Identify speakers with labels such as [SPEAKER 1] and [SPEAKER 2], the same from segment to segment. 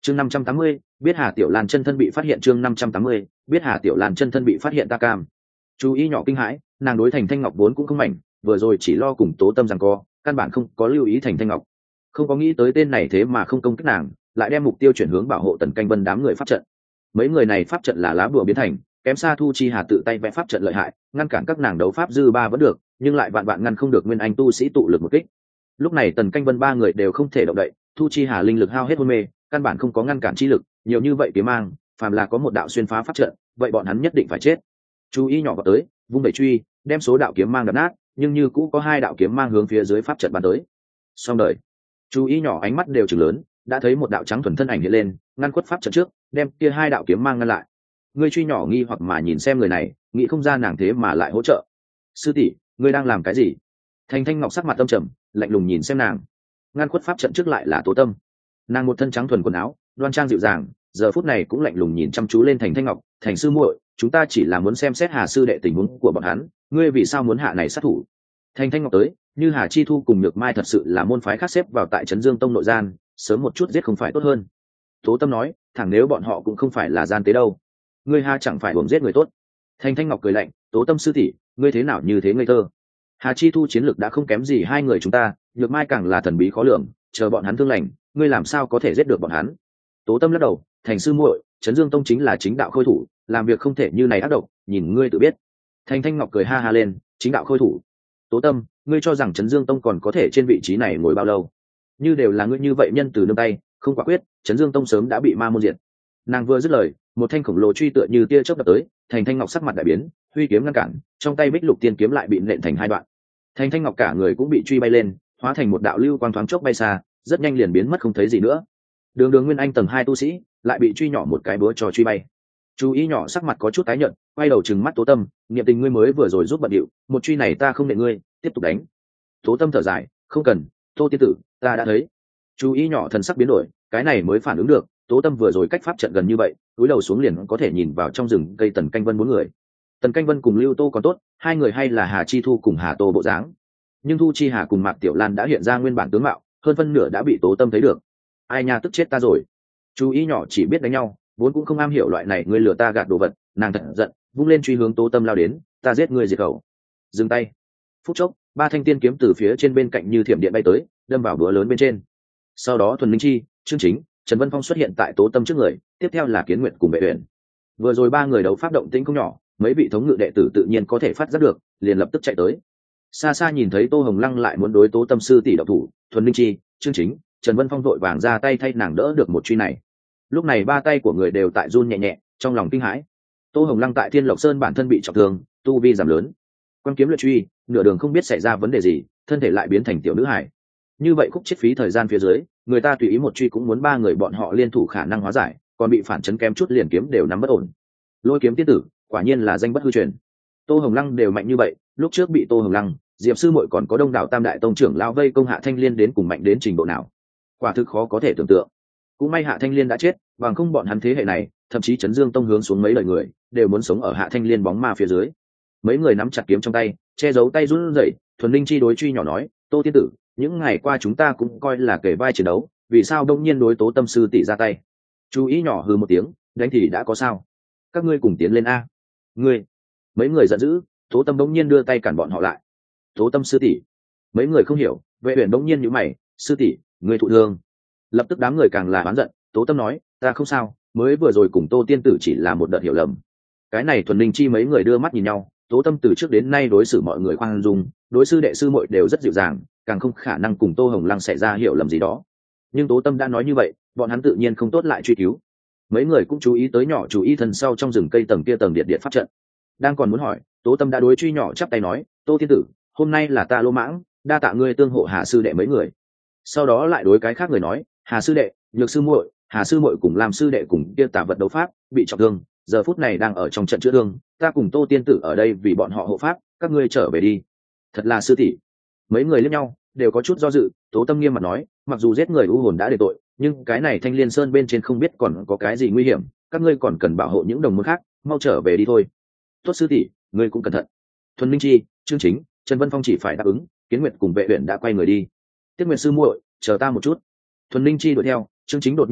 [SPEAKER 1] chương 580, biết Hà Tiểu Lan chân thân bị phát hiện. chương 580, biết Hà Tiểu Lan chân thân bị phát hiện. Ta cam. Chú ý nhỏ kinh hãi, nàng đối Thành Thanh Ngọc vốn cũng không mảnh, vừa rồi chỉ lo cùng Tố Tâm giằng co, căn bản không có lưu ý Thành Thanh Ngọc, không có nghĩ tới tên này thế mà không công kích nàng, lại đem mục tiêu chuyển hướng bảo hộ Tần Canh Vân đám người pháp trận. Mấy người này pháp trận là lá bùa biến thành, kém xa Thu Chi Hà tự tay vẽ pháp trận lợi hại, ngăn cản các nàng đấu pháp dư ba vẫn được, nhưng lại vạn vạn ngăn không được Nguyên Anh tu sĩ tụ lực một kích. Lúc này Tần Canh Vân ba người đều không thể động đậy, Thu Chi Hà linh lực hao hết hôn mê, căn bản không có ngăn cản chi lực, nhiều như vậy kiếm mang, phàm là có một đạo xuyên phá pháp trận, vậy bọn hắn nhất định phải chết. Chú ý nhỏ vào tới, vung đẩy truy, đem số đạo kiếm mang đập nát, nhưng như cũ có hai đạo kiếm mang hướng phía dưới pháp trận bắn tới. Xong đời. Chú ý nhỏ ánh mắt đều trừng lớn, đã thấy một đạo trắng thuần thân ảnh hiện lên, ngăn khuất pháp trận trước, đem kia hai đạo kiếm mang ngăn lại. Ngươi truy nhỏ nghi hoặc mà nhìn xem người này, nghĩ không ra nàng thế mà lại hỗ trợ. Sư tỷ, ngươi đang làm cái gì? Thành Thanh Ngọc sắc mặt âm trầm, lạnh lùng nhìn xem nàng. Ngăn khuất pháp trận trước lại là Tố Tâm. Nàng một thân trắng thuần quần áo, đoan trang dịu dàng, giờ phút này cũng lạnh lùng nhìn chăm chú lên Thành Thanh Ngọc. Thành sư muội, chúng ta chỉ là muốn xem xét Hà sư đệ tình huống của bọn hắn, ngươi vì sao muốn hạ này sát thủ? Thành Thanh Ngọc tới, như Hà Chi Thu cùng Nhược Mai thật sự là môn phái khác xếp vào tại Trấn Dương Tông nội gian, sớm một chút giết không phải tốt hơn. Tố Tâm nói, thẳng nếu bọn họ cũng không phải là gian tế đâu, ngươi Hà chẳng phải uổng giết người tốt. Thành Thanh Ngọc cười lạnh, Tố Tâm sư tỷ, ngươi thế nào như thế ngây thơ? Hà Chi Thu chiến lược đã không kém gì hai người chúng ta, Nhược Mai càng là thần bí khó lường, chờ bọn hắn thương lành, ngươi làm sao có thể giết được bọn hắn? Tố Tâm lắc đầu, Thành sư muội, Trấn Dương Tông chính là chính đạo khôi thủ, làm việc không thể như này ác độc, nhìn ngươi tự biết. Thành Thanh Ngọc cười ha ha lên, chính đạo khôi thủ. Tố Tâm, ngươi cho rằng Trấn Dương Tông còn có thể trên vị trí này ngồi bao lâu? Như đều là ngươi như vậy nhân từ nương tay, không quả quyết, Trấn Dương Tông sớm đã bị ma môn diệt. Nàng vừa dứt lời, một thanh khổng lồ truy tựa như tia chớp đập tới, Thành Thanh Ngọc sắc mặt đại biến, huy kiếm ngăn cản, trong tay Bích Lục Tiên kiếm lại bị nện thành hai đoạn. Thành Thanh Ngọc cả người cũng bị truy bay lên, hóa thành một đạo lưu quang thoáng chốc bay xa, rất nhanh liền biến mất không thấy gì nữa. Đường Đường Nguyên Anh tầng 2 tu sĩ, lại bị truy nhỏ một cái búa cho truy bay. Chú ý nhỏ sắc mặt có chút tái nhợt, quay đầu trừng mắt Tố Tâm, niệm tình ngươi mới vừa rồi giúp bận điệu, một truy này ta không nệ ngươi, tiếp tục đánh. Tố Tâm thở dài, không cần, Tô tiên tử, ta đã thấy. Chú ý nhỏ thần sắc biến đổi, cái này mới phản ứng được, Tố Tâm vừa rồi cách pháp trận gần như vậy, cúi đầu xuống liền có thể nhìn vào trong rừng cây Tần Canh Vân bốn người. Tần Canh Vân cùng Lưu Tô còn tốt, hai người hay là Hà Chi Thu cùng Hà Tô bộ dáng, nhưng Thu Chi Hà cùng Mạc Tiểu Lan đã hiện ra nguyên bản tướng mạo, hơn phân nửa đã bị Tố Tâm thấy được. Ai nha, tức chết ta rồi. Chú ý nhỏ chỉ biết đánh nhau, vốn cũng không am hiểu loại này, ngươi lừa ta gạt đồ vật, nàng thật giận, vung lên truy hướng Tố Tâm lao đến, ta giết ngươi diệt khẩu. Dừng tay. Phút chốc, ba thanh tiên kiếm từ phía trên bên cạnh như thiểm điện bay tới, đâm vào búa lớn bên trên. Sau đó Thuần Minh Chi, Trương Chính, Trần Vân Phong xuất hiện tại Tố Tâm trước người, tiếp theo là Kiến Nguyệt cùng Vệ Uyển. Vừa rồi ba người đấu pháp động tĩnh không nhỏ, mấy vị thống ngự đệ tử tự nhiên có thể phát giác được, liền lập tức chạy tới. Xa xa nhìn thấy Tô Hồng Lăng lại muốn đối Tố Tâm sư tỷ động thủ, Thuần Minh Chi, Trương Chính, Trần Vân Phong vội vàng ra tay thay nàng đỡ được một truy này. Lúc này ba tay của người đều tại run nhẹ nhẹ, trong lòng kinh hãi. Tô Hồng Lăng tại Thiên Lộc Sơn bản thân bị trọng thương, tu vi giảm lớn, quan kiếm luyện truy, nửa đường không biết xảy ra vấn đề gì, thân thể lại biến thành tiểu nữ hải. Như vậy khúc chết phí thời gian phía dưới, người ta tùy ý một truy cũng muốn ba người bọn họ liên thủ khả năng hóa giải, còn bị phản chấn kém chút liền kiếm đều nắm bất ổn. Lôi kiếm tiên tử, quả nhiên là danh bất hư truyền. Tô Hồng Lăng đều mạnh như vậy, lúc trước bị Tô Hồng Lăng, Diệp sư muội còn có đông đảo tam đại tông trưởng lao vây công Hạ Thanh Liên đến cùng mạnh đến trình độ nào, quả thực khó có thể tưởng tượng. Cũng may Hạ Thanh Liên đã chết, bằng không bọn hắn thế hệ này, thậm chí Trấn Dương Tông hướng xuống mấy lời người, đều muốn sống ở Hạ Thanh Liên bóng ma phía dưới. Mấy người nắm chặt kiếm trong tay, che giấu tay run rẩy. Thuần Linh Chi đối truy nhỏ nói, Tô tiên tử, những ngày qua chúng ta cũng coi là kể vai chiến đấu, vì sao đông nhiên đối Tố Tâm sư tỷ ra tay? Chú ý nhỏ hừ một tiếng, đánh thì đã có sao? Các ngươi cùng tiến lên a. Ngươi. Mấy người giận dữ, Tố Tâm đông nhiên đưa tay cản bọn họ lại. Tố Tâm sư tỷ. Mấy người không hiểu, Vệ Uyển đông nhiên nhíu mày, sư tỷ, ngươi thụ thương. Lập tức đám người càng là oán giận, Tố Tâm nói, ta không sao, mới vừa rồi cùng Tô tiên tử chỉ là một đợt hiểu lầm. Cái này Thuần Linh Chi mấy người đưa mắt nhìn nhau, Tố Tâm từ trước đến nay đối xử mọi người khoan dung, đối sư đệ sư muội đều rất dịu dàng, càng không khả năng cùng Tô Hồng Lăng xảy ra hiểu lầm gì đó. Nhưng Tố Tâm đã nói như vậy, bọn hắn tự nhiên không tốt lại truy cứu. Mấy người cũng chú ý tới nhỏ chú ý thân sau trong rừng cây tầng kia tầng điện điện pháp trận. Đang còn muốn hỏi, Tố Tâm đã đối truy nhỏ chắp tay nói, Tô thiên tử, hôm nay là ta lô mãng, đa tạ ngươi tương hộ Hà sư đệ mấy người. Sau đó lại đối cái khác người nói, Hà sư đệ, Nhược sư muội, Hà sư muội cùng làm sư đệ cùng kia tả vật đấu pháp bị trọng thương, giờ phút này đang ở trong trận chữa thương, ta cùng Tô tiên tử ở đây vì bọn họ hộ pháp, các ngươi trở về đi. Thật là sư tỷ. Mấy người liếc nhau, đều có chút do dự. Tố Tâm nghiêm mặt nói, mặc dù giết người u hồn đã để tội, nhưng cái này Thanh Liên Sơn bên trên không biết còn có cái gì nguy hiểm, các ngươi còn cần bảo hộ những đồng môn khác, mau trở về đi thôi. Tốt sư tỷ, ngươi cũng cẩn thận. Thuần Minh Chi, Trương Chính, Trần Vân Phong chỉ phải đáp ứng. Kiến Nguyệt cùng Vệ Uyển đã quay người đi. Tiết Nguyệt sư muội, chờ ta một chút. Thuần Minh Chi đuổi theo. Trương Chính đột nhiên hỏi,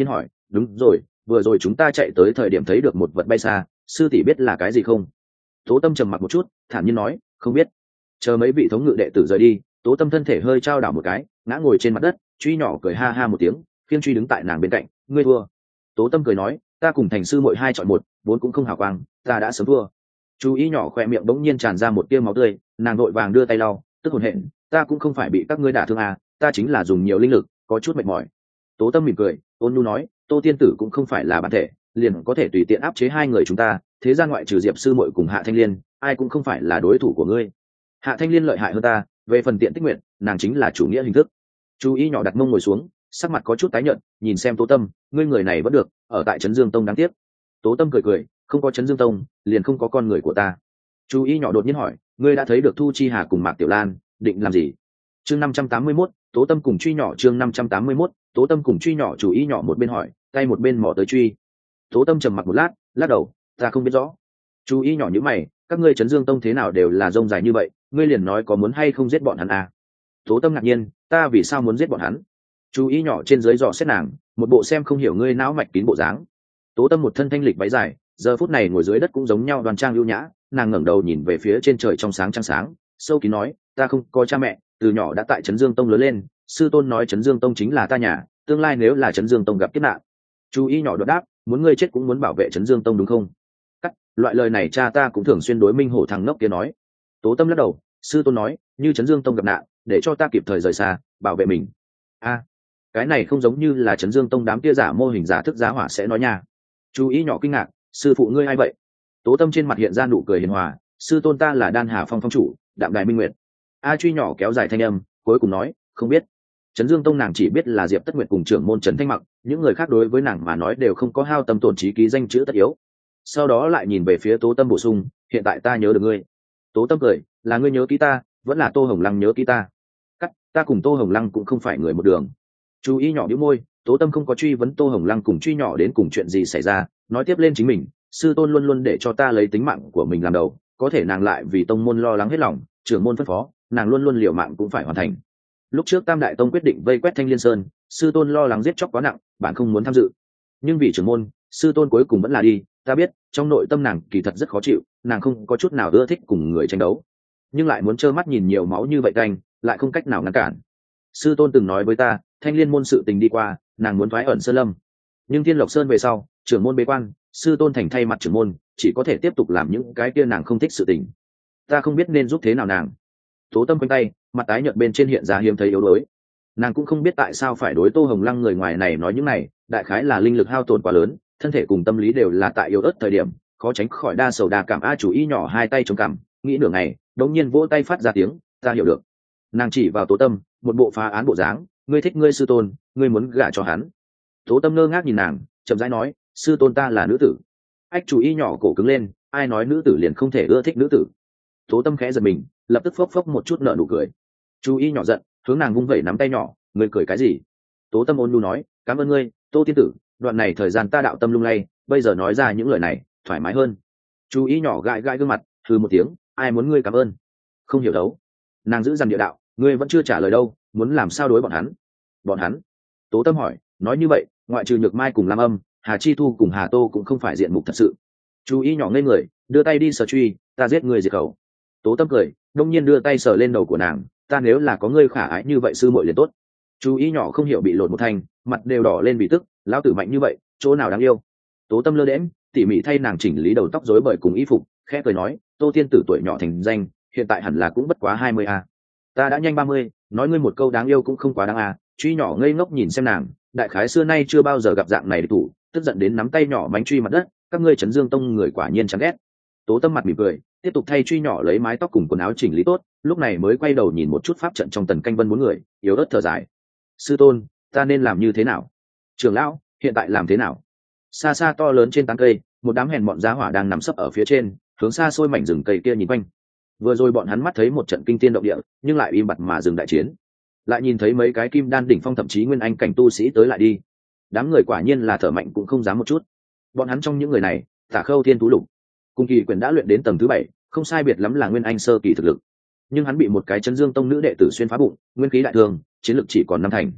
[SPEAKER 1] đúng rồi, vừa rồi chúng ta chạy tới thời điểm thấy được một vật bay xa, sư tỷ biết là cái gì không? Tố Tâm trầm mặc một chút, thản nhiên nói, không biết. Chờ mấy vị thống ngự đệ tử rời đi, Tố Tâm thân thể hơi trao đảo một cái, ngã ngồi trên mặt đất. Truy nhỏ cười ha ha một tiếng, khiêng Truy đứng tại nàng bên cạnh, ngươi thua. Tố Tâm cười nói, ta cùng Thành sư muội hai chọn một, vốn cũng không hào quang, ta đã sớm thua. Chú ý nhỏ khỏe miệng bỗng nhiên tràn ra một tia máu tươi, nàng vội vàng đưa tay lau, tức hồn hển, ta cũng không phải bị các ngươi đả thương à, ta chính là dùng nhiều linh lực, có chút mệt mỏi. Tố Tâm mỉm cười, ôn nhu nói, Tô tiên tử cũng không phải là bản thể, liền có thể tùy tiện áp chế hai người chúng ta, thế gian ngoại trừ Diệp sư muội cùng Hạ Thanh Liên, ai cũng không phải là đối thủ của ngươi. Hạ Thanh Liên lợi hại hơn ta, về phần tiện tích nguyện, nàng chính là chủ nghĩa hình thức. Chú ý nhỏ đặt mông ngồi xuống, sắc mặt có chút tái nhợt, nhìn xem Tố Tâm, ngươi người này vẫn được, ở tại Trấn Dương Tông đáng tiếc. Tố Tâm cười cười, không có Trấn Dương Tông, liền không có con người của ta. Chú ý nhỏ đột nhiên hỏi, ngươi đã thấy được Thu Chi Hà cùng Mạc Tiểu Lan, định làm gì? Chương 581, Tố Tâm cùng Truy nhỏ, chương 581, Tố Tâm cùng Truy nhỏ. Chú ý nhỏ một bên hỏi, tay một bên mò tới Truy. Tố Tâm trầm mặc một lát, lắc đầu, ta không biết rõ. Chú ý nhỏ như mày, các ngươi Trấn Dương Tông thế nào đều là rông dài như vậy, ngươi liền nói có muốn hay không giết bọn hắn à? Tố Tâm ngạc nhiên, ta vì sao muốn giết bọn hắn? Chú ý nhỏ trên dưới dò xét nàng, một bộ xem không hiểu ngươi não mạch kín bộ dáng. Tố Tâm một thân thanh lịch váy dài, giờ phút này ngồi dưới đất cũng giống nhau đoan trang ưu nhã, nàng ngẩng đầu nhìn về phía trên trời trong sáng trăng sáng, sâu kín nói, ta không có cha mẹ, từ nhỏ đã tại Trấn Dương Tông lớn lên, sư tôn nói Trấn Dương Tông chính là ta nhà, tương lai nếu là Trấn Dương Tông gặp kiếp nạn. Chú ý nhỏ đột đáp, muốn ngươi chết cũng muốn bảo vệ Trấn Dương Tông đúng không? Cắt, loại lời này cha ta cũng thường xuyên đối Minh Hổ thằng ngốc kia nói. Tố Tâm lắc đầu, sư tôn nói, như Trấn Dương Tông gặp nạn, để cho ta kịp thời rời xa, bảo vệ mình. A, cái này không giống như là Trấn Dương Tông đám kia giả mô hình giả thức giá hỏa sẽ nói nha. Chú ý nhỏ kinh ngạc, sư phụ ngươi ai vậy? Tố Tâm trên mặt hiện ra nụ cười hiền hòa, sư tôn ta là Đan Hà Phong phong chủ, Đạm Đài Minh Nguyệt. A Truy nhỏ kéo dài thanh âm, cuối cùng nói, không biết. Trấn Dương Tông nàng chỉ biết là Diệp Tất Nguyệt cùng trưởng môn Trấn Thanh Mặc, những người khác đối với nàng mà nói đều không có hao tâm tổn trí ký danh chữ tất yếu. Sau đó lại nhìn về phía Tố Tâm bổ sung, hiện tại ta nhớ được ngươi. Tố Tâm cười, là ngươi nhớ ký ta, vẫn là Tô Hồng Lăng nhớ ký ta? Cắt, ta cùng Tô Hồng Lăng cũng không phải người một đường. Chú ý nhỏ bĩu môi, Tố Tâm không có truy vấn Tô Hồng Lăng cùng Truy nhỏ đến cùng chuyện gì xảy ra, nói tiếp lên chính mình, sư tôn luôn luôn để cho ta lấy tính mạng của mình làm đầu, có thể nàng lại vì tông môn lo lắng hết lòng, trưởng môn phân phó, nàng luôn luôn liều mạng cũng phải hoàn thành. Lúc trước Tam Đại Tông quyết định vây quét Thanh Liên Sơn, sư tôn lo lắng giết chóc quá nặng, bạn không muốn tham dự. Nhưng vì trưởng môn, sư tôn cuối cùng vẫn là đi, ta biết, trong nội tâm nàng kỳ thật rất khó chịu, nàng không có chút nào ưa thích cùng người tranh đấu, nhưng lại muốn trơ mắt nhìn nhiều máu như vậy canh, lại không cách nào ngăn cản. Sư tôn từng nói với ta, Thanh Liên môn sự tình đi qua, nàng muốn thoái ẩn sơn lâm. Nhưng Thiên Lộc Sơn về sau, trưởng môn bế quan, sư tôn thành thay mặt trưởng môn, chỉ có thể tiếp tục làm những cái kia nàng không thích sự tình. Ta không biết nên giúp thế nào nàng. Tố Tâm quanh tay, mặt tái nhợt bên trên hiện ra hiếm thấy yếu đuối. Nàng cũng không biết tại sao phải đối Tô Hồng Lăng người ngoài này nói những này, đại khái là linh lực hao tổn quá lớn, thân thể cùng tâm lý đều là tại yếu ớt thời điểm, khó tránh khỏi đa sầu đa cảm. A chủ ý nhỏ hai tay chống cằm, nghĩ nửa ngày, đống nhiên vỗ tay phát ra tiếng, ta hiểu được. Nàng chỉ vào Tố Tâm, một bộ phá án bộ dáng, ngươi thích ngươi sư tôn, ngươi muốn gả cho hắn. Tố Tâm ngơ ngác nhìn nàng, chậm rãi nói, sư tôn ta là nữ tử. Ách chủ ý nhỏ cổ cứng lên, ai nói nữ tử liền không thể ưa thích nữ tử? Tố Tâm khẽ giật mình, lập tức phốc phốc một chút nở nụ cười. Chú ý nhỏ giận, hướng nàng vung vẩy nắm tay nhỏ, ngươi cười cái gì? Tố Tâm ôn nhu nói, cảm ơn ngươi, Tô tiên tử, đoạn này thời gian ta đạo tâm lung lay, bây giờ nói ra những lời này, thoải mái hơn. Chú ý nhỏ gãi gãi gương mặt, hừ một tiếng, ai muốn ngươi cảm ơn? Không hiểu đấu. Nàng giữ dằn địa đạo, ngươi vẫn chưa trả lời đâu, muốn làm sao đối bọn hắn? Bọn hắn? Tố Tâm hỏi, nói như vậy, ngoại trừ Nhược Mai cùng Lam Âm, Hà Chi Thu cùng Hà Tô cũng không phải diện mục thật sự. Chú ý nhỏ ngây người, đưa tay đi sờ Truy, ta giết người diệt khẩu. Tố Tâm cười, đông nhiên đưa tay sờ lên đầu của nàng, ta nếu là có ngươi khả ái như vậy sư muội liền tốt. Chú ý nhỏ không hiểu bị lột một thanh, mặt đều đỏ lên vì tức, lão tử mạnh như vậy, chỗ nào đáng yêu? Tố Tâm lơ đễm, tỉ mỉ thay nàng chỉnh lý đầu tóc rối bời cùng y phục, khẽ cười nói, Tô tiên tử tuổi nhỏ thành danh, hiện tại hẳn là cũng bất quá 20 a. Ta đã nhanh 30, nói ngươi một câu đáng yêu cũng không quá đáng a. Truy nhỏ ngây ngốc nhìn xem nàng, đại khái xưa nay chưa bao giờ gặp dạng này địch thủ, tức giận đến nắm tay nhỏ bánh Truy mặt đất, các ngươi Trấn Dương Tông người quả nhiên chán ghét. Tố Tâm mặt mỉm cười, tiếp tục thay Truy nhỏ lấy mái tóc cùng quần áo chỉnh lý tốt, lúc này mới quay đầu nhìn một chút pháp trận trong Tần Canh Vân bốn người, yếu ớt thở dài. Sư tôn, ta nên làm như thế nào? Trưởng lão, hiện tại làm thế nào? Xa xa to lớn trên tán cây, một đám hèn bọn giá hỏa đang nằm sấp ở phía trên, hướng xa xôi mảnh rừng cây kia nhìn quanh. Vừa rồi bọn hắn mắt thấy một trận kinh thiên động địa, nhưng lại im bặt mà dừng đại chiến. Lại nhìn thấy mấy cái kim đan đỉnh phong thậm chí nguyên anh cảnh tu sĩ tới lại đi. Đám người quả nhiên là thở mạnh cũng không dám một chút. Bọn hắn trong những người này, Tả Khâu Thiên Thú Lục, Cung Kỳ Quyền đã luyện đến tầng thứ 7, không sai biệt lắm là nguyên anh sơ kỳ thực lực. Nhưng hắn bị một cái Trấn Dương Tông nữ đệ tử xuyên phá bụng, nguyên khí đại thương, chiến lực chỉ còn 5 thành.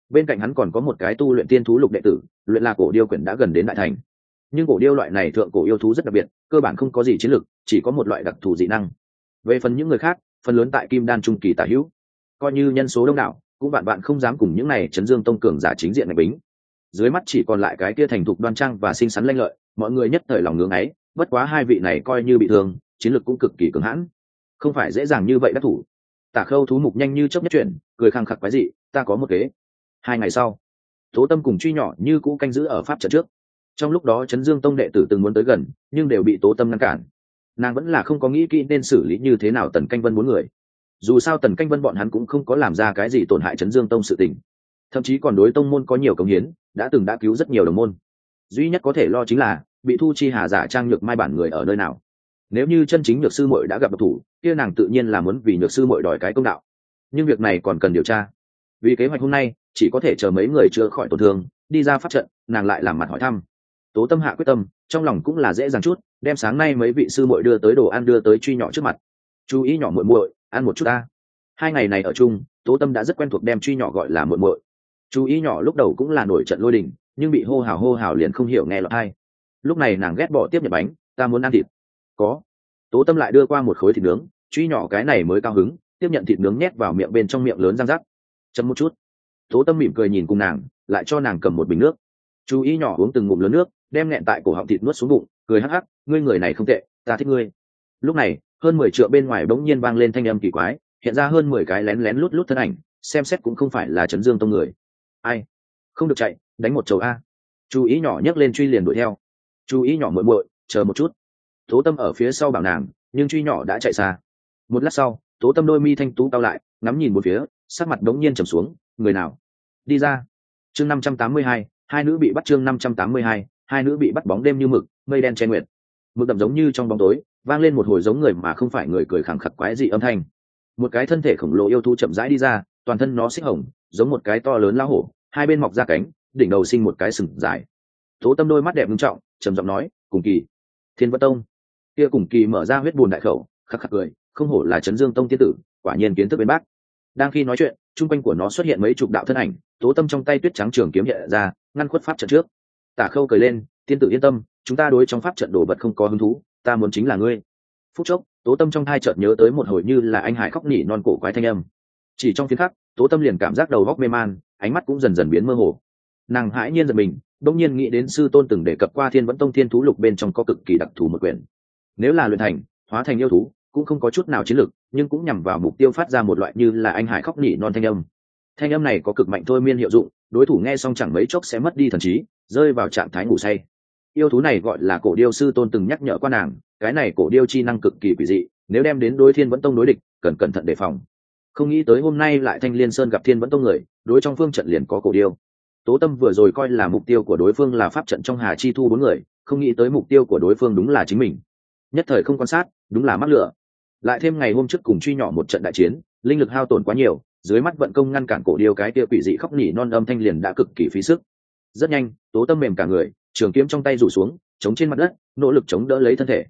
[SPEAKER 1] Bên cạnh hắn còn có một cái tu luyện tiên thú lục đệ tử, luyện là cổ điêu quyển đã gần đến đại thành. Nhưng cổ điêu loại này thượng cổ yêu thú rất đặc biệt, cơ bản không có gì chiến lực, chỉ có một loại đặc thù dị năng. Về phần những người khác, phần lớn tại kim đan trung kỳ tả hữu, coi như nhân số đông đảo, cũng bạn bạn không dám cùng những này chấn dương tông cường giả chính diện ngạch bính. Dưới mắt chỉ còn lại cái kia thành thục đoan trang và xinh xắn lanh lợi, mọi người nhất thời lòng ngưỡng ấy. Bất quá hai vị này coi như bị thương, chiến lực cũng cực kỳ cứng hãn, không phải dễ dàng như vậy đắc thủ. Tả Khâu thú mục nhanh như chớp nhất chuyển, cười khăng khặc quái dị, ta có một kế. 2 ngày sau, Tố Tâm cùng Truy Nhỏ như cũ canh giữ ở pháp trận trước. Trong lúc đó Trấn Dương Tông đệ tử từng muốn tới gần, nhưng đều bị Tố Tâm ngăn cản. Nàng vẫn là không có nghĩ kỹ nên xử lý như thế nào Tần Canh Vân 4 người. Dù sao Tần Canh Vân bọn hắn cũng không có làm ra cái gì tổn hại Trấn Dương Tông sự tình, thậm chí còn đối tông môn có nhiều công hiến, đã cứu rất nhiều đồng môn. Duy nhất có thể lo chính là bị Thu Chi Hà giả trang Nhược Mai bản người ở nơi nào. Nếu như chân chính Nhược sư muội đã gặp độc thủ, kia nàng tự nhiên là muốn vì Nhược sư muội đòi cái công đạo. Nhưng việc này còn cần điều tra. Vì kế hoạch hôm nay, chỉ có thể chờ mấy người chữa khỏi tổn thương, đi ra pháp trận, nàng lại làm mặt hỏi thăm. Tố Tâm hạ quyết tâm, trong lòng cũng là dễ dàng chút, đem sáng nay mấy vị sư muội đưa tới đồ ăn đưa tới Truy Nhỏ trước mặt. Chú ý nhỏ muội muội, ăn một chút ta. 2 ngày này ở chung, Tố Tâm đã rất quen thuộc đem Truy Nhỏ gọi là muội muội. Chú ý nhỏ lúc đầu cũng là nổi trận lôi đình, nhưng bị hô hào liền không hiểu nghe lọt hay. Lúc này nàng ghét bỏ tiếp nhận bánh, ta muốn ăn thịt. Có. Tố Tâm lại đưa qua một khối thịt nướng, Truy Nhỏ cái này mới cao hứng, tiếp nhận thịt nướng nhét vào miệng bên trong miệng lớn răng rắc. Chấm một chút. Tố Tâm mỉm cười nhìn cùng nàng, lại cho nàng cầm một bình nước. Chú ý nhỏ uống từng ngụm lớn nước, đem nghẹn tại cổ họng thịt nuốt xuống bụng, cười hắc hắc, ngươi người này không tệ, ta thích ngươi. Lúc này, hơn 10 trượng bên ngoài bỗng nhiên vang lên thanh âm kỳ quái, hiện ra hơn 10 cái lén lén lút lút thân ảnh, xem xét cũng không phải là Trấn Dương Tông người. Ai? Không được chạy, đánh một chầu a. Chú ý nhỏ nhấc lên truy liền đuổi theo. Chú ý nhỏ muội muội, chờ một chút. Tố Tâm ở phía sau bảo nàng, nhưng truy nhỏ đã chạy xa. Một lát sau, Tố Tâm đôi mi thanh tú cao lại, ngắm nhìn một phía, sắc mặt đống nhiên trầm xuống, người nào? Đi ra. Chương 582, hai nữ bị bắt. Chương 582, hai nữ bị bắt. Bóng đêm như mực, mây đen che nguyệt. Mực đậm giống như trong bóng tối, vang lên một hồi giống người mà không phải người cười khẳng khặc quái dị âm thanh. Một cái thân thể khổng lồ yêu thú chậm rãi đi ra, toàn thân nó xích hồng, giống một cái to lớn lão hổ, hai bên mọc ra cánh, đỉnh đầu sinh một cái sừng dài. Tố Tâm đôi mắt đẹp nghiêm trọng, trầm giọng nói, cùng kỳ. Thiên Vân Tông. Kia cùng kỳ mở ra huyết buồn đại khẩu, khắc khắc cười, không hổ là Trấn Dương Tông tiên tử, quả nhiên kiến thức bên bác. Đang khi nói chuyện, trung quanh của nó xuất hiện mấy chục đạo thân ảnh, Tố Tâm trong tay tuyết trắng trường kiếm hiện ra, ngăn khuất pháp trận trước. Tả Khâu cười lên, tiên tử yên tâm, chúng ta đối trong pháp trận đồ vật không có hứng thú, ta muốn chính là ngươi. Phút chốc, Tố Tâm trong hai chợt nhớ tới một hồi như là anh hải khóc nỉ non cổ quái thanh âm. Chỉ trong phiến khắc, Tố Tâm liền cảm giác đầu óc mê man, ánh mắt cũng dần dần biến mơ hồ. Nàng hãi nhiên giật mình, đột nhiên nghĩ đến sư tôn từng đề cập qua Thiên Vẫn Tông Thiên Thú Lục bên trong có cực kỳ đặc thù một quyển. Nếu là luyện thành, hóa thành yêu thú, cũng không có chút nào chiến lực, nhưng cũng nhằm vào mục tiêu phát ra một loại như là anh hải khóc nỉ non thanh âm. Thanh âm này có cực mạnh thôi miên hiệu dụng, đối thủ nghe xong chẳng mấy chốc sẽ mất đi thần trí, rơi vào trạng thái ngủ say. Yêu thú này gọi là cổ điêu, sư tôn từng nhắc nhở qua nàng, cái này cổ điêu chi năng cực kỳ quỷ dị, nếu đem đến đối Thiên Vẫn Tông đối địch, cần cẩn thận đề phòng. Không nghĩ tới hôm nay lại Thanh Liên Sơn gặp Thiên Vẫn Tông người, đối trong phương trận liền có cổ điêu. Tố Tâm vừa rồi coi là mục tiêu của đối phương là pháp trận trong Hà Chi Thu 4 người, không nghĩ tới mục tiêu của đối phương đúng là chính mình. Nhất thời không quan sát, đúng là mắc lửa. Lại thêm ngày hôm trước cùng Truy Nhỏ một trận đại chiến, linh lực hao tổn quá nhiều, dưới mắt vận công ngăn cản cổ điêu cái kia quỷ dị khóc nỉ non âm thanh liền đã cực kỳ phí sức. Rất nhanh, Tố Tâm mềm cả người, trường kiếm trong tay rủ xuống, chống trên mặt đất, nỗ lực chống đỡ lấy thân thể.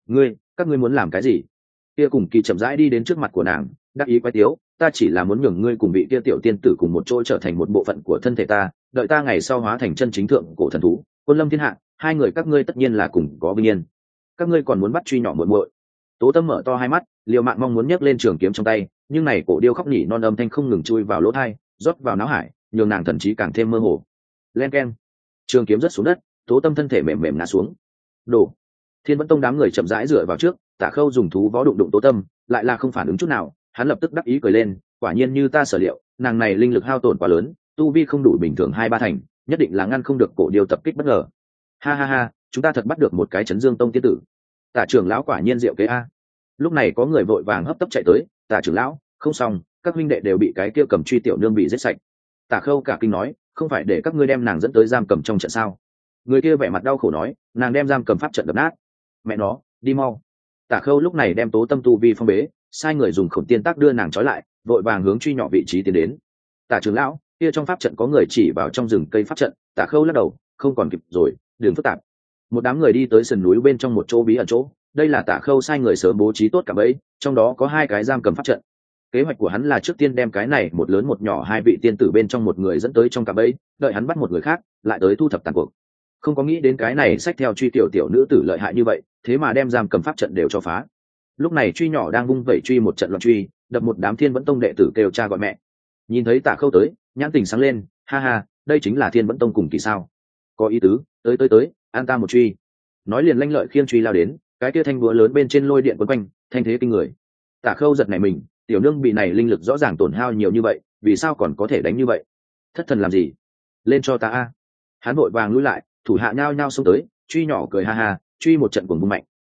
[SPEAKER 1] Các ngươi muốn làm cái gì? Kia cùng kỳ chậm rãi đi đến trước mặt của nàng, đắc ý quái tiếu, ta chỉ là muốn nhường ngươi cùng vị kia tiểu tiên tử cùng một chỗ trở thành một bộ phận của thân thể ta, đợi ta ngày sau hóa thành chân chính thượng cổ thần thú, quân lâm thiên hạ, hai người các ngươi tất nhiên là cùng có vinh yên. Các ngươi còn muốn bắt Truy Nhỏ muội muội? Tố Tâm mở to hai mắt, liều mạng mong muốn nhấc lên trường kiếm trong tay, nhưng này cổ điêu khóc nỉ non âm thanh không ngừng chui vào lỗ tai, rót vào não hải, nhường nàng thần trí càng thêm mơ hồ. Len keng, trường kiếm rớt xuống đất, Tố Tâm thân thể mềm mềm ngã xuống. Đổ. Thiên Vẫn Tông đám người chậm rãi dựa vào trước, Tả Khâu dùng thú võ đụng Tố Tâm, lại là không phản ứng chút nào, hắn lập tức đắc ý cười lên, quả nhiên như ta sở liệu, nàng này linh lực hao tổn quá lớn, tu vi không đủ bình thường 2-3 thành, nhất định là ngăn không được cổ điêu tập kích bất ngờ. Ha ha ha, chúng ta thật bắt được một cái Trấn Dương Tông tiên tử. Tả trưởng lão quả nhiên diệu kế a. Lúc này có người vội vàng hấp tấp chạy tới, Tả trưởng lão, không xong, các huynh đệ đều bị cái kia cầm truy tiểu nương bị giết sạch. Tả Khâu cả kinh nói, không phải để các ngươi đem nàng dẫn tới giam cầm trong trận sao? Người kia vẻ mặt đau khổ nói, nàng đem giam cầm pháp trận đập nát. Mẹ nó, đi mau. Tả Khâu lúc này đem Tố Tâm tu vi phong bế, sai người dùng khổng tiên tác đưa nàng trói lại, vội vàng hướng Truy Nhỏ vị trí tiến đến. Tả trưởng lão, kia trong pháp trận có người chỉ vào trong rừng cây pháp trận. Tả Khâu lắc đầu, không còn kịp rồi, đường phức tạp. Một đám người đi tới sườn núi bên trong một chỗ bí ẩn chỗ, đây là Tả Khâu sai người sớm bố trí tốt cả bẫy, trong đó có 2 cái giam cầm pháp trận. Kế hoạch của hắn là trước tiên đem cái này một lớn một nhỏ hai vị tiên tử bên trong một người dẫn tới trong cạm bẫy, đợi hắn bắt một người khác lại tới thu thập tàn cuộc. Không có nghĩ đến cái này sách theo truy tiểu nữ tử lợi hại như vậy, thế mà đem giam cầm pháp trận đều cho phá. Lúc này truy nhỏ đang vung vẩy truy một trận loạn truy, đập một đám Thiên Vẫn Tông đệ tử kêu cha gọi mẹ. Nhìn thấy Tạ Khâu tới, nhãn tình sáng lên, ha ha, đây chính là Thiên Vẫn Tông cùng kỳ sao? Có ý tứ, tới, an ta một truy. Nói liền lanh lợi khiêng truy lao đến, cái kia thanh búa lớn bên trên lôi điện quấn quanh, thanh thế kinh người. Tạ Khâu giật nảy mình, tiểu nương bị này linh lực rõ ràng tổn hao nhiều như vậy, vì sao còn có thể đánh như vậy? Thất thần làm gì? Lên cho ta a! Hắn vội vàng lùi lại, thủ hạ nhao nhao xông tới, truy nhỏ cười ha ha, truy một trận cuồng vung mạnh.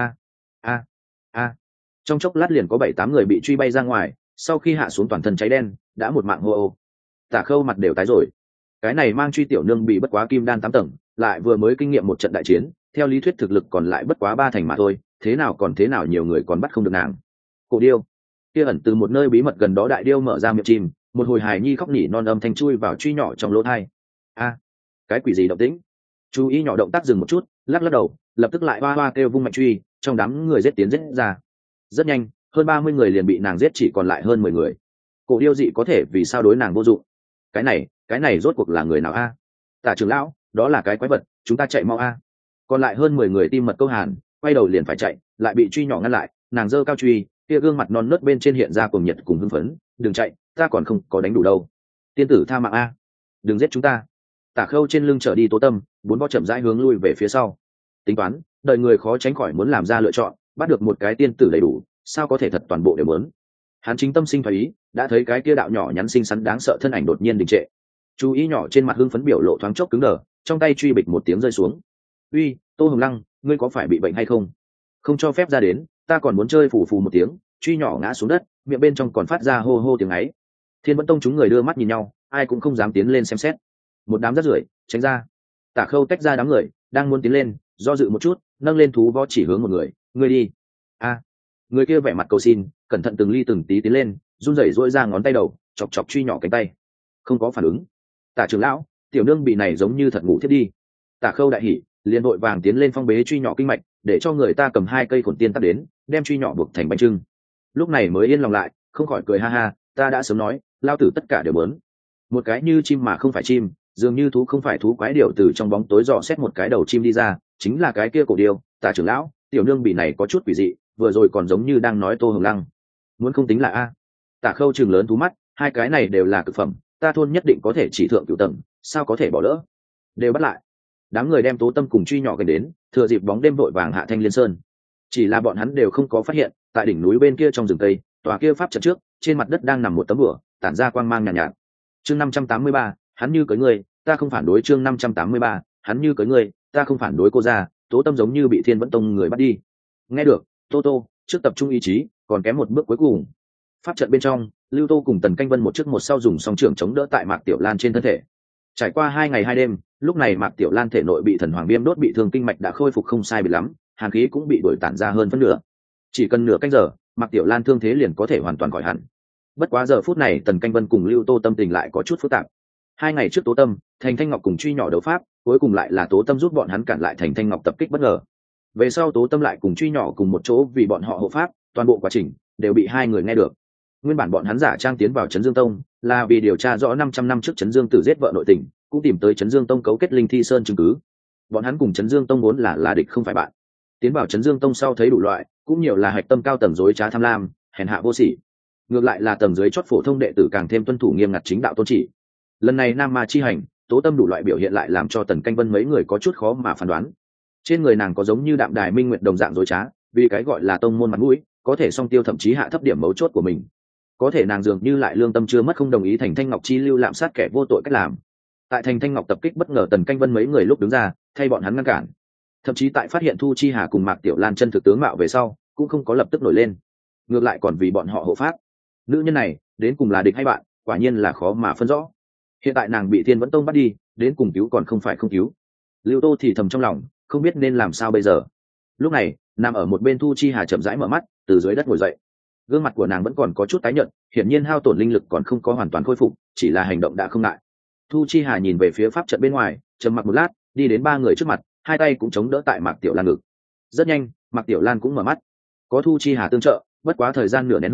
[SPEAKER 1] A! Trong chốc lát liền có 7-8 người bị truy bay ra ngoài, sau khi hạ xuống toàn thân cháy đen, đã một mạng hô ô. Tạ Khâu mặt đều tái rồi. Cái này mang truy tiểu nương bị bất quá kim đan 8 tầng, lại vừa mới kinh nghiệm một trận đại chiến, theo lý thuyết thực lực còn lại bất quá 3 thành mà thôi, thế nào nhiều người còn bắt không được nàng. Cổ điêu kia ẩn từ một nơi bí mật gần đó đại điêu mở ra miệng chim, một hồi hài nhi khóc nỉ non âm thanh chui vào truy nhỏ trong lỗ tai. Cái quỷ gì động tĩnh? Chú ý nhỏ động tác dừng một chút, lắc đầu, lập tức lại hoa hoa kêu vung mạnh truy, trong đám người giết tiến giết ra. Rất nhanh, hơn 30 người liền bị nàng giết, chỉ còn lại hơn 10 người. Cổ điêu dị có thể vì sao đối nàng vô dụng? Cái này rốt cuộc là người nào a? Tả trưởng lão, đó là cái quái vật, chúng ta chạy mau a. Còn lại hơn 10 người tim mật câu hàn, quay đầu liền phải chạy, lại bị truy nhỏ ngăn lại, nàng giơ cao truy, kia gương mặt non nớt bên trên hiện ra cuồng nhiệt cùng hưng phấn, đừng chạy, ta còn không có đánh đủ đâu. Tiên tử tha mạng a, đừng giết chúng ta. Tả Khâu trên lưng trở đi Tố Tâm, bốn bó chậm rãi hướng lui về phía sau. Tính toán, đợi người khó tránh khỏi muốn làm ra lựa chọn, bắt được một cái tiên tử đầy đủ, sao có thể thật toàn bộ đều muốn. Hắn chính tâm sinh phải ý, đã thấy cái kia đạo nhỏ nhắn xinh xắn đáng sợ thân ảnh đột nhiên đình trệ. Chú ý nhỏ trên mặt hưng phấn biểu lộ thoáng chốc cứng đờ, trong tay truy bịch một tiếng rơi xuống. Uy, Tô Hồng Lăng, ngươi có phải bị bệnh hay không? Không cho phép ra đến, ta còn muốn chơi phù phù một tiếng. Truy nhỏ ngã xuống đất, miệng bên trong còn phát ra hô hô tiếng ấy. Thiên Vẫn Tông chúng người đưa mắt nhìn nhau, ai cũng không dám tiến lên xem xét. Một đám rác rưởi, tránh ra. Tả Khâu tách ra đám người, đang muốn tiến lên, do dự một chút, nâng lên thú võ chỉ hướng một người, ngươi đi. Người kia vẻ mặt cầu xin, cẩn thận từng ly từng tí tiến lên, run rẩy duỗi ra ngón tay đầu, chọc chọc truy nhỏ cánh tay. Không có phản ứng. Tả trưởng lão, tiểu nương bị này giống như thật ngủ thiết đi. Tả Khâu đại hỉ, liền vội vàng tiến lên phong bế truy nhỏ kinh mạch, để cho người ta cầm 2 cây khổn tiên tắc đến, đem truy nhỏ buộc thành bánh trưng. Lúc này mới yên lòng lại, không khỏi cười ha ha, ta đã sớm nói, lao tử tất cả đều muốn. Một cái như chim mà không phải chim, dường như thú không phải thú quái điểu từ trong bóng tối dò xét một cái đầu chim đi ra, chính là cái kia cổ điêu. Tả trưởng lão, tiểu nương bị này có chút quỷ dị, vừa rồi còn giống như đang nói Tô Hồng Lăng. Muốn không tính là a. Tả Khâu trừng lớn thú mắt, 2 cái này đều là cực phẩm, ta thôn nhất định có thể chỉ thượng cửu tầng, sao có thể bỏ lỡ. Đều bắt lại. Đám người đem Tố Tâm cùng truy nhỏ gần đến, thừa dịp bóng đêm vội vàng hạ Thanh Liên Sơn. Chỉ là bọn hắn đều không có phát hiện, tại đỉnh núi bên kia trong rừng tây, tòa kia pháp trận trước, trên mặt đất đang nằm một tấm bửa, tản ra quang mang nhàn nhạt. Chương 583, hắn như cưới người, ta không phản đối. Chương 583, hắn như cưới người, ta không phản đối. Cô ra, Tố Tâm giống như bị Thiên Vẫn Tông người bắt đi. Nghe được, Tô, trước tập trung ý chí, còn kém một bước cuối cùng. Pháp trận bên trong, Lưu Tô cùng Tần Canh Vân một trước một sau dùng song trường chống đỡ tại Mạc Tiểu Lan trên thân thể. Trải qua 2 ngày 2 đêm, lúc này Mạc Tiểu Lan thể nội bị thần hoàng viêm đốt bị thương kinh mạch đã khôi phục không sai biệt lắm, hàn khí cũng bị đổi tản ra hơn phân nửa. Chỉ cần nửa canh giờ, Mạc Tiểu Lan thương thế liền có thể hoàn toàn khỏi hẳn. Bất quá giờ phút này Tần Canh Vân cùng Lưu Tô tâm tình lại có chút phức tạp. 2 ngày trước Tố Tâm, Thành Thanh Ngọc cùng truy nhỏ đấu pháp, cuối cùng lại là Tố Tâm giúp bọn hắn cản lại Thành Thanh Ngọc tập kích bất ngờ. Về sau Tố Tâm lại cùng truy nhỏ cùng một chỗ vì bọn họ hộ pháp, toàn bộ quá trình đều bị 2 người nghe được. Nguyên bản bọn hắn giả trang tiến vào Trấn Dương Tông, là vì điều tra rõ 500 năm trước Trấn Dương Tử giết vợ nội tình, cũng tìm tới Trấn Dương Tông cấu kết Linh Thi Sơn chứng cứ. Bọn hắn cùng Trấn Dương Tông vốn là địch không phải bạn. Tiến vào Trấn Dương Tông sau thấy đủ loại, cũng nhiều là hạch tâm cao tầng dối trá tham lam, hèn hạ vô sỉ. Ngược lại là tầng dưới chót phổ thông đệ tử càng thêm tuân thủ nghiêm ngặt chính đạo tôn chỉ. Lần này Nam Ma chi hành, Tố Tâm đủ loại biểu hiện lại làm cho Tần Canh Vân mấy người có chút khó mà phán đoán. Trên người nàng có giống như Đạm Đài Minh Nguyệt đồng dạng dối trá, vì cái gọi là tông môn mặt mũi, có thể song tiêu thậm chí hạ thấp điểm mấu chốt của mình. Có thể nàng dường như lại lương tâm chưa mất không đồng ý Thành Thanh Ngọc chi lưu lạm sát kẻ vô tội cách làm. Tại Thành Thanh Ngọc tập kích bất ngờ Tần Canh Vân mấy người lúc đứng ra thay bọn hắn ngăn cản, thậm chí tại phát hiện Thu Chi Hà cùng Mạc Tiểu Lan chân thực tướng mạo về sau cũng không có lập tức nổi lên, ngược lại còn vì bọn họ hộ pháp. Nữ nhân này đến cùng là địch hay bạn, quả nhiên là khó mà phân rõ. Hiện tại nàng bị Thiên Vẫn Tông bắt đi, đến cùng cứu còn không phải không cứu. Lưu Tô thì thầm trong lòng, không biết nên làm sao bây giờ. Lúc này nằm ở một bên Thu Chi Hà chậm rãi mở mắt, từ dưới đất ngồi dậy. Gương mặt của nàng vẫn còn có chút tái nhợt, hiển nhiên hao tổn linh lực còn không có hoàn toàn khôi phục, chỉ là hành động đã không ngại. Thu Chi Hà nhìn về phía pháp trận bên ngoài, trầm mặc một lát, đi đến 3 người trước mặt, 2 tay cũng chống đỡ tại Mạc Tiểu Lan ngực. Rất nhanh, Mạc Tiểu Lan cũng mở mắt. Có Thu Chi Hà tương trợ, bất quá thời gian nửa nén hương,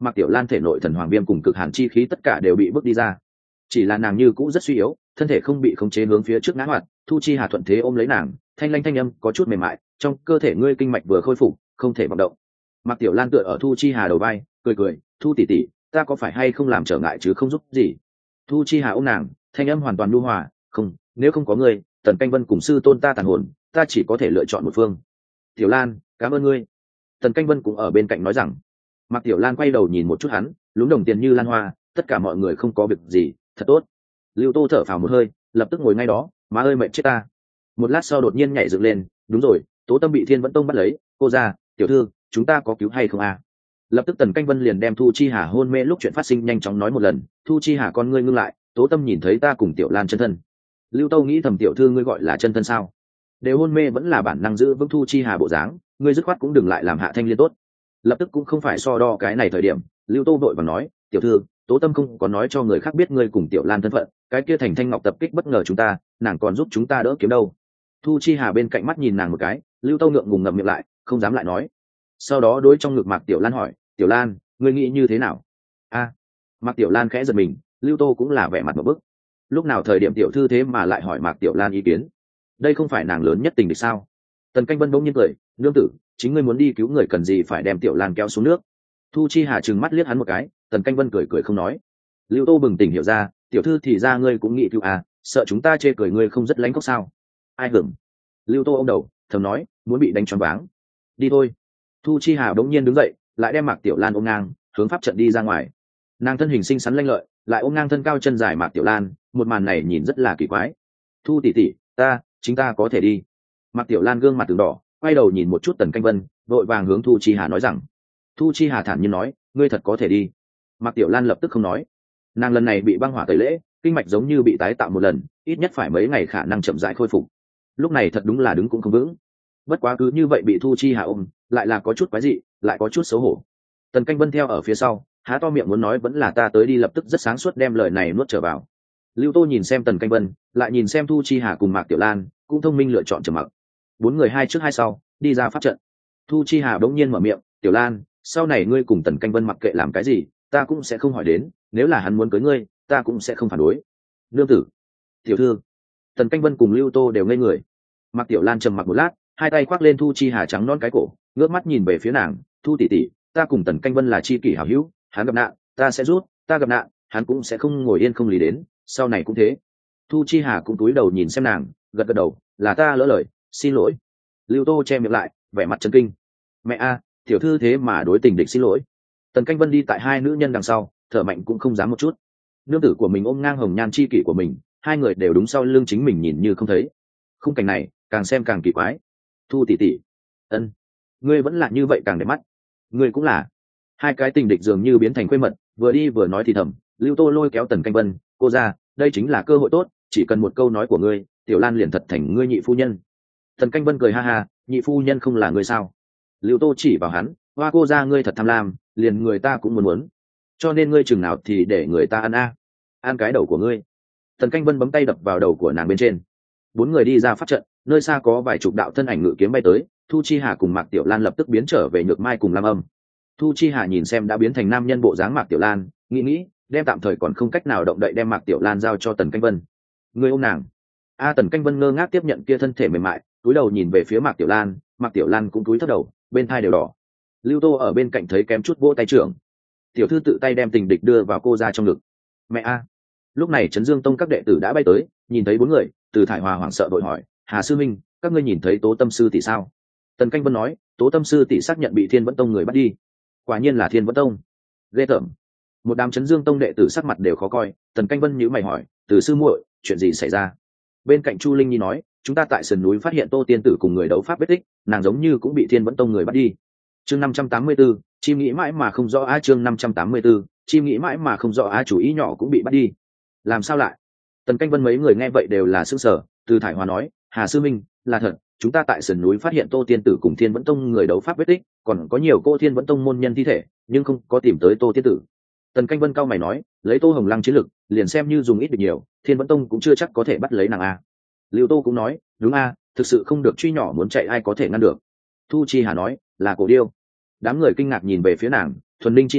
[SPEAKER 1] Mạc Tiểu Lan thể nội thần hoàng viêm cùng cực hàn chi khí tất cả đều bị bước đi ra, chỉ là nàng như cũ rất suy yếu, thân thể không bị khống chế hướng phía trước ngã hoạt. Thu Chi Hà thuận thế ôm lấy nàng, thanh lanh thanh âm có chút mềm mại, trong cơ thể ngươi kinh mạch vừa khôi phục, không thể vọng động. Mạc Tiểu Lan tựa ở Thu Chi Hà đầu vai, cười cười, Thu tỷ tỷ, ta có phải hay không làm trở ngại chứ không giúp gì. Thu Chi Hà ôm nàng, thanh âm hoàn toàn nhu hòa, không, nếu không có ngươi, Tần Canh Vân cùng sư tôn ta tàn hồn, ta chỉ có thể lựa chọn một phương. Tiểu Lan, cảm ơn ngươi. Tần Canh Vân cũng ở bên cạnh nói rằng. Mạc Tiểu Lan quay đầu nhìn một chút hắn, lúm đồng tiền như lan hoa, tất cả mọi người không có việc gì, thật tốt. Lưu Tô thở phào một hơi, lập tức ngồi ngay đó, má ơi mệt chết ta. Một lát sau đột nhiên nhảy dựng lên, đúng rồi, Tố Tâm bị Thiên Vẫn Tông bắt lấy, cô ra, tiểu thư, chúng ta có cứu hay không à? Lập tức Tần Canh Vân liền đem Thu Chi Hà hôn mê lúc chuyện phát sinh nhanh chóng nói một lần. Thu Chi Hà con ngươi ngưng lại, Tố Tâm nhìn thấy ta cùng Tiểu Lan chân thân. Lưu Tô nghĩ thầm tiểu thư ngươi gọi là chân thân sao? Đều hôn mê vẫn là bản năng giữ vững Thu Chi Hà bộ dáng, ngươi dứt khoát cũng đừng lại làm Hạ Thanh Liên tốt. Lập tức cũng không phải so đo cái này thời điểm, Lưu Tô vội vàng nói, tiểu thư, Tố Tâm không có nói cho người khác biết ngươi cùng Tiểu Lan thân phận, cái kia Thành Thanh Ngọc tập kích bất ngờ chúng ta, nàng còn giúp chúng ta đỡ kiếm đâu. Thu Chi Hà bên cạnh mắt nhìn nàng một cái, Lưu Tô ngượng ngùng ngậm miệng lại, không dám lại nói. Sau đó đối trong ngực Mạc Tiểu Lan hỏi, Tiểu Lan, ngươi nghĩ như thế nào? A, Mạc Tiểu Lan khẽ giật mình, Lưu Tô cũng là vẻ mặt một bức. Lúc nào thời điểm tiểu thư thế mà lại hỏi Mạc Tiểu Lan ý kiến? Đây không phải nàng lớn nhất tình địch sao? Tần Canh Vân bỗng nhiên cười, nương tử, chính ngươi muốn đi cứu người cần gì phải đem Tiểu Lan kéo xuống nước? Thu Chi Hà trừng mắt liếc hắn một cái, Tần Canh Vân cười cười không nói. Lưu Tô bừng tỉnh hiểu ra, tiểu thư thì ra ngươi cũng nghĩ cứu à, sợ chúng ta chê cười ngươi không rất lánh khóc sao? Ai hưởng? Lưu Tô ôm đầu, thầm nói, muốn bị đánh choáng váng. Đi thôi. Thu Chi Hà bỗng nhiên đứng dậy, lại đem Mạc Tiểu Lan ôm ngang, hướng pháp trận đi ra ngoài. Nàng thân hình xinh xắn lanh lợi, lại ôm ngang thân cao chân dài Mạc Tiểu Lan, một màn này nhìn rất là kỳ quái. Thu tỷ tỷ, chúng ta có thể đi. Mạc Tiểu Lan gương mặt từng đỏ, quay đầu nhìn một chút Tần Canh Vân, vội vàng hướng Thu Chi Hà nói rằng. Thu Chi Hà thản nhiên nói, ngươi thật có thể đi. Mạc Tiểu Lan lập tức không nói. Nàng lần này bị băng hỏa tẩy lễ, kinh mạch giống như bị tái tạo một lần, ít nhất phải mấy ngày khả năng chậm rãi khôi phục. Lúc này thật đúng là đứng cũng không vững. Bất quá cứ như vậy bị Thu Chi Hà ôm, lại là có chút quái dị, lại có chút xấu hổ. Tần Canh Vân theo ở phía sau, há to miệng muốn nói vẫn là ta tới đi, lập tức rất sáng suốt đem lời này nuốt trở vào. Lưu Tô nhìn xem Tần Canh Vân, lại nhìn xem Thu Chi Hà cùng Mạc Tiểu Lan, cũng thông minh lựa chọn trầm mặc. Bốn người hai trước hai sau, đi ra pháp trận. Thu Chi Hà bỗng nhiên mở miệng, Tiểu Lan, sau này ngươi cùng Tần Canh Vân mặc kệ làm cái gì, ta cũng sẽ không hỏi đến, nếu là hắn muốn cưới ngươi, ta cũng sẽ không phản đối. Nương tử, tiểu thư. Tần Canh Vân cùng Lưu Tô đều ngây người. Mạc Tiểu Lan trầm mặc một lát, hai tay khoác lên Thu Chi Hà trắng non cái cổ, ngước mắt nhìn về phía nàng, Thu tỷ tỷ, ta cùng Tần Canh Vân là tri kỷ hảo hữu, hắn gặp nạn, ta sẽ rút, ta gặp nạn, hắn cũng sẽ không ngồi yên không lý đến, sau này cũng thế. Thu Chi Hà cũng cúi đầu nhìn xem nàng, gật gật đầu, là ta lỡ lời, xin lỗi. Lưu Tô che miệng lại, vẻ mặt chấn kinh. Mẹ a, tiểu thư thế mà đối tình địch xin lỗi. Tần Canh Vân đi tại hai nữ nhân đằng sau, thở mạnh cũng không dám một chút. Nương tử của mình ôm ngang hồng nhan chi kỷ của mình, hai người đều đúng sau lưng chính mình nhìn như không thấy. Khung cảnh này càng xem càng kỳ quái. Thu tỷ tỷ, ân, ngươi vẫn là như vậy càng đẹp mắt. Ngươi cũng là. Hai cái tình địch dường như biến thành quê mật, vừa đi vừa nói thì thầm. Lưu Tô lôi kéo Tần Canh Vân, cô ra, đây chính là cơ hội tốt, chỉ cần một câu nói của ngươi, Tiểu Lan liền thật thành ngươi nhị phu nhân. Tần Canh Vân cười ha ha, nhị phu nhân không là ngươi sao? Lưu Tô chỉ vào hắn, hoa cô ra ngươi thật tham lam, liền người ta cũng muốn, cho nên ngươi chừng nào thì để người ta ăn a, ăn cái đầu của ngươi. Tần Canh Vân bấm tay đập vào đầu của nàng bên trên. Bốn người đi ra pháp trận, nơi xa có vài chục đạo thân ảnh ngự kiếm bay tới. Thu Chi Hà cùng Mạc Tiểu Lan lập tức biến trở về Nhược Mai cùng Lam Âm. Thu Chi Hà nhìn xem đã biến thành nam nhân bộ dáng Mạc Tiểu Lan, nghĩ đem tạm thời còn không cách nào động đậy đem Mạc Tiểu Lan giao cho Tần Canh Vân. Người ôm nàng. Tần Canh Vân ngơ ngác tiếp nhận kia thân thể mềm mại, cúi đầu nhìn về phía Mạc Tiểu Lan, Mạc Tiểu Lan cũng cúi thấp đầu, bên thai đều đỏ. Lưu Tô ở bên cạnh thấy kém chút vỗ tay trưởng. Tiểu thư tự tay đem tình địch đưa vào cô ra trong ngực. Mẹ a. Lúc này Trấn Dương Tông các đệ tử đã bay tới, nhìn thấy bốn người, Từ Thải Hòa hoảng sợ vội hỏi, Hà sư minh, các ngươi nhìn thấy Tố Tâm sư tỷ sao? Tần Canh Vân nói, Tố Tâm sư tỷ xác nhận bị Thiên Vẫn Tông người bắt đi. Quả nhiên là Thiên Vẫn Tông. Ghê tởm. Một đám Trấn Dương Tông đệ tử sắc mặt đều khó coi. Tần Canh Vân nhíu mày hỏi, Từ sư muội, chuyện gì xảy ra? Bên cạnh Chu Linh Nhi nói, chúng ta tại sườn núi phát hiện Tô tiên tử cùng người đấu pháp vết tích, nàng giống như cũng bị Thiên Vẫn Tông người bắt đi. Chương 584, chim nghĩ mãi mà không rõ chương 584, chim nghĩ mãi mà không rõ chủ ý nhỏ cũng bị bắt đi. Làm sao lại? Tần Canh Vân mấy người nghe vậy đều là sững sờ. Từ Thải Hòa nói, Hà sư minh, là thật, chúng ta tại sườn núi phát hiện Tô tiên tử cùng Thiên Vẫn Tông người đấu pháp vết tích, còn có nhiều cô Thiên Vẫn Tông môn nhân thi thể, nhưng không có tìm tới Tô tiên tử. Tần Canh Vân cao mày nói, lấy Tô Hồng Lăng chiến lực, liền xem như dùng ít được nhiều, Thiên Vẫn Tông cũng chưa chắc có thể bắt lấy nàng a. Lưu Tô cũng nói, đúng a, thực sự không được truy nhỏ muốn chạy ai có thể ngăn được. Thu Chi Hà nói, là Cổ Điêu. Đám người kinh ngạc nhìn về phía nàng, Thuần Linh Chi nói,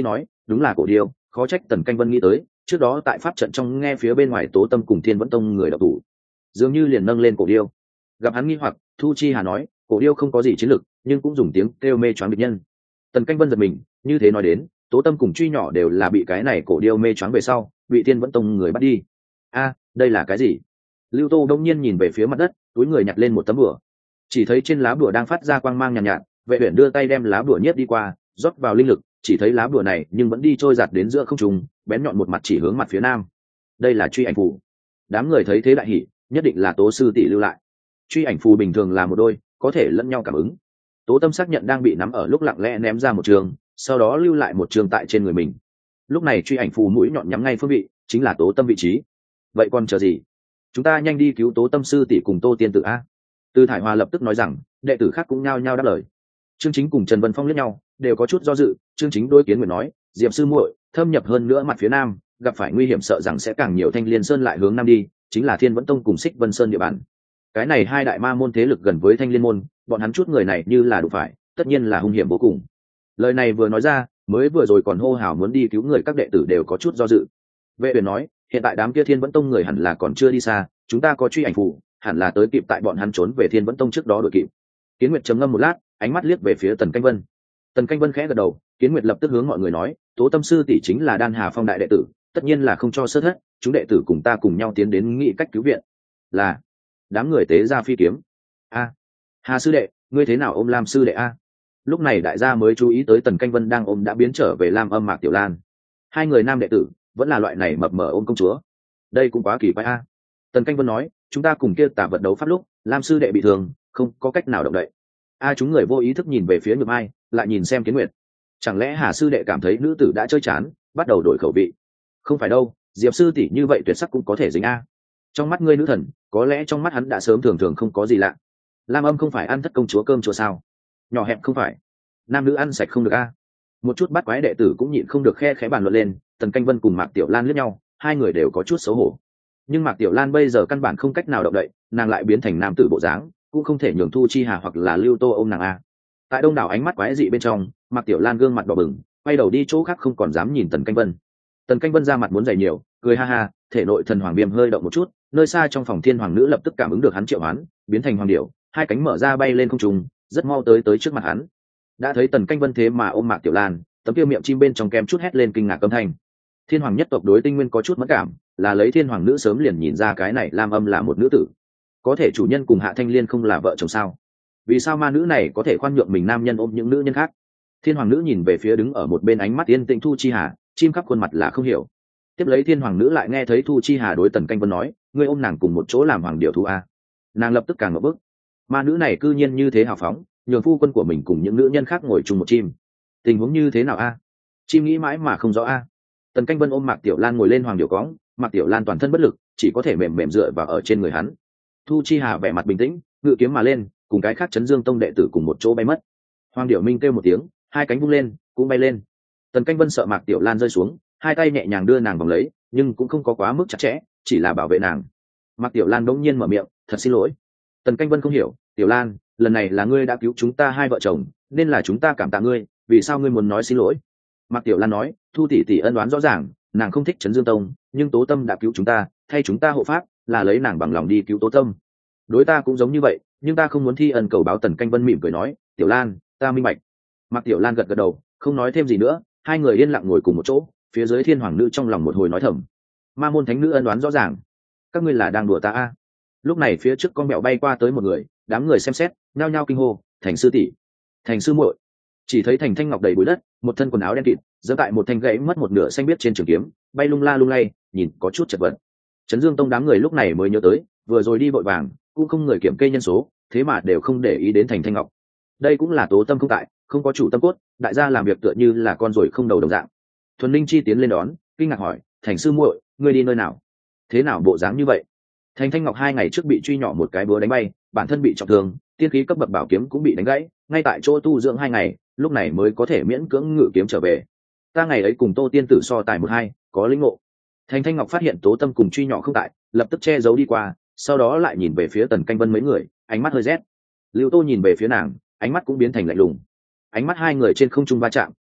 [SPEAKER 1] đúng là cổ điêu, khó trách Tần Canh Vân nghĩ tới trước đó tại pháp trận trong nghe phía bên ngoài Tố Tâm cùng Thiên Vẫn Tông người đọc thủ, dường như liền nâng lên cổ điêu. Gặp hắn nghi hoặc, Thu Chi Hà nói, cổ điêu không có gì chiến lực, nhưng cũng dùng tiếng kêu mê choáng địch nhân. Tần Canh Vân giật mình, như thế nói đến, Tố Tâm cùng Truy Nhỏ đều là bị cái này cổ điêu mê choáng về sau, bị Thiên Vẫn Tông người bắt đi. A, đây là cái gì? Lưu Tô đông nhiên nhìn về phía mặt đất, túi người nhặt lên một tấm bùa. Chỉ thấy trên lá bùa đang phát ra quang mang nhàn nhạt, Vệ Uyển đưa tay đem lá bùa nhiếp đi qua, rót vào linh lực, chỉ thấy lá bùa này nhưng vẫn đi trôi giạt đến giữa không trung, bén nhọn một mặt chỉ hướng mặt phía nam. Đây là truy ảnh phù. Đám người thấy thế đại hỉ, nhất định là Tố sư tỷ lưu lại. Truy ảnh phù bình thường là một đôi, có thể lẫn nhau cảm ứng. Tố Tâm xác nhận đang bị nắm ở lúc lặng lẽ ném ra một trường, sau đó lưu lại một trường tại trên người mình. Lúc này truy ảnh phù mũi nhọn nhắm ngay phương vị, chính là Tố Tâm vị trí. Vậy còn chờ gì? Chúng ta nhanh đi cứu Tố Tâm sư tỷ cùng Tô tiên tử a. Từ Thải Hòa lập tức nói rằng, đệ tử khác cũng nhao nhao đáp lời. Trương Chính cùng Trần Vân Phong liếc nhau, đều có chút do dự. Trương Chính đối Kiến Nguyệt nói, Diệp sư muội, thâm nhập hơn nữa mặt phía nam, gặp phải nguy hiểm sợ rằng sẽ càng nhiều. Thanh Liên Sơn lại hướng nam đi, chính là Thiên Vẫn Tông cùng Xích Vân Sơn địa bàn. Cái này hai đại ma môn thế lực gần với Thanh Liên môn, bọn hắn chút người này như là đủ phải, tất nhiên là hung hiểm vô cùng. Lời này vừa nói ra, mới vừa rồi còn hô hào muốn đi cứu người các đệ tử đều có chút do dự. Vệ Uyển nói, hiện tại đám kia Thiên Vẫn Tông người hẳn là còn chưa đi xa, chúng ta có truy ảnh phù, hẳn là tới kịp tại bọn hắn trốn về Thiên Vẫn Tông trước đó đuổi kịp. Kiến Nguyệt trầm ngâm một lát, ánh mắt liếc về phía Tần Canh Vân. Tần Canh Vân khẽ gật đầu, Kiến Nguyệt lập tức hướng mọi người nói, Tố Tâm sư tỷ chính là Đan Hà Phong đại đệ tử, tất nhiên là không cho sơ thất, chúng đệ tử cùng ta cùng nhau tiến đến nghị cách cứu viện. Là. Đám người tế ra phi kiếm. A, Hà sư đệ, ngươi thế nào ôm Lam sư đệ a? Lúc này đại gia mới chú ý tới Tần Canh Vân đang ôm đã biến trở về Lam Âm Mạc Tiểu Lan. Hai người nam đệ tử vẫn là loại này mập mờ ôm công chúa, đây cũng quá kỳ quái a. Tần Canh Vân nói, chúng ta cùng kia tả vật đấu pháp lúc, Lam sư đệ bị thương, không có cách nào động đậy. A, chúng người vô ý thức nhìn về phía Nhược Mai, lại nhìn xem Kiến Nguyệt. Chẳng lẽ Hà sư đệ cảm thấy nữ tử đã chơi chán, bắt đầu đổi khẩu vị? Không phải đâu, Diệp sư tỷ như vậy tuyệt sắc cũng có thể dính a. Trong mắt ngươi nữ thần, có lẽ trong mắt hắn đã sớm thường thường không có gì lạ. Lam Âm không phải ăn thất công chúa cơm chùa sao? Nhỏ hẹp không phải, nam nữ ăn sạch không được a. Một chút bắt quái đệ tử cũng nhịn không được khe khẽ bàn luận lên. Tần Canh Vân cùng Mạc Tiểu Lan liếc nhau, hai người đều có chút xấu hổ. Nhưng Mạc Tiểu Lan bây giờ căn bản không cách nào động đậy, nàng lại biến thành nam tử bộ dáng, cũng không thể nhường Thu Chi Hà hoặc là Lưu Tô ôm nàng a. Tại đông đảo ánh mắt quái dị bên trong, Mạc Tiểu Lan gương mặt đỏ bừng, quay đầu đi chỗ khác không còn dám nhìn Tần Canh Vân. Tần Canh Vân ra mặt muốn dày nhiều, cười ha ha, thể nội thần hoàng viêm hơi động một chút, nơi xa trong phòng thiên hoàng nữ lập tức cảm ứng được hắn triệu hoán, biến thành hoàng điểu, hai cánh mở ra bay lên không trung, rất mau tới trước mặt hắn. Đã thấy Tần Canh Vân thế mà ôm Mạc Tiểu Lan, tấm kia miệng chim bên trong kem chút hét lên kinh ngạc âm thanh. Thiên hoàng nhất tộc đối tinh nguyên có chút mất cảm, là lấy thiên hoàng nữ sớm liền nhìn ra cái này Lam Âm là một nữ tử. Có thể chủ nhân cùng Hạ Thanh Liên không là vợ chồng sao? Vì sao ma nữ này có thể khoan nhượng mình nam nhân ôm những nữ nhân khác? Thiên hoàng nữ nhìn về phía đứng ở một bên ánh mắt yên tĩnh Thu Chi Hà, chim khắp khuôn mặt là không hiểu. Tiếp lấy thiên hoàng nữ lại nghe thấy Thu Chi Hà đối Tần Canh Vân nói, ngươi ôm nàng cùng một chỗ làm hoàng điểu thu a. Nàng lập tức càng ngỡ bức, ma nữ này cư nhiên như thế hào phóng, nhường phu quân của mình cùng những nữ nhân khác ngồi chung một chim, tình huống như thế nào a? Chim nghĩ mãi mà không rõ a. Tần Canh Vân ôm Mạc Tiểu Lan ngồi lên hoàng điểu cõng, Mạc Tiểu Lan toàn thân bất lực, chỉ có thể mềm mềm dựa vào ở trên người hắn. Thu Chi Hà vẻ mặt bình tĩnh, ngự kiếm mà lên, cùng cái khác Chấn Dương Tông đệ tử cùng một chỗ bay mất. Hoàng điểu minh kêu một tiếng, hai cánh vung lên, cũng bay lên. Tần Canh Vân sợ Mạc Tiểu Lan rơi xuống, hai tay nhẹ nhàng đưa nàng vòng lấy, nhưng cũng không có quá mức chặt chẽ, chỉ là bảo vệ nàng. Mạc Tiểu Lan đống nhiên mở miệng, thật xin lỗi. Tần Canh Vân không hiểu, Tiểu Lan, lần này là ngươi đã cứu chúng ta hai vợ chồng, nên là chúng ta cảm tạ ngươi, vì sao ngươi muốn nói xin lỗi? Mạc Tiểu Lan nói, Thu tỷ tỷ ân oán rõ ràng, nàng không thích Trấn Dương Tông, nhưng Tố Tâm đã cứu chúng ta, thay chúng ta hộ pháp, là lấy nàng bằng lòng đi cứu Tố Tâm. Đối ta cũng giống như vậy, nhưng ta không muốn thi ân cầu báo. Tần Canh Vân mỉm cười nói, Tiểu Lan, ta minh bạch. Mạc Tiểu Lan gật gật đầu, không nói thêm gì nữa, hai người yên lặng ngồi cùng một chỗ, phía dưới thiên hoàng nữ trong lòng một hồi nói thầm, ma môn thánh nữ ân oán rõ ràng, các ngươi là đang đùa ta a? Lúc này phía trước con mèo bay qua tới một người, đám người xem xét, nhao nhao kinh hô, Thành sư tỷ, Thành sư muội. Chỉ thấy Thành Thanh Ngọc đầy bụi đất, một thân quần áo đen kịt, giơ tại một thanh gãy mất một nửa xanh biếc trên trường kiếm, bay lung la lung lay, nhìn có chút chật vật. Trấn Dương Tông đám người lúc này mới nhớ tới, vừa rồi đi vội vàng, cũng không người kiểm kê nhân số, thế mà đều không để ý đến Thành Thanh Ngọc. Đây cũng là Tố Tâm không tại, không có chủ tâm cốt, đại gia làm việc tựa như là con ruồi không đầu đồng dạng. Thuần Linh Chi tiến lên đón, kinh ngạc hỏi, Thành sư muội, ngươi đi nơi nào? Thế nào bộ dáng như vậy? Thành Thanh Ngọc 2 ngày trước bị truy nhỏ một cái búa đánh bay, bản thân bị trọng thương, tiên khí cấp bậc bảo kiếm cũng bị đánh gãy, ngay tại chỗ tu dưỡng 2 ngày, lúc này mới có thể miễn cưỡng ngự kiếm trở về. Ta ngày ấy cùng Tô tiên tử so tài 1-2, có lĩnh ngộ. Thành Thanh Ngọc phát hiện Tố Tâm cùng truy nhỏ không tại, lập tức che giấu đi qua, sau đó lại nhìn về phía Tần Canh Vân mấy người, ánh mắt hơi rét. Lưu Tô nhìn về phía nàng, ánh mắt cũng biến thành lạnh lùng. Ánh mắt hai người trên không trung va chạm,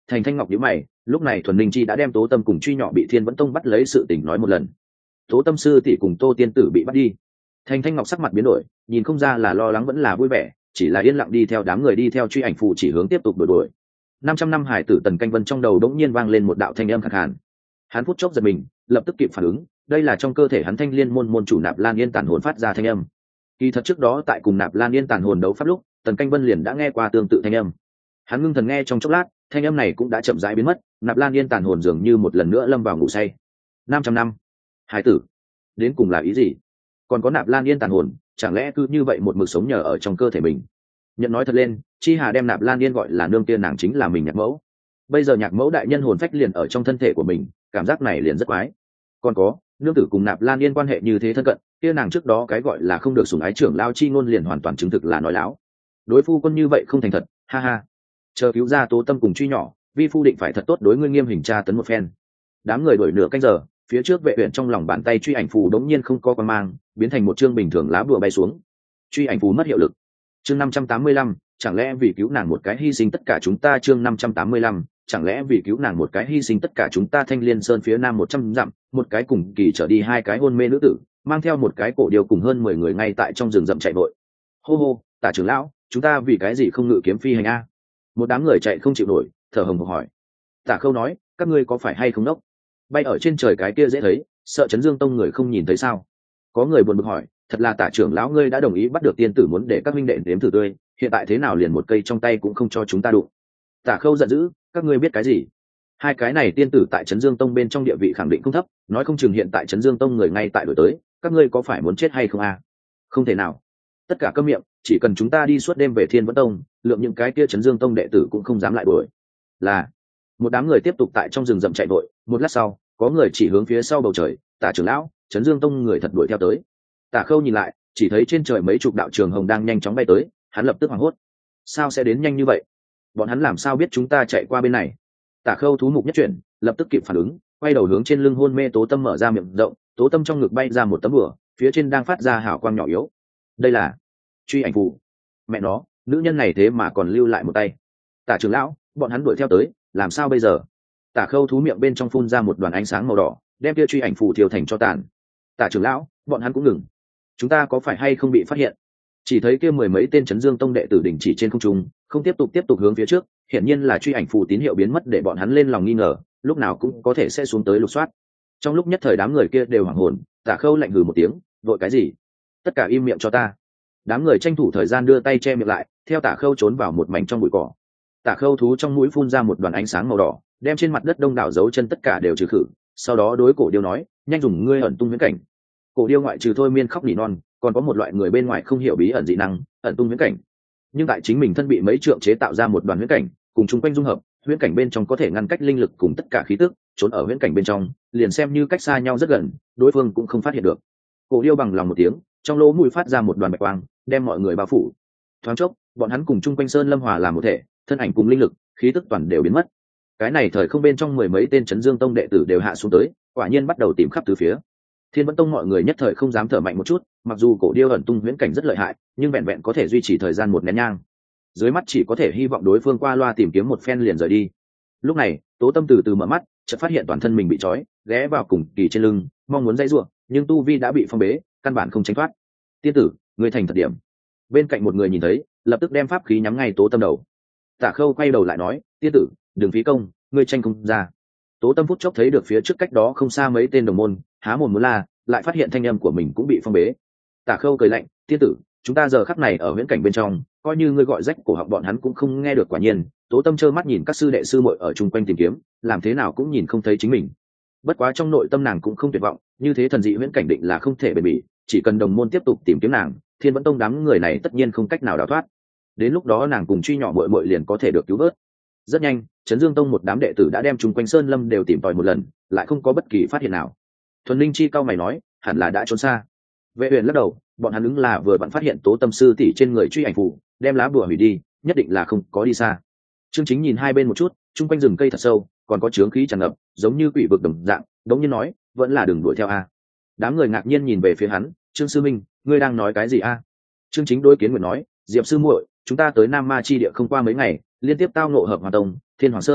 [SPEAKER 1] Thành Thanh Ngọc nhíu mày, lúc này Thuần Ninh Chi đã đem Tố Tâm cùng Truy Nhỏ bị Thiên Vẫn Tông bắt lấy sự tình nói một lần. Tố Tâm sư tỷ cùng Tô tiên tử bị bắt đi. Thành Thanh Ngọc sắc mặt biến đổi, nhìn không ra là lo lắng vẫn là vui vẻ, chỉ là yên lặng đi theo đám người đi theo truy ảnh phù chỉ hướng tiếp tục đuổi. 500 năm hải tử Tần Canh Vân trong đầu đống nhiên vang lên một đạo thanh âm khàn khàn. Hắn phút chốc giật mình, lập tức kịp phản ứng, đây là trong cơ thể hắn Thanh Liên môn môn chủ Nạp Lan Yên tản hồn phát ra thanh âm. Kỳ thật trước đó tại cùng Nạp Lan Yên tản hồn đấu pháp lúc, Tần Canh Vân liền đã nghe qua tương tự thanh âm. Hắn ngưng thần nghe trong chốc lát, thanh âm này cũng đã chậm rãi biến mất, Nạp Lan Yên tản hồn dường như một lần nữa lâm vào ngủ say. 500 năm, hải tử, đến cùng là ý gì? Còn có Nạp Lan Yên tản hồn, chẳng lẽ cứ như vậy một mực sống nhờ ở trong cơ thể mình? Nhận nói thật lên, Chi Hà đem Nạp Lan Yên gọi là nương kia, nàng chính là mình Nhạc Mẫu. Bây giờ Nhạc Mẫu đại nhân hồn phách liền ở trong thân thể của mình, cảm giác này liền rất quái. Còn có, nương tử cùng Nạp Lan Yên quan hệ như thế thân cận, kia nàng trước đó cái gọi là không được sủng ái trưởng lao chi ngôn liền hoàn toàn chứng thực là nói láo. Đối phu quân như vậy không thành thật, ha ha. Chờ cứu ra Tố Tâm cùng Truy Nhỏ, vi phu định phải thật tốt đối ngươi nghiêm hình tra tấn một phen. Đám người đuổi nửa canh giờ, phía trước Vệ Uyển trong lòng bàn tay truy ảnh phù đống nhiên không có quan mang, biến thành một chương bình thường lá bùa bay xuống. Truy ảnh phù mất hiệu lực. Chương 585, chẳng lẽ vì cứu nàng một cái hy sinh tất cả chúng ta? Chương 585, chẳng lẽ vì cứu nàng một cái hy sinh tất cả chúng ta? Thanh Liên Sơn phía nam 100 dặm, một cái cùng kỳ trở đi hai cái hôn mê nữ tử, mang theo một cái cổ điều cùng hơn 10 người ngay tại trong rừng rậm chạy vội. Hô hô, Tả trưởng lão, chúng ta vì cái gì không ngự kiếm phi hành a? Một đám người chạy không chịu nổi, thở hồng hộc hỏi. Tả Khâu nói, các ngươi có phải hay không đốc? Bay ở trên trời cái kia dễ thấy, sợ Trấn Dương Tông người không nhìn thấy sao? Có người buồn bực hỏi, thật là Tả trưởng lão ngươi đã đồng ý bắt được tiên tử muốn để các minh đệ nếm thử tươi, hiện tại thế nào liền một cây trong tay cũng không cho chúng ta đụng? Tả Khâu giận dữ, các ngươi biết cái gì? Hai cái này tiên tử tại Trấn Dương Tông bên trong địa vị khẳng định không thấp, nói không chừng hiện tại Trấn Dương Tông người ngay tại đổi tới, các ngươi có phải muốn chết hay không a? Không thể nào. Tất cả câm miệng, chỉ cần chúng ta đi suốt đêm về Thiên Vẫn Tông, lượng những cái kia Trấn Dương Tông đệ tử cũng không dám lại đuổi. Là một đám người tiếp tục tại trong rừng rậm chạy vội, một lát sau, có người chỉ hướng phía sau bầu trời, Tả trưởng lão, Trấn Dương Tông người thật đuổi theo tới. Tả Khâu nhìn lại, chỉ thấy trên trời mấy chục đạo trường hồng đang nhanh chóng bay tới, hắn lập tức hoảng hốt. Sao sẽ đến nhanh như vậy? Bọn hắn làm sao biết chúng ta chạy qua bên này? Tả Khâu thú mục nhất chuyển, lập tức kịp phản ứng, quay đầu hướng trên lưng hôn mê Tố Tâm mở ra miệng rộng, Tố Tâm trong ngực bay ra một tấm bửa, phía trên đang phát ra hào quang nhỏ yếu. Đây là truy ảnh phù. Mẹ nó, nữ nhân này thế mà còn lưu lại một tay. Tả trưởng lão, bọn hắn đuổi theo tới, làm sao bây giờ? Tả Khâu thú miệng bên trong phun ra một đoàn ánh sáng màu đỏ, đem kia truy ảnh phù thiêu thành cho tàn. Tả trưởng lão, bọn hắn cũng ngừng. Chúng ta có phải hay không bị phát hiện? Chỉ thấy kia mười mấy tên Trấn Dương Tông đệ tử đình chỉ trên không trung, không tiếp tục hướng phía trước, hiển nhiên là truy ảnh phù tín hiệu biến mất để bọn hắn lên lòng nghi ngờ, lúc nào cũng có thể sẽ xuống tới lục soát. Trong lúc nhất thời đám người kia đều hoảng hồn, Tả Khâu lạnh hừ một tiếng, vội cái gì? Tất cả im miệng cho ta. Đám người tranh thủ thời gian đưa tay che miệng lại, theo Tả Khâu trốn vào một mảnh trong bụi cỏ. Tả Khâu thú trong mũi phun ra một đoàn ánh sáng màu đỏ, đem trên mặt đất đông đảo dấu chân tất cả đều trừ khử, sau đó đối Cổ Điêu nói, nhanh dùng ngươi ẩn tung huyễn cảnh. Cổ Điêu ngoại trừ thôi miên khóc nỉ non, còn có một loại người bên ngoài không hiểu bí ẩn dị năng, ẩn tung huyễn cảnh. Nhưng tại chính mình thân bị mấy trượng chế tạo ra một đoàn huyễn cảnh, cùng chung quanh dung hợp, huyễn cảnh bên trong có thể ngăn cách linh lực cùng tất cả khí tức, trốn ở huyễn cảnh bên trong, liền xem như cách xa nhau rất gần, đối phương cũng không phát hiện được. Cổ Điêu bằng lòng một tiếng, trong lỗ mũi phát ra một đoàn bạch quang, đem mọi người bao phủ. Thoáng chốc, bọn hắn cùng chung quanh sơn lâm hòa làm một thể, thân ảnh cùng linh lực, khí tức toàn đều biến mất. Cái này thời không bên trong mười mấy tên Trấn Dương Tông đệ tử đều hạ xuống tới, quả nhiên bắt đầu tìm khắp tứ phía. Thiên Vẫn Tông mọi người nhất thời không dám thở mạnh một chút, mặc dù Cổ Điêu ẩn tung huyễn cảnh rất lợi hại, nhưng vẹn vẹn có thể duy trì thời gian một nén nhang. Dưới mắt chỉ có thể hy vọng đối phương qua loa tìm kiếm một phen liền rời đi. Lúc này, Tố Tâm từ từ mở mắt, chợt phát hiện toàn thân mình bị trói, ghé vào cùng kỳ trên lưng, mong muốn dãy rủa, nhưng tu vi đã bị phong bế, căn bản không tránh thoát. Tiên tử, người thành thật điểm. Bên cạnh một người nhìn thấy, lập tức đem pháp khí nhắm ngay Tố Tâm đầu. Tả Khâu quay đầu lại nói, tiên tử, đừng phí công, ngươi tranh không ra. Tố Tâm phút chốc thấy được phía trước cách đó không xa mấy tên đồng môn, há mồm muốn la, lại phát hiện thanh âm của mình cũng bị phong bế. Tả Khâu cười lạnh, tiên tử, chúng ta giờ khắc này ở viễn cảnh bên trong, coi như ngươi gọi rách cổ họng bọn hắn cũng không nghe được. Quả nhiên, Tố Tâm trơ mắt nhìn các sư đệ sư muội ở chung quanh tìm kiếm, làm thế nào cũng nhìn không thấy chính mình. Bất quá trong nội tâm nàng cũng không tuyệt vọng, như thế thần dị viễn cảnh định là không thể bền bỉ, chỉ cần đồng môn tiếp tục tìm kiếm nàng, Thiên Vẫn Tông đám người này tất nhiên không cách nào đào thoát. Đến lúc đó nàng cùng Truy Nhỏ muội muội liền có thể được cứu vớt. Rất nhanh, Trấn Dương Tông một đám đệ tử đã đem chung quanh sơn lâm đều tìm tòi một lần, lại không có bất kỳ phát hiện nào. Thuần Linh Chi cao mày nói, hẳn là đã trốn xa. Vệ Uyển lắc đầu, bọn hắn ứng là vừa vặn phát hiện Tố Tâm sư tỷ trên người truy ảnh phù, đem lá bùa hủy đi, nhất định là không có đi xa. Trương Chính nhìn hai bên một chút, chung quanh rừng cây thật sâu, còn có chướng khí tràn ngập, giống như quỷ vực đồng dạng, đống nhiên nói, vẫn là đừng đuổi theo a. Đám người ngạc nhiên nhìn về phía hắn, Trương sư minh, ngươi đang nói cái gì a? Trương Chính đối Kiến Nguyệt nói, Diệp sư muội, chúng ta tới Nam Ma chi địa không qua mấy ngày, liên tiếp tao ngộ Hợp Hoàn Tông, Thiên Hoàng Sơn,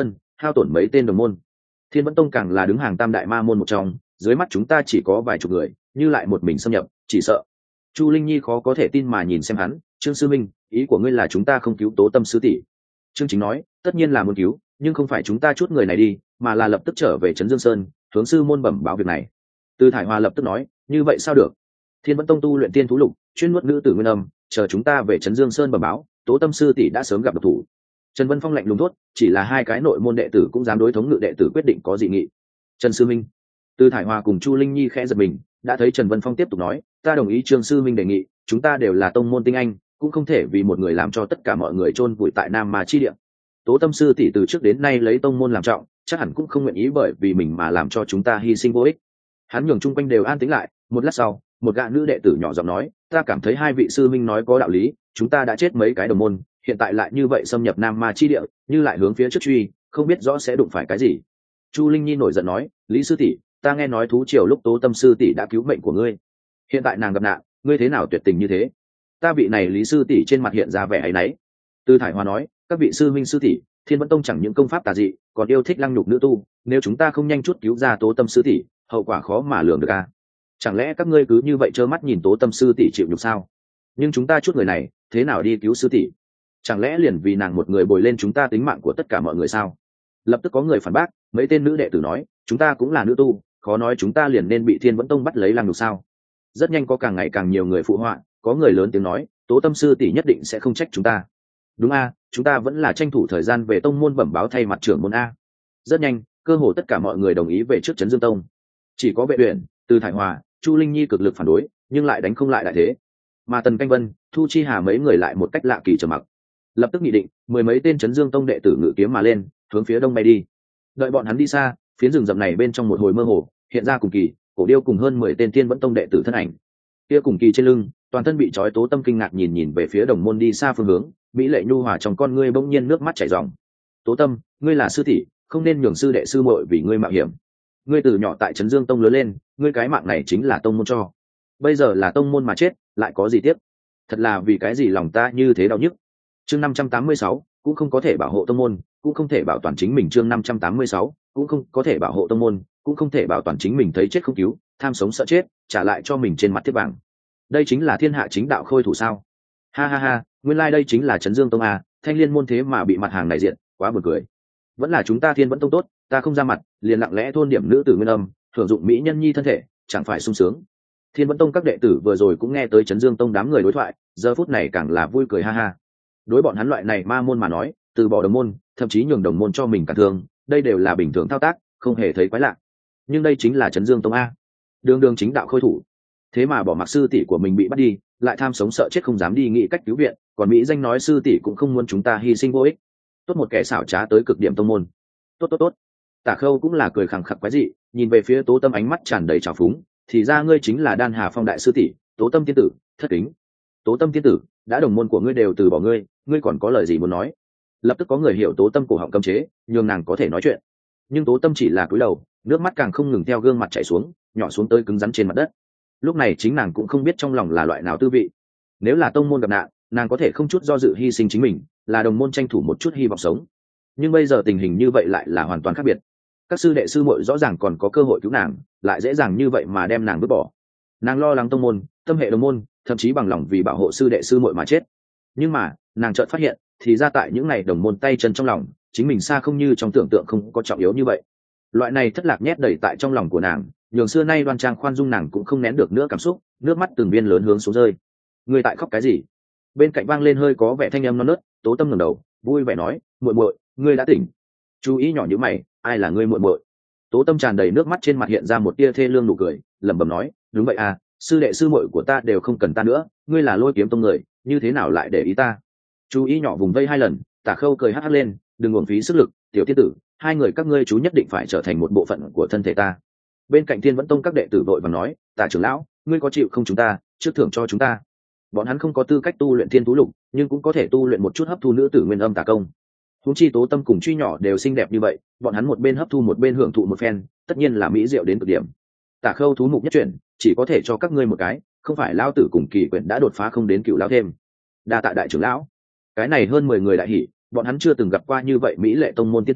[SPEAKER 1] hao tổn mấy tên đồng môn. Thiên Vẫn Tông càng là đứng hàng tam đại ma môn một trong, dưới mắt chúng ta chỉ có vài chục người, như lại một mình xâm nhập, chỉ sợ. Chu Linh Nhi khó có thể tin mà nhìn xem hắn, Trương sư minh, ý của ngươi là chúng ta không cứu Tố Tâm sư tỷ? Trương Chính nói, tất nhiên là muốn cứu, nhưng không phải chúng ta chút người này đi, mà là lập tức trở về trấn Dương Sơn, hướng sư môn bẩm báo việc này. Từ Thải Hoa lập tức nói, như vậy sao được? Thiên Vẫn Tông tu luyện tiên thú lục, chuyên nuốt nữ tử nguyên âm, chờ chúng ta về trấn Dương Sơn bẩm báo, Tố Tâm sư tỷ đã sớm gặp độc thủ. Trần Vân Phong lạnh lùng thốt, chỉ là hai cái nội môn đệ tử cũng dám đối thống ngự đệ tử quyết định có dị nghị. Trần sư minh. Từ Thải Hoa cùng Chu Linh Nhi khẽ giật mình, đã thấy Trần Vân Phong tiếp tục nói, ta đồng ý Trương sư minh đề nghị, chúng ta đều là tông môn tinh anh, cũng không thể vì một người làm cho tất cả mọi người chôn vùi tại Nam Ma chi địa. Tố Tâm sư tỷ từ trước đến nay lấy tông môn làm trọng, chắc hẳn cũng không nguyện ý bởi vì mình mà làm cho chúng ta hy sinh vô ích. Hắn nhường chung quanh đều an tĩnh lại, một lát sau, một gã nữ đệ tử nhỏ giọng nói, ta cảm thấy hai vị sư minh nói có đạo lý, chúng ta đã chết mấy cái đồng môn, hiện tại lại như vậy xâm nhập Nam Ma chi địa, như lại hướng phía trước truy, không biết rõ sẽ đụng phải cái gì. Chu Linh Nhi nổi giận nói, Lý sư tỷ, ta nghe nói thú triều lúc Tố Tâm sư tỷ đã cứu mệnh của ngươi, hiện tại nàng gặp nạn, ngươi thế nào tuyệt tình như thế? Ta vị này Lý sư tỷ trên mặt hiện ra vẻ áy náy. Từ Thải Hoa nói, các vị sư minh sư tỷ, Thiên Vẫn Tông chẳng những công pháp tà dị, còn yêu thích lăng nhục nữ tu, nếu chúng ta không nhanh chút cứu ra Tố Tâm sư tỷ, hậu quả khó mà lường được a. Chẳng lẽ các ngươi cứ như vậy trơ mắt nhìn Tố Tâm sư tỷ chịu nhục sao? Nhưng chúng ta chút người này, thế nào đi cứu sư tỷ? Chẳng lẽ liền vì nàng một người bồi lên chúng ta tính mạng của tất cả mọi người sao? Lập tức có người phản bác, mấy tên nữ đệ tử nói, chúng ta cũng là nữ tu, khó nói chúng ta liền nên bị Thiên Vẫn Tông bắt lấy lăng nhục sao? Rất nhanh có càng ngày càng nhiều người phụ họa, có người lớn tiếng nói, Tố Tâm sư tỷ nhất định sẽ không trách chúng ta. Đúng a, chúng ta vẫn là tranh thủ thời gian về tông môn bẩm báo thay mặt trưởng môn a. Rất nhanh, cơ hồ tất cả mọi người đồng ý về trước trấn Dương Tông. Chỉ có Vệ Uyển, Từ Thải Hòa, Chu Linh Nhi cực lực phản đối, nhưng lại đánh không lại đại thế. Mà Tần Canh Vân, Thu Chi Hà mấy người lại một cách lạ kỳ trầm mặc. Lập tức nghị định, mười mấy tên trấn Dương Tông đệ tử ngự kiếm mà lên, hướng phía đông bay đi. Đợi bọn hắn đi xa, phiến rừng rậm này bên trong một hồi mơ hồ, hiện ra cùng kỳ, Cổ Điêu cùng hơn 10 tên Thiên Vẫn Tông đệ tử thân ảnh. Kia cùng kỳ trên lưng, toàn thân bị trói Tố Tâm kinh ngạc nhìn về phía đồng môn đi xa phương hướng, mỹ lệ nhu hòa trong con ngươi bỗng nhiên nước mắt chảy ròng. Tố Tâm, ngươi là sư tỷ, không nên nhường sư đệ sư muội vì ngươi mạo hiểm. Ngươi từ nhỏ tại trấn Dương Tông lớn lên, ngươi cái mạng này chính là tông môn cho. Bây giờ là tông môn mà chết, lại có gì tiếc? Thật là vì cái gì lòng ta như thế đau nhức. Chương 586, cũng không có thể bảo hộ tông môn, cũng không thể bảo toàn chính mình. Chương 586, cũng không có thể bảo hộ tông môn, cũng không thể bảo toàn chính mình, thấy chết không cứu, tham sống sợ chết, trả lại cho mình trên mặt thiết vàng. Đây chính là thiên hạ chính đạo khôi thủ sao? Ha ha ha, nguyên lai đây chính là trấn Dương Tông a, Thanh Liên môn thế mà bị mặt hàng này diện, quá buồn cười. Vẫn là chúng ta Thiên Vẫn Tông tốt, ta không ra mặt, liền lặng lẽ thôn điểm nữ tử nguyên âm, thưởng dụng mỹ nhân nhi thân thể, chẳng phải sung sướng. Thiên Vẫn Tông các đệ tử vừa rồi cũng nghe tới trấn Dương Tông đám người đối thoại, giờ phút này càng là vui cười ha ha. Đối bọn hắn loại này ma môn mà nói, từ bỏ đồng môn, thậm chí nhường đồng môn cho mình cả thương, đây đều là bình thường thao tác, không hề thấy quái lạ. Nhưng đây chính là trấn Dương Tông a, đường đường chính đạo khôi thủ, thế mà bỏ mặc sư tỷ của mình bị bắt đi, lại tham sống sợ chết không dám đi nghĩ cách cứu viện, còn mỹ danh nói sư tỷ cũng không muốn chúng ta hy sinh vô ích. Tốt một kẻ xảo trá tới cực điểm tông môn. Tốt tốt tốt. Tả Khâu cũng là cười khẳng khặc quái dị, nhìn về phía Tố Tâm ánh mắt tràn đầy trào phúng, thì ra ngươi chính là Đan Hà Phong đại sư tỷ, Tố Tâm tiên tử, thất kính. Tố Tâm tiên tử, đã đồng môn của ngươi đều từ bỏ ngươi, ngươi còn có lời gì muốn nói? Lập tức có người hiểu Tố Tâm cổ họng cấm chế, nhường nàng có thể nói chuyện. Nhưng Tố Tâm chỉ là cúi đầu, nước mắt càng không ngừng theo gương mặt chảy xuống, nhỏ xuống tới cứng rắn trên mặt đất. Lúc này chính nàng cũng không biết trong lòng là loại nào tư vị. Nếu là tông môn gặp nạn, nàng có thể không chút do dự hy sinh chính mình, là đồng môn tranh thủ một chút hy vọng sống. Nhưng bây giờ tình hình như vậy lại là hoàn toàn khác biệt. Các sư đệ sư muội rõ ràng còn có cơ hội cứu nàng, lại dễ dàng như vậy mà đem nàng vứt bỏ. Nàng lo lắng tông môn, tâm hệ đồng môn, thậm chí bằng lòng vì bảo hộ sư đệ sư muội mà chết. Nhưng mà nàng chợt phát hiện, thì ra tại những ngày đồng môn tay chân trong lòng, chính mình xa không như trong tưởng tượng không có trọng yếu như vậy. Loại này thất lạc nhét đầy tại trong lòng của nàng, nhường xưa nay đoan trang khoan dung nàng cũng không nén được nữa cảm xúc, nước mắt từng viên lớn hướng xuống rơi. Ngươi tại khóc cái gì? Bên cạnh vang lên hơi có vẻ thanh âm non nớt. Tố Tâm ngẩng đầu, vui vẻ nói, muội muội, ngươi đã tỉnh. Chú ý nhỏ như mày, ai là ngươi muội muội? Tố Tâm tràn đầy nước mắt, trên mặt hiện ra một tia thê lương nụ cười, lẩm bẩm nói, đúng vậy à, sư đệ sư muội của ta đều không cần ta nữa, ngươi là Lôi Kiếm Tông người, như thế nào lại để ý ta? Chú ý nhỏ vùng vây hai lần, Tả Khâu cười hắt hắt lên, đừng uổng phí sức lực, tiểu tiên tử, hai người các ngươi chú nhất định phải trở thành một bộ phận của thân thể ta. Bên cạnh Thiên Vẫn Tông các đệ tử vội vàng nói, Tả trưởng lão, ngươi có chịu không chúng ta, trước thưởng cho chúng ta. Bọn hắn không có tư cách tu luyện thiên thú lục, nhưng cũng có thể tu luyện một chút hấp thu nữ tử nguyên âm tà công. Huống chi Tố Tâm cùng Truy nhỏ đều xinh đẹp như vậy, bọn hắn một bên hấp thu một bên hưởng thụ một phen, tất nhiên là mỹ diệu đến cực điểm. Tả Khâu thú mục nhất chuyển, chỉ có thể cho các ngươi một cái, không phải lão tử cùng Kỳ Quyển đã đột phá không đến cựu lão thêm. Đa tạ đại trưởng lão. Cái này hơn 10 người đại hỉ, bọn hắn chưa từng gặp qua như vậy mỹ lệ tông môn tiên tử,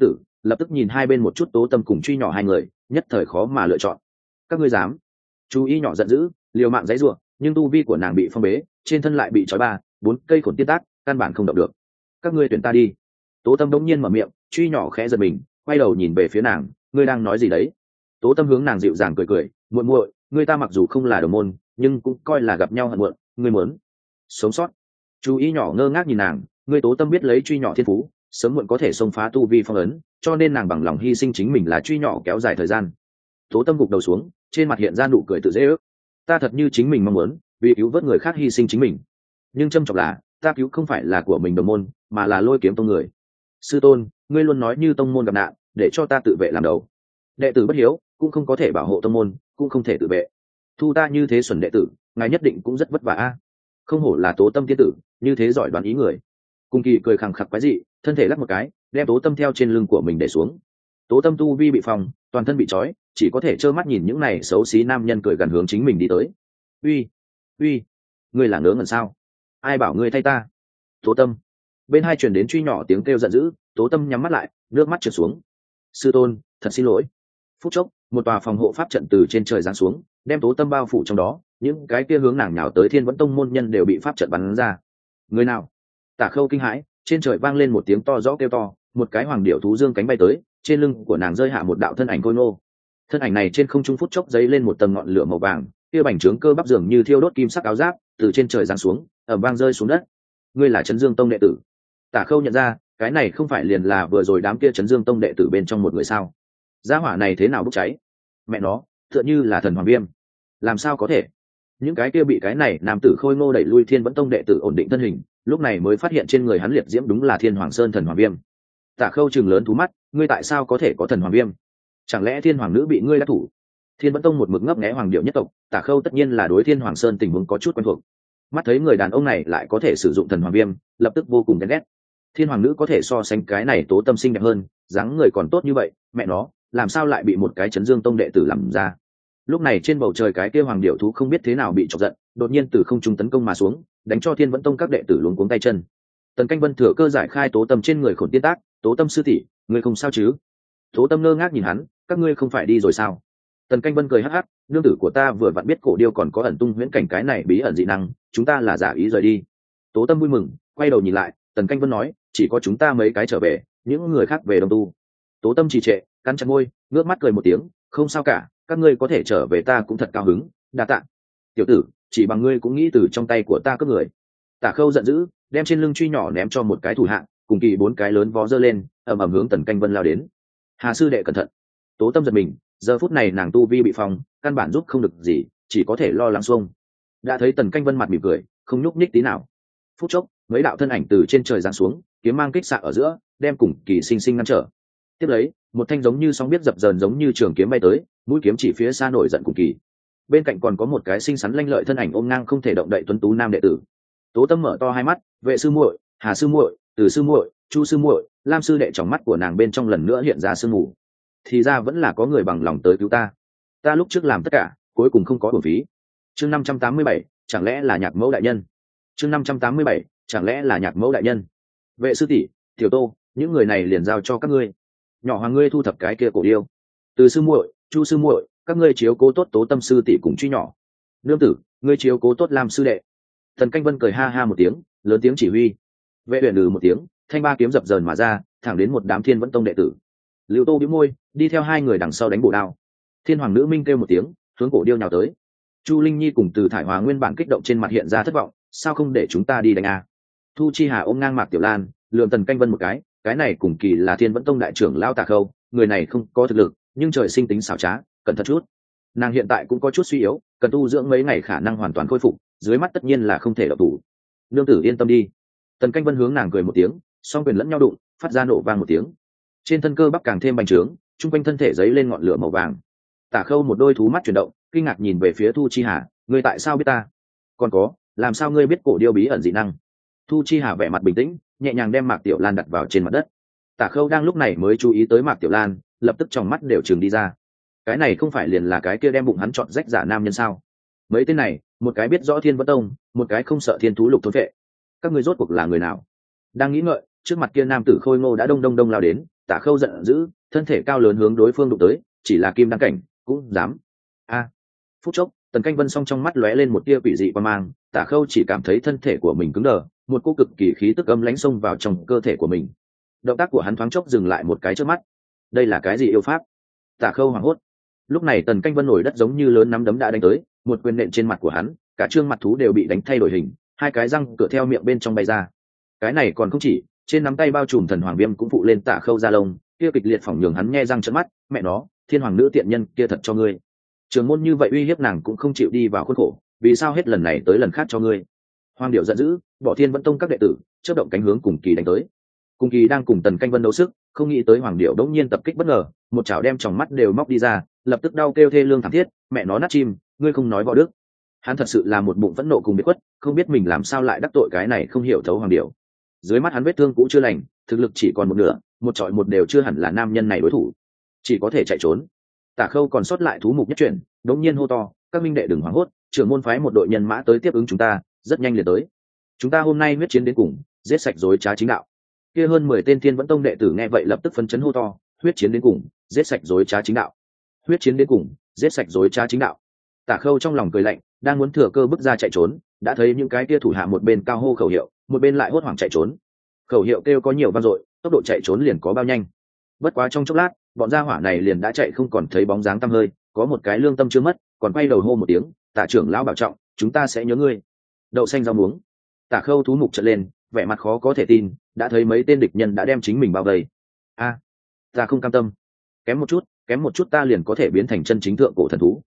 [SPEAKER 1] lập tức nhìn hai bên một chút tố tâm cùng truy nhỏ hai người, nhất thời khó mà lựa chọn. Các ngươi dám? Chú ý nhỏ giận dữ, liều mạng giãy giụa, nhưng tu vi của nàng bị phong bế, trên thân lại bị trói 3-4 cây khổn tiên tác, căn bản không động được. Các ngươi tuyển ta đi. Tố tâm đống nhiên mở miệng, truy nhỏ khẽ giật mình, quay đầu nhìn về phía nàng, ngươi đang nói gì đấy? Tố tâm hướng nàng dịu dàng cười cười, muội muội, ngươi ta mặc dù không là đồng môn, nhưng cũng coi là gặp nhau hận muộn, ngươi muốn sống sót. Chú ý nhỏ ngơ ngác nhìn nàng, ngươi Tố tâm biết lấy truy nhỏ thiên phú, sớm muộn có thể xông phá tu vi phong ấn, cho nên nàng bằng lòng hy sinh chính mình là truy nhỏ kéo dài thời gian. Tố tâm gục đầu xuống, trên mặt hiện ra nụ cười tự dễ ước. Ta thật như chính mình mong muốn, vì cứu vớt người khác hy sinh chính mình, nhưng châm trọng là ta cứu không phải là của mình đồng môn, mà là Lôi Kiếm tông người. Sư tôn, ngươi luôn nói như tông môn gặp nạn, để cho ta tự vệ làm đầu. Đệ tử bất hiếu, cũng không có thể bảo hộ tông môn, cũng không thể tự vệ. Thu ta như thế xuẩn đệ tử, ngài nhất định cũng rất vất vả a. Không hổ là Tố tâm tiên tử, như thế giỏi đoán ý người. Cung Kỳ cười khẳng khặc quái dị, thân thể lắc một cái, đem Tố tâm theo trên lưng của mình để xuống. Tố tâm tu vi bị phòng, toàn thân bị trói, chỉ có thể trơ mắt nhìn những này xấu xí nam nhân cười gần hướng chính mình đi tới. Uy, ngươi là ngớ ngẩn sao? Ai bảo ngươi thay ta? Tố tâm. Bên hai truyền đến truy nhỏ tiếng kêu giận dữ, Tố tâm nhắm mắt lại, nước mắt trượt xuống. Sư tôn, thật xin lỗi. Phút chốc, một tòa phòng hộ pháp trận từ trên trời giáng xuống, đem Tố tâm bao phủ trong đó, những cái kia hướng nàng nhào tới Thiên Vẫn tông môn nhân đều bị pháp trận bắn ra. Người nào? Tả Khâu kinh hãi, trên trời vang lên một tiếng to rõ kêu to, một cái hoàng điểu thú dương cánh bay tới, trên lưng của nàng rơi hạ một đạo thân ảnh khôi ngô. Thân ảnh này trên không trung phút chốc giấy lên một tầng ngọn lửa màu vàng, kia bành trướng cơ bắp dường như thiêu đốt kim sắc áo giáp, từ trên trời giáng xuống, ầm vang rơi xuống đất. Ngươi là Trấn Dương tông đệ tử? Tả Khâu nhận ra, cái này không phải liền là vừa rồi đám kia Trấn Dương tông đệ tử bên trong một người sao? Gia hỏa này thế nào bốc cháy? Mẹ nó, tựa như là thần hoàng viêm. Làm sao có thể? Những cái kia bị cái này nam tử khôi ngô đẩy lui Thiên Vẫn tông đệ tử ổn định thân hình, lúc này mới phát hiện trên người hắn liệt diễm đúng là Thiên Hoàng Sơn thần hoàng viêm. Tả Khâu trừng lớn thú mắt, ngươi tại sao có thể có thần hoàng viêm? Chẳng lẽ Thiên Hoàng nữ bị ngươi đắc thủ? Thiên Vẫn tông một mực ngấp nghé hoàng điệu nhất tộc, Tả Khâu tất nhiên là đối Thiên Hoàng Sơn tình huống có chút quen thuộc. Mắt thấy người đàn ông này lại có thể sử dụng thần hoàng viêm, lập tức vô cùng ghen ghét. Thiên Hoàng nữ có thể so sánh cái này Tố tâm xinh đẹp hơn, dáng người còn tốt như vậy, mẹ nó, làm sao lại bị một cái Trấn Dương tông đệ tử làm ra? Lúc này trên bầu trời cái kia hoàng điệu thú không biết thế nào bị chọc giận, đột nhiên từ không trung tấn công mà xuống, đánh cho Thiên Vẫn tông các đệ tử luống cuống tay chân. Tần Canh Vân thừa cơ giải khai Tố tâm trên người khổn tiên tác, Tố tâm sư tỷ, ngươi không sao chứ? Tố tâm ngơ ngác nhìn hắn, các ngươi không phải đi rồi sao? Tần Canh Vân cười hắc hắc, nương tử của ta vừa vặn biết cổ điêu còn có ẩn tung huyễn cảnh cái này bí ẩn dị năng, chúng ta là giả ý rời đi. Tố tâm vui mừng, quay đầu nhìn lại, Tần Canh Vân nói, chỉ có chúng ta mấy cái trở về, những người khác về Đông Tu. Tố tâm trì trệ, cắn chặt môi, ngước mắt cười một tiếng, không sao cả, các ngươi có thể trở về ta cũng thật cao hứng, đa tạ. Tiểu tử, chỉ bằng ngươi cũng nghĩ từ trong tay của ta cướp người. Tả Khâu giận dữ, đem trên lưng truy nhỏ ném cho một cái thủ hạng, cùng kỳ 4 cái lớn vó giơ lên, ầm ầm hướng Tần Canh Vân lao đến. Hà sư đệ cẩn thận. Tố tâm giật mình, giờ phút này nàng tu vi bị phòng, căn bản giúp không được gì, chỉ có thể lo lắng xuông. Đã thấy Tần Canh Vân mặt mỉm cười, không nhúc nhích tí nào. Phút chốc, mấy đạo thân ảnh từ trên trời giáng xuống, kiếm mang kích xạ ở giữa, đem cùng kỳ sinh sinh ngăn trở. Tiếp lấy, một thanh giống như sóng biết dập dờn giống như trường kiếm bay tới, mũi kiếm chỉ phía xa nổi giận cùng kỳ. Bên cạnh còn có một cái xinh xắn lanh lợi thân ảnh ôm ngang không thể động đậy tuấn tú nam đệ tử. Tố tâm mở to hai mắt, vệ sư muội, Hà sư muội, Từ sư muội, Chu sư muội, Lam sư đệ, trong mắt của nàng bên trong lần nữa hiện ra sương mù. Thì ra vẫn là có người bằng lòng tới cứu ta. Ta lúc trước làm tất cả, cuối cùng không có uổng phí. Chương 587, chẳng lẽ là Nhạc mẫu đại nhân? Chương 587, chẳng lẽ là Nhạc mẫu đại nhân? Vệ sư tỷ, Tiểu Tô, những người này liền giao cho các ngươi. Nhỏ hoàng ngươi thu thập cái kia cổ điêu. Từ sư muội, Chu sư muội, các ngươi chiếu cố tốt Tố tâm sư tỷ cùng truy nhỏ. Nương tử, ngươi chiếu cố tốt Lam sư đệ. Thần Canh Vân cười ha ha một tiếng, lớn tiếng chỉ huy. Vệ uyển một tiếng, thanh ba kiếm dập dờn mà ra, thẳng đến một đám Thiên Vẫn tông đệ tử. Lưu Tô bĩu môi, đi theo hai người đằng sau đánh bổ đao. Thiên Hoàng nữ minh kêu một tiếng, hướng cổ điêu nhào tới. Chu Linh Nhi cùng Từ Thải Hòa nguyên bản kích động trên mặt hiện ra thất vọng, sao không để chúng ta đi đánh a? Thu Chi Hà ôm ngang Mạc Tiểu Lan, lườm Tần Canh Vân một cái này cùng kỳ là Thiên Vẫn tông đại trưởng lão Tả Khâu, người này không có thực lực, nhưng trời sinh tính xảo trá, cẩn thận chút. Nàng hiện tại cũng có chút suy yếu, cần tu dưỡng mấy ngày khả năng hoàn toàn khôi phục, dưới mắt tất nhiên là không thể động thủ. Nương tử yên tâm đi. Tần Canh Vân hướng nàng cười một tiếng, song quyền lẫn nhau đụng, phát ra nổ vang một tiếng. Trên thân cơ bắp càng thêm bành trướng, trung quanh thân thể giấy lên ngọn lửa màu vàng. Tả Khâu một đôi thú mắt chuyển động, kinh ngạc nhìn về phía Thu Chi Hà, ngươi tại sao biết ta? Còn có, làm sao ngươi biết cổ điêu bí ẩn dị năng? Thu Chi Hà vẻ mặt bình tĩnh, nhẹ nhàng đem Mạc Tiểu Lan đặt vào trên mặt đất. Tả Khâu đang lúc này mới chú ý tới Mạc Tiểu Lan, lập tức trong mắt đều trừng đi ra. Cái này không phải liền là cái kia đem bụng hắn chọn rách giả nam nhân sao? Mấy tên này, một cái biết rõ Thiên Vẫn tông, một cái không sợ thiên thú lục thôn vệ. Các ngươi rốt cuộc là người nào? Đang nghĩ ngợi, trước mặt kia nam tử khôi ngô đã đông lao đến, Tả Khâu giận dữ, thân thể cao lớn hướng đối phương đụng tới, chỉ là kim đăng cảnh cũng dám. A. Phút chốc, Tần Canh Vân song trong mắt lóe lên một tia quỷ dị qua mang, Tả Khâu chỉ cảm thấy thân thể của mình cứng đờ, một cô cực kỳ khí tức âm lãnh xông vào trong cơ thể của mình. Động tác của hắn thoáng chốc dừng lại một cái trước mắt. Đây là cái gì yêu pháp? Tả Khâu hoảng hốt. Lúc này Tần Canh Vân nổi đất giống như lớn nắm đấm đã đánh tới, một quyền nện trên mặt của hắn, cả trương mặt thú đều bị đánh thay đổi hình, hai cái răng cửa theo miệng bên trong bay ra. Cái này còn không chỉ, trên nắm tay bao trùm thần hoàng viêm cũng phụ lên Tả Khâu da lông, kia kịch liệt phỏng nhường hắn nhe răng trợn mắt, mẹ nó, thiên hoàng nữ tiện nhân kia thật cho ngươi. Trường môn như vậy uy hiếp nàng cũng không chịu đi vào khuôn khổ, vì sao hết lần này tới lần khác cho ngươi? Hoàng điệu giận dữ, bỏ Thiên Vẫn Tông các đệ tử, chớp động cánh hướng Cùng Kỳ đánh tới. Cùng Kỳ đang cùng Tần Canh Vân đấu sức, không nghĩ tới Hoàng điệu đống nhiên tập kích bất ngờ, một chảo đem tròng mắt đều móc đi ra, lập tức đau kêu thê lương thảm thiết, mẹ nó nát chim, ngươi không nói võ đức. Hắn thật sự là một bụng phẫn nộ cùng biệt khuất, không biết mình làm sao lại đắc tội cái này không hiểu thấu Hoàng điệu. Dưới mắt hắn vết thương cũ chưa lành, thực lực chỉ còn một nửa, một trọi một đều chưa hẳn là nam nhân này đối thủ, chỉ có thể chạy trốn. Tả Khâu còn sót lại thú mục nhất chuyển, đống nhiên hô to, các minh đệ đừng hoảng hốt, trưởng môn phái một đội nhân mã tới tiếp ứng chúng ta, rất nhanh liền tới. Chúng ta hôm nay huyết chiến đến cùng, giết sạch dối trá chính đạo. Kia hơn 10 tên Thiên Vẫn Tông đệ tử nghe vậy lập tức phấn chấn hô to, huyết chiến đến cùng, giết sạch dối trá chính đạo. Huyết chiến đến cùng, giết sạch dối trá chính đạo. Tả Khâu trong lòng cười lạnh, đang muốn thừa cơ bước ra chạy trốn, đã thấy những cái kia thủ hạ một bên cao hô khẩu hiệu, một bên lại hốt hoảng chạy trốn. Khẩu hiệu kêu có nhiều vang dội, tốc độ chạy trốn liền có bao nhanh. Bất quá trong chốc lát, bọn gia hỏa này liền đã chạy không còn thấy bóng dáng tăm hơi, có một cái lương tâm chưa mất, còn quay đầu hô một tiếng, Tả trưởng lão bảo trọng, chúng ta sẽ nhớ ngươi. Đậu xanh rau muống. Tả Khâu thú mục trợn lên, vẻ mặt khó có thể tin, đã thấy mấy tên địch nhân đã đem chính mình bao vây. A, ta không cam tâm, kém một chút ta liền có thể biến thành chân chính thượng cổ thần thú.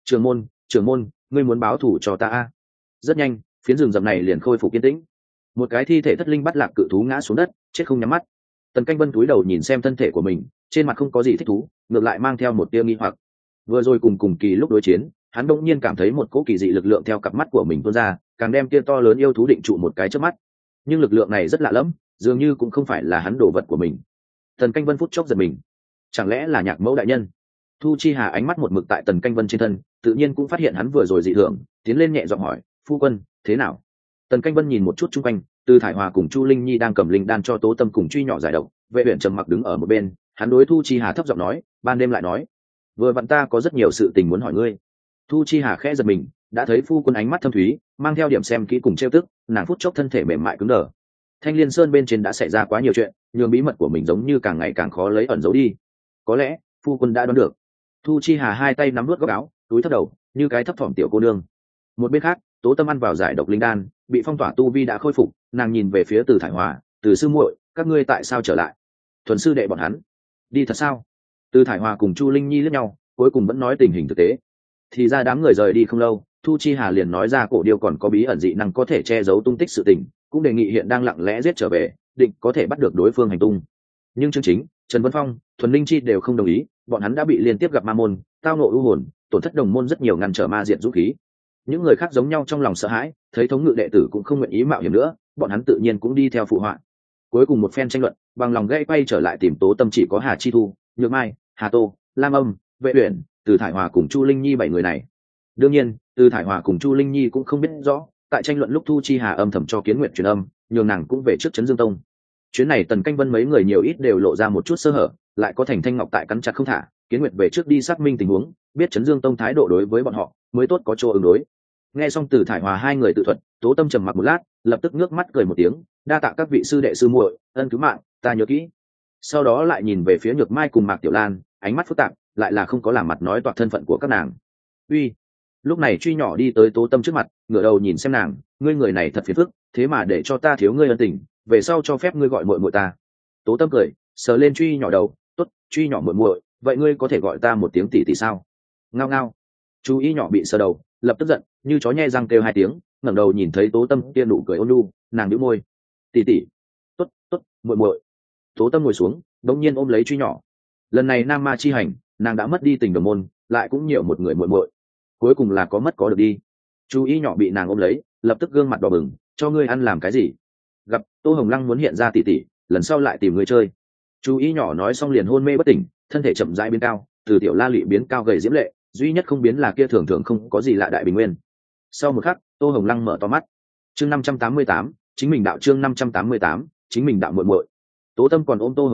[SPEAKER 1] Trưởng môn, ngươi muốn báo thù cho ta a? Rất nhanh, phiến rừng rậm này liền khôi phục yên tĩnh. Một cái thi thể thất linh bắt lạc cự thú ngã xuống đất, chết không nhắm mắt. Tần Canh Vân cúi đầu nhìn xem thân thể của mình, trên mặt không có gì thích thú, ngược lại mang theo một tia nghi hoặc. Vừa rồi cùng Kỳ lúc đối chiến, hắn đột nhiên cảm thấy một cỗ kỳ dị lực lượng theo cặp mắt của mình tuôn ra, càng đem kia to lớn yêu thú định trụ một cái trước mắt. Nhưng lực lượng này rất lạ lẫm, dường như cũng không phải là hắn đồ vật của mình. Tần Canh Vân phút chốc giật mình, chẳng lẽ là Nhạc Mẫu đại nhân? Thu Chi Hà ánh mắt một mực tại Tần Canh Vân trên thân, tự nhiên cũng phát hiện hắn vừa rồi dị thường, tiến lên nhẹ giọng hỏi, phu quân, thế nào? Tần Canh Vân nhìn một chút chung quanh, Từ Thải Hòa cùng Chu Linh Nhi đang cầm linh đan cho Tố Tâm cùng truy nhỏ giải độc, Vệ Uyển trầm mặc đứng ở một bên, hắn đối Thu Chi Hà thấp giọng nói, ban đêm lại nói, vừa vặn ta có rất nhiều sự tình muốn hỏi ngươi. Thu Chi Hà khẽ giật mình, đã thấy phu quân ánh mắt thâm thúy, mang theo điểm xem kỹ cùng trêu tức, nàng phút chốc thân thể mềm mại cứng đờ. Thanh Liên Sơn bên trên đã xảy ra quá nhiều chuyện, nhường bí mật của mình giống như càng ngày càng khó lấy ẩn giấu đi. Có lẽ phu quân đã đoán được. Thu Chi Hà hai tay nắm nuốt góc áo, túi thấp đầu, như cái thấp thỏm tiểu cô nương. Một bên khác, Tố Tâm ăn vào giải độc linh đan, bị phong tỏa tu vi đã khôi phục, nàng nhìn về phía Từ Thải Hòa, Từ sư muội, các ngươi tại sao trở lại? Thuần sư đệ bọn hắn đi thật sao? Từ Thải Hòa cùng Chu Linh Nhi liếc nhau, cuối cùng vẫn nói tình hình thực tế. Thì ra đám người rời đi không lâu, Thu Chi Hà liền nói ra cổ điêu còn có bí ẩn dị năng có thể che giấu tung tích sự tình, cũng đề nghị hiện đang lặng lẽ giết trở về, định có thể bắt được đối phương hành tung. Nhưng chương chính, Trần Vân Phong, Thuần Linh Chi đều không đồng ý, bọn hắn đã bị liên tiếp gặp ma môn, tao ngộ ưu hồn, tổn thất đồng môn rất nhiều, ngăn trở ma diện dũng khí. Những người khác giống nhau trong lòng sợ hãi, thấy thống ngự đệ tử cũng không nguyện ý mạo hiểm nữa, bọn hắn tự nhiên cũng đi theo phụ họa. Cuối cùng một phen tranh luận, bằng lòng gãy quay trở lại tìm Tố Tâm chỉ có Hà Chi Thu, Nhược Mai, Hà Tô, Lam Âm, Vệ Uyển, Từ Thải Hòa cùng Chu Linh Nhi 7 người này. Đương nhiên, Từ Thải Hòa cùng Chu Linh Nhi cũng không biết rõ, tại tranh luận lúc Thu Chi Hà âm thầm cho Kiến Nguyệt truyền âm, nhường nàng cũng về trước Trấn Dương Tông. Chuyến này Tần Canh Vân mấy người nhiều ít đều lộ ra một chút sơ hở, lại có Thành Thanh Ngọc tại cắn chặt không thả, Kiến Nguyệt về trước đi xác minh tình huống, biết Trấn Dương Tông thái độ đối với bọn họ mới tốt có chỗ ứng đối. Nghe xong Từ Thải Hòa hai người tự thuật, Tố Tâm trầm mặc một lát, lập tức ngước mắt cười một tiếng, đa tạ các vị sư đệ sư muội, ân cứu mạng, ta nhớ kỹ. Sau đó lại nhìn về phía Nhược Mai cùng Mạc Tiểu Lan, ánh mắt phức tạp, lại là không có làm mặt nói toạc thân phận của các nàng. Uy. Lúc này truy nhỏ đi tới Tố Tâm trước mặt, ngửa đầu nhìn xem nàng, ngươi người này thật phiền phức, thế mà để cho ta thiếu ngươi ân tình, về sau cho phép ngươi gọi muội muội ta. Tố Tâm cười, sờ lên truy nhỏ đầu, tốt, truy nhỏ muội muội, vậy ngươi có thể gọi ta một tiếng tỷ tỷ sao? Ngao ngao. Chú ý nhỏ bị sờ đầu, lập tức giận, như chó nhe răng kêu hai tiếng, ngẩng đầu nhìn thấy Tố Tâm kia nụ cười ôn nhu, nàng nhíu môi, tỷ tỷ, tốt, tốt, muội muội. Tố Tâm ngồi xuống, đống nhiên ôm lấy truy nhỏ. Lần này Nam Ma chi hành, nàng đã mất đi tình đồng môn, lại cũng nhiều một người muội muội, cuối cùng là có mất có được đi. Chú ý nhỏ bị nàng ôm lấy, lập tức gương mặt đỏ bừng, cho ngươi ăn làm cái gì? Gặp Tô Hồng Lăng muốn hiện ra tỷ tỷ, lần sau lại tìm ngươi chơi. Chú ý nhỏ nói xong liền hôn mê bất tỉnh, thân thể chậm rãi biến cao, từ tiểu la lụy biến cao gầy diễm lệ, duy nhất không biến là kia thường thường không có gì lạ đại bình nguyên. Sau một khắc, Tô Hồng Lăng mở to mắt. Chương 588, chính mình đạo chương 588, chính mình đạo muội muội. Tố Tâm còn ôm Tô Hồng Lăng,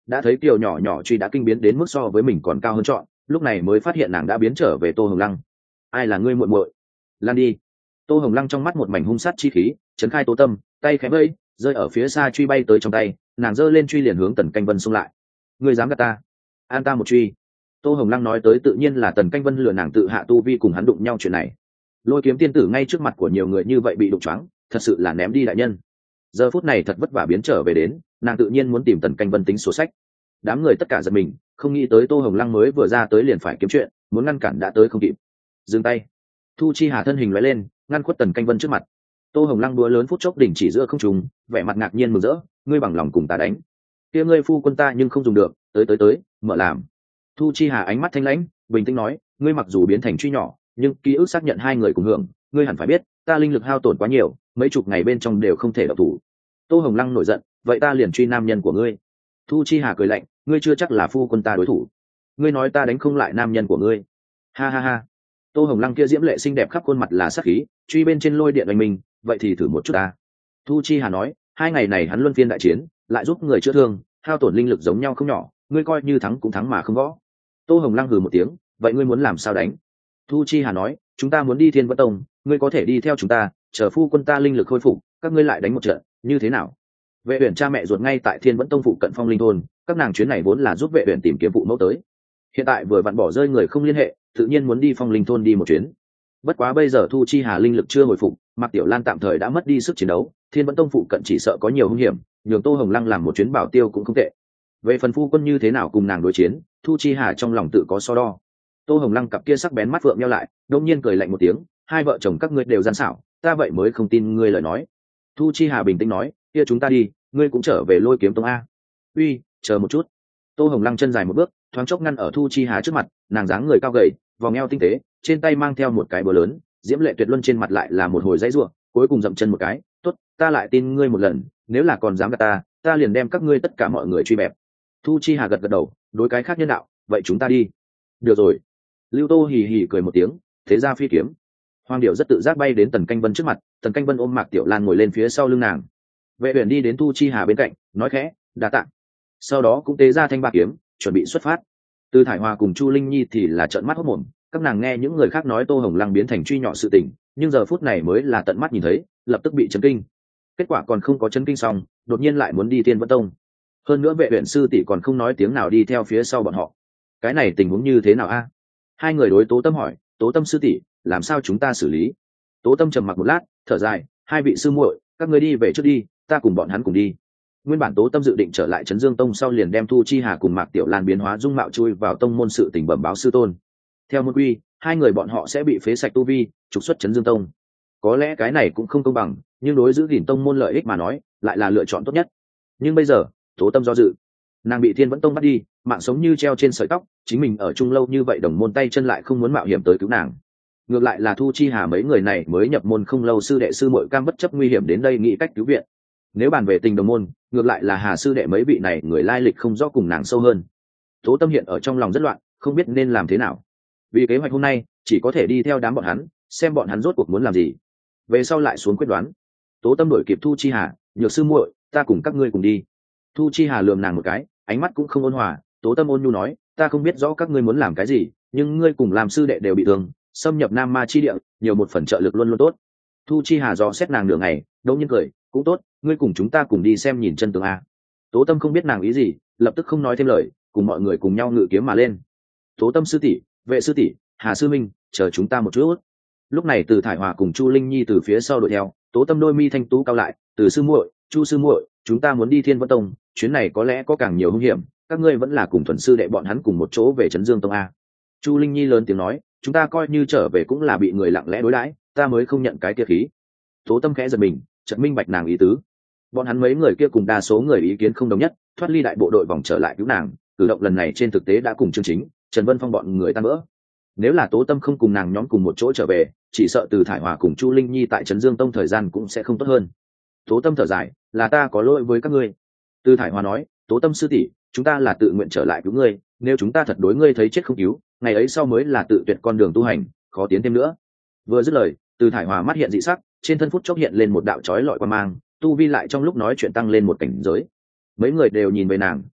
[SPEAKER 1] đã thấy kiều nhỏ nhỏ truy đã kinh biến đến mức so với mình còn cao hơn trọn, lúc này mới phát hiện nàng đã biến trở về Tô Hồng Lăng. Ai là ngươi muội muội? Lan đi. Tô Hồng Lăng trong mắt một mảnh hung sát chi khí, chấn khai Tố Tâm, tay khẽ vây, rơi ở phía xa truy bay tới trong tay, nàng giơ lên truy liền hướng Tần Canh Vân xung lại. Ngươi dám gạt ta? An ta một truy. Tô Hồng Lăng nói tới tự nhiên là Tần Canh Vân lừa nàng tự hạ tu vi cùng hắn đụng nhau chuyện này. Lôi Kiếm tiên tử ngay trước mặt của nhiều người như vậy bị đụng choáng, thật sự là ném đi đại nhân. Giờ phút này thật vất vả biến trở về đến, nàng tự nhiên muốn tìm Tần Canh Vân tính sổ sách. Đám người tất cả giật mình, không nghĩ tới Tô Hồng Lăng mới vừa ra tới liền phải kiếm chuyện, muốn ngăn cản đã tới không kịp. Dừng tay. Thu Chi Hà thân hình lóe lên, ngăn khuất Tần Canh Vân trước mặt. Tô Hồng Lăng đũa lớn phút chốc đỉnh chỉ giữa không trung, vẻ mặt ngạc nhiên mừng rỡ, ngươi bằng lòng cùng ta đánh? Kia ngươi phu quân ta nhưng không dùng được, tới, mở làm. Thu Chi Hà ánh mắt thanh lãnh, bình tĩnh nói, ngươi mặc dù biến thành truy nhỏ, nhưng ký ức xác nhận hai người cùng hưởng, ngươi hẳn phải biết, ta linh lực hao tổn quá nhiều, mấy chục ngày bên trong đều không thể độc thủ. Tô Hồng Lăng nổi giận, vậy ta liền truy nam nhân của ngươi. Thu Chi Hà cười lạnh, ngươi chưa chắc là phu quân ta đối thủ. Ngươi nói ta đánh không lại nam nhân của ngươi? Ha ha ha. Tô Hồng Lăng kia diễm lệ xinh đẹp khắp khuôn mặt là sát khí, truy bên trên lôi điện đánh mình, vậy thì thử một chút ta. Thu Chi Hà nói, hai ngày này hắn luân phiên đại chiến, lại giúp người chữa thương, hao tổn linh lực giống nhau không nhỏ, ngươi coi như thắng cũng thắng mà không võ. Tô Hồng Lăng hừ một tiếng, vậy ngươi muốn làm sao đánh? Thu Chi Hà nói, chúng ta muốn đi Thiên Vẫn Tông, ngươi có thể đi theo chúng ta, chờ phu quân ta linh lực khôi phục, các ngươi lại đánh một trận, như thế nào? Vệ Uyển cha mẹ ruột ngay tại Thiên Vẫn Tông phụ cận Phong Linh thôn, các nàng chuyến này vốn là giúp Vệ Uyển tìm kiếm phụ mẫu tới. Hiện tại vừa vặn bỏ rơi người không liên hệ, tự nhiên muốn đi Phong Linh thôn đi một chuyến. Bất quá bây giờ Thu Chi Hà linh lực chưa hồi phục, Mạc Tiểu Lan tạm thời đã mất đi sức chiến đấu, Thiên Vẫn Tông phụ cận chỉ sợ có nhiều hung hiểm, nhường Tô Hồng Lăng làm một chuyến bảo tiêu cũng không tệ. Về phần phu quân như thế nào cùng nàng đối chiến, Thu Chi Hà trong lòng tự có so đo. Tô Hồng Lăng cặp kia sắc bén mắt vượng nheo lại, đột nhiên cười lạnh một tiếng, hai vợ chồng các ngươi đều gian xảo, ta vậy mới không tin ngươi lời nói. Thu Chi Hà bình tĩnh nói, kia chúng ta đi, ngươi cũng trở về Lôi Kiếm Tông a. Uy, chờ một chút. Tô Hồng Lăng chân dài một bước, thoáng chốc ngăn ở Thu Chi Hà trước mặt, nàng dáng người cao gầy, vòng eo tinh tế, trên tay mang theo một cái búa lớn, diễm lệ tuyệt luân trên mặt lại là một hồi dãy rủa, cuối cùng dậm chân một cái, tốt, ta lại tin ngươi một lần, nếu là còn dám gạt ta liền đem các ngươi tất cả mọi người truy bẹp. Thu Chi Hà gật gật đầu, đối cái khác nhân đạo, vậy chúng ta đi. Được rồi. Lưu Tô hì hì cười một tiếng, thế ra phi kiếm. Hoàng Điểu rất tự giác bay đến Tần Canh Vân trước mặt, Tần Canh Vân ôm Mạc Tiểu Lan ngồi lên phía sau lưng nàng. Vệ Uyển đi đến Thu Chi Hà bên cạnh, nói khẽ, đa tạ. Sau đó cũng tế ra thanh ba kiếm, chuẩn bị xuất phát. Từ Thải Hòa cùng Chu Linh Nhi thì là trợn mắt hốt mồm, các nàng nghe những người khác nói Tô Hồng Lăng biến thành truy nhỏ sự tình, nhưng giờ phút này mới là tận mắt nhìn thấy, lập tức bị chấn kinh. Kết quả còn không có chấn kinh xong, đột nhiên lại muốn đi Thiên Vẫn Tông. Hơn nữa Vệ Uyển sư tỷ còn không nói tiếng nào đi theo phía sau bọn họ. Cái này tình huống như thế nào a? Hai người đối Tố Tâm hỏi, Tố Tâm sư tỷ, làm sao chúng ta xử lý? Tố Tâm trầm mặc một lát, thở dài, hai vị sư muội, các ngươi đi về trước đi, ta cùng bọn hắn cùng đi. Nguyên bản Tố Tâm dự định trở lại Trấn Dương Tông sau liền đem Thu Chi Hà cùng Mạc Tiểu Lan biến hóa dung mạo chui vào tông môn sự tình bẩm báo sư tôn. Theo môn quy, hai người bọn họ sẽ bị phế sạch tu vi, trục xuất Trấn Dương Tông. Có lẽ cái này cũng không công bằng, nhưng đối giữ gìn tông môn lợi ích mà nói, lại là lựa chọn tốt nhất. Nhưng bây giờ, Tố Tâm do dự, nàng bị Thiên Vẫn Tông bắt đi, mạng sống như treo trên sợi tóc, chính mình ở chung lâu như vậy đồng môn tay chân lại không muốn mạo hiểm tới cứu nàng. Ngược lại là Thu Chi Hà mấy người này mới nhập môn không lâu, sư đệ sư muội cam bất chấp nguy hiểm đến đây nghĩ cách cứu viện. Nếu bàn về tình đồng môn, ngược lại là Hà sư đệ mấy vị này người lai lịch không rõ cùng nàng sâu hơn. Tố Tâm hiện ở trong lòng rất loạn, không biết nên làm thế nào. Vì kế hoạch hôm nay, chỉ có thể đi theo đám bọn hắn, xem bọn hắn rốt cuộc muốn làm gì. Về sau lại xuống quyết đoán. Tố Tâm đổi kịp Thu Chi Hà, nhược sư muội, ta cùng các ngươi cùng đi. Thu Chi Hà lườm nàng một cái, ánh mắt cũng không ôn hòa. Tố Tâm ôn nhu nói, ta không biết rõ các ngươi muốn làm cái gì, nhưng ngươi cùng làm sư đệ đều bị thương, xâm nhập Nam Ma chi địa, nhiều một phần trợ lực luôn luôn tốt. Thu Chi Hà dò xét nàng nửa ngày, đống nhiên cười, cũng tốt, ngươi cùng chúng ta cùng đi xem nhìn chân tường a. Tố Tâm không biết nàng ý gì, lập tức không nói thêm lời, cùng mọi người cùng nhau ngự kiếm mà lên. Tố Tâm sư tỷ, Vệ sư tỷ, Hà sư minh, chờ chúng ta một chút. Lúc này Từ Thải Hòa cùng Chu Linh Nhi từ phía sau đuổi theo, Tố Tâm đôi mi thanh tú cao lại, Từ sư muội, Chu sư muội, chúng ta muốn đi Thiên Vẫn Tông, chuyến này có lẽ có càng nhiều hung hiểm, các ngươi vẫn là cùng thuần sư đệ bọn hắn cùng một chỗ về Trấn Dương Tông a. Chu Linh Nhi lớn tiếng nói, chúng ta coi như trở về cũng là bị người lặng lẽ đối đãi, ta mới không nhận cái kia khí. Tố Tâm khẽ giật mình, chợt minh bạch nàng ý tứ. Bọn hắn mấy người kia cùng đa số người ý kiến không đồng nhất, thoát ly đại bộ đội vòng trở lại cứu nàng, cử động lần này trên thực tế đã cùng chương chính Trần Vân Phong bọn người tan vỡ. Nếu là Tố Tâm không cùng nàng nhóm cùng một chỗ trở về, chỉ sợ Từ Thải Hòa cùng Chu Linh Nhi tại Trấn Dương Tông thời gian cũng sẽ không tốt hơn. Tố Tâm thở dài, là ta có lỗi với các ngươi. Từ Thải Hòa nói, Tố Tâm sư tỷ, chúng ta là tự nguyện trở lại cứu ngươi, nếu chúng ta thật đối ngươi thấy chết không cứu, ngày ấy sau mới là tự tuyệt con đường tu hành, khó tiến thêm nữa. Vừa dứt lời, Từ Thải Hòa mắt hiện dị sắc, trên thân phút chốc hiện lên một đạo chói lọi qua mang, tu vi lại trong lúc nói chuyện tăng lên một cảnh giới. Mấy người đều nhìn về nàng,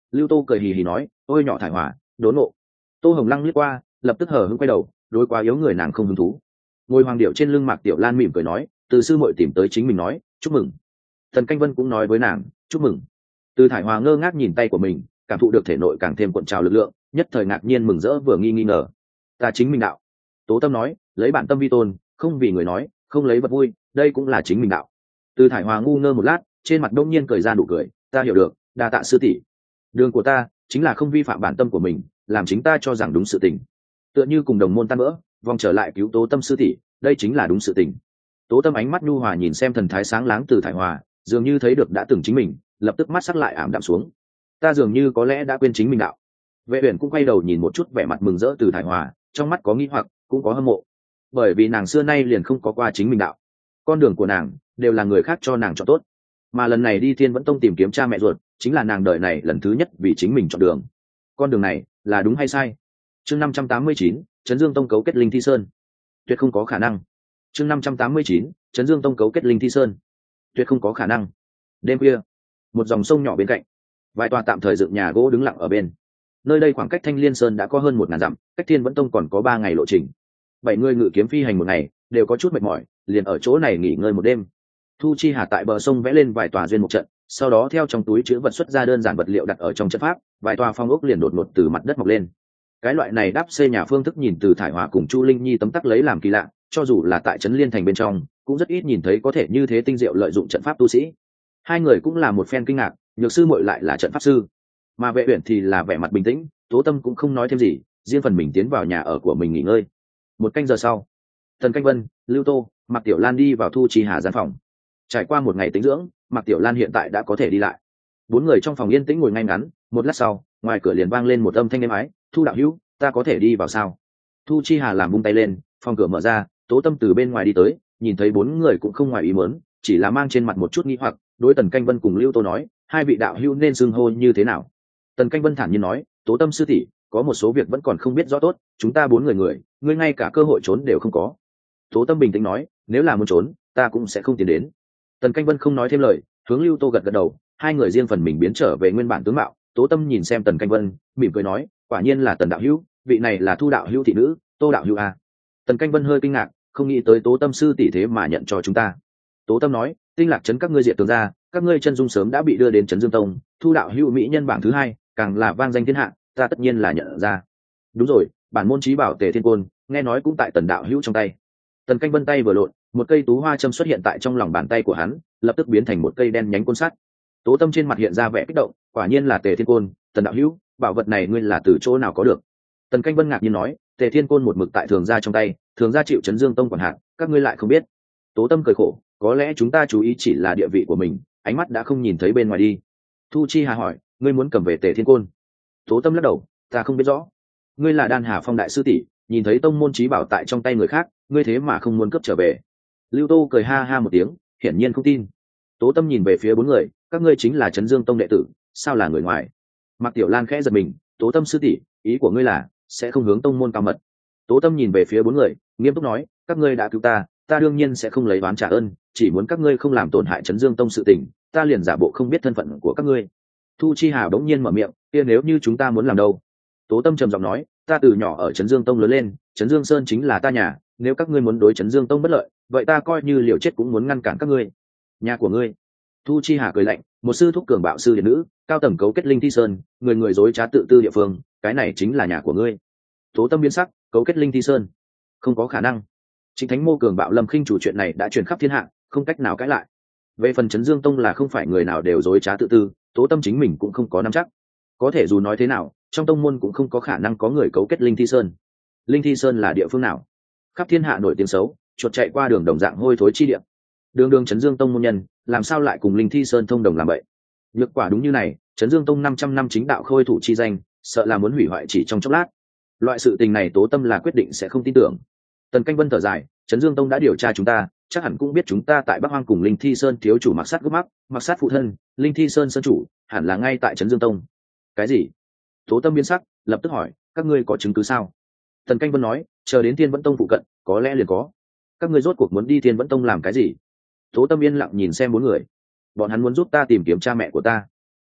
[SPEAKER 1] Lưu Tô cười hì hì nói, ôi nhỏ thải hỏa, đốn nộ. Tô Hồng Lăng liếc qua, lập tức hờ hững quay đầu, đối quá yếu người nàng không hứng thú. Ngồi hoàng điệu trên lưng Mạc Tiểu Lan mỉm cười nói, từ sư muội tìm tới chính mình nói, chúc mừng. Tần Canh Vân cũng nói với nàng, chúc mừng. Từ thải hòa ngơ ngác nhìn tay của mình, cảm thụ được thể nội càng thêm cuộn trào lực lượng, nhất thời ngạc nhiên mừng rỡ vừa nghi ngờ. Ta chính mình đạo. Tố Tâm nói, lấy bản tâm vi tôn, không vì người nói, không lấy vật vui, đây cũng là chính mình đạo. Từ thải hòa ngu ngơ một lát, trên mặt đông nhiên cười ra nụ cười, ta hiểu được, đa tạ sư tỷ. Đường của ta chính là không vi phạm bản tâm của mình, làm chính ta cho rằng đúng sự tình. Tựa như cùng đồng môn tan vỡ, vòng trở lại cứu Tố Tâm sư tỷ, đây chính là đúng sự tình. Tố Tâm ánh mắt nhu hòa nhìn xem thần thái sáng láng từ thải hòa, dường như thấy được đã từng chính mình, lập tức mắt sắc lại ảm đạm xuống. Ta dường như có lẽ đã quên chính mình đạo. Vệ Uyển cũng quay đầu nhìn một chút vẻ mặt mừng rỡ từ thải hòa, trong mắt có nghi hoặc, cũng có hâm mộ, bởi vì nàng xưa nay liền không có qua chính mình đạo, con đường của nàng đều là người khác cho nàng chọn tốt, mà lần này đi Thiên Vẫn Tông tìm kiếm cha mẹ ruột, chính là nàng đời này lần thứ nhất vì chính mình chọn đường. Con đường này là đúng hay sai? Chương 589, Trấn Dương Tông cấu kết Linh Thi Sơn. Tuyệt không có khả năng. Chương 589, Trấn Dương Tông cấu kết Linh Thi Sơn. Tuyệt không có khả năng. Đêm khuya, một dòng sông nhỏ bên cạnh, vài tòa tạm thời dựng nhà gỗ đứng lặng ở bên. Nơi đây khoảng cách Thanh Liên Sơn đã có hơn 1000 dặm, cách Thiên Vẫn Tông còn có 3 ngày lộ trình. 7 người ngự kiếm phi hành một ngày, đều có chút mệt mỏi, liền ở chỗ này nghỉ ngơi một đêm. Thu Chi Hà tại bờ sông vẽ lên vài tòa duyên một trận, sau đó theo trong túi trữ vật xuất ra đơn giản vật liệu đặt ở trong trận pháp, vài tòa phong ốc liền đột ngột từ mặt đất mọc lên. Cái loại này đáp xây nhà phương thức nhìn từ thải hòa cùng Chu Linh Nhi tấm tắc lấy làm kỳ lạ, cho dù là tại trấn Liên thành bên trong, cũng rất ít nhìn thấy có thể như thế tinh diệu lợi dụng trận pháp tu sĩ. Hai người cũng là một phen kinh ngạc, Nhược sư muội lại là trận pháp sư, mà Vệ Uyển thì là vẻ mặt bình tĩnh. Tố Tâm cũng không nói thêm gì, riêng phần mình tiến vào nhà ở của mình nghỉ ngơi. Một canh giờ sau, Tần Canh Vân, Lưu Tô, Mạc Tiểu Lan đi vào Thu Chi Hà gian phòng. Trải qua một ngày tĩnh dưỡng, Mạc Tiểu Lan hiện tại đã có thể đi lại. Bốn người trong phòng yên tĩnh ngồi ngay ngắn, một lát sau, ngoài cửa liền vang lên một âm thanh êm ái, "Thu đạo hữu, ta có thể đi vào sao?" Thu Chi Hà làm vung tay lên, phòng cửa mở ra, Tố Tâm từ bên ngoài đi tới, nhìn thấy bốn người cũng không ngoài ý muốn, chỉ là mang trên mặt một chút nghi hoặc, đối Tần Canh Vân cùng Lưu Tô nói, "Hai vị đạo hữu nên xưng hô như thế nào?" Tần Canh Vân thản nhiên nói, "Tố Tâm sư tỷ, có một số việc vẫn còn không biết rõ tốt, chúng ta bốn người, ngươi ngay cả cơ hội trốn đều không có." Tố Tâm bình tĩnh nói, "Nếu là muốn trốn, ta cũng sẽ không tiến đến." Tần Canh Vân không nói thêm lời, hướng Lưu Tô gật gật đầu, hai người riêng phần mình biến trở về nguyên bản tướng mạo. Tố Tâm nhìn xem Tần Canh Vân, mỉm cười nói, "Quả nhiên là Tần đạo hữu, vị này là Thu đạo hữu thị nữ, Tô đạo hữu à?" Tần Canh Vân hơi kinh ngạc, không nghĩ tới Tố Tâm sư tỷ thế mà nhận cho chúng ta. Tố Tâm nói, "Tinh Lạc trấn các ngươi diệt tường ra, các ngươi chân dung sớm đã bị đưa đến trấn Dương Tông, Thu đạo hữu mỹ nhân bảng thứ 2, càng là vang danh thiên hạ, ta tất nhiên là nhận ra." "Đúng rồi, bản môn chí bảo Tề Thiên Côn, nghe nói cũng tại Tần đạo hữu trong tay." Tần Canh Vân tay vừa lộn, một cây tú hoa châm xuất hiện tại trong lòng bàn tay của hắn, lập tức biến thành một cây đen nhánh côn sắt. Tố Tâm trên mặt hiện ra vẻ kích động, "Quả nhiên là Tề Thiên Côn, Tần đạo hữu, bảo vật này ngươi là từ chỗ nào có được?" Tần Canh Vân ngạc nhiên nói, "Tề Thiên Côn một mực tại thường gia trong tay, thường gia chịu trấn Dương Tông quản hạt, các ngươi lại không biết." Tố Tâm cười khổ, "Có lẽ chúng ta chú ý chỉ là địa vị của mình, ánh mắt đã không nhìn thấy bên ngoài đi." Thu Chi Hà hỏi, "Ngươi muốn cầm về Tề Thiên Côn?" Tố Tâm lắc đầu, "Ta không biết rõ. Ngươi là Đan Hà Phong đại sư tỷ, nhìn thấy tông môn chí bảo tại trong tay người khác, ngươi thế mà không muốn cướp trở về." Lưu Tô cười ha ha một tiếng, hiển nhiên không tin. Tố Tâm nhìn về phía bốn người, "Các ngươi chính là Trấn Dương Tông đệ tử, sao là người ngoài?" Mạc Tiểu Lan khẽ giật mình, "Tố Tâm sư tỷ, ý của ngươi là sẽ không hướng tông môn cao mật?" Tố Tâm nhìn về phía bốn người, nghiêm túc nói, "Các ngươi đã cứu ta, ta đương nhiên sẽ không lấy oán trả ơn, chỉ muốn các ngươi không làm tổn hại Trấn Dương Tông sự tình, ta liền giả bộ không biết thân phận của các ngươi." Thu Chi Hà bỗng nhiên mở miệng, "Kia nếu như chúng ta muốn làm đâu?" Tố Tâm trầm giọng nói, "Ta từ nhỏ ở Trấn Dương Tông lớn lên, Trấn Dương Sơn chính là ta nhà, nếu các ngươi muốn đối Trấn Dương Tông bất lợi, vậy ta coi như liều chết cũng muốn ngăn cản các ngươi." "Nhà của ngươi?" Thu Chi Hà cười lạnh, "Một sư thúc cường bạo sư điện nữ, cao tầng cấu kết Linh Thi Sơn, người dối trá tự tư địa phương, cái này chính là nhà của ngươi." Tố Tâm biến sắc, "Cấu kết Linh Thi Sơn? Không có khả năng. Chính Thánh Mô cường bạo Lâm Khinh chủ chuyện này đã truyền khắp thiên hạ, không cách nào cãi lại. Về phần Trấn Dương Tông là không phải người nào đều dối trá tự tư, Tố Tâm chính mình cũng không có nắm chắc. Có thể dù nói thế nào, trong tông môn cũng không có khả năng có người cấu kết Linh Thi Sơn. Linh Thi Sơn là địa phương nào? Khắp thiên hạ nổi tiếng xấu, chuột chạy qua đường đồng dạng hôi thối chi địa. Đường Trấn Dương Tông môn nhân, làm sao lại cùng Linh Thi Sơn thông đồng làm vậy? Nhược quả đúng như này, Trấn Dương Tông 500 năm chính đạo khôi thủ chi danh, sợ là muốn hủy hoại chỉ trong chốc lát. Loại sự tình này Tố Tâm là quyết định sẽ không tin tưởng." Tần Canh Vân thở dài, "Trấn Dương Tông đã điều tra chúng ta, chắc hẳn cũng biết chúng ta tại Bắc Hoang cùng Linh Thi Sơn thiếu chủ Mặc Sát gấp mắc, Mặc Sát phụ thân, Linh Thi Sơn sơn chủ, hẳn là ngay tại Trấn Dương Tông." "Cái gì?" Tố Tâm biến sắc, lập tức hỏi, "Các ngươi có chứng cứ sao?" Tần Canh Vân nói, "Chờ đến Thiên Vẫn Tông phụ cận, có lẽ liền có." "Các ngươi rốt cuộc muốn đi Thiên Vẫn Tông làm cái gì?" Tố Tâm yên lặng nhìn xem bốn người. "Bọn hắn muốn giúp ta tìm kiếm cha mẹ của ta."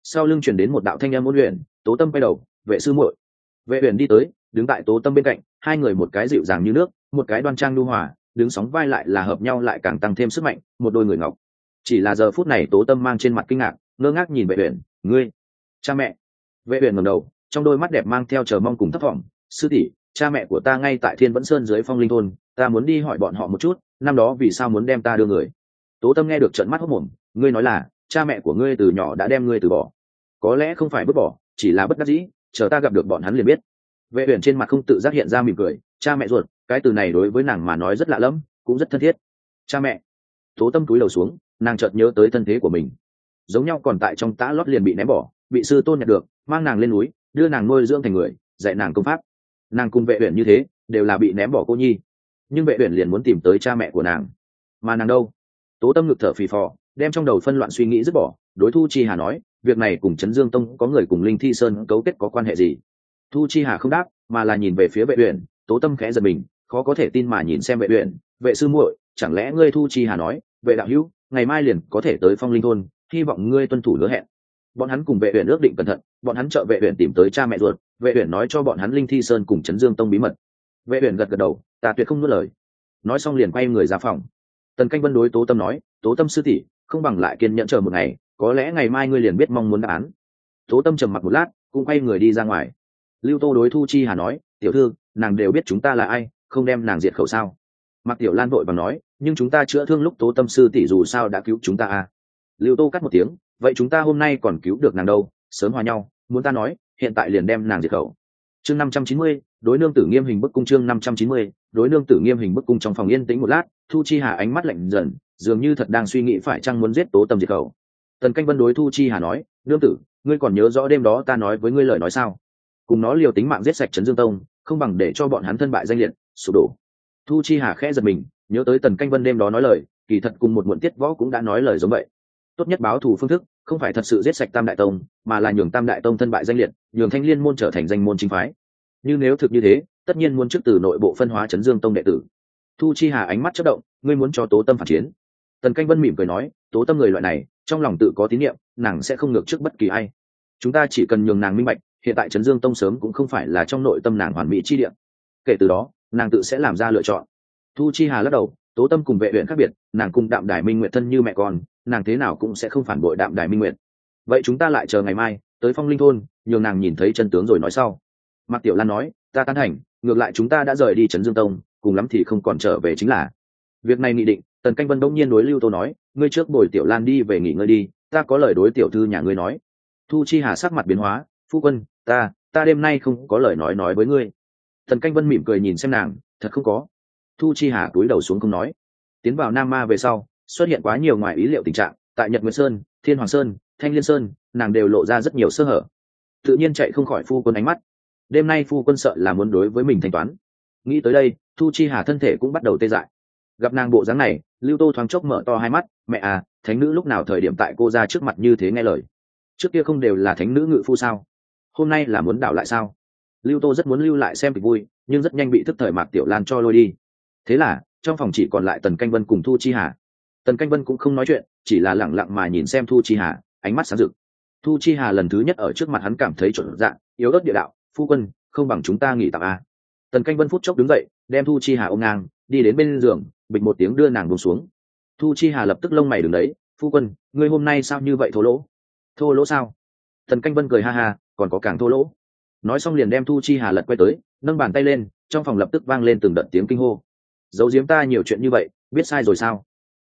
[SPEAKER 1] Sau lưng truyền đến một đạo thanh âm ôn luyện, Tố Tâm quay đầu, vệ sư muội. Vệ Uyển đi tới, đứng tại Tố Tâm bên cạnh, hai người một cái dịu dàng như nước, một cái đoan trang nhu hòa, đứng sóng vai lại là hợp nhau lại càng tăng thêm sức mạnh, một đôi người ngọc. Chỉ là giờ phút này Tố Tâm mang trên mặt kinh ngạc, ngơ ngác nhìn Vệ Uyển, ngươi, cha mẹ. Vệ Uyển ngẩng đầu, trong đôi mắt đẹp mang theo chờ mong cùng thấp vọng, sư tỷ, cha mẹ của ta ngay tại Thiên Vẫn Sơn dưới Phong Linh thôn, ta muốn đi hỏi bọn họ một chút, năm đó vì sao muốn đem ta đưa người. Tố Tâm nghe được trợn mắt hốt mồm, ngươi nói là cha mẹ của ngươi từ nhỏ đã đem ngươi từ bỏ? Có lẽ không phải vứt bỏ, chỉ là bất đắc dĩ, chờ ta gặp được bọn hắn liền biết. Vệ Uyển trên mặt không tự giác hiện ra mỉm cười, cha mẹ ruột, cái từ này đối với nàng mà nói rất lạ lẫm, cũng rất thân thiết. Cha mẹ. Tố Tâm cúi đầu xuống, nàng chợt nhớ tới thân thế của mình, giống nhau còn tại trong tã lót liền bị ném bỏ, bị sư tôn nhặt được, mang nàng lên núi, đưa nàng nuôi dưỡng thành người, dạy nàng công pháp. Nàng cùng Vệ Uyển như thế, đều là bị ném bỏ cô nhi, nhưng Vệ Uyển liền muốn tìm tới cha mẹ của nàng, mà nàng đâu? Tố Tâm ngực thở phì phò, đem trong đầu phân loạn suy nghĩ dứt bỏ, đối Thu Chi Hà nói, việc này cùng Trấn Dương Tông có người cùng Linh Thi Sơn cấu kết có quan hệ gì? Thu Chi Hà không đáp, mà là nhìn về phía Vệ Uyển. Tố Tâm khẽ giật mình, khó có thể tin mà nhìn xem Vệ Uyển, vệ sư muội, chẳng lẽ ngươi? Thu Chi Hà nói, vệ đạo hữu, ngày mai liền có thể tới Phong Linh thôn, hy vọng ngươi tuân thủ hứa hẹn. Bọn hắn cùng Vệ Uyển ước định cẩn thận, bọn hắn trợ Vệ Uyển tìm tới cha mẹ ruột, Vệ Uyển nói cho bọn hắn Linh Thi Sơn cùng Trấn Dương Tông bí mật. Vệ Uyển gật gật đầu, ta tuyệt không nuốt lời. Nói xong liền quay người ra phòng. Tần Canh Vân đối Tố Tâm nói, Tố Tâm sư tỷ, không bằng lại kiên nhẫn chờ một ngày, có lẽ ngày mai ngươi liền biết mong muốn đáp án. Tố Tâm trầm mặc một lát, cũng quay người đi ra ngoài. Lưu Tô đối Thu Chi Hà nói, tiểu thư, nàng đều biết chúng ta là ai, không đem nàng diệt khẩu sao? Mạc Tiểu Lan vội vàng nói, nhưng chúng ta chữa thương lúc Tố Tâm sư tỷ dù sao đã cứu chúng ta à? Lưu Tô cắt một tiếng, vậy chúng ta hôm nay còn cứu được nàng đâu, sớm hòa nhau, muốn ta nói, hiện tại liền đem nàng diệt khẩu. Chương 590, đối nương tử nghiêm hình bức cung. Chương 590, đối nương tử nghiêm hình bức cung. Trong phòng yên tĩnh một lát, Thu Chi Hà ánh mắt lạnh dần, dường như thật đang suy nghĩ phải chăng muốn giết Tố Tâm diệt khẩu. Tần Canh Vân đối Thu Chi Hà nói, nương tử, ngươi còn nhớ rõ đêm đó ta nói với ngươi lời nói sao? Cùng nó liều tính mạng giết sạch Trấn Dương Tông, không bằng để cho bọn hắn thân bại danh liệt, sụp đổ. Thu Chi Hà khẽ giật mình, nhớ tới Tần Canh Vân đêm đó nói lời, kỳ thật cùng một muộn tiết võ cũng đã nói lời giống vậy. Tốt nhất báo thù phương thức, không phải thật sự giết sạch Tam Đại Tông, mà là nhường Tam Đại Tông thân bại danh liệt, nhường Thanh Liên môn trở thành danh môn chính phái. Nhưng nếu thực như thế, tất nhiên muốn trước từ nội bộ phân hóa Trấn Dương Tông đệ tử. Thu Chi Hà ánh mắt chớp động, ngươi muốn cho Tố Tâm phản chiến? Tần Canh Vân mỉm cười nói, Tố Tâm người loại này, trong lòng tự có tín niệm, nàng sẽ không ngược trước bất kỳ ai. Chúng ta chỉ cần nhường nàng minh bạch, hiện tại Trấn Dương Tông sớm cũng không phải là trong nội tâm nàng hoàn mỹ chi địa. Kể từ đó, nàng tự sẽ làm ra lựa chọn. Thu Chi Hà lắc đầu, Tố Tâm cùng Vệ Uyển khác biệt, nàng cùng Đạm Đài Minh Nguyệt thân như mẹ con, nàng thế nào cũng sẽ không phản bội Đạm Đài Minh Nguyệt. Vậy chúng ta lại chờ ngày mai, tới Phong Linh thôn, nhường nàng nhìn thấy chân tướng rồi nói sau. Mạc Tiểu Lan nói, ta tán thành, ngược lại chúng ta đã rời đi Trấn Dương Tông, cùng lắm thì không còn trở về chính là. Việc này nghị định. Tần Canh Vân bỗng nhiên đối Lưu Tô nói, ngươi trước bồi Tiểu Lan đi về nghỉ ngơi đi, ta có lời đối tiểu thư nhà ngươi nói. Thu Chi Hà sắc mặt biến hóa, phu quân, ta đêm nay không có lời nói với ngươi. Tần Canh Vân mỉm cười nhìn xem nàng, thật không có. Thu Chi Hà cúi đầu xuống không nói. Tiến vào Nam Ma về sau, xuất hiện quá nhiều ngoài ý liệu tình trạng, tại Nhật Nguyệt Sơn, Thiên Hoàng Sơn, Thanh Liên Sơn, nàng đều lộ ra rất nhiều sơ hở, tự nhiên chạy không khỏi phu quân ánh mắt. Đêm nay phu quân sợ là muốn đối với mình thanh toán. Nghĩ tới đây, Thu Chi Hà thân thể cũng bắt đầu tê dại. Gặp nàng bộ dáng này, Lưu Tô thoáng chốc mở to hai mắt, mẹ à, thánh nữ lúc nào thời điểm tại cô ra trước mặt như thế nghe lời? Trước kia không đều là thánh nữ ngự phu sao? Hôm nay là muốn đảo lại sao? Lưu Tô rất muốn lưu lại xem kịch vui, nhưng rất nhanh bị thức thời Mạc Tiểu Lan cho lôi đi. Thế là trong phòng chỉ còn lại Tần Canh Vân cùng Thu Chi Hà. Tần Canh Vân cũng không nói chuyện, chỉ là lẳng lặng mà nhìn xem Thu Chi Hà, ánh mắt sáng rực. Thu Chi Hà lần thứ nhất ở trước mặt hắn cảm thấy trộn dạng, yếu ớt địa đạo, phu quân, không bằng chúng ta nghỉ tạm à? Tần Canh Vân phút chốc đứng dậy, đem Thu Chi Hà ôm ngang, đi đến bên giường, bịch một tiếng đưa nàng buông xuống. Thu Chi Hà lập tức lông mày đứng đấy, phu quân, ngươi hôm nay sao như vậy thô lỗ? Thô lỗ sao? Tần Canh Vân cười ha ha, còn có càng thô lỗ. Nói xong liền đem Thu Chi Hà lật quay tới, nâng bàn tay lên, trong phòng lập tức vang lên từng đợt tiếng kinh hô. Giấu giếm ta nhiều chuyện như vậy, biết sai rồi sao?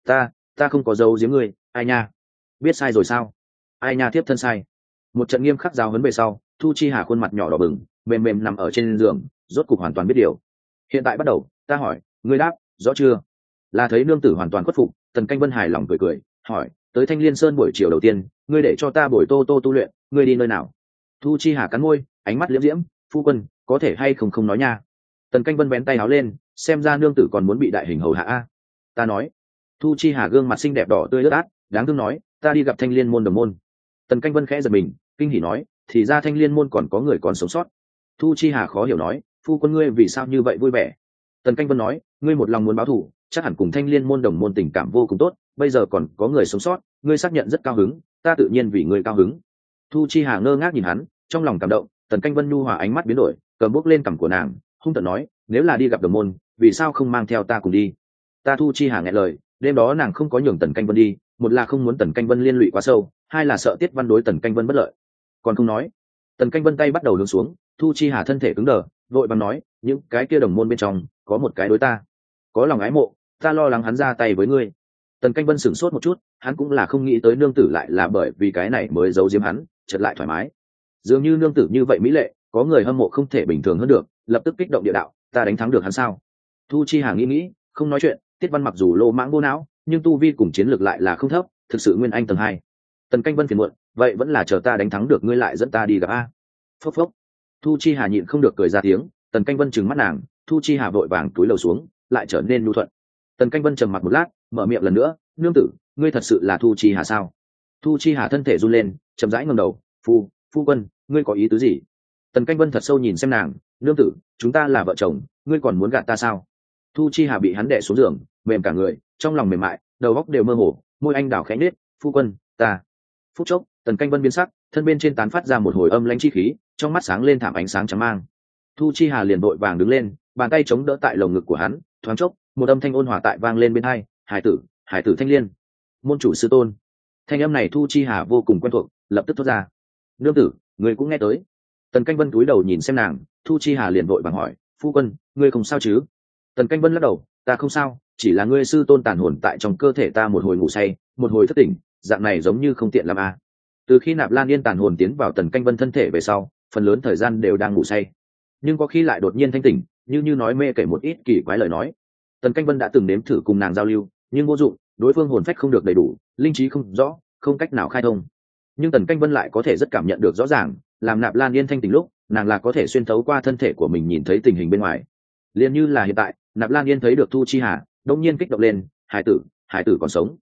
[SPEAKER 1] Ta không có giấu giếm ngươi, ai nha? Biết sai rồi sao? Ai nha tiếp thân sai. Một trận nghiêm khắc giáo huấn về sau, Thu Chi Hà khuôn mặt nhỏ đỏ bừng, mềm mềm nằm ở trên giường, rốt cục hoàn toàn biết điều. Hiện tại bắt đầu, ta hỏi, ngươi đáp, rõ chưa? Là thấy nương tử hoàn toàn khuất phục, Tần Canh Vân hài lòng cười cười, hỏi, tới Thanh Liên Sơn buổi chiều đầu tiên, ngươi để cho ta bồi Tô Tô tu luyện, ngươi đi nơi nào? Thu Chi Hà cắn môi, ánh mắt liễm diễm, phu quân, có thể hay không nói nha. Tần Canh Vân vén tay áo lên, xem ra nương tử còn muốn bị đại hình hầu hạ a. Ta nói. Thu Chi Hà gương mặt xinh đẹp đỏ tươi ướt át, đáng thương nói, ta đi gặp Thanh Liên môn đồng môn. Tần Canh Vân khẽ giật mình, kinh hỉ nói, thì ra Thanh Liên môn còn có người còn sống sót. Thu Chi Hà khó hiểu nói, phu quân ngươi vì sao như vậy vui vẻ? Tần Canh Vân nói, ngươi một lòng muốn báo thù, chắc hẳn cùng Thanh Liên môn đồng môn tình cảm vô cùng tốt, bây giờ còn có người sống sót, ngươi xác nhận rất cao hứng, ta tự nhiên vì ngươi cao hứng. Thu Chi Hà ngơ ngác nhìn hắn, trong lòng cảm động. Tần Canh Vân nhu hòa ánh mắt biến đổi, cầm bút lên cằm của nàng, hung tợn nói, nếu là đi gặp Đồng môn, vì sao không mang theo ta cùng đi? Ta Thu Chi Hà nghẹn lời, đêm đó nàng không có nhường Tần Canh Vân đi, một là không muốn Tần Canh Vân liên lụy quá sâu, hai là sợ Tiết Văn đối Tần Canh Vân bất lợi. Còn không nói. Tần Canh Vân tay bắt đầu hướng xuống, Thu Chi Hà thân thể cứng đờ, vội vàng nói, những cái kia đồng môn bên trong có một cái đối ta có lòng ái mộ, ta lo lắng hắn ra tay với ngươi. Tần Canh Vân sửng sốt một chút, hắn cũng là không nghĩ tới nương tử lại là bởi vì cái này mới giấu giếm hắn, chợt lại thoải mái. Dường như nương tử như vậy mỹ lệ, có người hâm mộ không thể bình thường hơn được, lập tức kích động địa đạo, ta đánh thắng được hắn sao? Thu Chi Hà nghĩ, không nói chuyện. Tiết Văn mặc dù lô mãng vô não, nhưng tu vi cùng chiến lược lại là không thấp, thực sự nguyên anh tầng 2. Tần Canh Vân phiền muộn, vậy vẫn là chờ ta đánh thắng được ngươi lại dẫn ta đi gặp a. Phốc phốc. Thu Chi Hà nhịn không được cười ra tiếng. Tần Canh Vân trừng mắt nàng, Thu Chi Hà vội vàng túi lầu xuống, lại trở nên nhu thuận. Tần Canh Vân trầm mặc một lát, mở miệng lần nữa, nương tử, ngươi thật sự là Thu Chi Hà sao? Thu Chi Hà thân thể run lên, chậm rãi ngẩng đầu, phu quân, ngươi có ý tứ gì? Tần Canh Vân thật sâu nhìn xem nàng, nương tử, chúng ta là vợ chồng, ngươi còn muốn gạt ta sao? Thu Chi Hà bị hắn đè xuống giường, mềm cả người, trong lòng mềm mại, đầu óc đều mơ hồ, môi anh đào khẽ nhếch, phu quân, ta. Phút chốc, Tần Canh Vân biến sắc, thân bên trên tán phát ra một hồi âm lãnh chi khí, trong mắt sáng lên thảm ánh sáng trắng mang. Thu Chi Hà liền vội vàng đứng lên, bàn tay chống đỡ tại lồng ngực của hắn, thoáng chốc, một âm thanh ôn hòa tại vang lên bên tai, hải tử Thanh Liên, môn chủ sư tôn. Thanh âm này Thu Chi Hà vô cùng quen thuộc, lập tức thốt ra, nương tử, người cũng nghe tới. Tần Canh Vân cúi đầu nhìn xem nàng, Thu Chi Hà liền vội vàng hỏi, phu quân, ngươi không sao chứ? Tần Canh Vân lắc đầu, ta không sao, chỉ là ngươi sư tôn tàn hồn tại trong cơ thể ta một hồi ngủ say, một hồi thức tỉnh, dạng này giống như không tiện làm a. Từ khi Nạp Lan Yên tàn hồn tiến vào Tần Canh Vân thân thể về sau, phần lớn thời gian đều đang ngủ say, nhưng có khi lại đột nhiên thanh tỉnh, như nói mê kể một ít kỳ quái lời nói. Tần Canh Vân đã từng nếm thử cùng nàng giao lưu, nhưng vô dụng, đối phương hồn phách không được đầy đủ, linh trí không rõ, không cách nào khai thông. Nhưng Tần Canh Vân lại có thể rất cảm nhận được rõ ràng, làm Nạp Lan Yên thanh tỉnh lúc, nàng là có thể xuyên thấu qua thân thể của mình nhìn thấy tình hình bên ngoài. Liên như là hiện tại, Nạp Lan Yên thấy được Thu Chi Hà, đông nhiên kích động lên, hải tử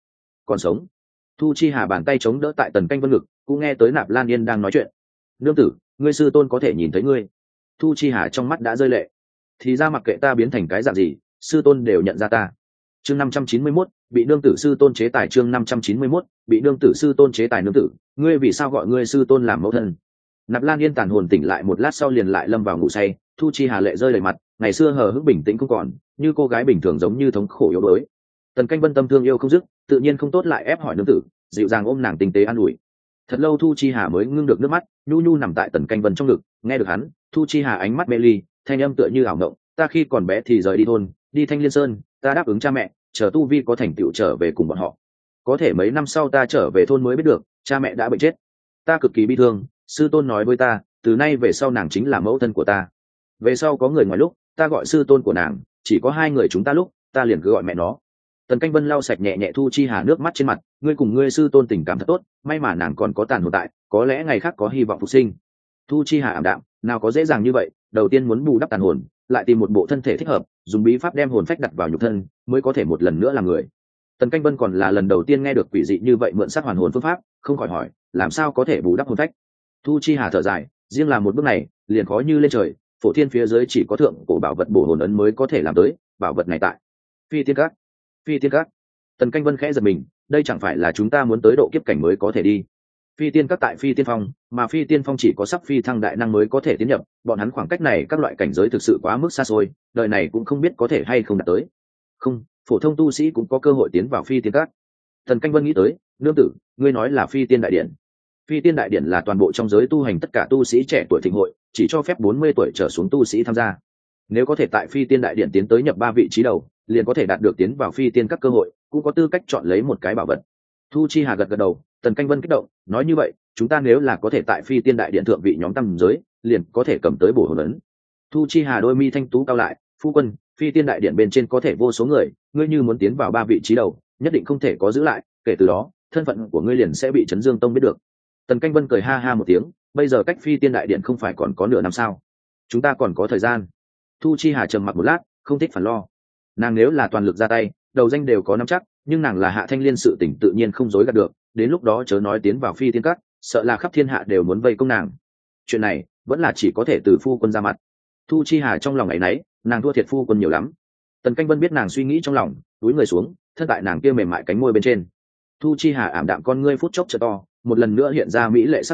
[SPEAKER 1] còn sống. Thu Chi Hà bàn tay chống đỡ tại Tần Canh Vân ngực, cũng nghe tới Nạp Lan Yên đang nói chuyện, nương tử, ngươi sư tôn có thể nhìn thấy ngươi. Thu Chi Hà trong mắt đã rơi lệ, thì ra mặc kệ ta biến thành cái dạng gì, sư tôn đều nhận ra ta. Chương 591, bị nương tử sư tôn chế tài. Chương 591, bị nương tử sư tôn chế tài. Nương tử, ngươi vì sao gọi ngươi sư tôn làm mẫu thân? Nạp Lan Yên tàn hồn tỉnh lại một lát sau liền lại lâm vào ngủ say. Thu Chi Hà lệ rơi đầy mặt, ngày xưa hờ hững bình tĩnh không còn, như cô gái bình thường giống như thống khổ yếu đuối. Tần Canh Vân tâm thương yêu không dứt, tự nhiên không tốt lại ép hỏi nương tử, dịu dàng ôm nàng tinh tế an ủi. Thật lâu Thu Chi Hà mới ngưng được nước mắt, nhu nhu nằm tại Tần Canh Vân trong ngực, nghe được hắn. Thu Chi Hà ánh mắt mê ly, thanh âm tựa như ảo mộng, ta khi còn bé thì rời đi thôn, đi Thanh Liên Sơn, ta đáp ứng cha mẹ, chờ tu vi có thành tựu trở về cùng bọn họ. Có thể mấy năm sau ta trở về thôn mới biết được, cha mẹ đã bệnh chết. Ta cực kỳ bi thương, sư tôn nói với ta, từ nay về sau nàng chính là mẫu thân của ta. Về sau có người ngoài lúc, ta gọi sư tôn của nàng, chỉ có hai người chúng ta lúc, ta liền cứ gọi mẹ nó. Tần Canh Vân lau sạch nhẹ nhẹ Thu Chi Hà nước mắt trên mặt, ngươi cùng ngươi sư tôn tình cảm thật tốt, may mà nàng còn có tàn hồn tại, có lẽ ngày khác có hy vọng phục sinh. Thu Chi Hà ảm đạm, nào có dễ dàng như vậy, đầu tiên muốn bù đắp tàn hồn, lại tìm một bộ thân thể thích hợp, dùng bí pháp đem hồn phách đặt vào nhục thân, mới có thể một lần nữa làm người. Tần Canh Vân còn là lần đầu tiên nghe được quỷ dị như vậy mượn xác hoàn hồn phương pháp, không khỏi hỏi, làm sao có thể bù đắp hồn phách? Thu Chi Hà thở dài, riêng làm một bước này, liền khó như lên trời, phổ thiên phía dưới chỉ có thượng cổ bảo vật bổ hồn ấn mới có thể làm tới, bảo vật này tại Phi Tiên Các. Phi Tiên Các. Tần Canh Vân khẽ giật mình, đây chẳng phải là chúng ta muốn tới độ kiếp cảnh mới có thể đi. Phi Tiên Các tại Phi Tiên Phong, mà Phi Tiên Phong chỉ có sắp phi thăng đại năng mới có thể tiến nhập, bọn hắn khoảng cách này các loại cảnh giới thực sự quá mức xa xôi, đời này cũng không biết có thể hay không đạt tới. Không, phổ thông tu sĩ cũng có cơ hội tiến vào Phi Tiên Các. Tần Canh Vân nghĩ tới, nương tử, ngươi nói là Phi Tiên Đại Điện. Phi Tiên Đại Điện là toàn bộ trong giới tu hành tất cả tu sĩ trẻ tuổi thịnh hội, chỉ cho phép 40 tuổi trở xuống tu sĩ tham gia. Nếu có thể tại Phi Tiên Đại Điện tiến tới nhập 3 vị trí đầu, liền có thể đạt được tiến vào Phi Tiên Các cơ hội, cũng có tư cách chọn lấy một cái bảo vật. Thu Chi Hà gật gật đầu, Tần Canh Vân kích động, nói như vậy, chúng ta nếu là có thể tại Phi Tiên Đại Điện thượng vị nhóm tầm giới, liền có thể cầm tới bổ hồn ấn. Thu Chi Hà đôi mi thanh tú cao lại, phu quân, Phi Tiên Đại Điện bên trên có thể vô số người, ngươi như muốn tiến vào 3 vị trí đầu, nhất định không thể có giữ lại, kể từ đó, thân phận của ngươi liền sẽ bị Trấn Dương Tông biết được. Tần Canh Vân cười ha ha một tiếng, bây giờ cách Phi Tiên Đại Điện không phải còn có nửa năm sao? Chúng ta còn có thời gian. Thu Chi Hà trầm mặc một lát, không thích phản lo. Nàng nếu là toàn lực ra tay, đầu danh đều có nắm chắc, nhưng nàng là Hạ Thanh Liên sự tình tự nhiên không dối gạt được, đến lúc đó chớ nói tiến vào Phi Tiên Các, sợ là khắp thiên hạ đều muốn vây công nàng. Chuyện này vẫn là chỉ có thể từ phu quân ra mặt. Thu Chi Hà trong lòng ấy nấy, nàng thua thiệt phu quân nhiều lắm. Tần Canh Vân biết nàng suy nghĩ trong lòng, túi người xuống, thân tại nàng kia mềm mại cánh môi bên trên. Thu Chi Hà ảm đạm con ngươi phút chốc trợ to, một lần nữa hiện ra mỹ lệ sắc thái,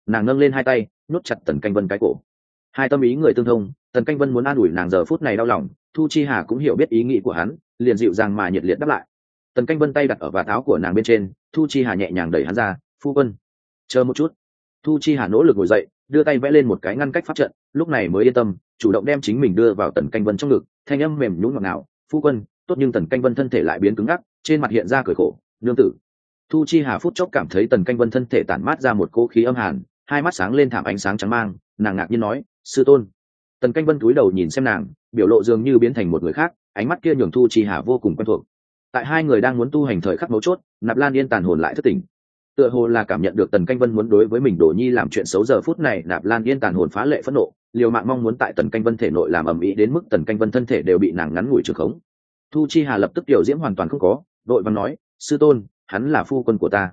[SPEAKER 1] nàng nâng lên hai tay nhốt chặt Tần Canh Vân cái cổ. Hai tâm ý người tương thông, Tần Canh Vân muốn an ủi nàng giờ phút này đau lòng, Thu Chi Hà cũng hiểu biết ý nghĩ của hắn, liền dịu dàng mà nhiệt liệt đáp lại. Tần Canh Vân tay đặt ở vạt áo của nàng bên trên, Thu Chi Hà nhẹ nhàng đẩy hắn ra. Phu quân, chờ một chút. Thu Chi Hà nỗ lực ngồi dậy, đưa tay vẽ lên một cái ngăn cách pháp trận, lúc này mới yên tâm, chủ động đem chính mình đưa vào Tần Canh Vân trong ngực, thanh âm mềm nhũn ngọt ngào. Phu quân, tốt. Nhưng Tần Canh Vân thân thể lại biến cứng ngắc, trên mặt hiện ra cười khổ. Nương tử. Thu Chi Hà phút chốc cảm thấy Tần Canh Vân thân thể tản mát ra một cỗ khí âm hàn, hai mắt sáng lên thảm ánh sáng trắng mang, nàng ngạc nhiên nói: sư tôn. Tần Canh Vân cúi đầu nhìn xem nàng, biểu lộ dường như biến thành một người khác, ánh mắt kia nhường Thu Chi Hà vô cùng quen thuộc. Tại hai người đang muốn tu hành thời khắc mấu chốt, Nạp Lan Yên tàn hồn lại thất tỉnh, tựa hồ là cảm nhận được Tần Canh Vân muốn đối với mình Đổ Nhi làm chuyện xấu. Giờ phút này Nạp Lan Yên tàn hồn phá lệ phẫn nộ, liều mạng mong muốn tại Tần Canh Vân thể nội làm ầm ĩ đến mức Tần Canh Vân thân thể đều bị nàng ngắn ngủi trường khống. Thu Chi Hà lập tức điều diễm hoàn toàn không có, đội văn nói: sư tôn, hắn là phu quân của ta.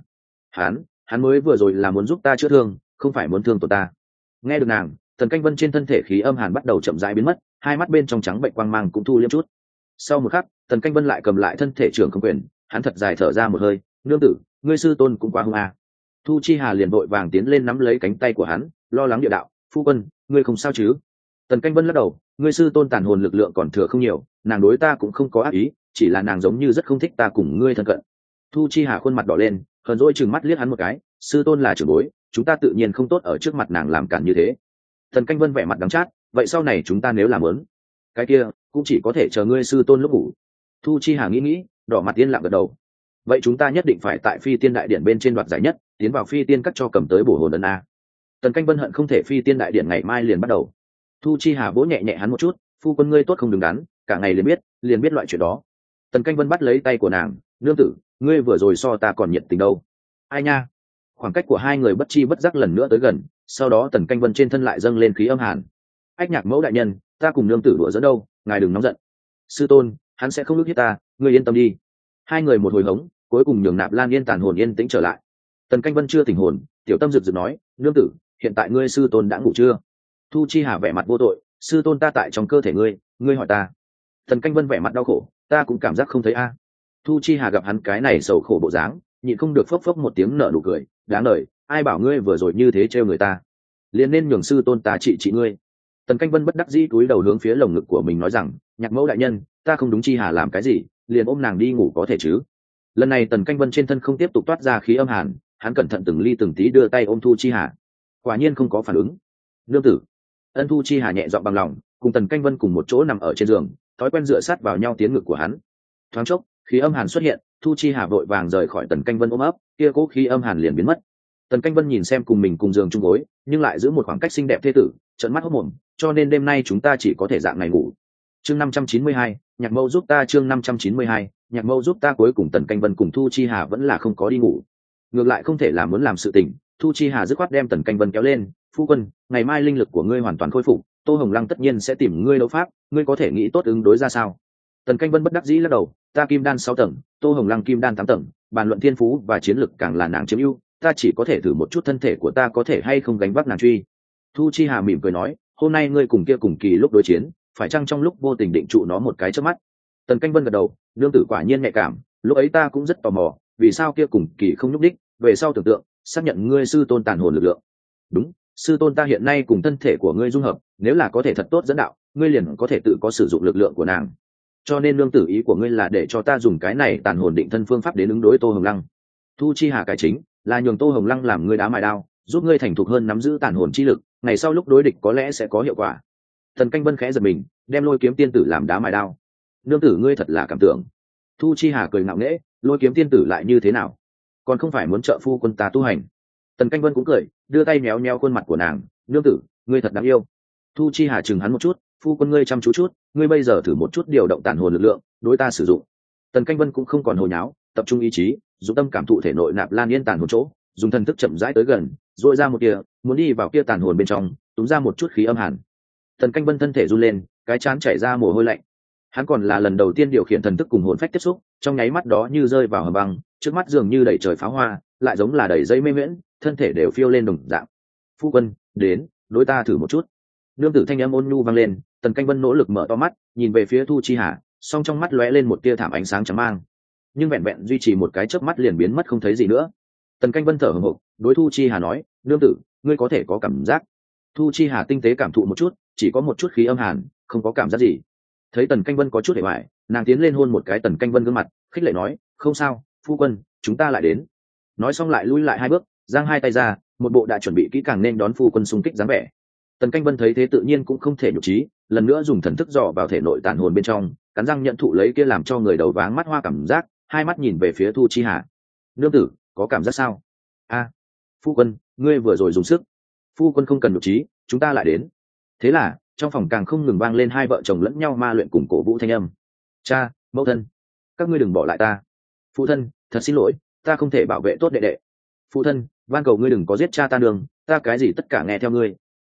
[SPEAKER 1] Hắn mới vừa rồi là muốn giúp ta chữa thương, không phải muốn thương tổn ta. Nghe được nàng, Tần Canh Vân trên thân thể khí âm hàn bắt đầu chậm rãi biến mất, hai mắt bên trong trắng bệnh quang mang cũng thu liễm chút. Sau một khắc, Tần Canh Vân lại cầm lại thân thể trưởng không quyền, hắn thật dài thở ra một hơi. Nương tử, ngươi sư tôn cũng quá hung à. Thu Chi Hà liền vội vàng tiến lên nắm lấy cánh tay của hắn, lo lắng địa đạo: phu quân, ngươi không sao chứ? Tần Canh Vân lắc đầu: ngươi sư tôn tàn hồn lực lượng còn thừa không nhiều, nàng đối ta cũng không có ác ý, chỉ là nàng giống như rất không thích ta cùng ngươi thân cận. Thu Chi Hà khuôn mặt đỏ lên, hờn dỗi chừng mắt liếc hắn một cái: sư tôn là trưởng bối, chúng ta tự nhiên không tốt ở trước mặt nàng làm cản như thế. Tần Canh Vân vẻ mặt đắng chát: vậy sau này chúng ta nếu làm lớn, cái kia cũng chỉ có thể chờ ngươi sư tôn lúc ngủ. Thu Chi Hà nghĩ, đỏ mặt yên lặng gật đầu. Vậy chúng ta nhất định phải tại Phi Tiên Đại Điện bên trên đoạt giải nhất, tiến vào Phi Tiên Các cho cầm tới bổ hồn ấn a. Tần Canh Vân hận không thể Phi Tiên Đại Điện ngày mai liền bắt đầu. Thu Chi Hà vỗ nhẹ nhẹ hắn một chút: phu quân ngươi tốt không đứng đắn, cả ngày liền biết loại chuyện đó. Tần Canh Vân bắt lấy tay của nàng: nương tử, ngươi vừa rồi so ta còn nhiệt tình đâu. Ai nha. Khoảng cách của hai người bất chi bất giác lần nữa tới gần, sau đó Tần Canh Vân trên thân lại dâng lên khí âm hàn. Ách Nhạc mẫu đại nhân, ta cùng nương tử đùa giỡn đâu, ngài đừng nóng giận. Sư tôn, hắn sẽ không ức hiếp ta, ngươi yên tâm đi. Hai người một hồi hống, cuối cùng nhường Nạp Lan Yên tàn hồn yên tĩnh trở lại. Tần Canh Vân chưa tỉnh hồn, tiểu tâm rực rực nói: nương tử, hiện tại ngươi sư tôn đã ngủ chưa? Thu Chi Hà vẻ mặt vô tội: sư tôn ta tại trong cơ thể ngươi hỏi ta. Tần Canh Vân vẻ mặt đau khổ: ta cũng cảm giác không thấy a. Thu Chi Hà gặp hắn cái này sầu khổ bộ dáng, nhịn không được phốc phốc một tiếng nở nụ cười: đáng đời, ai bảo ngươi vừa rồi như thế trêu người ta, liền nên nhường sư tôn ta trị ngươi. Tần Canh Vân bất đắc dĩ cúi đầu hướng phía lồng ngực của mình nói rằng: Nhạc mẫu đại nhân, ta không đúng Chi Hà làm cái gì, liền ôm nàng đi ngủ có thể chứ? Lần này Tần Canh Vân trên thân không tiếp tục toát ra khí âm hàn, hắn cẩn thận từng ly từng tí đưa tay ôm Thu Chi Hà. Quả nhiên không có phản ứng. Nương tử. Ân. Thu Chi Hà nhẹ giọng bằng lòng, cùng Tần Canh Vân cùng một chỗ nằm ở trên giường, thói quen dựa sát vào nhau tiến ngực của hắn. Thoáng chốc, khí âm hàn xuất hiện, Thu Chi Hà vội vàng rời khỏi Tần Canh Vân ôm ấp, kia cố khí âm hàn liền biến mất. Tần Canh Vân nhìn xem cùng mình cùng giường chung gối, nhưng lại giữ một khoảng cách xinh đẹp thê tử, trợn mắt hốt mồm, cho nên đêm nay chúng ta chỉ có thể dạng này ngủ. Chương 592, Nhạc Mâu giúp ta. Chương 592, Nhạc Mâu giúp ta. Cuối cùng Tần Canh Vân cùng Thu Chi Hà vẫn là không có đi ngủ, ngược lại không thể làm muốn làm sự tình. Thu Chi Hà dứt khoát đem Tần Canh Vân kéo lên: phu quân, ngày mai linh lực của ngươi hoàn toàn khôi phục, Tô Hồng Lăng tất nhiên sẽ tìm ngươi đấu pháp, ngươi có thể nghĩ tốt ứng đối ra sao? Tần Canh Vân bất đắc dĩ lắc đầu: ta kim đan 6 tầng, Tô Hồng Lăng kim đan 8 tầng, bàn luận thiên phú và chiến lực càng là nàng chiếm ưu, ta chỉ có thể thử một chút thân thể của ta có thể hay không gánh vác nàng truy. Thu Chi Hà mỉm cười nói: hôm nay ngươi cùng kia cùng kỳ lúc đối chiến, phải chăng trong lúc vô tình định trụ nó một cái chớp mắt? Tần Canh Vân gật đầu: nương tử quả nhiên nhạy cảm, lúc ấy ta cũng rất tò mò, vì sao kia cùng kỳ không nhúc đích, về sau tưởng tượng, xác nhận ngươi sư tôn tàn hồn lực lượng. Đúng, sư tôn ta hiện nay cùng thân thể của ngươi dung hợp, nếu là có thể thật tốt dẫn đạo, ngươi liền có thể tự có sử dụng lực lượng của nàng. Cho nên nương tử ý của ngươi là để cho ta dùng cái này tàn hồn định thân phương pháp đến ứng đối Tô Hồng Lăng. Thu Chi Hà cải chính là nhường Tô Hồng Lăng làm ngươi đá mài đao, giúp ngươi thành thục hơn nắm giữ tàn hồn chi lực, ngày sau lúc đối địch có lẽ sẽ có hiệu quả. Tần Canh Vân khẽ giật mình, đem Lôi Kiếm tiên tử làm đá mài đao. Nương tử ngươi thật là cảm tưởng. Thu Chi Hà cười ngạo nghễ: Lôi Kiếm tiên tử lại như thế nào, còn không phải muốn trợ phu quân ta tu hành. Tần Canh Vân cũng cười, đưa tay méo méo khuôn mặt của nàng: nương tử ngươi thật đáng yêu. Thu Chi Hà chừng hắn một chút: phu quân ngươi chăm chú chút, ngươi bây giờ thử một chút điều động tàn hồn lực lượng đối ta sử dụng. Tần Canh Vân cũng không còn hồi nháo, tập trung ý chí, dùng tâm cảm thụ thể nội Nạp Lan Yên tàn hồn chỗ, dùng thần thức chậm rãi tới gần, dội ra một kia, muốn đi vào kia tàn hồn bên trong, túm ra một chút khí âm hàn. Tần Canh Vân thân thể run lên, cái trán chảy ra mồ hôi lạnh. Hắn còn là lần đầu tiên điều khiển thần thức cùng hồn phách tiếp xúc, trong nháy mắt đó như rơi vào hầm băng, trước mắt dường như đầy trời pháo hoa, lại giống là đầy dây mê miễn, thân thể đều phiêu lên đồng dạng. Phu quân, đến, đối ta thử một chút. Nương tử thanh âm ôn nhu vang lên. Tần Canh Vân nỗ lực mở to mắt, nhìn về phía Thu Chi Hà, song trong mắt lóe lên một tia thảm ánh sáng trắng mang, nhưng vẹn vẹn duy trì một cái chớp mắt liền biến mất không thấy gì nữa. Tần Canh Vân thở hổn hộc, đối Thu Chi Hà nói: nương tử, ngươi có thể có cảm giác. Thu Chi Hà tinh tế cảm thụ một chút, chỉ có một chút khí âm hàn, không có cảm giác gì. Thấy Tần Canh Vân có chút hề hoài, nàng tiến lên hôn một cái Tần Canh Vân gương mặt, khích lệ nói, không sao, phu quân, chúng ta lại đến. Nói xong lại lui lại hai bước, giang hai tay ra, một bộ đã chuẩn bị kỹ càng nên đón phu quân xung kích dáng vẻ. Tần Canh Vân thấy thế tự nhiên cũng không thể nhục trí, lần nữa dùng thần thức dò vào thể nội tàn hồn bên trong, cắn răng nhận thụ lấy kia làm cho người đầu váng mắt hoa cảm giác, hai mắt nhìn về phía Thu Chi Hà. Nương tử, có cảm giác sao? Phu quân, ngươi vừa rồi dùng sức. Phu quân không cần nhục trí, chúng ta lại đến. Thế là trong phòng càng không ngừng vang lên hai vợ chồng lẫn nhau ma luyện cùng cổ vũ thanh âm. Cha, mẫu thân, các ngươi đừng bỏ lại ta. Phụ thân, thật xin lỗi, ta không thể bảo vệ tốt đệ đệ. Phụ thân, van cầu ngươi đừng có giết cha ta nương, ta cái gì tất cả nghe theo ngươi.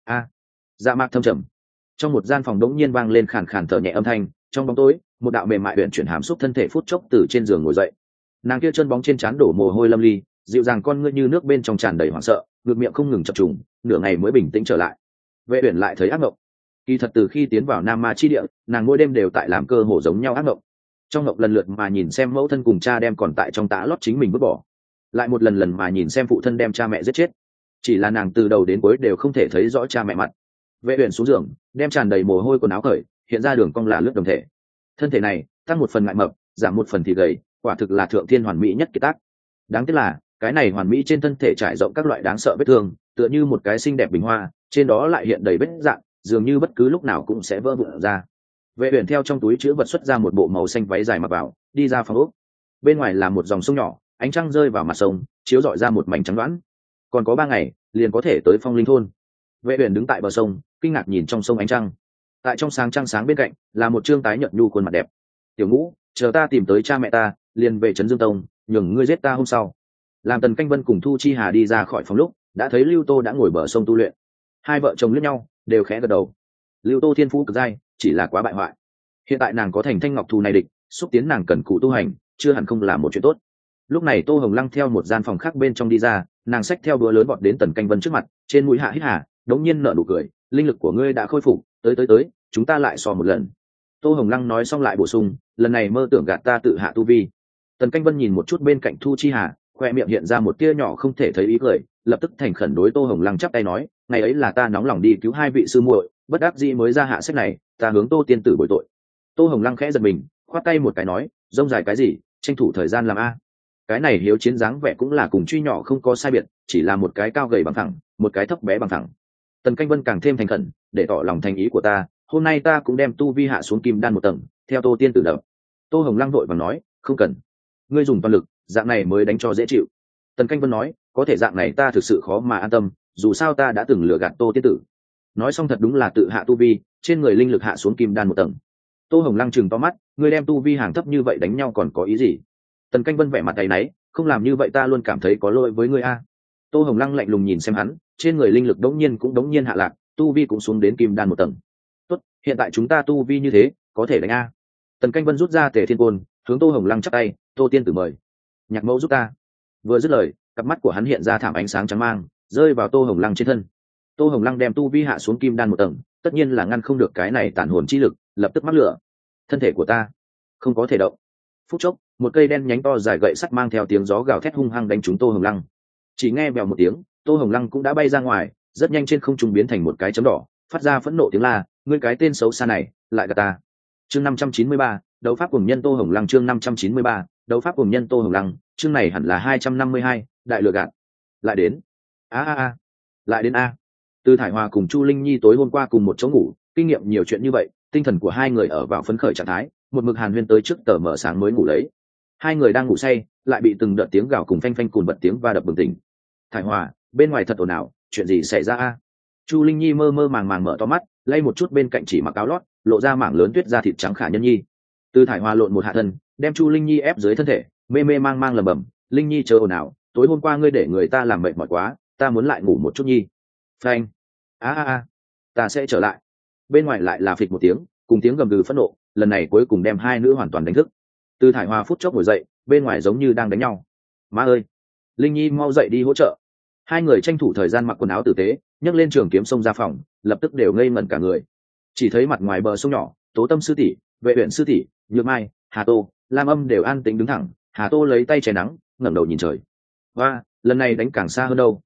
[SPEAKER 1] Dạ mạc thâm trầm. Trong một gian phòng đống nhiên vang lên khàn khàn thở nhẹ âm thanh, trong bóng tối một đạo mềm mại huyện chuyển hàm xúc thân thể phút chốc từ trên giường ngồi dậy. Nàng kia chân bóng trên trán đổ mồ hôi lâm ly, dịu dàng con ngươi như nước bên trong tràn đầy hoảng sợ, ngược miệng không ngừng chập trùng, nửa ngày mới bình tĩnh trở lại. Vệ uyển lại thấy ác mộng. Kỳ thật từ khi tiến vào Nam Ma chi địa, nàng mỗi đêm đều tại làm cơ hồ giống nhau ác mộng. Trong mộng lần lượt mà nhìn xem mẫu thân cùng cha đem còn tại trong tã lót chính mình vứt bỏ, lại một lần lần mà nhìn xem phụ thân đem cha mẹ giết chết. Chỉ là nàng từ đầu đến cuối đều không thể thấy rõ cha mẹ mặt. Vệ uyển xuống giường, đem tràn đầy mồ hôi quần áo cởi, hiện ra đường cong là lướt đồng thể. Thân thể này tăng một phần ngại mập, giảm một phần thì gầy, quả thực là thượng thiên hoàn mỹ nhất kiệt tác. Đáng tiếc là cái này hoàn mỹ trên thân thể trải rộng các loại đáng sợ vết thương, tựa như một cái xinh đẹp bình hoa, trên đó lại hiện đầy vết dạn, dường như bất cứ lúc nào cũng sẽ vỡ vụn ra. Vệ uyển theo trong túi chứa vật xuất ra một bộ màu xanh váy dài mặc vào, đi ra phòng ốc. Bên ngoài là một dòng sông nhỏ, ánh trăng rơi vào mặt sông, chiếu rọi ra một mảnh trắng đoán. Còn có 3 ngày liền có thể tới Phong Linh thôn. Vệ uyển đứng tại bờ sông, kinh ngạc nhìn trong sông ánh trăng. Tại trong sáng trăng sáng bên cạnh là một trương tái nhợt nhu khuôn mặt đẹp. Tiểu Ngũ, chờ ta tìm tới cha mẹ ta, liền về trấn Dương Tông, nhường ngươi giết ta hôm sau. Làm Tần Canh Vân cùng Thu Chi Hà đi ra khỏi phòng lúc, đã thấy Lưu Tô đã ngồi bờ sông tu luyện. Hai vợ chồng liếc nhau, đều khẽ gật đầu. Lưu Tô thiên phú cực giai, chỉ là quá bại hoại. Hiện tại nàng có thành Thanh Ngọc Thù này địch, xúc tiến nàng cần cù tu hành, chưa hẳn không là một chuyện tốt. Lúc này Tô Hồng Lăng theo một gian phòng khác bên trong đi ra, nàng xách theo đũa lớn vọt đến Tần Canh Vân trước mặt, trên mũi hạ hít hà, đống nhiên nở nụ cười, linh lực của ngươi đã khôi phục, tới, chúng ta lại so một lần. Tô Hồng Lăng nói xong lại bổ sung, lần này mơ tưởng gạt ta tự hạ tu vi. Tần Canh Vân nhìn một chút bên cạnh Thu Chi Hà, khoe miệng hiện ra một tia nhỏ không thể thấy ý cười, lập tức thành khẩn đối Tô Hồng Lăng chắp tay nói, ngày ấy là ta nóng lòng đi cứu hai vị sư muội, bất đắc dĩ mới ra hạ sách này, ta hướng Tô tiên tử bồi tội. Tô Hồng Lăng khẽ giật mình, khoát tay một cái nói, rông dài cái gì, tranh thủ thời gian làm a. Cái này hiếu chiến dáng vẻ cũng là cùng truy nhỏ không có sai biệt, chỉ là một cái cao gầy bằng thẳng, một cái thấp bé bằng thẳng. Tần Canh Vân càng thêm thành khẩn, để tỏ lòng thành ý của ta, hôm nay ta cũng đem tu vi hạ xuống kim đan một tầng, theo Tô tiên tử đập. Tô Hồng Lăng vội vàng nói, không cần, ngươi dùng toàn lực, dạng này mới đánh cho dễ chịu. Tần Canh Vân nói, có thể dạng này ta thực sự khó mà an tâm, dù sao ta đã từng lừa gạt Tô tiên tử. Nói xong thật đúng là tự hạ tu vi, trên người linh lực hạ xuống kim đan một tầng. Tô Hồng Lăng chừng to mắt, ngươi đem tu vi hàng thấp như vậy đánh nhau còn có ý gì? Tần Canh Vân vẻ mặt tay náy, không làm như vậy ta luôn cảm thấy có lỗi với ngươi a. Tô Hồng Lăng lạnh lùng nhìn xem hắn, trên người linh lực đống nhiên hạ lạc, tu vi cũng xuống đến kim đan một tầng. Tốt, hiện tại chúng ta tu vi như thế, có thể đánh a. Tần Canh Vân rút ra Tề Thiên Côn, hướng Tô Hồng Lăng chắp tay, Tô tiên tử mời. Nhạc mẫu giúp ta. Vừa dứt lời, cặp mắt của hắn hiện ra thảm ánh sáng trắng mang, rơi vào Tô Hồng Lăng trên thân. Tô Hồng Lăng đem tu vi hạ xuống kim đan một tầng, tất nhiên là ngăn không được cái này tản hồn chi lực, lập tức mắc lửa. Thân thể của ta không có thể động. Phút chốc, một cây đen nhánh to dài gậy sắt mang theo tiếng gió gào thét hung hăng đánh trúng Tô Hồng Lăng. Chỉ nghe bèo một tiếng, Tô Hồng Lăng cũng đã bay ra ngoài, rất nhanh trên không trung biến thành một cái chấm đỏ, phát ra phẫn nộ tiếng la, ngươi cái tên xấu xa này, lại gạt ta. Chương 593, đấu pháp cùng nhân Tô Hồng Lăng. Chương 593, đấu pháp cùng nhân Tô Hồng Lăng. Chương này hẳn là 252, đại lừa gạt. Lại đến. Lại đến a. Từ Thải Hòa cùng Chu Linh Nhi tối hôm qua cùng một chỗ ngủ, kinh nghiệm nhiều chuyện như vậy, tinh thần của hai người ở vào phấn khởi trạng thái, một mực hàn huyên tới trước tờ mở sáng mới ngủ lấy. Hai người đang ngủ say, lại bị từng đợt tiếng gào cùng phanh phanh cùn bật tiếng va đập bừng tỉnh. Thải Hòa, bên ngoài thật ồn ào, chuyện gì xảy ra a? Chu Linh Nhi mơ mơ màng màng mở to mắt, lay một chút bên cạnh chỉ mặc áo lót, lộ ra mảng lớn tuyết da thịt trắng khả nhân nhi. Từ Thải Hòa lộn một hạ thân, đem Chu Linh Nhi ép dưới thân thể, mê mê mang mang lẩm bẩm, Linh Nhi chờ ồn ào, tối hôm qua ngươi để người ta làm mệt mỏi quá, ta muốn lại ngủ một chút nhi. Phanh. Ta sẽ trở lại. Bên ngoài lại là phịch một tiếng, cùng tiếng gầm gừ phẫn nộ, lần này cuối cùng đem hai nữ hoàn toàn đánh thức. Từ Thải Hòa phút chốc ngồi dậy, bên ngoài giống như đang đánh nhau. Má ơi, Linh Nhi mau dậy đi hỗ trợ. Hai người tranh thủ thời gian mặc quần áo tử tế, nhấc lên trường kiếm xông ra phòng, lập tức đều ngây ngẩn cả người. Chỉ thấy mặt ngoài bờ sông nhỏ, Tố Tâm sư tỷ, Vệ Uyển sư tỷ, Nhược Mai, Hà Tô, Lam Âm đều an tĩnh đứng thẳng. Hà Tô lấy tay che nắng, ngẩng đầu nhìn trời. Và lần này đánh càng xa hơn đâu.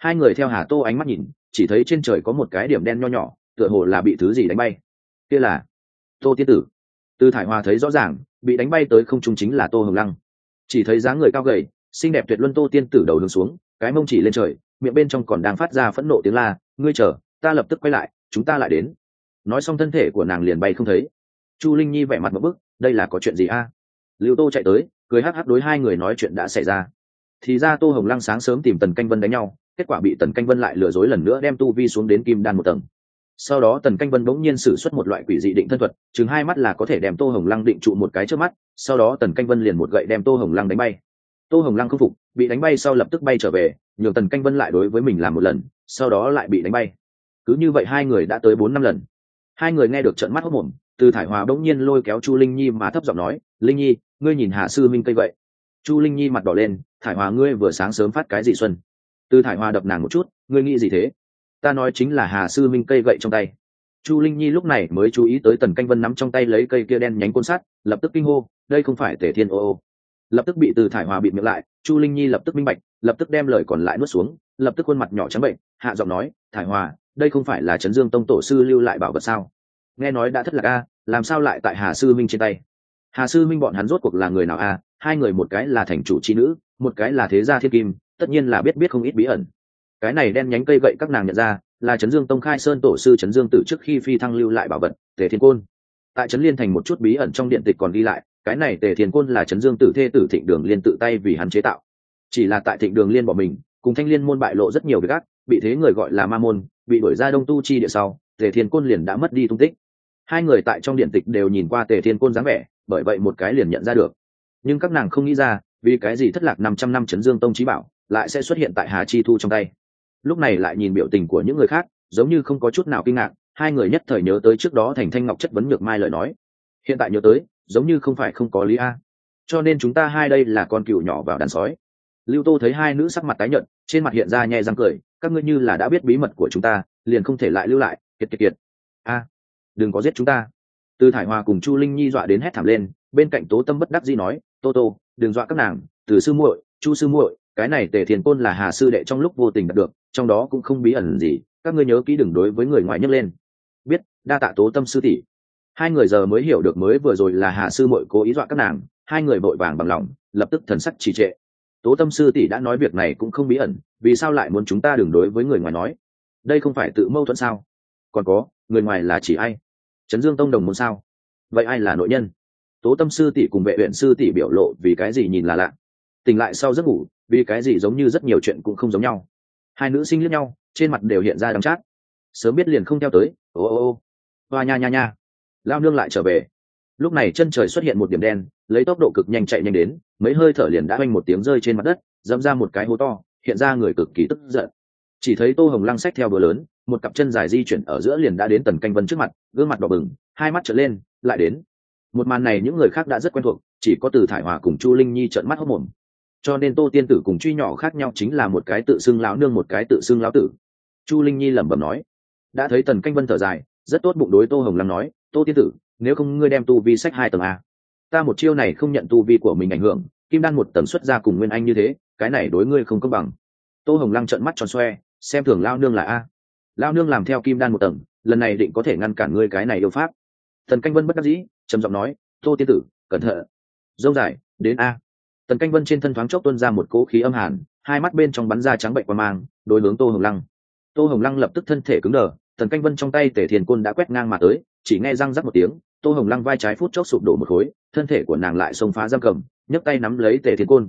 [SPEAKER 1] Hai người theo Hà Tô ánh mắt nhìn, chỉ thấy trên trời có một cái điểm đen nho nhỏ, tựa hồ là bị thứ gì đánh bay. Kia là Tô tiên tử. Từ Thải Hòa thấy rõ ràng, bị đánh bay tới không trung chính là Tô Hồng Lăng. Chỉ thấy dáng người cao gầy, xinh đẹp tuyệt luân Tô tiên tử đầu hướng xuống, cái mông chỉ lên trời, miệng bên trong còn đang phát ra phẫn nộ tiếng la, ngươi chờ, ta lập tức quay lại, chúng ta lại đến. Nói xong thân thể của nàng liền bay không thấy. Chu Linh Nhi vẻ mặt một bức, đây là có chuyện gì a? Lưu Tô chạy tới, cười hắc hắc đối hai người nói chuyện đã xảy ra. Thì ra Tô Hồng Lăng sáng sớm tìm Tần Canh Vân đánh nhau, kết quả bị Tần Canh Vân lại lừa dối lần nữa đem tu vi xuống đến kim đan một tầng. Sau đó Tần Canh Vân bỗng nhiên sử xuất một loại quỷ dị định thân thuật, chừng hai mắt là có thể đem Tô Hồng Lăng định trụ một cái trước mắt, sau đó Tần Canh Vân liền một gậy đem Tô Hồng Lăng đánh bay. Tô Hồng Lăng không phục, bị đánh bay sau lập tức bay trở về, nhường Tần Canh Vân lại đối với mình làm một lần, sau đó lại bị đánh bay. Cứ như vậy hai người đã tới 4-5 lần. Hai người nghe được trợn mắt hốt mồm, Từ Thải Hòa bỗng nhiên lôi kéo Chu Linh Nhi mà thấp giọng nói, "Linh Nhi, ngươi nhìn Hạ sư minh cây vậy?" Chu Linh Nhi mặt đỏ lên, "Thải Hòa ngươi vừa sáng sớm phát cái gì xuân?" Từ Thải Hòa đập nàng một chút, "Ngươi nghĩ gì thế?" "Ta nói chính là Hà sư minh cây gậy trong tay." Chu Linh Nhi lúc này mới chú ý tới Tần Canh Vân nắm trong tay lấy cây kia đen nhánh côn sắt, lập tức kinh hô, "Đây không phải Tề Thiên ô ô." Lập tức bị Từ Thải Hòa bịt miệng lại, Chu Linh Nhi lập tức minh bạch, lập tức đem lời còn lại nuốt xuống, lập tức khuôn mặt nhỏ trắng bệnh, hạ giọng nói, "Thải Hòa, đây không phải là Trấn Dương Tông tổ sư lưu lại bảo vật sao? Nghe nói đã thất lạc a, làm sao lại tại Hà sư minh trên tay?" Hà sư minh bọn hắn rốt cuộc là người nào a? Hai người một cái là thành chủ chi nữ, một cái là thế gia thiên kim, tất nhiên là biết không ít bí ẩn. Cái này đen nhánh cây gậy các nàng nhận ra, là Trấn Dương Tông khai sơn tổ sư Trấn Dương Tử trước khi phi thăng lưu lại bảo vật, Tề Thiên Côn. Tại Trấn Liên thành một chút bí ẩn trong điện tịch còn ghi lại, cái này Tề Thiên Côn là Trấn Dương Tử thê tử Thịnh Đường Liên tự tay vì hắn chế tạo. Chỉ là tại Thịnh Đường Liên bỏ mình, cùng Thanh Liên môn bại lộ rất nhiều việc ác, bị thế người gọi là ma môn, bị đuổi ra Đông Tu chi địa sau, Tề Thiên Côn liền đã mất đi tung tích. Hai người tại trong điện tịch đều nhìn qua Tề Thiên Côn dáng vẻ, bởi vậy một cái liền nhận ra được. Nhưng các nàng không nghĩ ra, vì cái gì thất lạc 500 năm Trấn Dương Tông chí bảo lại sẽ xuất hiện tại Hà Chi Thu trong tay. Lúc này lại nhìn biểu tình của những người khác, giống như không có chút nào kinh ngạc, hai người nhất thời nhớ tới trước đó Thành Thanh Ngọc chất vấn Nhược Mai lời nói. Hiện tại nhớ tới, giống như không phải không có lý a. Cho nên chúng ta hai đây là con cừu nhỏ vào đàn sói. Lưu Tô thấy hai nữ sắc mặt tái nhợt, trên mặt hiện ra nhe răng cười, các ngươi như là đã biết bí mật của chúng ta, liền không thể lại lưu lại, kiệt. A, đừng có giết chúng ta. Từ Thải Hòa cùng Chu Linh Nhi dọa đến hét thảm lên, bên cạnh Tố Tâm bất đắc dĩ nói, Tô, đừng dọa các nàng, Từ sư muội, Chu sư muội, cái này Tề Thiên Côn là Hà sư đệ trong lúc vô tình đạt được, trong đó cũng không bí ẩn gì, các ngươi nhớ kỹ đừng đối với người ngoài nhấc lên. Biết, đa tạ Tố Tâm sư tỷ. Hai người giờ mới hiểu được mới vừa rồi là Hà sư muội cố ý dọa các nàng, hai người vội vàng bằng lòng, lập tức thần sắc trì trệ. Tố Tâm sư tỷ đã nói việc này cũng không bí ẩn, vì sao lại muốn chúng ta đừng đối với người ngoài nói? Đây không phải tự mâu thuẫn sao? Còn có, người ngoài là chỉ ai? Trấn Dương Tông đồng môn sao? Vậy ai là nội nhân? Tố Tâm sư tỷ cùng Vệ Uyển sư tỷ biểu lộ vì cái gì nhìn là lạ. Tỉnh lại sau giấc ngủ, vì cái gì giống như rất nhiều chuyện cũng không giống nhau. Hai nữ sinh liếc nhau, trên mặt đều hiện ra đắng chát. Sớm biết liền không theo tới, ô. Hoa nha. Lao nương lại trở về. Lúc này chân trời xuất hiện một điểm đen, lấy tốc độ cực nhanh chạy nhanh đến, mấy hơi thở liền đã oanh một tiếng rơi trên mặt đất, dẫm ra một cái hố to, hiện ra người cực kỳ tức giận. Chỉ thấy Tô Hồng Lăng xách theo bữa lớn, một cặp chân dài di chuyển ở giữa liền đã đến Tần Canh Vân trước mặt, gương mặt đỏ bừng, hai mắt trợn lên, lại đến. Một màn này những người khác đã rất quen thuộc, chỉ có Từ Thải Hòa cùng Chu Linh Nhi trợn mắt hốt mồm. Cho nên Tô tiên tử cùng Truy nhỏ khác nhau chính là một cái tự xưng lão nương, một cái tự xưng lão tử. Chu Linh Nhi lẩm bẩm nói. Đã thấy Tần Canh Vân thở dài, rất tốt bụng đối Tô Hồng Lăng nói, Tô tiên tử, nếu không ngươi đem tu vi sách 2 tầng a, ta một chiêu này không nhận tu vi của mình ảnh hưởng, kim đan 1 tầng xuất ra cùng nguyên anh như thế, cái này đối ngươi không công bằng. Tô Hồng Lăng trợn mắt tròn xoe, xem thường lao nương là a. Lao nương làm theo kim đan 1 tầng, lần này định có thể ngăn cản ngươi cái này yêu pháp. Tần Canh Vân bất đắc dĩ, trầm giọng nói, Tô tiên tử, cẩn thận. Dông dài, đến a. Tần Canh Vân trên thân thoáng chốc tuôn ra một cỗ khí âm hàn, hai mắt bên trong bắn ra trắng bệnh qua mang, đối hướng Tô Hồng Lăng. Tô Hồng Lăng lập tức thân thể cứng đờ, Tần Canh Vân trong tay Tề Thiên Côn đã quét ngang mà tới, chỉ nghe răng rắc một tiếng, Tô Hồng Lăng vai trái phút chốc sụp đổ một khối, thân thể của nàng lại xông phá giam cầm, nhấc tay nắm lấy Tề Thiên Côn.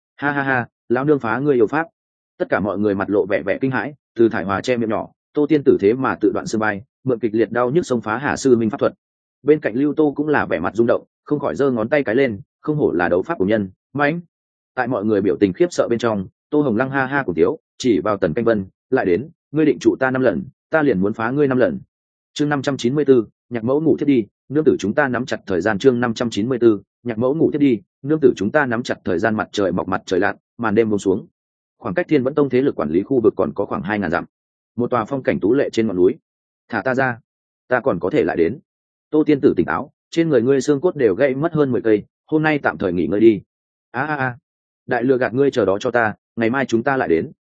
[SPEAKER 1] Ha, lão nương phá ngươi yêu pháp. Tất cả mọi người mặt lộ vẻ vẻ kinh hãi, Từ Thải Hòa che miệng nhỏ, Tô tiên tử thế mà tự đoạn xương vai, mượn kịch liệt đau nhức xông phá Hà sư minh pháp thuật. Bên cạnh Lưu Tô cũng là vẻ mặt rung động, không khỏi giơ ngón tay cái lên, không hổ là đấu pháp của nhân, mãnh. Tại mọi người biểu tình khiếp sợ bên trong, Tô Hồng Lăng ha cùng tiếu, chỉ vào Tần Canh Vân, lại đến, ngươi định trụ ta 5 lần, ta liền muốn phá ngươi 5 lần. Chương 594, nhạc mẫu ngủ thiết đi, nương tử chúng ta nắm chặt thời gian. Chương 594, nhạc mẫu ngủ thiết đi, nương tử chúng ta nắm chặt thời gian. Mặt trời mọc mặt trời lặn, màn đêm buông xuống. Khoảng cách Thiên Vẫn Tông thế lực quản lý khu vực còn có khoảng 2000 dặm. Một tòa phong cảnh tú lệ trên ngọn núi. Thả ta ra, ta còn có thể lại đến. Tô tiên tử tỉnh táo, trên người ngươi xương cốt đều gãy mất hơn 10 cây, hôm nay tạm thời nghỉ ngơi đi. A, đại lừa gạt ngươi, chờ đó cho ta, ngày mai chúng ta lại đến.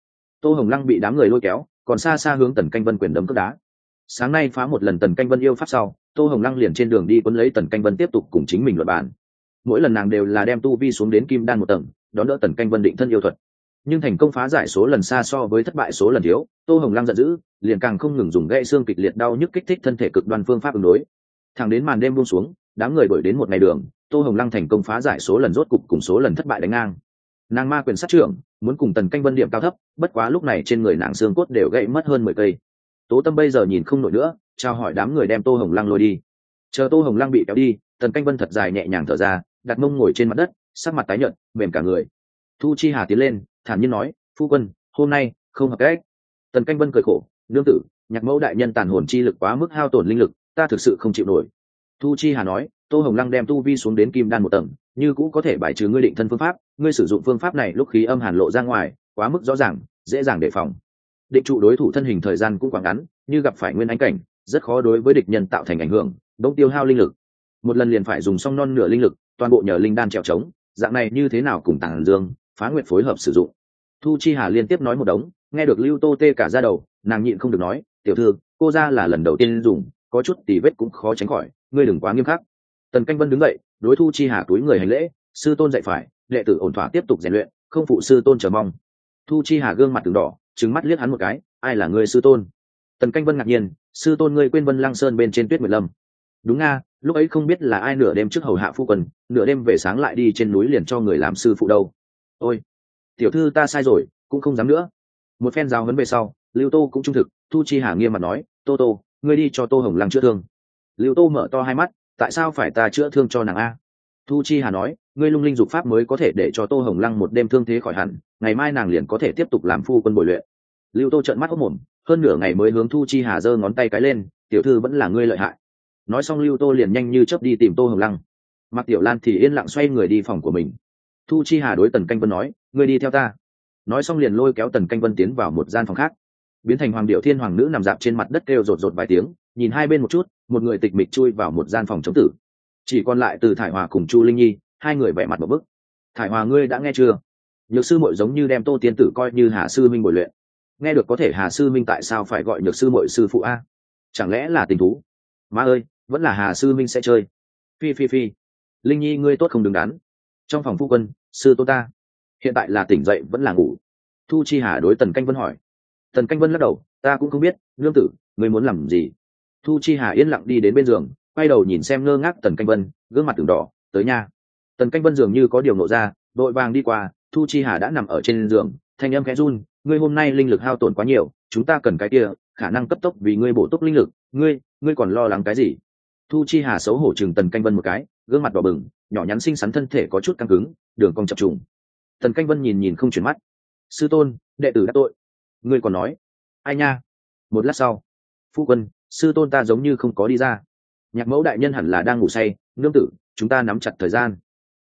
[SPEAKER 1] Tô Hồng Lăng bị đám người lôi kéo, còn xa xa hướng Tần Canh Vân quyền đấm cước đá. Sáng nay phá một lần Tần Canh Vân yêu pháp sau, Tô Hồng Lăng liền trên đường đi quấn lấy Tần Canh Vân tiếp tục cùng chính mình luận bàn. Mỗi lần nàng đều là đem tu vi xuống đến kim đan một tầng, đón đỡ Tần Canh Vân định thân yêu thuật, nhưng thành công phá giải số lần xa so với thất bại số lần thiếu. Tô Hồng Lăng giận dữ, liền càng không ngừng dùng gãy xương kịch liệt đau nhức kích thích thân thể cực đoan phương pháp ứng đối. Thẳng đến màn đêm buông xuống, đám người đuổi đến một ngày đường, Tô Hồng Lăng thành công phá giải số lần rốt cục cùng số lần thất bại đánh ngang. Nàng ma quyền sát trưởng, muốn cùng Tần Canh Vân điểm cao thấp, bất quá lúc này trên người nàng xương cốt đều gãy mất hơn 10 cây. Tố Tâm bây giờ nhìn không nổi nữa, chào hỏi đám người đem Tô Hồng Lăng lôi đi. Chờ Tô Hồng Lăng bị kéo đi, Tần Canh Vân thật dài nhẹ nhàng thở ra, đặt mông ngồi trên mặt đất, sắc mặt tái nhợt, mềm cả người. Thu Chi Hà tiến lên, thản nhiên nói, phu quân, hôm nay không hợp cách. Tần Canh Vân cười khổ, nương tử, Nhạc Mẫu đại nhân tàn hồn chi lực quá mức hao tổn linh lực, ta thực sự không chịu nổi. Thu Chi Hà nói, Tô Hồng Lăng đem tu vi xuống đến kim đan một tầng, như cũng có thể bài trừ ngươi định thân phương pháp, ngươi sử dụng phương pháp này lúc khí âm hàn lộ ra ngoài, quá mức rõ ràng, dễ dàng đề phòng. Định trụ đối thủ thân hình thời gian cũng quá ngắn, như gặp phải nguyên anh cảnh, rất khó đối với địch nhân tạo thành ảnh hưởng, đống tiêu hao linh lực. Một lần liền phải dùng xong non nửa linh lực, toàn bộ nhờ linh đan trèo trống, dạng này như thế nào cùng Tàng Dương, Phá Nguyệt phối hợp sử dụng. Thu Chi Hà liên tiếp nói một đống, nghe được Lưu Tô tê cả da đầu, nàng nhịn không được nói, tiểu thư, cô ra là lần đầu tiên dùng, có chút tì vết cũng khó tránh khỏi, ngươi đừng quá nghiêm khắc. Tần Canh Vân đứng dậy, đối Thu Chi Hà túi người hành lễ, sư tôn dạy phải, đệ tử ổn thỏa tiếp tục rèn luyện, không phụ sư tôn chờ mong. Thu Chi Hà gương mặt từng đỏ, trừng mắt liếc hắn một cái, ai là ngươi sư tôn? Tần Canh Vân ngạc nhiên, sư tôn ngươi quên Vân Lăng Sơn bên trên Tuyết Nguyệt Lâm. Đúng nga, lúc ấy không biết là ai nửa đêm trước hầu hạ phu quân, nửa đêm về sáng lại đi trên núi liền cho người làm sư phụ đâu. Ôi, tiểu thư ta sai rồi, cũng không dám nữa. Một phen giáo huấn về sau, Lưu Tô cũng trung thực, Thu Chi Hà nghiêm mặt nói, Tô Tô, ngươi đi cho Tô Hồng Lăng chữa thương. Lưu Tô mở to hai mắt, tại sao phải ta chữa thương cho nàng a? Thu Chi Hà nói, ngươi lung linh dục pháp mới có thể để cho Tô Hồng Lăng một đêm thương thế khỏi hẳn, ngày mai nàng liền có thể tiếp tục làm phu quân bồi luyện. Lưu Tô trợn mắt hốt mồm, hơn nửa ngày mới hướng Thu Chi Hà giơ ngón tay cái lên, tiểu thư vẫn là ngươi lợi hại. Nói xong Lưu Tô liền nhanh như chớp đi tìm Tô Hồng Lăng. Mạc Tiểu Lan thì yên lặng xoay người đi phòng của mình. Thu Chi Hà đối Tần Canh Vân nói, ngươi đi theo ta. Nói xong liền lôi kéo Tần Canh Vân tiến vào một gian phòng khác. Biến thành Hoàng Điệu Thiên Hoàng nữ nằm dạp trên mặt đất kêu rột rột vài tiếng, nhìn hai bên một chút, một người tịch mịch chui vào một gian phòng chống tử. Chỉ còn lại Từ Thải Hòa cùng Chu Linh Nhi, hai người vẻ mặt một bức. Thải Hòa ngươi đã nghe chưa? Nhược sư muội giống như đem Tô tiên tử coi như Hà sư minh bồi luyện. Nghe được có thể Hà sư minh tại sao phải gọi Nhược sư muội sư phụ a? Chẳng lẽ là tình thú? Má ơi, vẫn là Hà sư minh sẽ chơi. Phi phi phi. Linh Nhi ngươi tốt không đứng đắn. Trong phòng phu quân, sư tôn ta hiện tại là tỉnh dậy vẫn là ngủ? Thu Chi Hà đối Tần Canh Vân hỏi. Tần Canh Vân lắc đầu, ta cũng không biết, nương tử, ngươi muốn làm gì? Thu Chi Hà yên lặng đi đến bên giường, quay đầu nhìn xem ngơ ngác Tần Canh Vân, gương mặt từng đỏ, tới nha. Tần Canh Vân dường như có điều nộ ra, đội vàng đi qua, Thu Chi Hà đã nằm ở trên giường, thanh âm khẽ run, ngươi hôm nay linh lực hao tổn quá nhiều, chúng ta cần cái kia, khả năng cấp tốc vì ngươi bổ túc linh lực, ngươi còn lo lắng cái gì? Thu Chi Hà xấu hổ chừng Tần Canh Vân một cái, gương mặt đỏ bừng, nhỏ nhắn xinh xắn thân thể có chút căng cứng, đường cong chập trùng. Tần Canh Vân nhìn nhìn không chuyển mắt. Sư tôn, đệ tử đã tội. Ngươi còn nói, ai nha? Một lát sau, phu quân, sư tôn ta giống như không có đi ra. Nhạc Mẫu đại nhân hẳn là đang ngủ say, nương tử, chúng ta nắm chặt thời gian.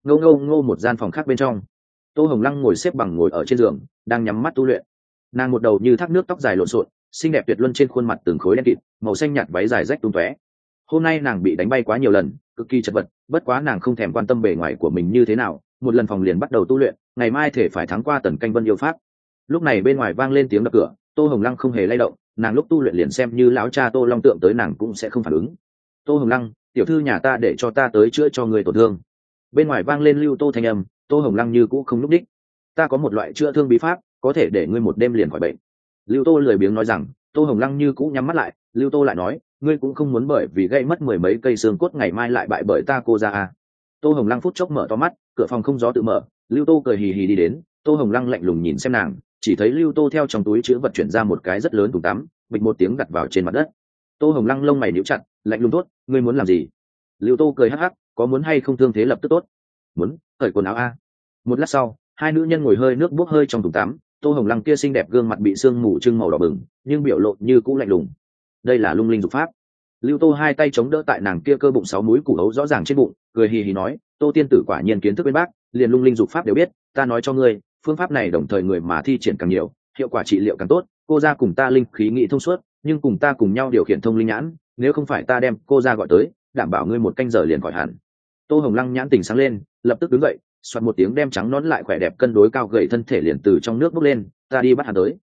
[SPEAKER 1] Ngô một gian phòng khác bên trong. Tô Hồng Lăng ngồi xếp bằng ngồi ở trên giường, đang nhắm mắt tu luyện. Nàng một đầu như thác nước tóc dài lộn xộn, xinh đẹp tuyệt luân trên khuôn mặt từng khối đen kịt, màu xanh nhạt váy dài rách tung tóe. Hôm nay nàng bị đánh bay quá nhiều lần, cực kỳ chật vật, bất quá nàng không thèm quan tâm bề ngoài của mình như thế nào, một lần phòng liền bắt đầu tu luyện, ngày mai thể phải thắng qua Tần Canh Vân yêu pháp. Lúc này bên ngoài vang lên tiếng đập cửa, Tô Hồng Lăng không hề lay động, nàng lúc tu luyện liền xem như lão cha Tô Long Tượng tới nàng cũng sẽ không phản ứng. Tô Hồng Lăng, tiểu thư nhà ta để cho ta tới chữa cho người tổn thương. Bên ngoài vang lên Lưu Tô thanh âm, Tô Hồng Lăng như cũ không núp đích. Ta có một loại chữa thương bí pháp, có thể để ngươi một đêm liền khỏi bệnh. Lưu Tô lười biếng nói rằng. Tô Hồng Lăng như cũ nhắm mắt lại. Lưu Tô lại nói, ngươi cũng không muốn bởi vì gây mất 10 mấy cây xương cốt ngày mai lại bại bởi ta cô ra à? Tô Hồng Lăng phút chốc mở to mắt, cửa phòng không gió tự mở, Lưu Tô cười hì hì đi đến. Tô Hồng Lăng lạnh lùng nhìn xem nàng, chỉ thấy Lưu Tô theo trong túi chứa vật chuyển ra một cái rất lớn thùng tắm, bịch một tiếng đặt vào trên mặt đất. Tô Hồng Lăng lông mày nhíu chặt, lạnh lùng tốt, ngươi muốn làm gì? Lưu Tô cười hắc hắc, có muốn hay không thương thế lập tức tốt? Muốn, cởi quần áo a. Một lát sau, hai nữ nhân ngồi hơi nước bốc hơi trong thùng tắm, Tô Hồng Lăng kia xinh đẹp gương mặt bị sương mù trưng màu đỏ bừng, nhưng biểu lộ như cũ lạnh lùng. Đây là lung linh dục pháp. Lưu Tô hai tay chống đỡ tại nàng kia cơ bụng 6 múi củ hấu rõ ràng trên bụng, cười hì hì nói, Tô tiên tử quả nhiên kiến thức bên bác, liền lung linh dục pháp đều biết, ta nói cho ngươi, phương pháp này đồng thời người mà thi triển càng nhiều, hiệu quả trị liệu càng tốt. Cô ra cùng ta linh khí nghị thông suốt, nhưng cùng ta cùng nhau điều khiển thông linh nhãn, nếu không phải ta đem cô ra gọi tới, đảm bảo ngươi một canh giờ liền khỏi hẳn. Tô Hồng Lăng nhãn tình sáng lên, lập tức đứng dậy, xoạt một tiếng đem trắng nón lại khỏe đẹp cân đối cao gầy thân thể liền từ trong nước bốc lên, ta đi bắt hắn tới.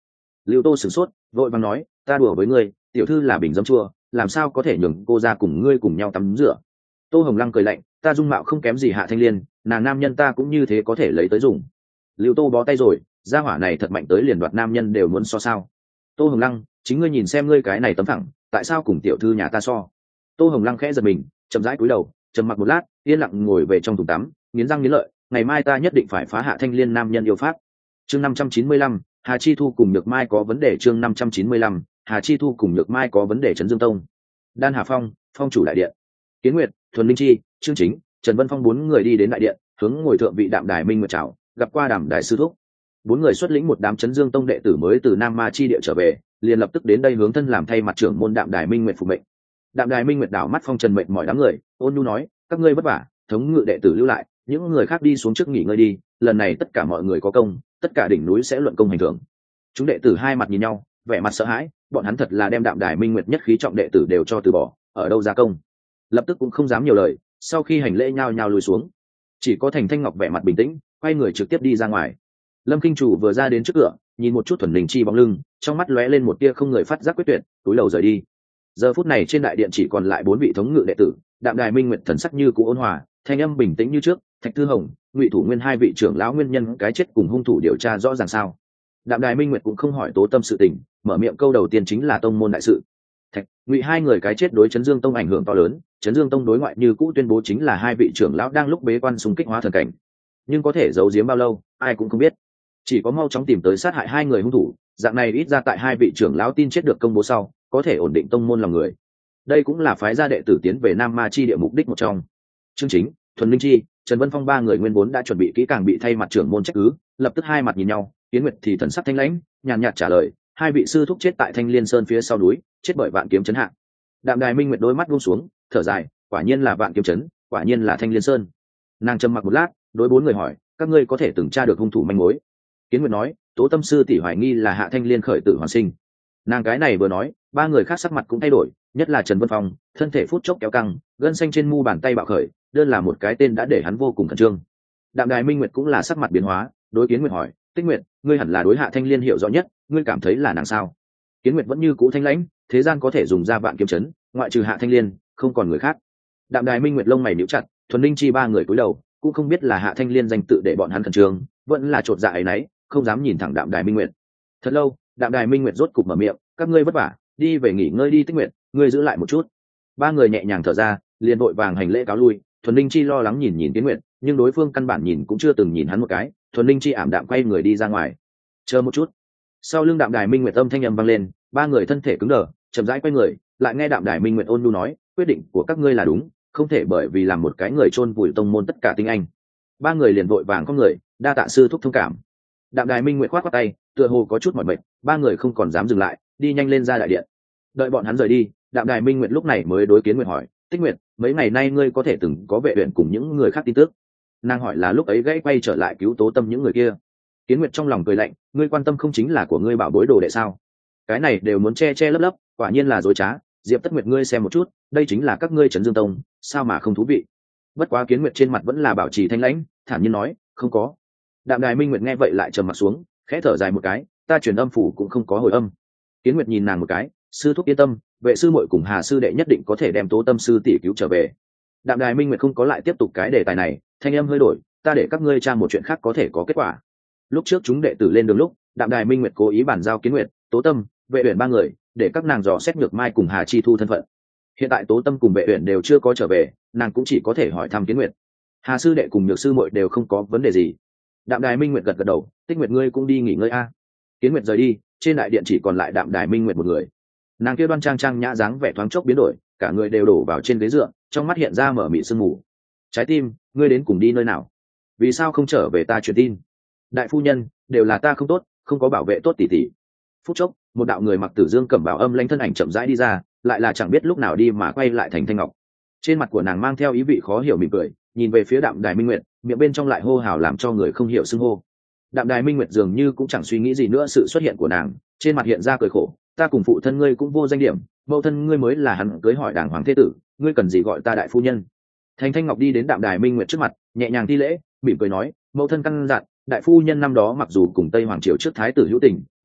[SPEAKER 1] Lưu Tô sửng sốt, vội vàng nói, ta đùa với ngươi, tiểu thư là bình dấm chua, làm sao có thể nhường cô ra cùng ngươi cùng nhau tắm rửa. Tô Hồng Lăng cười lạnh, ta dung mạo không kém gì Hạ Thanh Liên, nàng nam nhân ta cũng như thế có thể lấy tới dùng. Lưu Tô bó tay rồi, gia hỏa này thật mạnh tới liền đoạt nam nhân đều muốn so sao. Tô Hồng Lăng, chính ngươi nhìn xem ngươi cái này tấm thẳng, tại sao cùng tiểu thư nhà ta so. Tô Hồng Lăng khẽ giật mình, chậm rãi cúi đầu, trầm mặc một lát, yên lặng ngồi về trong thùng tắm, nghiến răng nghiến lợi, ngày mai ta nhất định phải phá Hạ Thanh Liên nam nhân yêu pháp. Chương 595, Hà Chi Thu cùng Nhược Mai có vấn đề. Chương 595, Hà Chi Thu cùng Nhược Mai có vấn đề. Trấn Dương Tông, Đan Hà Phong, phong chủ đại điện. Kiến Nguyệt, Thuần Linh Chi, Trương Chính, Trần Vân Phong bốn người đi đến đại điện, hướng ngồi thượng vị Đạm Đài Minh Nguyệt chào, gặp qua Đạm Đài sư thúc. Bốn người xuất lĩnh một đám Trấn Dương Tông đệ tử mới từ Nam Ma chi địa trở về, liền lập tức đến đây hướng thân làm thay mặt trưởng môn Đạm Đài Minh Nguyệt phục mệnh. Đạm Đài Minh Nguyệt đảo mắt phong trần mệnh mọi đám người, ôn nhu nói, các ngươi vất vả, thống ngự đệ tử lưu lại, những người khác đi xuống trước nghỉ ngơi đi, lần này tất cả mọi người có công, tất cả đỉnh núi sẽ luận công hành thưởng. Chúng đệ tử hai mặt nhìn nhau, vẻ mặt sợ hãi, bọn hắn thật là đem Đạm Đài Minh Nguyệt nhất khí trọng đệ tử đều cho từ bỏ, ở đâu ra công. Lập tức cũng không dám nhiều lời, sau khi hành lễ nhao nhao lùi xuống. Chỉ có Thành Thanh Ngọc vẻ mặt bình tĩnh, quay người trực tiếp đi ra ngoài. Lâm Kinh Chủ vừa ra đến trước cửa, nhìn một chút Thuần Linh Chi bóng lưng, trong mắt lóe lên một tia không người phát giác quyết tuyệt, túi đầu rời đi. Giờ phút này trên đại điện chỉ còn lại bốn vị thống ngự đệ tử, Đạm Đài Minh Nguyệt thần sắc như cũ ôn hòa, thanh âm bình tĩnh như trước. Thạch Thư Hồng, Ngụy Thủ Nguyên hai vị trưởng lão nguyên nhân cái chết cùng hung thủ điều tra rõ ràng sao. Đạm Đài Minh Nguyệt cũng không hỏi Tố Tâm sự tình, mở miệng câu đầu tiên chính là tông môn đại sự. Thạch, Ngụy hai người cái chết đối Trấn Dương Tông ảnh hưởng to lớn, Trấn Dương Tông đối ngoại như cũ tuyên bố chính là hai vị trưởng lão đang lúc bế quan xung kích hóa thần cảnh, nhưng có thể giấu giếm bao lâu, ai cũng không biết. Chỉ có mau chóng tìm tới sát hại hai người hung thủ, dạng này ít ra tại hai vị trưởng lão tin chết được công bố sau, có thể ổn định tông môn lòng người. Đây cũng là phái gia đệ tử tiến về Nam Ma chi địa mục đích một trong. Chương Chính, Thuần Linh Chi, Trần Vân Phong ba người nguyên vốn đã chuẩn bị kỹ càng bị thay mặt trưởng môn trách cứ, lập tức hai mặt nhìn nhau. Kiến Nguyệt thì thần sắc thanh lãnh, nhàn nhạt trả lời, hai vị sư thúc chết tại Thanh Liên Sơn phía sau núi, chết bởi vạn kiếm chấn hạ. Đạm Đài Minh Nguyệt đôi mắt buông xuống, thở dài, quả nhiên là vạn kiếm chấn, quả nhiên là Thanh Liên Sơn. Nàng trầm mặc một lát, đối bốn người hỏi, các ngươi có thể từng tra được hung thủ manh mối. Kiến Nguyệt nói, Tố Tâm sư tỷ hoài nghi là Hạ Thanh Liên khởi tử hoàn sinh. Nàng cái này vừa nói, ba người khác sắc mặt cũng thay đổi, nhất là Trần Vân Phong, thân thể phút chốc kéo căng, gân xanh trên mu bàn tay bạo khởi, đơn là một cái tên đã để hắn vô cùng khẩn trương. Đạm Đài Minh Nguyệt cũng là sắc mặt biến hóa, đối Kiến Nguyệt hỏi, Tích Nguyệt, ngươi hẳn là đối Hạ Thanh Liên hiểu rõ nhất, ngươi cảm thấy là nàng sao? Kiến Nguyệt vẫn như cũ thanh lãnh, thế gian có thể dùng ra vạn kiếm chấn, ngoại trừ Hạ Thanh Liên, không còn người khác. Đạm Đài Minh Nguyệt lông mày nhíu chặt, Thuần Linh Chi ba người cúi đầu, cũng không biết là Hạ Thanh Liên danh tự để bọn hắn khẩn trương, vẫn là chột dạ ấy nấy, không dám nhìn thẳng Đạm Đài Minh Nguyệt. Thật lâu, Đạm Đài Minh Nguyệt rốt cục mở miệng, các ngươi vất vả, đi về nghỉ ngơi đi. Tích Nguyệt, ngươi giữ lại một chút. Ba người nhẹ nhàng thở ra, liền vội vàng hành lễ cáo lui. Thuần Linh Chi lo lắng nhìn Kiến Nguyệt, nhưng đối phương căn bản nhìn cũng chưa từng nhìn hắn một cái. Thuần Linh Chi ảm đạm quay người đi ra ngoài. Chờ một chút. Sau lưng Đạm Đài Minh Nguyệt âm thanh âm vang lên, ba người thân thể cứng đờ, chậm rãi quay người, lại nghe Đạm Đài Minh Nguyệt ôn nhu nói, quyết định của các ngươi là đúng, không thể bởi vì làm một cái người chôn vùi tông môn tất cả tinh anh. Ba người liền vội vàng con người, đa tạ sư thúc thông cảm. Đạm Đài Minh Nguyệt khoát khoát tay, tựa hồ có chút mỏi mệt, ba người không còn dám dừng lại, đi nhanh lên ra đại điện. Đợi bọn hắn rời đi, Đạm Đài Minh Nguyệt lúc này mới đối Kiến Nguyệt hỏi, Tích Nguyệt, mấy ngày nay ngươi có thể từng có vệ luyện cùng những người khác tin tức? Nàng hỏi là lúc ấy gãy quay trở lại cứu Tố Tâm những người kia. Kiến Nguyệt trong lòng cười lạnh, ngươi quan tâm không chính là của ngươi bảo bối đồ đệ sao? Cái này đều muốn che che lấp lấp, quả nhiên là dối trá. Diệp Tất Nguyệt, ngươi xem một chút, đây chính là các ngươi Trấn Dương Tông, sao mà không thú vị? Bất quá Kiến Nguyệt trên mặt vẫn là bảo trì thanh lãnh, thản nhiên nói, không có. Đạm Đài Minh Nguyệt nghe vậy lại trầm mặt xuống, khẽ thở dài một cái, ta truyền âm phủ cũng không có hồi âm. Kiến Nguyệt nhìn nàng một cái, sư thúc yên tâm, vệ sư muội cùng Hà sư đệ nhất định có thể đem Tố Tâm sư tỷ cứu trở về. Đạm Đài Minh Nguyệt không có lại tiếp tục cái đề tài này, thanh âm hơi đổi, ta để các ngươi tra một chuyện khác có thể có kết quả. Lúc trước chúng đệ tử lên đường lúc, Đạm Đài Minh Nguyệt cố ý bàn giao Kiến Nguyệt, Tố Tâm, vệ uyển ba người, để các nàng dò xét Nhược Mai cùng Hà Chi Thu thân phận. Hiện tại Tố Tâm cùng vệ uyển đều chưa có trở về, nàng cũng chỉ có thể hỏi thăm Kiến Nguyệt. Hà sư đệ cùng Nhược sư muội đều không có vấn đề gì. Đạm Đài Minh Nguyệt gật gật đầu, Tích Nguyệt ngươi cũng đi nghỉ ngơi a. Kiến Nguyệt rời đi, trên đại điện chỉ còn lại Đạm Đài Minh Nguyệt một người. Nàng kia đoan trang trang nhã dáng vẻ thoáng chốc biến đổi, cả người đều đổ vào trên ghế dựa, trong mắt hiện ra mở mịt sương mù. Trái tim, ngươi đến cùng đi nơi nào? Vì sao không trở về ta truyền tin? Đại phu nhân, đều là ta không tốt, không có bảo vệ tốt tỷ tỷ. Phút chốc, một đạo người mặc tử dương cẩm bào âm lãnh thân ảnh chậm rãi đi ra, lại là chẳng biết lúc nào đi mà quay lại thành Thanh Ngọc. Trên mặt của nàng mang theo ý vị khó hiểu mỉm cười, nhìn về phía Đạm Đài Minh Nguyệt, miệng bên trong lại hô hào làm cho người không hiểu xưng hô. Đạm Đài Minh Nguyệt dường như cũng chẳng suy nghĩ gì nữa sự xuất hiện của nàng, trên mặt hiện ra cười khổ, ta cùng phụ thân ngươi cũng vô danh điểm, mẫu thân ngươi mới là hắn cưới hỏi đàng hoàng thế tử, ngươi cần gì gọi ta đại phu nhân? Thành Thanh Ngọc đi đến Đạm Đài Minh Nguyệt trước mặt, nhẹ nhàng thi lễ, mỉm cười nói, mẫu thân căn dặn, đại phu nhân năm đó mặc dù cùng Tây Hoàng triều trước thái tử hữu tình,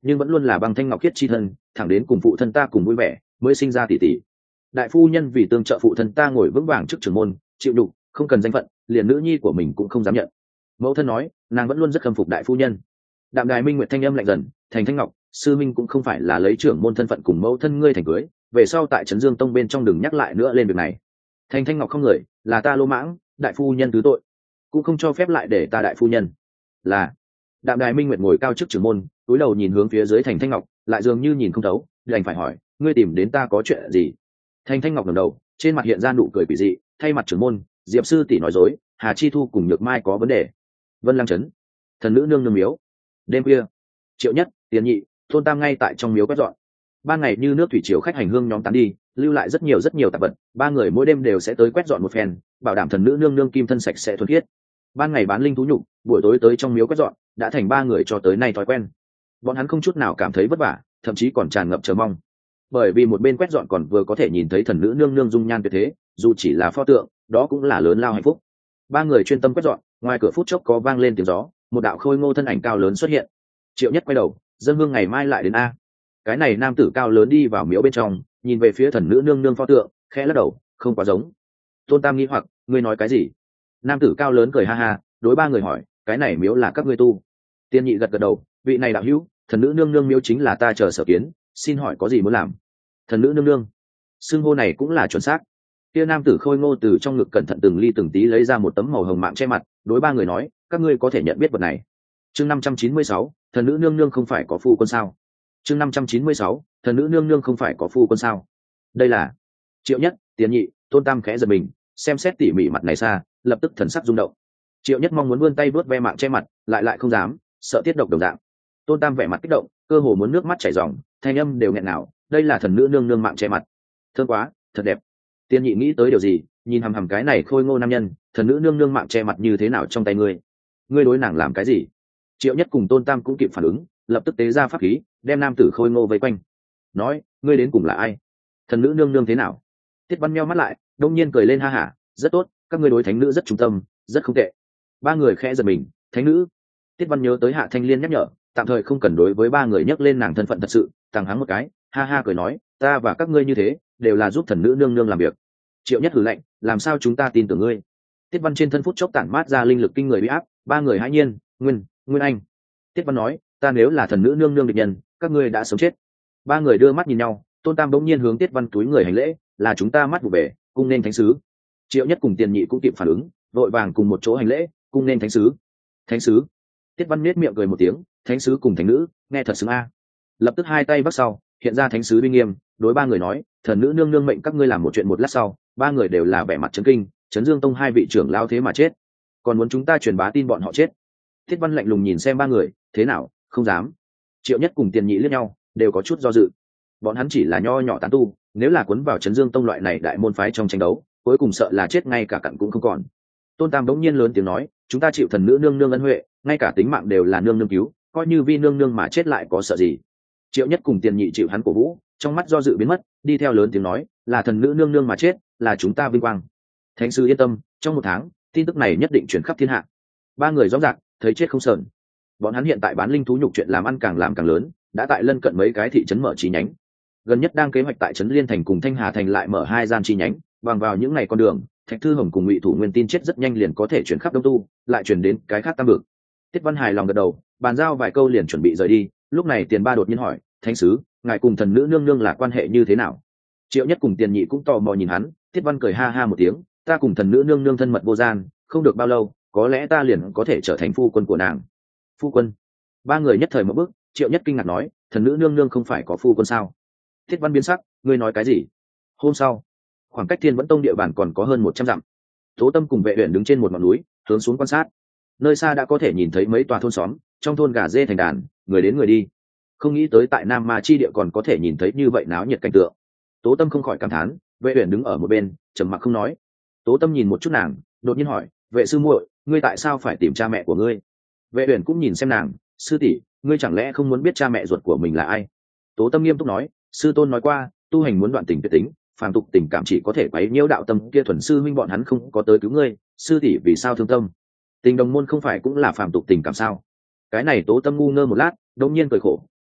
[SPEAKER 1] nhưng vẫn luôn là băng thanh ngọc khiết chi thân, thẳng đến cùng phụ thân ta cùng vui vẻ mới sinh ra tỷ tỷ. Đại phu nhân vì tương trợ phụ thân ta ngồi vững vàng trước trưởng môn, chịu đục, không cần danh phận, liền nữ nhi của mình cũng không dám nhận. Mẫu thân nói, nàng vẫn luôn rất khâm phục đại phu nhân. Đạm Đài Minh Nguyệt thanh âm lạnh dần, Thành Thanh Ngọc, sư minh cũng không phải là lấy trưởng môn thân phận cùng mẫu thân ngươi thành cưới, về sau tại Trấn Dương Tông bên trong đừng nhắc lại nữa lên việc này. Thành Thanh Ngọc không người, là ta lô mãng, đại phu nhân thứ tội, cũng không cho phép lại để ta đại phu nhân. Là. Đạm Đài Minh Nguyệt ngồi cao trước trưởng môn, cúi đầu nhìn hướng phía dưới Thành Thanh Ngọc, lại dường như nhìn không thấu, đành phải hỏi, ngươi tìm đến ta có chuyện gì? Thành Thanh Ngọc ngẩng đầu, trên mặt hiện ra nụ cười quỷ dị, thay mặt trưởng môn, Diệp sư tỷ nói dối, Hà Chi Thu cùng Nhược Mai có vấn đề. Vân Lăng Trấn, thần nữ nương nương miếu. Đêm khuya, Triệu Nhất, Tiền Nhị, Tôn Tam ngay tại trong miếu quét dọn. Ban ngày như nước thủy triều khách hành hương nhóm tán đi, lưu lại rất nhiều tạp vật, ba người mỗi đêm đều sẽ tới quét dọn một phen, bảo đảm thần nữ nương nương kim thân sạch sẽ thuần khiết. Ban ngày bán linh thú nhục, buổi tối tới trong miếu quét dọn, đã thành ba người cho tới nay thói quen. Bọn hắn không chút nào cảm thấy vất vả, thậm chí còn tràn ngập chờ mong. Bởi vì một bên quét dọn còn vừa có thể nhìn thấy thần nữ nương nương dung nhan tuyệt thế, dù chỉ là pho tượng, đó cũng là lớn lao hạnh phúc. Ba người chuyên tâm quét dọn, ngoài cửa phút chốc có vang lên tiếng gió, một đạo khôi ngô thân ảnh cao lớn xuất hiện. Triệu Nhất quay đầu, dân hương ngày mai lại đến a. Cái này nam tử cao lớn đi vào miếu bên trong, nhìn về phía thần nữ nương nương pho tượng, khẽ lắc đầu, không quá giống. Tôn Tam nghi hoặc, ngươi nói cái gì? Nam tử cao lớn cười ha ha, đối ba người hỏi, cái này miếu là các ngươi tu? Tiên Nhị gật gật đầu, vị này đạo hữu, thần nữ nương nương miếu chính là ta chờ sở kiến, xin hỏi có gì muốn làm? Thần nữ nương nương, xưng hô này cũng là chuẩn xác. Kia nam tử khôi ngô từ trong ngực cẩn thận từng ly từng tí lấy ra một tấm màu hồng mạng che mặt, đối ba người nói, các ngươi có thể nhận biết vật này. Chương 596, thần nữ nương nương không phải có phu quân sao? Chương 596, thần nữ nương nương không phải có phu quân sao? Đây là Triệu Nhất, Tiền Nhị, Tôn Tam khẽ giật mình, xem xét tỉ mỉ mặt này xa, lập tức thần sắc rung động. Triệu Nhất mong muốn vươn tay vớt ve mạng che mặt, lại không dám, sợ tiết độc đồng dạng. Tôn Tam vẻ mặt kích động, cơ hồ muốn nước mắt chảy ròng, thanh âm đều nghẹn ngào, đây là thần nữ nương nương mạng che mặt. Thơm quá, thật đẹp. Tiền Nhị nghĩ tới điều gì, nhìn hằm hằm cái này khôi ngô nam nhân, thần nữ nương nương mạng che mặt như thế nào trong tay ngươi? Ngươi đối nàng làm cái gì? Triệu Nhất cùng Tôn Tam cũng kịp phản ứng, lập tức tế ra pháp khí, đem nam tử khôi ngô vây quanh. Nói, ngươi đến cùng là ai? Thần nữ nương nương thế nào? Tiết Văn meo mắt lại, đông nhiên cười lên ha hả, rất tốt, các ngươi đối thánh nữ rất trung tâm, rất không tệ. Ba người khẽ giật mình, thánh nữ. Tiết Văn nhớ tới Hạ Thanh Liên nhắc nhở, tạm thời không cần đối với ba người nhắc lên nàng thân phận thật sự, thẳng hắng một cái, ha ha cười nói, ta và các ngươi như thế, đều là giúp thần nữ nương nương làm việc. Triệu Nhất hừ lạnh, làm sao chúng ta tin tưởng ngươi? Tiết Văn trên thân phút chốc tản mát ra linh lực kinh người bị áp, ba người hãi nhiên, Nguyên Anh. Tiết Văn nói, ta nếu là thần nữ nương nương địch nhân, các ngươi đã sống chết. Ba người đưa mắt nhìn nhau, Tôn Tam bỗng nhiên hướng Tiết Văn túi người hành lễ, là chúng ta mắt vụ bể, cung nên thánh sứ. Triệu Nhất cùng Tiền Nhị cũng kịp phản ứng, vội vàng cùng một chỗ hành lễ, cung nên thánh sứ. Thánh sứ. Tiết Văn nết miệng cười một tiếng, thánh sứ cùng thánh nữ, nghe thật xứng a. Lập tức hai tay bắt sau, hiện ra thánh sứ uy nghiêm, đối ba người nói, thần nữ nương nương mệnh các ngươi làm một chuyện. Một lát sau, ba người đều là vẻ mặt chấn kinh, Trấn Dương Tông hai vị trưởng lao thế mà chết, còn muốn chúng ta truyền bá tin bọn họ chết. Tiết Văn lạnh lùng nhìn xem ba người, thế nào, không dám. Triệu Nhất cùng Tiền Nhị liếc nhau, đều có chút do dự. Bọn hắn chỉ là nho nhỏ tán tu, nếu là cuốn vào Trấn Dương Tông loại này đại môn phái trong tranh đấu, cuối cùng sợ là chết ngay cả cặn cũng không còn. Tôn Tam bỗng nhiên lớn tiếng nói, chúng ta chịu thần nữ nương nương ân huệ, ngay cả tính mạng đều là nương nương cứu, coi như vi nương nương mà chết lại có sợ gì. Triệu Nhất cùng Tiền Nhị chịu hắn cổ vũ, trong mắt do dự biến mất, đi theo lớn tiếng nói, là thần nữ nương nương mà chết, là chúng ta vinh quang. Thánh sư yên tâm, trong 1 tháng, tin tức này nhất định truyền khắp thiên hạ. Ba người rõ ràng, thấy chết không sờn. Bọn hắn hiện tại bán linh thú nhục chuyện làm ăn càng làm càng lớn, đã tại lân cận mấy cái thị trấn mở chi nhánh. Gần nhất đang kế hoạch tại trấn Liên Thành cùng Thanh Hà Thành lại mở 2 gian chi nhánh, bằng vào những ngày con đường, Thạch Thư Hồng cùng Ngụy Thủ Nguyên tin chết rất nhanh liền có thể chuyển khắp Đông Tu, lại chuyển đến cái khác Tam Vực. Tiết Văn hài lòng gật đầu, bàn giao vài câu liền chuẩn bị rời đi. Lúc này Tiền Ba đột nhiên hỏi, thánh sứ, ngài cùng thần nữ nương nương là quan hệ như thế nào? Triệu Nhất cùng Tiền Nhị cũng tò mò nhìn hắn. Tiết Văn cười ha ha một tiếng, ta cùng thần nữ nương nương thân mật vô gian, không được bao lâu, có lẽ ta liền có thể trở thành phu quân của nàng. Phu quân? Ba người nhất thời một bước. Triệu Nhất kinh ngạc nói, thần nữ nương nương không phải có phu quân sao? Tiết Văn biến sắc, ngươi nói cái gì? Hôm sau, khoảng cách Thiên Vẫn Tông địa bàn còn có hơn 100 dặm. Tố Tâm cùng Vệ Uyển đứng trên một ngọn núi, hướng xuống quan sát. Nơi xa đã có thể nhìn thấy mấy tòa thôn xóm, trong thôn gà dê thành đàn, người đến người đi. Không nghĩ tới tại Nam Ma chi địa còn có thể nhìn thấy như vậy náo nhiệt cảnh tượng. Tố Tâm không khỏi cảm thán, Vệ Uyển đứng ở một bên, trầm mặc không nói. Tố Tâm nhìn một chút nàng, đột nhiên hỏi, Vệ sư muội, ngươi tại sao phải tìm cha mẹ của ngươi? Vệ Uyển cũng nhìn xem nàng, sư tỷ, ngươi chẳng lẽ không muốn biết cha mẹ ruột của mình là ai? Tố Tâm nghiêm túc nói, sư tôn nói qua, tu hành muốn đoạn tình tuyệt tính, phàm tục tình cảm chỉ có thể quấy nhiễu đạo tâm kia thuần sư huynh bọn hắn không có tới cứu ngươi, sư tỷ vì sao thương tâm? Tình đồng môn không phải cũng là phàm tục tình cảm sao? Cái này Tố Tâm ngu ngơ một lát, đột nhiên cười khổ,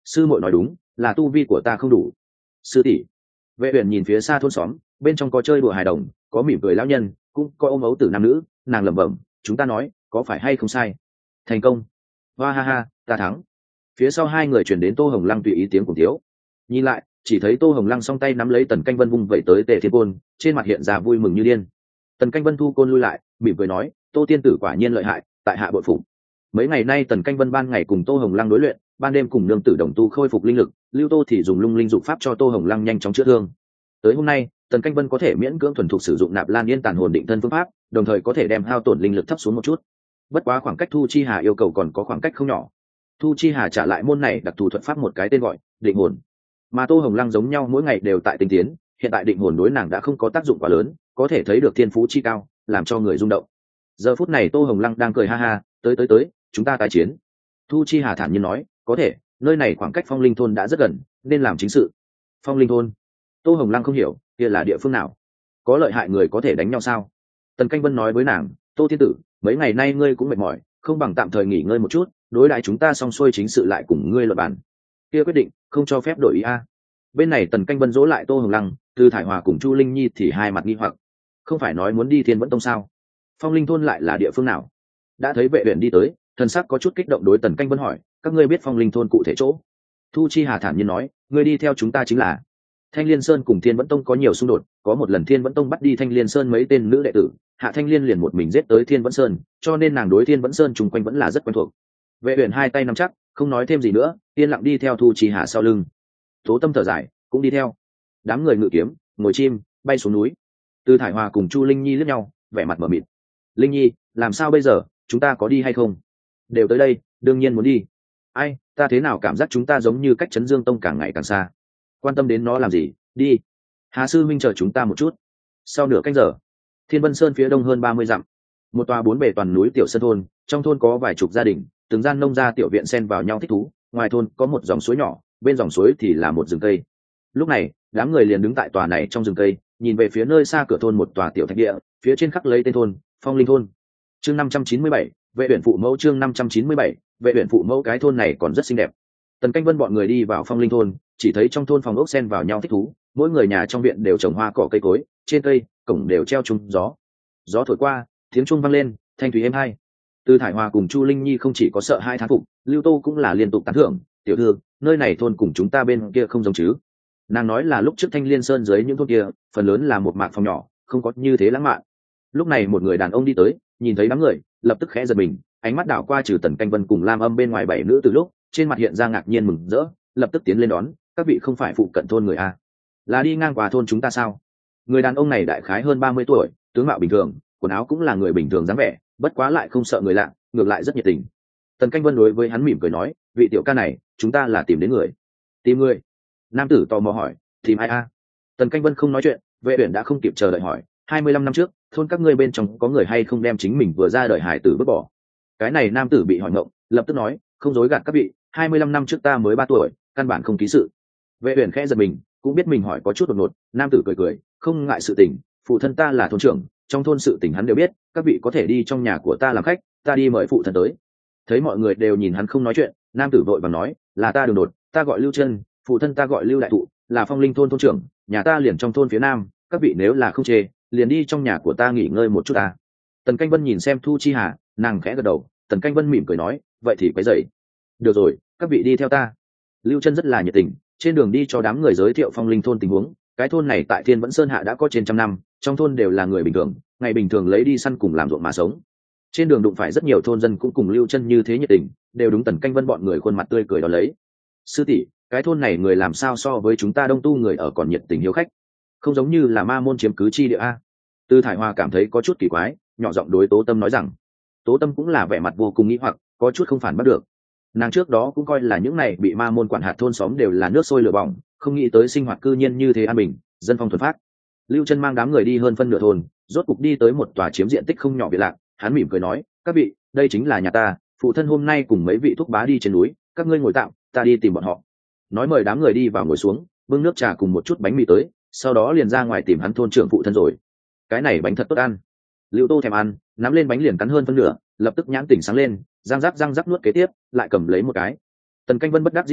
[SPEAKER 1] sư muội nói đúng, là tu vi của ta không đủ. Sư tỷ. Vệ uyển nhìn phía xa thôn xóm, bên trong có chơi đùa hài đồng, có mỉm cười lão nhân, cũng có ôm ấu tử nam nữ, nàng lẩm bẩm, chúng ta nói có phải hay không sai. Thành công. Hoa ha ha, ta thắng. Phía sau hai người chuyển đến Tô Hồng Lăng tùy ý tiếng cùng thiếu. Nhìn lại, chỉ thấy Tô Hồng Lăng song tay nắm lấy Tần Canh Vân vung vẩy tới Tề Thiên Côn, trên mặt hiện ra vui mừng như điên. Tần Canh Vân thu côn lui lại, mỉm cười nói, Tô tiên tử quả nhiên lợi hại, tại hạ bội phục. Mấy ngày nay Tần Canh Vân ban ngày cùng Tô Hồng Lăng đối luyện, ban đêm cùng nương tử đồng tu khôi phục linh lực, Lưu Tô thì dùng lung linh dục pháp cho Tô Hồng Lăng nhanh chóng chữa thương. Tới hôm nay, Tần Canh Vân có thể miễn cưỡng thuần thục sử dụng Nạp Lan Yên Tàn hồn định thân phương pháp, đồng thời có thể đem hao tổn linh lực thấp xuống một chút. Bất quá khoảng cách Thu Chi Hà yêu cầu còn có khoảng cách không nhỏ. Thu Chi Hà trả lại môn này đặc thù thuật pháp một cái tên gọi định hồn, mà Tô Hồng Lăng giống nhau mỗi ngày đều tại tinh tiến, hiện tại định hồn đối nàng đã không có tác dụng quá lớn, có thể thấy được thiên phú chi cao, làm cho người rung động. Giờ phút này Tô Hồng Lăng đang cười ha ha, tới, chúng ta tái chiến. Thu Chi Hà thản nhiên nói, có thể, nơi này khoảng cách Phong Linh thôn đã rất gần, nên làm chính sự. Phong Linh thôn? Tô Hồng Lăng không hiểu, kia là địa phương nào? Có lợi hại người có thể đánh nhau sao? Tần Canh Vân nói với nàng, Tô thiên tử, mấy ngày nay ngươi cũng mệt mỏi, không bằng tạm thời nghỉ ngơi một chút, đối đãi chúng ta xong xuôi chính sự lại cùng ngươi luận bàn. Kia quyết định, không cho phép đổi ý a. Bên này Tần Canh Vân dỗ lại Tô Hồng Lăng, Từ Thải Hòa cùng Chu Linh Nhi thì hai mặt nghi hoặc, không phải nói muốn đi Thiên Vẫn Tông sao? Phong Linh thôn lại là địa phương nào? Đã thấy Vệ Uyển đi tới, thần sắc có chút kích động đối Tần Canh Vân hỏi, các ngươi biết Phong Linh thôn cụ thể chỗ? Thu Chi Hà thản nhiên nói, ngươi đi theo chúng ta chính là. Thanh Liên Sơn cùng Thiên Vẫn Tông có nhiều xung đột, có một lần Thiên Vẫn Tông bắt đi Thanh Liên Sơn mấy tên nữ đệ tử, Hạ Thanh Liên liền một mình giết tới Thiên Vẫn Sơn, cho nên nàng đối Thiên Vẫn Sơn chung quanh vẫn là rất quen thuộc. Vệ Uyển hai tay nắm chắc, không nói thêm gì nữa, yên lặng đi theo Thu Chi Hà sau lưng. Tố Tâm thở dài, cũng đi theo. Đám người ngự kiếm, ngồi chim, bay xuống núi. Từ Thải Hòa cùng Chu Linh Nhi liếc nhau, vẻ mặt mờ mịt. Linh Nhi, làm sao bây giờ, chúng ta có đi hay không? Đều tới đây, đương nhiên muốn đi. Ai, ta thế nào cảm giác chúng ta giống như cách Trấn Dương Tông càng ngày càng xa. Quan tâm đến nó làm gì, đi. Hà sư minh chờ chúng ta một chút. Sau nửa canh giờ, Thiên Vân Sơn phía đông hơn 30 dặm, một tòa bốn bề toàn núi tiểu sơn thôn, trong thôn có vài chục gia đình, từng gian nông gia tiểu viện xen vào nhau thích thú, ngoài thôn có một dòng suối nhỏ, bên dòng suối thì là một rừng cây. Lúc này, đám người liền đứng tại tòa này trong rừng cây, nhìn về phía nơi xa cửa thôn một tòa tiểu thạch địa, phía trên khắc lấy tên thôn, Phong Linh thôn. Chương 597, Vệ Uyển phụ mẫu. Chương 597, Vệ Uyển phụ mẫu. Cái thôn này còn rất xinh đẹp. Tần Canh Vân bọn người đi vào Phong Linh thôn, chỉ thấy trong thôn phòng ốc xen vào nhau thích thú, mỗi người nhà trong viện đều trồng hoa cỏ cây cối, trên cây cổng đều treo chung gió. Gió thổi qua, tiếng chuông vang lên, thanh thúy êm hai. Từ Thải Hòa cùng Chu Linh Nhi không chỉ có sợ hai thán phục, Lưu Tô cũng là liên tục tán thưởng, tiểu thư, nơi này thôn cùng chúng ta bên kia không giống chứ? Nàng nói là lúc trước Thanh Liên Sơn dưới những thôn kia, phần lớn là một mạc phòng nhỏ, không có như thế lãng mạn. Lúc này một người đàn ông đi tới, nhìn thấy đám người, lập tức khẽ giật mình, ánh mắt đảo qua trừ Tần Canh Vân cùng Lam Âm bên ngoài bảy nữ từ lúc, trên mặt hiện ra ngạc nhiên mừng rỡ, lập tức tiến lên đón, các vị không phải phụ cận thôn người a, là đi ngang qua thôn chúng ta sao? Người đàn ông này đại khái hơn 30 tuổi, tướng mạo bình thường, quần áo cũng là người bình thường dáng vẻ, bất quá lại không sợ người lạ, ngược lại rất nhiệt tình. Tần Canh Vân đối với hắn mỉm cười nói, vị tiểu ca này, chúng ta là tìm đến người. Tìm người? Nam tử tò mò hỏi, tìm ai a? Tần Canh Vân không nói chuyện, Vệ Uyển đã không kịp chờ đợi hỏi, 25 năm trước, thôn các ngươi bên trong có người hay không đem chính mình vừa ra đời hải tử vứt bỏ? Cái này nam tử bị hỏi ngộng, lập tức nói, không dối gạt các vị, 25 năm trước ta mới 3 tuổi, căn bản không ký sự. Vệ Uyển khẽ giật mình, cũng biết mình hỏi có chút đột ngột, nam tử cười cười, không ngại sự tình, phụ thân ta là thôn trưởng, trong thôn sự tình hắn đều biết, các vị có thể đi trong nhà của ta làm khách, ta đi mời phụ thân tới. Thấy mọi người đều nhìn hắn không nói chuyện, nam tử vội vàng nói, là ta Đường Đột, ta gọi Lưu Chân, phụ thân ta gọi Lưu Đại Thụ, là Phong Linh thôn thôn trưởng, nhà ta liền trong thôn phía nam, các vị nếu là không chê, liền đi trong nhà của ta nghỉ ngơi một chút ta. Tần Canh Vân nhìn xem Thu Chi Hà, nàng khẽ gật đầu, Tần Canh Vân mỉm cười nói, vậy thì quấy rầy. Được rồi, các vị đi theo ta. Lưu Chân rất là nhiệt tình, trên đường đi cho đám người giới thiệu Phong Linh thôn tình huống. Cái thôn này tại Thiên Vẫn Sơn hạ đã có trên trăm năm, trong thôn đều là người bình thường, ngày bình thường lấy đi săn cùng làm ruộng mà sống. Trên đường đụng phải rất nhiều thôn dân cũng cùng Lưu Chân như thế nhiệt tình, đều đúng Tần Canh Vân bọn người khuôn mặt tươi cười đón lấy. Sư tỷ, cái thôn này người làm sao so với chúng ta Đông Tu người ở còn nhiệt tình hiếu khách, không giống như là ma môn chiếm cứ chi địa a. Từ Thải Hoa cảm thấy có chút kỳ quái, nhỏ giọng đối Tố Tâm nói rằng. Tố Tâm cũng là vẻ mặt vô cùng nghĩ hoặc, có chút không phản bắt được. Nàng trước đó cũng coi là những này bị ma môn quản hạt thôn xóm đều là nước sôi lửa bỏng, không nghĩ tới sinh hoạt cư nhiên như thế an bình, dân phong thuần phát. Lưu Chân mang đám người đi hơn phân nửa thôn, rốt cục đi tới một tòa chiếm diện tích không nhỏ biệt lạc, hắn mỉm cười nói, các vị, đây chính là nhà ta, phụ thân hôm nay cùng mấy vị thúc bá đi trên núi, các ngươi ngồi tạm, ta đi tìm bọn họ. Nói mời đám người đi vào ngồi xuống, bưng nước trà cùng một chút bánh mì tới, sau đó liền ra ngoài tìm hắn thôn trưởng phụ thân rồi. Cái này bánh thật tốt ăn. Lưu Tô thèm ăn, nắm lên bánh liền cắn hơn phân nửa, lập tức nhãn tỉnh sáng lên, răng rắc nuốt kế tiếp, lại cầm lấy một cái. Tần Canh Vân bất đắc dĩ nói,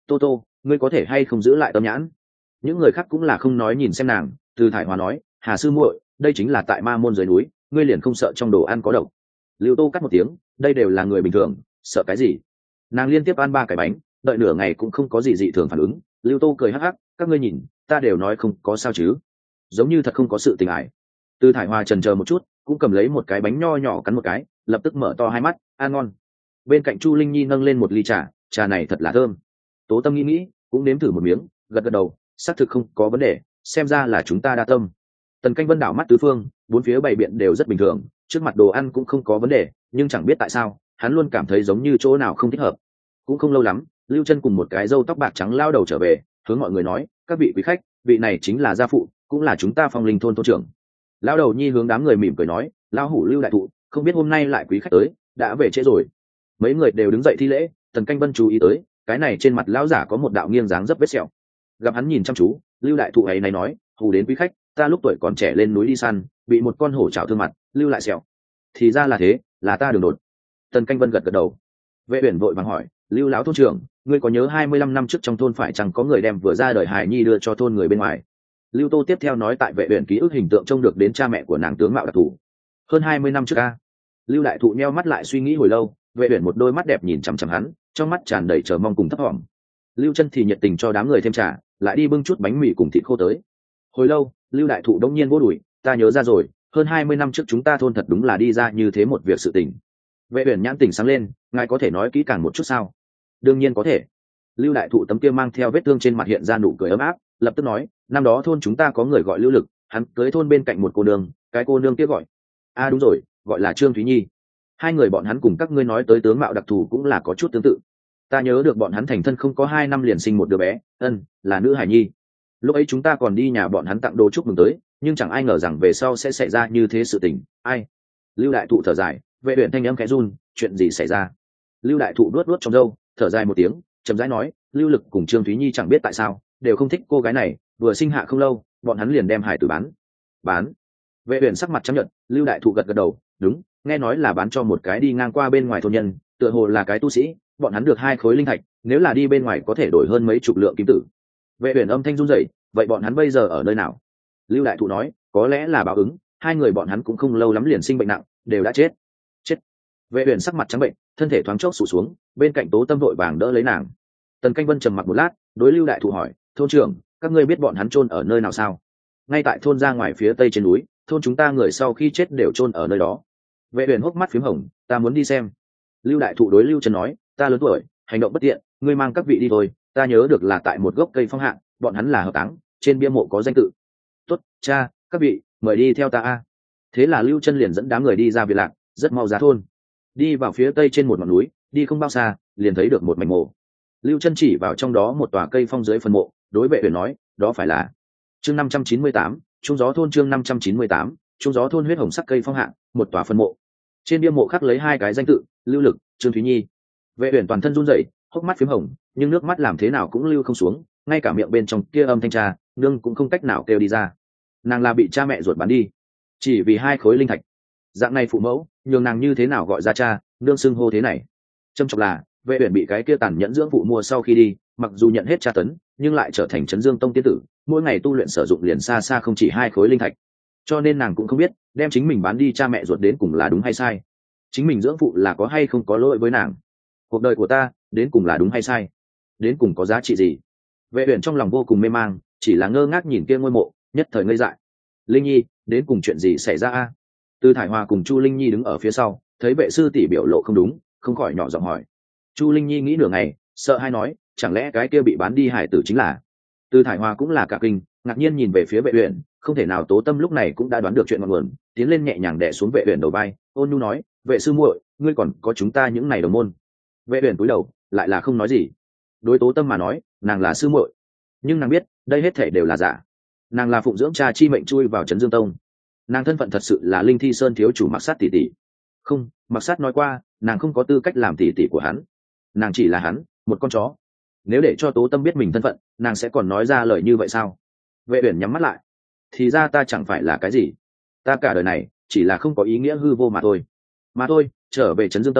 [SPEAKER 1] tô tô ngươi có thể hay không giữ lại tâm nhãn. Những người khác cũng là không nói nhìn xem nàng. Từ thải hòa nói, hà sư muội, đây chính là tại ma môn dưới núi, ngươi liền không sợ trong đồ ăn có độc. Lưu tô cắt một tiếng, đây đều là người bình thường, sợ cái gì. Nàng liên tiếp ăn 3 cái bánh, đợi nửa ngày cũng không có gì dị thường phản ứng. Lưu tô cười hắc hắc, các ngươi nhìn, ta đều nói không có sao chứ, giống như thật không có sự tình ải. Từ thải hòa trần chờ một chút, cũng cầm lấy một cái bánh nho nhỏ cắn một cái, lập tức mở to hai mắt, ăn ngon. Bên cạnh Chu Linh Nhi nâng lên một ly trà, trà này thật là thơm. Tố Tâm nghĩ nghĩ, cũng nếm thử một miếng, gật gật đầu, xác thực không có vấn đề, xem ra là chúng ta đa tâm. Tần Canh Vân đảo mắt tứ phương, bốn phía bày biện đều rất bình thường, trước mặt đồ ăn cũng không có vấn đề, nhưng chẳng biết tại sao, hắn luôn cảm thấy giống như chỗ nào không thích hợp. Cũng không lâu lắm, Lưu Chân cùng một cái râu tóc bạc trắng lao đầu trở về, hướng mọi người nói, các vị quý khách, vị này chính là gia phụ, cũng là chúng ta Phong Linh thôn thôn trưởng. Lao đầu nhi hướng đám người mỉm cười nói, lao hủ Lưu đại thụ, không biết hôm nay lại quý khách tới, đã về trễ rồi. Mấy người đều đứng dậy thi lễ. Tần Canh Vân chú ý tới, cái này trên mặt lão giả có một đạo nghiêng dáng dấp vết sẹo. Gặp hắn nhìn chăm chú, Lưu đại thụ ấy này nói, hù đến quý khách, ta lúc tuổi còn trẻ lên núi đi săn, bị một con hổ chảo thương mặt, lưu lại sẹo. Thì ra là thế, là ta đường đột. Tần Canh Vân gật gật đầu. Vệ Uyển vội vàng hỏi, Lưu lão thôn trưởng, ngươi có nhớ 25 năm trước trong thôn phải chẳng có người đem vừa ra đời hài nhi đưa cho thôn người bên ngoài? Lưu Tô tiếp theo nói, tại Vệ Uyển ký ức hình tượng trông được đến cha mẹ của nàng tướng mạo đặc thù. Hơn 20 năm trước a. Lưu đại thụ nheo mắt lại suy nghĩ hồi lâu. Vệ Uyển một đôi mắt đẹp nhìn chằm chằm hắn, trong mắt tràn đầy chờ mong cùng thấp thỏm. Lưu Chân thì nhiệt tình cho đám người thêm trà, lại đi bưng chút bánh mì cùng thịt khô tới. Hồi lâu, Lưu đại thụ đống nhiên vỗ đùi, ta nhớ ra rồi, hơn 20 năm trước chúng ta thôn thật đúng là đi ra như thế một việc sự tình. Vệ Uyển nhãn tình sáng lên, ngài có thể nói kỹ càng một chút sao? Đương nhiên có thể. Lưu đại thụ tấm kia mang theo vết thương trên mặt hiện ra nụ cười ấm áp, lập tức nói, năm đó thôn chúng ta có người gọi Lưu Lực, hắn cưới thôn bên cạnh một cô nương, cái cô nương kia gọi, đúng rồi, gọi là Trương Thúy Nhi. Hai người bọn hắn cùng các ngươi nói tới tướng mạo đặc thù cũng là có chút tương tự. Ta nhớ được bọn hắn thành thân không có 2 năm liền sinh một đứa bé, là nữ hải nhi. Lúc ấy chúng ta còn đi nhà bọn hắn tặng đồ chúc mừng tới, nhưng chẳng ai ngờ rằng về sau sẽ xảy ra như thế sự tình. Ai? Lưu đại thụ thở dài. Vệ Uyển thanh âm khẽ run, chuyện gì xảy ra? Lưu đại thụ luốt luốt trong râu, thở dài một tiếng, chậm rãi nói, Lưu Lực cùng Trương Thúy Nhi chẳng biết tại sao đều không thích cô gái này, vừa sinh hạ không lâu, bọn hắn liền đem hải tử bán. Vệ Uyển sắc mặt trắng nhợt. Lưu đại thụ gật gật đầu, đúng, nghe nói là bán cho một cái đi ngang qua bên ngoài thôn nhân, tựa hồ là cái tu sĩ, bọn hắn được 2 khối linh thạch, nếu là đi bên ngoài có thể đổi hơn mấy chục lượng kim tử. Vệ Uyển âm thanh run rẩy, vậy bọn hắn bây giờ ở nơi nào? Lưu đại thụ nói, có lẽ là báo ứng, 2 người bọn hắn cũng không lâu lắm liền sinh bệnh nặng, đều đã chết. Vệ Uyển sắc mặt trắng bệnh, thân thể thoáng chốc sụt xuống, bên cạnh Tố Tâm vội vàng đỡ lấy nàng. Tần Canh Vân trầm mặc một lát, đối Lưu đại thụ hỏi, thôn trưởng, các ngươi biết bọn hắn chôn ở nơi nào sao? Ngay tại thôn ra ngoài phía tây trên núi, thôn chúng ta người sau khi chết đều chôn ở nơi đó. Vệ Uyển hốc mắt phím hồng, ta muốn đi xem. Lưu đại thụ đối Lưu Chân nói, ta lớn tuổi, hành động bất tiện, ngươi mang các vị đi thôi, ta nhớ được là tại một gốc cây phong hạ, bọn hắn là hợp táng, trên bia mộ có danh tự. Tốt, cha, các vị, mời đi theo ta a. Thế là Lưu Chân liền dẫn đám người đi ra viện lạc, rất mau ra thôn. Đi vào phía tây trên một ngọn núi, đi không bao xa, liền thấy được một mảnh mộ. Lưu Chân chỉ vào trong đó một tòa cây phong dưới phần mộ, đối Vệ Uyển nói, đó phải là chương 598, Trung gió thôn chương 598, Trung gió thôn huyết hồng sắc cây phong hạ, một tòa phần mộ. Trên bia mộ khắc lấy 2 cái danh tự, Lưu Lực, Trương Thúy Nhi. Vệ Uyển toàn thân run rẩy, hốc mắt phím hồng, nhưng nước mắt làm thế nào cũng lưu không xuống, ngay cả miệng bên trong kia âm thanh trà, nương cũng không cách nào kêu đi ra. Nàng là bị cha mẹ ruột bán đi, chỉ vì 2 khối linh thạch. Dạng này phụ mẫu, nhường nàng như thế nào gọi ra cha, nương xưng hô thế này. Trâm trọng là, Vệ Uyển bị cái kia tàn nhẫn dưỡng phụ mua sau khi đi, mặc dù nhận hết tra tấn, nhưng lại trở thành Trấn Dương Tông tiên tử, mỗi ngày tu luyện sử dụng liền xa xa không chỉ 2 khối linh thạch. Cho nên nàng cũng không biết, đem chính mình bán đi cha mẹ ruột đến cùng là đúng hay sai. Chính mình dưỡng phụ là có hay không có lỗi với nàng. Cuộc đời của ta, đến cùng là đúng hay sai? Đến cùng có giá trị gì? Vệ Uyển trong lòng vô cùng mê mang, chỉ là ngơ ngác nhìn kia ngôi mộ, nhất thời ngây dại. Linh Nhi, đến cùng chuyện gì xảy ra a? Từ Thải Hòa cùng Chu Linh Nhi đứng ở phía sau, thấy vệ sư tỷ biểu lộ không đúng, không khỏi nhỏ giọng hỏi. Chu Linh Nhi nghĩ nửa ngày, sợ hai nói, chẳng lẽ cái kia bị bán đi hải tử chính là? Từ Thải Hòa cũng là cả kinh, ngạc nhiên nhìn về phía Vệ Uyển, không thể nào Tố Tâm lúc này cũng đã đoán được chuyện ngọn nguồn, tiến lên nhẹ nhàng đè xuống Vệ Uyển đầu vai, ôn nhu nói, vệ sư muội, ngươi còn có chúng ta những này đồng môn. Vệ Uyển cúi đầu, lại là không nói gì. Đối Tố Tâm mà nói, nàng là sư muội, nhưng nàng biết, đây hết thể đều là giả. Nàng là phụng dưỡng cha chi mệnh chui vào Trấn Dương Tông. Nàng thân phận thật sự là Linh Thi Sơn thiếu chủ Mặc Sát tỷ tỷ. Không, Mặc Sát nói qua, nàng không có tư cách làm tỷ tỷ của hắn. Nàng chỉ là hắn, một con chó. Nếu để cho Tố Tâm biết mình thân phận, nàng sẽ còn nói ra lời như vậy sao? Vệ Uyển nhắm mắt lại. Thì ra ta chẳng phải là cái gì, ta cả đời này chỉ là không có ý nghĩa hư vô mà thôi. Trở về Trấn Dương Tông,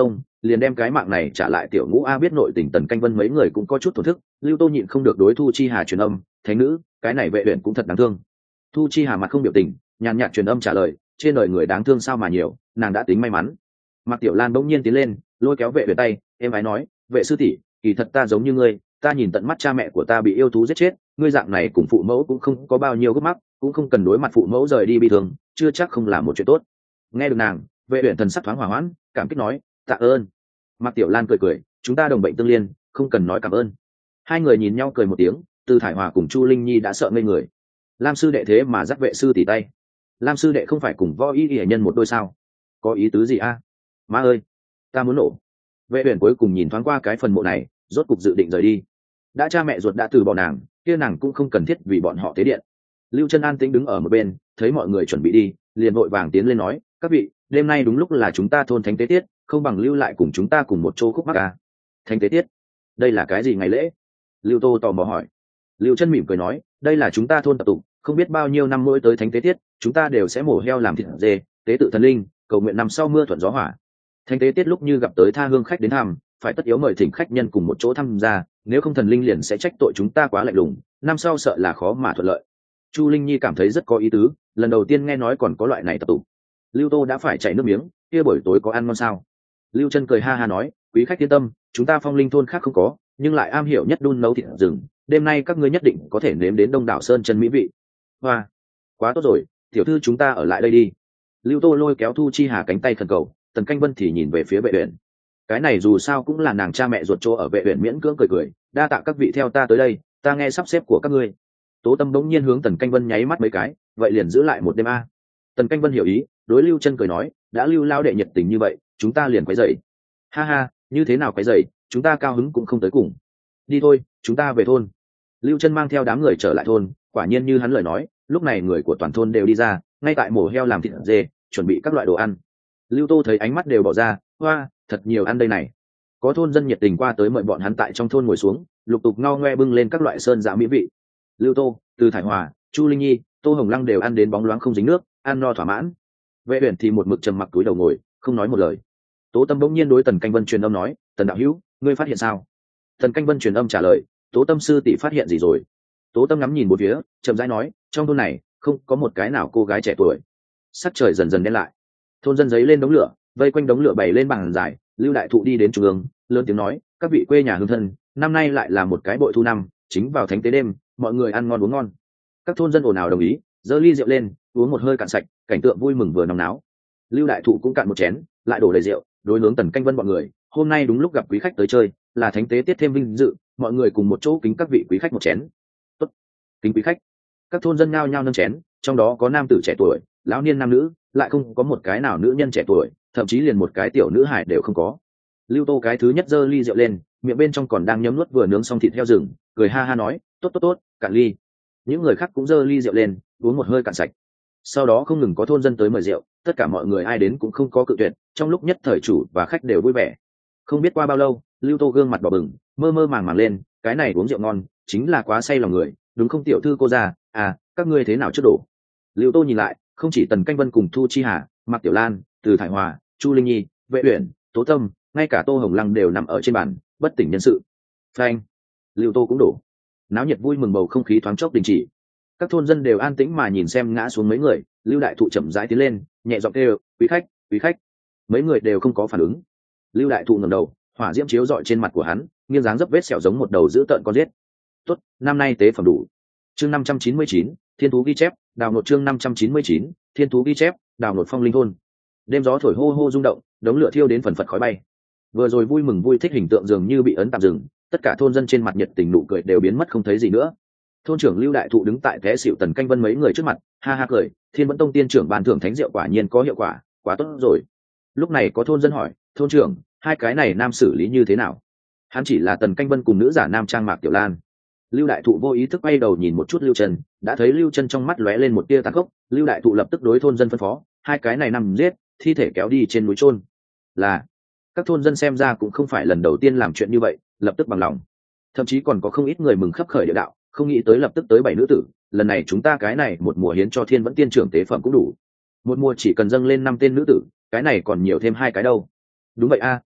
[SPEAKER 1] liền đem cái mạng này trả lại tiểu ngũ a. Biết nội tình Tần Canh Vân mấy người cũng có chút thổn thức, Lưu Tô nhịn không được đối Thu Chi Hà truyền âm, thánh nữ, cái này Vệ Uyển cũng thật đáng thương. Thu Chi Hà mặt không biểu tình, nhàn nhạt truyền âm trả lời, trên đời người đáng thương sao mà nhiều, nàng đã tính may mắn. Mạc Tiểu Lan bỗng nhiên tiến lên, lôi kéo Vệ Uyển tay, em ái nói, Vệ sư tỷ, kỳ thật ta giống như ngươi, ta nhìn tận mắt cha mẹ của ta bị yêu thú giết chết, ngươi dạng này cùng phụ mẫu cũng không có bao nhiêu gấp mắc, cũng không cần đối mặt phụ mẫu rời đi bị thương, chưa chắc không là một chuyện tốt. Nghe được nàng, Vệ Uyển thần sắc thoáng hòa hoãn, cảm kích nói, tạ ơn. Mạc Tiểu Lan cười cười, chúng ta đồng bệnh tương liên, không cần nói cảm ơn. Hai người nhìn nhau cười một tiếng, Từ Thải Hòa cùng Chu Linh Nhi đã sợ ngây người. Lam sư đệ thế mà dắt Vệ sư tỷ tay. Lam sư đệ không phải cùng Võ Y Y nhân một đôi sao? Có ý tứ gì a? Má ơi, ta muốn nổ. Vệ Uyển cuối cùng nhìn thoáng qua cái phần mộ này, rốt cục dự định rời đi. Đã cha mẹ ruột đã từ bỏ nàng, kia nàng cũng không cần thiết vì bọn họ tế điện. Lưu Chân an tĩnh đứng ở một bên, thấy mọi người chuẩn bị đi, liền vội vàng tiến lên nói, các vị, đêm nay đúng lúc là chúng ta thôn thánh tế tiết, không bằng lưu lại cùng chúng ta cùng một chỗ khúc mắc à. Thánh tế tiết, đây là cái gì ngày lễ? Lưu Tô tò mò hỏi. Lưu Chân mỉm cười nói, đây là chúng ta thôn tập tục, không biết bao nhiêu năm mỗi tới thánh tế tiết, chúng ta đều sẽ mổ heo làm thịt dê, tế tự thần linh, cầu nguyện năm sau mưa thuận gió hòa. Thánh tế tiết lúc như gặp tới tha hương khách đến thăm, phải tất yếu mời thỉnh khách nhân cùng một chỗ tham gia, nếu không thần linh liền sẽ trách tội chúng ta quá lạnh lùng, năm sau sợ là khó mà thuận lợi. Chu Linh Nhi cảm thấy rất có ý tứ, lần đầu tiên nghe nói còn có loại này tập tục. Lưu Tô đã phải chảy nước miếng, kia buổi tối có ăn ngon sao? Lưu Chân cười ha ha nói, quý khách yên tâm, chúng ta Phong Linh thôn khác không có, nhưng lại am hiểu nhất đun nấu thịt rừng, đêm nay các ngươi nhất định có thể nếm đến Đông đảo sơn chân mỹ vị. Hoa, quá tốt rồi, tiểu thư chúng ta ở lại đây đi. Lưu Tô lôi kéo Thu Chi Hà cánh tay khẩn cầu, Tần Canh Vân thì nhìn về phía Vệ Uyển. Cái này dù sao cũng là nàng cha mẹ ruột chỗ ở. Vệ Uyển miễn cưỡng cười cười, đa tạ các vị theo ta tới đây, ta nghe sắp xếp của các ngươi. Tố Tâm bỗng nhiên hướng Tần Canh Vân nháy mắt mấy cái, vậy liền giữ lại một đêm a. Tần Canh Vân hiểu ý, đối Lưu Chân cười nói, đã Lưu lao đệ nhiệt tình như vậy, chúng ta liền quấy rầy. Ha ha, như thế nào quấy rầy, chúng ta cao hứng cũng không tới cùng. Đi thôi, chúng ta về thôn. Lưu Chân mang theo đám người trở lại thôn, quả nhiên như hắn lời nói, lúc này người của toàn thôn đều đi ra, ngay tại mổ heo làm thịt dê, chuẩn bị các loại đồ ăn. Lưu Tô thấy ánh mắt đều bỏ ra, hoa, thật nhiều ăn đây này. Có thôn dân nhiệt tình qua tới mời bọn hắn tại trong thôn ngồi xuống, lục tục ngao ngoe bưng lên các loại sơn dã mỹ vị. Lưu Tô, Từ Thải Hòa, Chu Linh Nhi, Tô Hồng Lăng đều ăn đến bóng loáng không dính nước, ăn no thỏa mãn. Vệ Uyển thì một mực trầm mặc túi đầu ngồi, không nói một lời. Tố Tâm bỗng nhiên đối Tần Canh Vân truyền âm nói, Tần đạo hữu, ngươi phát hiện sao? Tần Canh Vân truyền âm trả lời, Tố Tâm sư tỷ phát hiện gì rồi? Tố Tâm ngắm nhìn một phía, chậm rãi nói, trong thôn này không có một cái nào cô gái trẻ tuổi. Sắc trời dần dần đen lại, thôn dân giấy lên đống lửa, vây quanh đống lửa bày lên bàn dài. Lưu Đại Thụ đi đến trung ương, lớn tiếng nói, các vị quê nhà hương thân, năm nay lại là một cái bội thu năm, chính vào thánh tế đêm, mọi người ăn ngon uống ngon. Các thôn dân ồn ào đồng ý, giơ ly rượu lên, uống một hơi cạn sạch, cảnh tượng vui mừng vừa nóng náo. Lưu Đại Thụ cũng cạn một chén, lại đổ đầy rượu, đối hướng Tần Canh Vân bọn người, hôm nay đúng lúc gặp quý khách tới chơi, là thánh tế tiết thêm vinh dự, mọi người cùng một chỗ kính các vị quý khách một chén. Tốt, kính quý khách. Các thôn dân nhao nhao nâng chén, trong đó có nam tử trẻ tuổi, lão niên nam nữ, lại không có một cái nào nữ nhân trẻ tuổi, thậm chí liền một cái tiểu nữ hải đều không có. Lưu Tô cái thứ nhất giơ ly rượu lên, miệng bên trong còn đang nhấm nuốt vừa nướng xong thịt heo rừng, cười ha ha nói, tốt tốt tốt, cạn ly. Những người khác cũng giơ ly rượu lên, uống một hơi cạn sạch. Sau đó không ngừng có thôn dân tới mời rượu, tất cả mọi người ai đến cũng không có cự tuyệt, trong lúc nhất thời chủ và khách đều vui vẻ. Không biết qua bao lâu, Lưu Tô gương mặt đỏ bừng, mơ mơ màng màng lên, cái này uống rượu ngon, chính là quá say lòng người, đúng không tiểu thư cô già, à, các ngươi thế nào trước đổ. Lưu Tô nhìn lại, không chỉ Tần Canh Vân cùng Thu Chi Hà, Mạc Tiểu Lan, Từ Thải Hòa, Chu Linh Nhi, Vệ Uyển, Tố Tâm, ngay cả Tô Hồng Lăng đều nằm ở trên bàn, bất tỉnh nhân sự. Phanh, Lưu Tô cũng đổ. Náo nhiệt vui mừng bầu không khí thoáng chốc đình chỉ. Các thôn dân đều an tĩnh mà nhìn xem ngã xuống mấy người. Lưu Đại Thụ chậm rãi tiến lên, nhẹ giọng kêu, quý khách, quý khách. Mấy người đều không có phản ứng. Lưu Đại Thụ ngẩng đầu, hỏa diễm chiếu rọi trên mặt của hắn, nghiêng dáng dấp vết sẹo giống một đầu dữ tợn con giết. Tốt, năm nay tế phẩm đủ. Chương 599, Thiên thú ghi chép, đào nột chương 599, Thiên thú ghi chép, đào nột Phong Linh thôn. Đêm gió thổi hô hô rung động, đống lửa thiêu đến phần phật khói bay. Vừa rồi vui mừng vui thích hình tượng dường như bị ấn tạm dừng, tất cả thôn dân trên mặt nhiệt tình nụ cười đều biến mất không thấy gì nữa. Thôn trưởng Lưu Đại Thụ đứng tại té xỉu Tần Canh Vân mấy người trước mặt, ha ha cười, Thiên Vẫn Tông tiên trưởng ban thưởng thánh rượu quả nhiên có hiệu quả, quá tốt rồi. Lúc này có thôn dân hỏi, thôn trưởng, hai cái này nam xử lý như thế nào? Hắn chỉ là Tần Canh Vân cùng nữ giả nam trang Mạc Tiểu Lan. Lưu Đại Thụ vô ý thức bay đầu nhìn một chút Lưu Trần, đã thấy Lưu Trần trong mắt lóe lên một tia tàn khốc. Lưu Đại Thụ lập tức đối thôn dân phân phó, hai cái này nằm giết, thi thể kéo đi trên núi chôn. Là các thôn dân xem ra cũng không phải lần đầu tiên làm chuyện như vậy, lập tức bằng lòng. Thậm chí còn có không ít người mừng khấp khởi địa đạo, không nghĩ tới lập tức tới 7 nữ tử, lần này chúng ta cái này một mùa hiến cho Thiên Vẫn tiên trưởng tế phẩm cũng đủ. Một mùa chỉ cần dâng lên 5 tên nữ tử, cái này còn nhiều thêm 2 cái đâu. Đúng vậy a,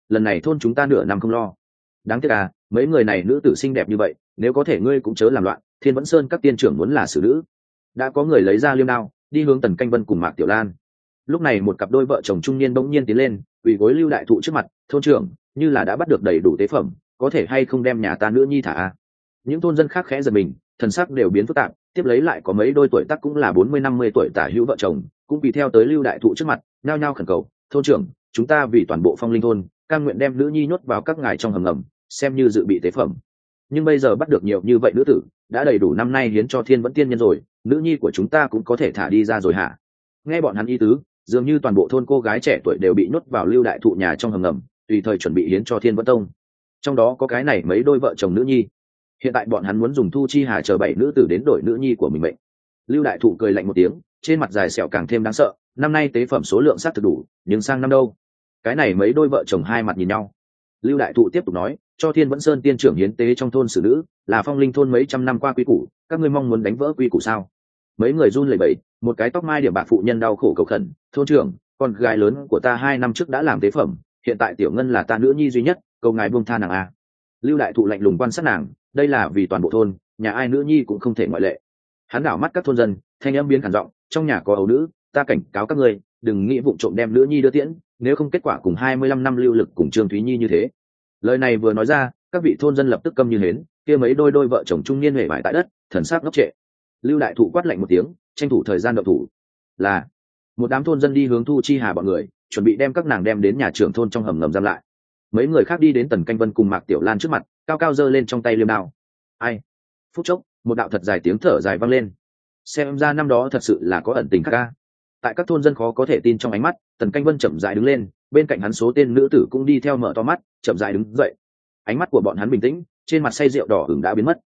[SPEAKER 1] lần này thôn chúng ta nửa năm không lo. Đáng tiếc à, mấy người này nữ tử xinh đẹp như vậy, nếu có thể ngươi cũng chớ làm loạn. Thiên Vẫn Sơn các tiên trưởng muốn là xử nữ. Đã có người lấy ra liêm đao đi hướng Tần Canh Vân cùng Mạc Tiểu Lan. Lúc này một cặp đôi vợ chồng trung niên bỗng nhiên tiến lên, quỳ gối Lưu Đại Thụ trước mặt. Thôn trưởng, như là đã bắt được đầy đủ tế phẩm, có thể hay không đem nhà ta nữ nhi thả à? Những thôn dân khác khẽ giật mình, thần sắc đều biến phức tạp. Tiếp lấy lại có mấy đôi tuổi tác cũng là 40-50 tuổi tả hữu vợ chồng cũng vì theo tới Lưu Đại Thụ trước mặt, nhao nhao khẩn cầu: thôn trưởng, chúng ta vì toàn bộ Phong Linh thôn cam nguyện đem nữ nhi nhốt vào các ngài trong hầm ngầm, xem như dự bị tế phẩm. Nhưng bây giờ bắt được nhiều như vậy nữ tử, đã đầy đủ năm nay hiến cho Thiên Vẫn tiên nhân rồi, nữ nhi của chúng ta cũng có thể thả đi ra rồi hả? Nghe bọn hắn ý tứ, dường như toàn bộ thôn cô gái trẻ tuổi đều bị nhốt vào Lưu Đại Thụ nhà trong hầm ngầm, tùy thời chuẩn bị hiến cho Thiên Vẫn tông. Trong đó có cái này mấy đôi vợ chồng nữ nhi. Hiện tại bọn hắn muốn dùng Thu Chi Hà chờ 7 nữ tử đến đổi nữ nhi của mình mệnh. Lưu Đại Thụ cười lạnh một tiếng, trên mặt dài sẹo càng thêm đáng sợ. Năm nay tế phẩm số lượng xác thực đủ, nhưng sang năm đâu? Cái này mấy đôi vợ chồng hai mặt nhìn nhau. Lưu Đại Thụ tiếp tục nói, cho Thiên Vẫn Sơn tiên trưởng hiến tế trong thôn xử nữ, là Phong Linh thôn mấy trăm năm qua quy củ, các ngươi mong muốn đánh vỡ quy củ sao? Mấy người run lẩy bẩy, một cái tóc mai điểm bạc phụ nhân đau khổ cầu khẩn: thôn trưởng, con gái lớn của ta 2 năm trước đã làm tế phẩm, hiện tại Tiểu Ngân là ta nữ nhi duy nhất, cầu ngài buông tha nàng a. Lưu Đại Thụ lạnh lùng quan sát nàng, đây là vì toàn bộ thôn, nhà ai nữ nhi cũng không thể ngoại lệ. Hắn đảo mắt các thôn dân, thanh âm biến khản giọng: trong nhà có ấu nữ, ta cảnh cáo các ngươi, đừng nghĩ vụng trộm đem nữ nhi đưa tiễn, nếu không kết quả cùng 25 năm Lưu Lực cùng Trương Thúy Nhi như thế. Lời này vừa nói ra, các vị thôn dân lập tức câm như hến, kia mấy đôi vợ chồng trung niên hề bại tại đất, thần sắc ngốc trệ. Lưu Đại Thụ quát lạnh một tiếng, tranh thủ thời gian động thủ. Là một đám thôn dân đi hướng Thu Chi Hà bọn người, chuẩn bị đem các nàng đem đến nhà trưởng thôn trong hầm ngầm giam lại. Mấy người khác đi đến Tần Canh Vân cùng Mạc Tiểu Lan trước mặt, cao cao giơ lên trong tay liêm đao. Ai? Phút chốc, một đạo thật dài tiếng thở dài vang lên. Xem ra năm đó thật sự là có ẩn tình khác ca. Tại các thôn dân khó có thể tin trong ánh mắt, Tần Canh Vân chậm rãi đứng lên, bên cạnh hắn số tên nữ tử cũng đi theo mở to mắt, chậm rãi đứng dậy. Ánh mắt của bọn hắn bình tĩnh, trên mặt say rượu đỏ ửng đã biến mất.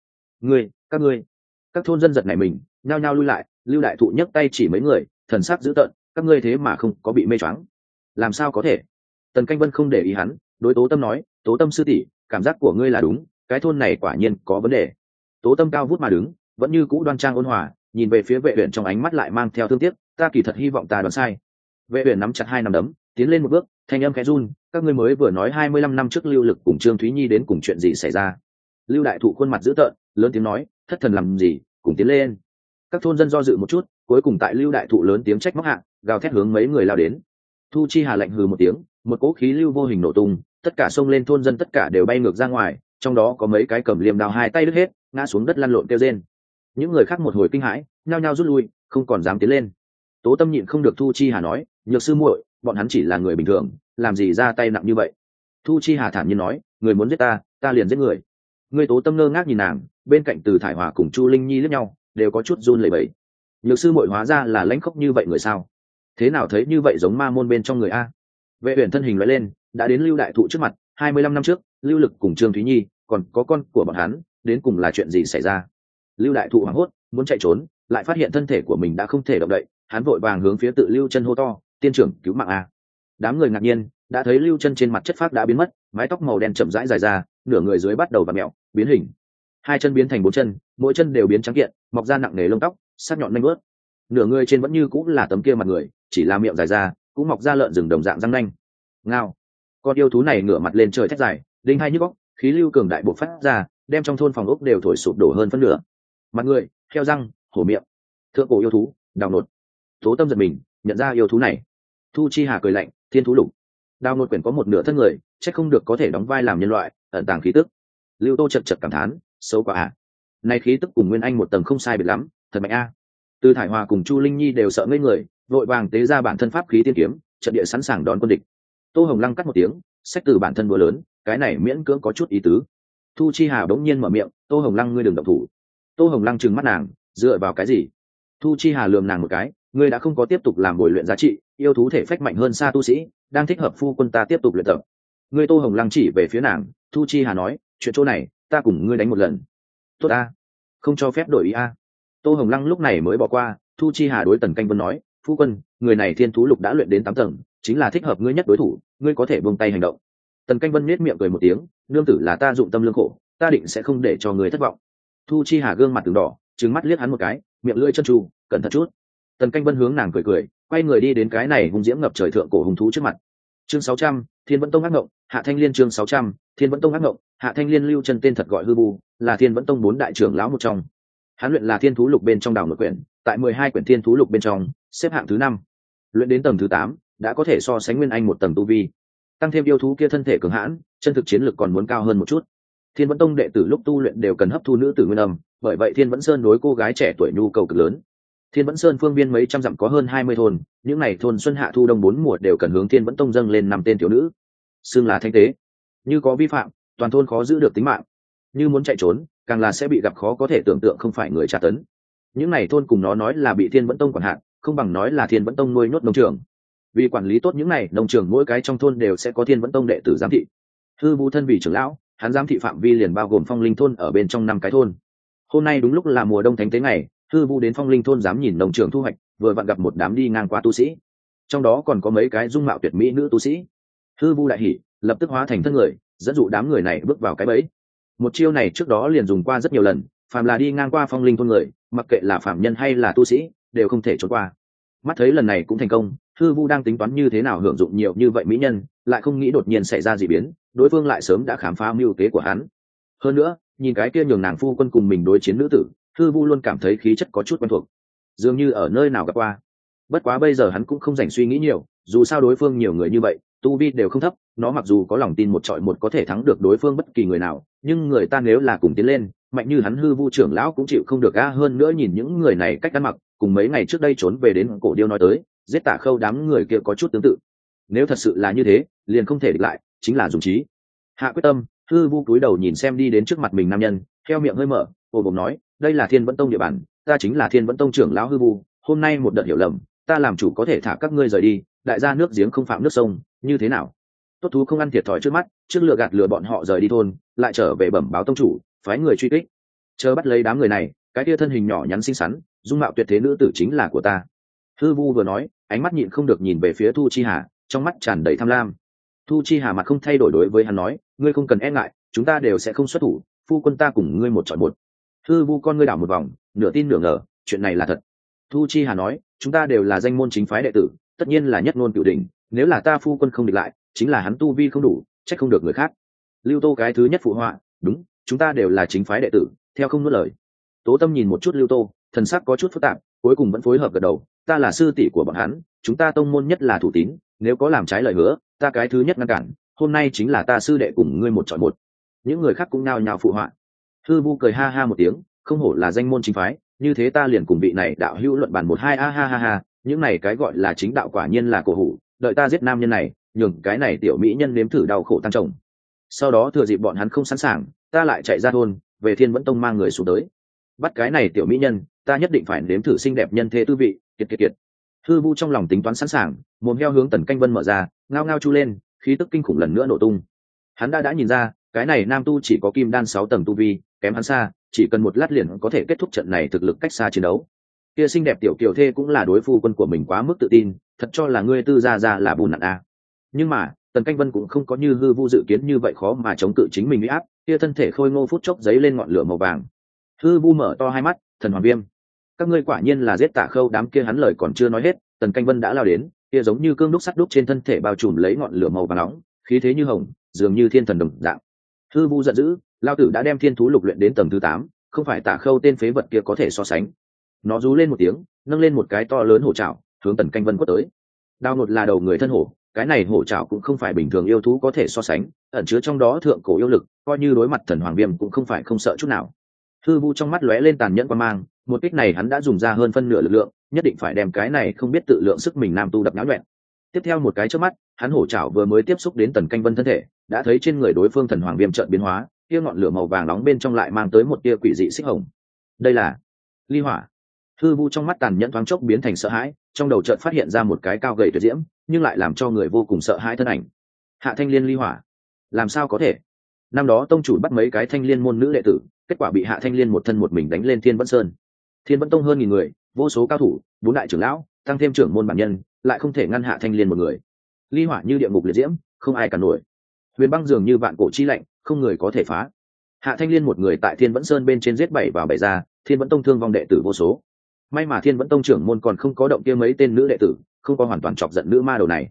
[SPEAKER 1] Các ngươi, các thôn dân giật nảy mình, nhao nhao lui lại. Lưu Đại Thụ nhấc tay chỉ mấy người, thần sắc dữ tợn: các ngươi thế mà không có bị mê choáng? Làm sao có thể? Tần Canh Vân không để ý hắn, đối Tố Tâm nói: Tố Tâm sư tỷ, cảm giác của ngươi là đúng, cái thôn này quả nhiên có vấn đề. Tố Tâm cao vút mà đứng, vẫn như cũ đoan trang ôn hòa, nhìn về phía Vệ Uyển trong ánh mắt lại mang theo thương tiếc: ta kỳ thật hy vọng ta đoán sai. Vệ Uyển nắm chặt 2 nắm đấm, tiến lên một bước, thanh âm khẽ run: các ngươi mới vừa nói 25 năm trước Lưu Lực cùng Trương Thúy Nhi đến cùng chuyện gì xảy ra? Lưu Đại Thụ khuôn mặt dữ tợn, lớn tiếng nói: thất thần làm gì, cùng tiến lên. Các thôn dân do dự một chút, cuối cùng tại Lưu Đại Thụ lớn tiếng trách móc hạ, gào thét hướng mấy người lao đến. Thu Chi Hà lạnh hừ một tiếng, một cỗ khí lưu vô hình nổ tung, tất cả xông lên thôn dân tất cả đều bay ngược ra ngoài, trong đó có mấy cái cầm liềm đao 2 tay đứt hết, ngã xuống đất lăn lộn kêu rên. Những người khác một hồi kinh hãi, nhao nhao rút lui, không còn dám tiến lên. Tố Tâm nhịn không được Thu Chi Hà nói: nhược sư muội, bọn hắn chỉ là người bình thường, làm gì ra tay nặng như vậy? Thu Chi Hà thản nhiên nói: người muốn giết ta, ta liền giết người. Người. Tố Tâm ngơ ngác nhìn nàng, bên cạnh Từ Thải Hòa cùng Chu Linh Nhi liếc nhau, đều có chút run lẩy bẩy. Nhược sư muội hóa ra là lãnh khốc như vậy người sao? Thế nào thấy như vậy giống ma môn bên trong người a? Vệ Uyển thân hình lóe lên, đã đến Lưu Đại Thụ trước mặt. 25 năm trước, Lưu Lực cùng Trương Thúy Nhi, còn có con của bọn hắn, đến cùng là chuyện gì xảy ra? Lưu Đại Thụ hoảng hốt, muốn chạy trốn, lại phát hiện thân thể của mình đã không thể động đậy, hắn vội vàng hướng phía Tự Lưu Chân hô to: tiên trưởng cứu mạng a! Đám người ngạc nhiên, đã thấy Lưu Chân trên mặt chất phác đã biến mất, mái tóc màu đen chậm rãi dài ra, nửa người dưới bắt đầu vặn mèo, biến hình. 2 chân biến thành 4 chân, mỗi chân đều biến trắng kiện, mọc ra nặng nề lông tóc, sắc nhọn nanh bớt. Nửa người trên vẫn như cũng là tấm kia mặt người, chỉ là miệng dài ra, cũng mọc ra lợn rừng đồng dạng răng nanh. Ngao! Con yêu thú này ngửa mặt lên trời thét dài, đinh hai nhức óc, khí lưu cường đại bộc phát ra, đem trong thôn phòng ốc đều thổi sụp đổ hơn phân nửa. Mặt người, heo răng, hổ miệng, thượng cổ yêu thú, đào nột. Tố Tâm giật mình, nhận ra yêu thú này. Thu Chi Hà cười lạnh: thiên thú lục. Đào nột quyển có một nửa thân người, chắc không được có thể đóng vai làm nhân loại, ẩn tàng khí tức. Lưu Tô chật chật cảm thán: xấu quá à! Này khí tức cùng Nguyên Anh một tầng không sai biệt lắm, thật mạnh a. Từ Thải Hòa cùng Chu Linh Nhi đều sợ ngây người, vội vàng tế ra bản thân pháp khí tiên kiếm, trận địa sẵn sàng đón quân địch. Tô Hồng Lăng cắt một tiếng, xách từ bản thân búa lớn, cái này miễn cưỡng có chút ý tứ. Thu Chi Hà bỗng nhiên mở miệng: Tô Hồng Lăng, ngươi đừng động thủ. Tô Hồng Lăng trừng mắt nàng: dựa vào cái gì? Thu Chi Hà lườm nàng một cái: ngươi đã không có tiếp tục làm bồi luyện giá trị, yêu thú thể phách mạnh hơn xa tu sĩ, đang thích hợp phu quân ta tiếp tục luyện tập. Ngươi. Tô Hồng Lăng chỉ về phía nàng. Thu Chi Hà nói: chuyện chỗ này, ta cùng ngươi đánh một lần. Tốt a, không cho phép đổi ý a. Tô Hồng Lăng lúc này mới bỏ qua. Thu Chi Hà đối Tần Canh Vân nói: phu quân, người này thiên thú lục đã luyện đến 8 tầng, chính là thích hợp ngươi nhất đối thủ, ngươi có thể buông tay hành động. Tần Canh Vân nhếch miệng cười một tiếng: nương tử là ta dụng tâm lương khổ, ta định sẽ không để cho người thất vọng. Thu Chi Hà gương mặt từng đỏ, trừng mắt liếc hắn một cái, miệng lưỡi chân tru: cẩn thận chút. Tần Canh Vân hướng nàng cười cười, quay người đi đến cái này hung diễm ngập trời thượng cổ hung thú trước mặt. Chương 600, Thiên Vẫn Tông ác ngộng, Hạ Thanh Liên. Chương 600, Thiên Vẫn Tông ác ngộng, Hạ Thanh Liên. Lưu Chân tên thật gọi Hư Vu, là Thiên Vẫn Tông 4 đại trưởng lão một trong. Hắn luyện là Thiên Thú Lục bên trong đảo nội quyển, tại 12 quyển Thiên Thú Lục bên trong, xếp hạng thứ 5. Luyện đến tầng thứ 8, đã có thể so sánh Nguyên Anh một tầng tu vi. Tăng thêm yêu thú kia thân thể cường hãn, chân thực chiến lực còn muốn cao hơn một chút. Thiên Vẫn Tông đệ tử lúc tu luyện đều cần hấp thu nữ tử nguyên âm, bởi vậy Thiên Vẫn Sơn đối cô gái trẻ tuổi nhu cầu cực lớn. Thiên Vẫn Sơn phương biên mấy trăm dặm có hơn 20 thôn, những này thôn xuân hạ thu đông 4 mùa đều cần hướng Thiên Vẫn Tông dâng lên 5 tên tiểu nữ, xưng là thanh tế. Như có vi phạm, toàn thôn khó giữ được tính mạng. Như muốn chạy trốn, càng là sẽ bị gặp khó có thể tưởng tượng không phải người tra tấn. Những này thôn cùng nó nói là bị Thiên Vẫn Tông quản hạt, không bằng nói là Thiên Vẫn Tông nuôi nhốt nông trường. Vì quản lý tốt những này nông trường, mỗi cái trong thôn đều sẽ có Thiên Vẫn Tông đệ tử giám thị. Hư Vu thân vì trưởng lão, hắn giám thị phạm vi liền bao gồm Phong Linh thôn ở bên trong 5 cái thôn. Hôm nay đúng lúc là mùa đông thánh tế ngày, Hư Vu đến Phong Linh thôn dám nhìn nông trường thu hoạch, vừa vặn gặp một đám đi ngang qua tu sĩ, trong đó còn có mấy cái dung mạo tuyệt mỹ nữ tu sĩ. Hư Vu đại hỉ, lập tức hóa thành thân người, dẫn dụ đám người này bước vào cái bẫy. Một chiêu này trước đó liền dùng qua rất nhiều lần, phàm là đi ngang qua Phong Linh thôn người, mặc kệ là phạm nhân hay là tu sĩ, đều không thể trốn qua. Mắt thấy lần này cũng thành công, Hư Vu đang tính toán như thế nào hưởng dụng nhiều như vậy mỹ nhân, lại không nghĩ đột nhiên xảy ra dị biến, đối phương lại sớm đã khám phá mưu kế của hắn. Hơn nữa, nhìn cái kia nhường nàng phu quân cùng mình đối chiến nữ tử, Hư Vu luôn cảm thấy khí chất có chút quen thuộc, dường như ở nơi nào gặp qua. Bất quá bây giờ hắn cũng không dành suy nghĩ nhiều, dù sao đối phương nhiều người như vậy, tu vi đều không thấp, nó mặc dù có lòng tin một trọi một có thể thắng được đối phương bất kỳ người nào, nhưng người ta nếu là cùng tiến lên, mạnh như hắn Hư Vu trưởng lão cũng chịu không được a. Hơn nữa nhìn những người này cách ăn mặc, cùng mấy ngày trước đây trốn về đến Cổ Điêu nói tới, giết Tả Khâu đám người kia có chút tương tự. Nếu thật sự là như thế, liền không thể địch lại, chính là dùng trí. Hạ quyết tâm, Hư Vu cúi đầu nhìn xem đi đến trước mặt mình nam nhân, theo miệng hơi mở, ồ bồm nói, đây là Thiên Vẫn Tông địa bàn, ta chính là Thiên Vẫn Tông trưởng lão Hư Vu, hôm nay một đợt hiểu lầm, ta làm chủ có thể thả các ngươi rời đi, đại gia nước giếng không phạm nước sông, như thế nào? Tốt thú không ăn thiệt thòi trước mắt, trước lừa gạt lừa bọn họ rời đi thôn, lại trở về bẩm báo tông chủ, phái người truy kích, chờ bắt lấy đám người này. Cái kia thân hình nhỏ nhắn xinh xắn, dung mạo tuyệt thế nữ tử chính là của ta. Hư Vu vừa nói, ánh mắt nhịn không được nhìn về phía Thu Chi Hà, trong mắt tràn đầy tham lam. Thu Chi Hà mặt không thay đổi đối với hắn nói, ngươi không cần e ngại, chúng ta đều sẽ không xuất thủ, phu quân ta cùng ngươi một chọi một. Hư Vu con ngươi đảo một vòng, nửa tin nửa ngờ, chuyện này là thật. Thu Chi Hà nói, chúng ta đều là danh môn chính phái đệ tử, tất nhiên là nhất ngôn cửu đỉnh, nếu là ta phu quân không địch lại, chính là hắn tu vi không đủ, trách không được người khác. Lưu Tô cái thứ nhất phụ họa, đúng, chúng ta đều là chính phái đệ tử, theo không nuốt lời. Tố Tâm nhìn một chút Lưu Tô, thần sắc có chút phức tạp, cuối cùng vẫn phối hợp gật đầu, ta là sư tỷ của bọn hắn, chúng ta tông môn nhất là thủ tín, nếu có làm trái lời hứa, ta cái thứ nhất ngăn cản, hôm nay chính là ta sư đệ cùng ngươi một chọi một. Những người khác cũng nao nhao phụ họa. Hư Vu cười ha ha một tiếng, không hổ là danh môn chính phái, như thế ta liền cùng vị này đạo hữu luận bàn 1-2 a ha ha ha, những này cái gọi là chính đạo quả nhiên là cổ hủ, đợi ta giết nam nhân này, nhường cái này tiểu mỹ nhân nếm thử đau khổ tăng chồng. Sau đó thừa dịp bọn hắn không sẵn sàng, ta lại chạy ra thôn, về Thiên Vẫn Tông mang người xuống tới. Bắt cái này tiểu mỹ nhân, ta nhất định phải nếm thử xinh đẹp nhân thế tư vị, kiệt kiệt kiệt. Hư Vu trong lòng tính toán sẵn sàng, mồm heo hướng Tần Canh Vân mở ra, ngao ngao chu lên, khí tức kinh khủng lần nữa nổ tung. Hắn đã nhìn ra, cái này nam tu chỉ có kim đan 6 tầng tu vi, kém hắn xa, chỉ cần một lát liền có thể kết thúc trận này thực lực cách xa chiến đấu. Kia xinh đẹp tiểu kiều thê cũng là đối phu quân của mình quá mức tự tin, thật cho là ngươi tư gia gia là bùn nặn a. Nhưng mà, Tần Canh Vân cũng không có như Hư Vu dự kiến như vậy khó mà chống cự chính mình uy áp, kia thân thể khôi ngô phút chốc giấy lên ngọn lửa màu vàng. Hư Vu mở to hai mắt, thần hoàng viêm, các ngươi quả nhiên là giết Tả Khâu đám kia. Hắn lời còn chưa nói hết, Tần Canh Vân đã lao đến, kia giống như cương đúc sắt đúc trên thân thể bao trùm lấy ngọn lửa màu vàng nóng, khí thế như hồng, dường như thiên thần đồng dạng. Hư Vu giận dữ, lao tử đã đem Thiên Thú Lục luyện đến tầng thứ 8, không phải Tả Khâu tên phế vật kia có thể so sánh. Nó rú lên một tiếng, nâng lên một cái to lớn hổ trảo, hướng Tần Canh Vân quất tới. Đao nột là đầu người thân hổ, cái này hổ trảo cũng không phải bình thường yêu thú có thể so sánh, ẩn chứa trong đó thượng cổ yêu lực, coi như đối mặt thần hoàng viêm cũng không phải không sợ chút nào. Hư Vu trong mắt lóe lên tàn nhẫn quan mang, một kích này hắn đã dùng ra hơn phân nửa lực lượng, nhất định phải đem cái này không biết tự lượng sức mình nam tu đập náo nhuẹn. Tiếp theo một cái chớp mắt, hắn hổ trảo vừa mới tiếp xúc đến Tần Canh Vân thân thể, đã thấy trên người đối phương thần hoàng viêm chợt biến hóa, kia ngọn lửa màu vàng nóng bên trong lại mang tới một tia quỷ dị xích hồng. Đây là ly hỏa. Hư Vu trong mắt tàn nhẫn thoáng chốc biến thành sợ hãi, trong đầu chợt phát hiện ra một cái cao gầy tuyệt diễm, nhưng lại làm cho người vô cùng sợ hãi thân ảnh. Hạ Thanh Liên ly hỏa, làm sao có thể? Năm đó tông chủ bắt mấy cái Thanh Liên môn nữ đệ tử, kết quả bị Hạ Thanh Liên một thân một mình đánh lên Thiên Vẫn Sơn. Thiên Vẫn Tông hơn 1000 người, vô số cao thủ, 4 đại trưởng lão, tăng thêm trưởng môn bản nhân, lại không thể ngăn Hạ Thanh Liên một người. Ly hỏa như địa ngục liệt diễm, không ai cản nổi. Huyền băng dường như vạn cổ chi lạnh, không người có thể phá. Hạ Thanh Liên một người tại Thiên Vẫn Sơn bên trên giết 7 vào 7 ra, Thiên Vẫn Tông thương vong đệ tử vô số. May mà Thiên Vẫn Tông trưởng môn còn không có động kia mấy tên nữ đệ tử, không có hoàn toàn chọc giận nữ ma đầu này.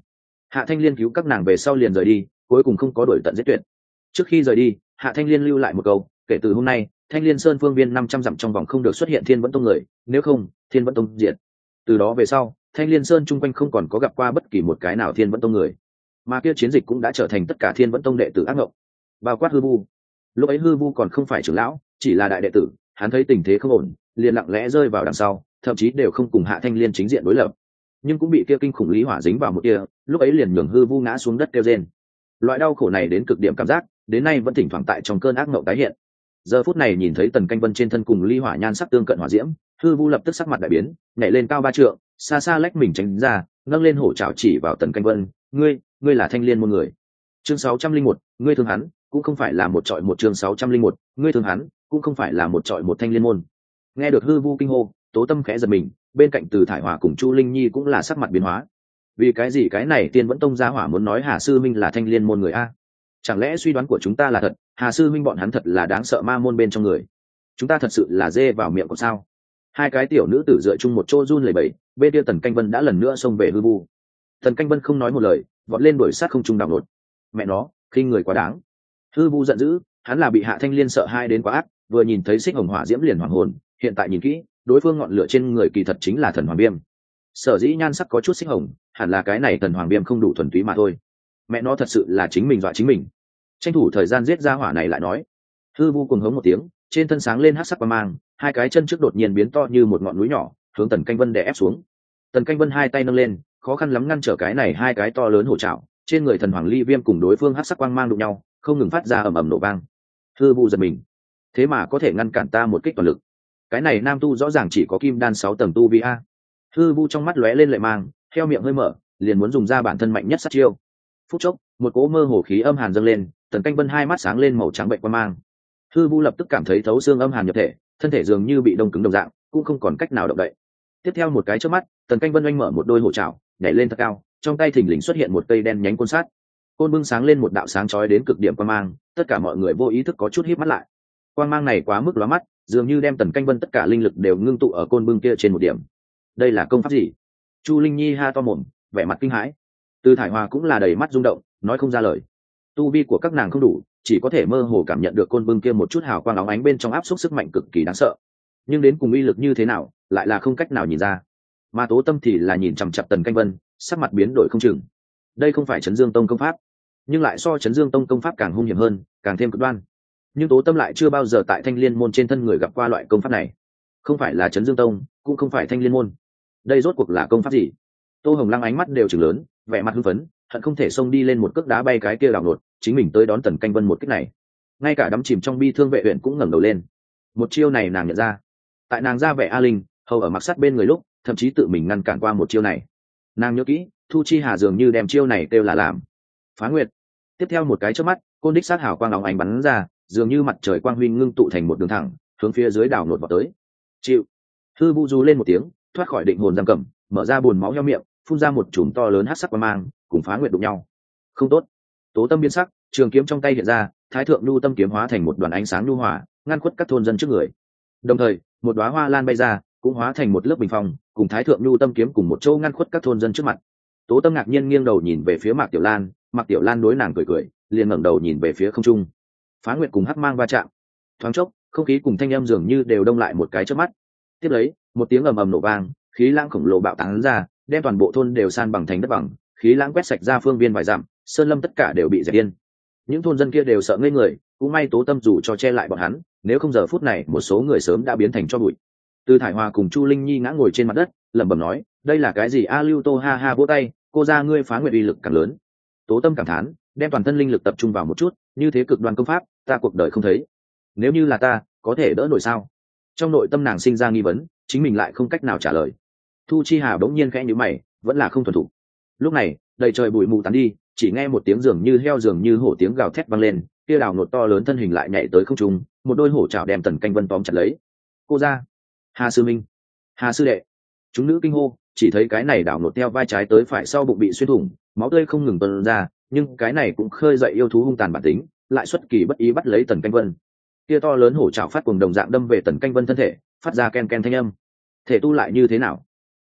[SPEAKER 1] Hạ Thanh Liên cứu các nàng về sau liền rời đi, cuối cùng không có đuổi tận giết tuyệt. Trước khi rời đi, Hạ Thanh Liên lưu lại một câu, kể từ hôm nay, Thanh Liên Sơn phương viên 500 dặm trong vòng không được xuất hiện Thiên Vẫn Tông người, nếu không, Thiên Vẫn Tông diệt. Từ đó về sau, Thanh Liên Sơn chung quanh không còn có gặp qua bất kỳ một cái nào Thiên Vẫn Tông người, mà kia chiến dịch cũng đã trở thành tất cả Thiên Vẫn Tông đệ tử ác ngộng, bao quát Hư Vu. Lúc ấy Hư Vu còn không phải trưởng lão, chỉ là đại đệ tử, hắn thấy tình thế không ổn, liền lặng lẽ rơi vào đằng sau, thậm chí đều không cùng Hạ Thanh Liên chính diện đối lập, nhưng cũng bị kia kinh khủng lý hỏa dính vào một kia, lúc ấy liền nhường Hư Vu ngã xuống đất kêu rên. Loại đau khổ này đến cực điểm cảm giác, đến nay vẫn thỉnh thoảng tại trong cơn ác mộng tái hiện. Giờ phút này nhìn thấy Tần Canh Vân trên thân cùng ly hỏa nhan sắc tương cận hỏa diễm, Hư Vu lập tức sắc mặt đại biến, nhảy lên cao 3 trượng, xa xa lách mình tránh ra, nâng lên hổ trảo chỉ vào Tần Canh Vân, ngươi là Thanh Liên môn người. Chương 601, ngươi thương hắn, cũng không phải là một trọi một. Chương 601, ngươi thương hắn, cũng không phải là một trọi một Thanh Liên môn. Nghe được Hư Vu kinh hô, Tố Tâm khẽ giật mình, bên cạnh Từ Thải Hỏa cùng Chu Linh Nhi cũng là sắc mặt biến hóa. Vì cái gì cái này Tiên Vẫn Tông gia hỏa muốn nói Hà sư minh là Thanh Liên môn người a? Chẳng lẽ suy đoán của chúng ta là thật, Hà sư minh bọn hắn thật là đáng sợ ma môn bên trong người? Chúng ta thật sự là dê vào miệng của sao? Hai cái tiểu nữ tử dựa chung một chỗ run lẩy bẩy, bên kia Tần Canh Vân đã lần nữa xông về Hư Vu. Tần Canh Vân không nói một lời, vọt lên đuổi sát không trung đảo nột. Mẹ nó, khinh người quá đáng. Hư Vu giận dữ, hắn là bị Hạ Thanh Liên sợ hai đến quá ác, vừa nhìn thấy xích hồng hỏa diễm liền hoảng hồn, hiện tại nhìn kỹ, đối phương ngọn lửa trên người kỳ thật chính là thần hoàng viêm. Sở dĩ nhan sắc có chút xích hồng, hẳn là cái này thần hoàng viêm không đủ thuần túy mà thôi. Mẹ nó thật sự là chính mình dọa chính mình. Tranh thủ thời gian giết ra hỏa này lại nói. Hư Vu cuồng hống một tiếng, trên thân sáng lên hắc sắc quang mang, hai cái chân trước đột nhiên biến to như một ngọn núi nhỏ, hướng Tần Canh Vân đè ép xuống. Tần Canh Vân hai tay nâng lên, khó khăn lắm ngăn trở cái này hai cái to lớn hổ trảo, trên người thần hoàng ly viêm cùng đối phương hắc sắc quang mang đụng nhau, không ngừng phát ra ầm ầm nổ vang. Hư Vu giật mình, thế mà có thể ngăn cản ta một kích toàn lực. Cái này nam tu rõ ràng chỉ có kim đan 6 tầng tu vi a. Hư Vu trong mắt lóe lên lệ mang, theo miệng hơi mở, liền muốn dùng ra bản thân mạnh nhất sát chiêu. Phút chốc, một cỗ mơ hồ khí âm hàn dâng lên, Tần Canh Vân hai mắt sáng lên màu trắng bệnh quang mang. Hư Vu lập tức cảm thấy thấu xương âm hàn nhập thể, thân thể dường như bị đông cứng đồng dạng, cũng không còn cách nào động đậy. Tiếp theo một cái chớp mắt, Tần Canh Vân oanh mở một đôi hổ trảo, nhảy lên thật cao, trong tay thình lình xuất hiện một cây đen nhánh côn sắt. Côn bưng sáng lên một đạo sáng chói đến cực điểm quang mang, tất cả mọi người vô ý thức có chút híp mắt lại. Quang mang này quá mức lóa mắt, dường như đem Tần Canh Vân tất cả linh lực đều ngưng tụ ở côn bưng kia trên một điểm. Đây là công pháp gì? Chu Linh Nhi ha to mồm, vẻ mặt kinh hãi. Từ Thải Hòa cũng là đầy mắt rung động, nói không ra lời. Tu vi của các nàng không đủ, chỉ có thể mơ hồ cảm nhận được côn bưng kia một chút hào quang óng ánh bên trong áp suất sức mạnh cực kỳ đáng sợ. Nhưng đến cùng uy lực như thế nào, lại là không cách nào nhìn ra. Mà Tố Tâm thì là nhìn chằm chằm Tần Canh Vân, sắc mặt biến đổi không chừng. Đây không phải Trấn Dương Tông công pháp, nhưng lại so Trấn Dương Tông công pháp càng hung hiểm hơn, càng thêm cực đoan. Nhưng Tố Tâm lại chưa bao giờ tại Thanh Liên môn trên thân người gặp qua loại công pháp này. Không phải là Trấn Dương Tông, cũng không phải Thanh Liên môn. Đây rốt cuộc là công pháp gì? Tô Hồng Lăng ánh mắt đều trừng lớn, vẻ mặt hưng phấn, hận không thể xông đi lên một cước đá bay cái kia đảo nột, chính mình tới đón Tần Canh Vân một kích này. Ngay cả đắm chìm trong bi thương vệ huyện cũng ngẩng đầu lên. Một chiêu này nàng nhận ra, tại nàng ra vẻ A Linh, hầu ở mặc sát bên người lúc, thậm chí tự mình ngăn cản qua một chiêu này. Nàng nhớ kỹ, Thu Chi Hà dường như đem chiêu này kêu là làm Phá Nguyệt. Tiếp theo một cái chớp mắt, côn đích sát hào quang óng ánh bắn ra, dường như mặt trời quang huy ngưng tụ thành một đường thẳng, hướng phía dưới đảo nột vào tới. Chịu. Hư Vu du lên một tiếng, thoát khỏi định hồn giam cầm, mở ra buồn máu heo miệng, phun ra một chùm to lớn hắc sắc quang mang, cùng Phá Nguyệt đụng nhau. Không tốt. Tố Tâm biến sắc, trường kiếm trong tay hiện ra, Thái thượng nhu tâm kiếm hóa thành một đoàn ánh sáng nhu hòa, ngăn khuất các thôn dân trước người. Đồng thời, một đóa hoa lan bay ra, cũng hóa thành một lớp bình phong, cùng Thái thượng nhu tâm kiếm cùng một chỗ ngăn khuất các thôn dân trước mặt. Tố Tâm ngạc nhiên nghiêng đầu nhìn về phía Mạc Tiểu Lan, Mạc Tiểu Lan đối nàng cười cười, liền ngẩng đầu nhìn về phía không trung. Phá Nguyệt cùng hắc mang va chạm, thoáng chốc, không khí cùng thanh âm dường như đều đông lại một cái chớp mắt. Tiếp lấy, một tiếng ầm ầm nổ vang, khí lãng khổng lồ bạo tán ra, đem toàn bộ thôn đều san bằng thành đất bằng, khí lãng quét sạch ra phương viên vài dặm, sơn lâm tất cả đều bị dẹp yên. Những thôn dân kia đều sợ ngây người, cũng may Tố Tâm dù cho che lại bọn hắn, nếu không giờ phút này một số người sớm đã biến thành tro bụi. Từ Thải Hòa cùng Chu Linh Nhi ngã ngồi trên mặt đất, lẩm bẩm nói, đây là cái gì? A Lưu Tô ha ha vỗ tay, cô ra ngươi Phá Nguyệt uy lực càng lớn. Tố Tâm cảm thán, đem toàn thân linh lực tập trung vào một chút, như thế cực đoan công pháp, ta cuộc đời không thấy. Nếu như là ta, có thể đỡ nổi sao? Trong nội tâm nàng sinh ra nghi vấn, chính mình lại không cách nào trả lời. Thu Chi Hà bỗng nhiên khẽ nhíu mày, vẫn là không thuần thủ. Lúc này, đầy trời bụi mù tán đi, chỉ nghe một tiếng dường như heo dường như hổ tiếng gào thét vang lên, kia đào nột to lớn thân hình lại nhảy tới không trung, một đôi hổ chảo đem Tần Canh Vân tóm chặt lấy. Cô ra, Hà sư minh, Hà sư đệ. Chúng nữ kinh hô, chỉ thấy cái này đảo nột theo vai trái tới phải sau bụng bị xuyên thủng, máu tươi không ngừng tuôn ra, nhưng cái này cũng khơi dậy yêu thú hung tàn bản tính, lại xuất kỳ bất ý bắt lấy Tần Canh Vân. Kia to lớn hổ chảo phát cùng đồng dạng đâm về Tần Canh Vân thân thể, phát ra ken ken thanh âm. Thể tu lại như thế nào?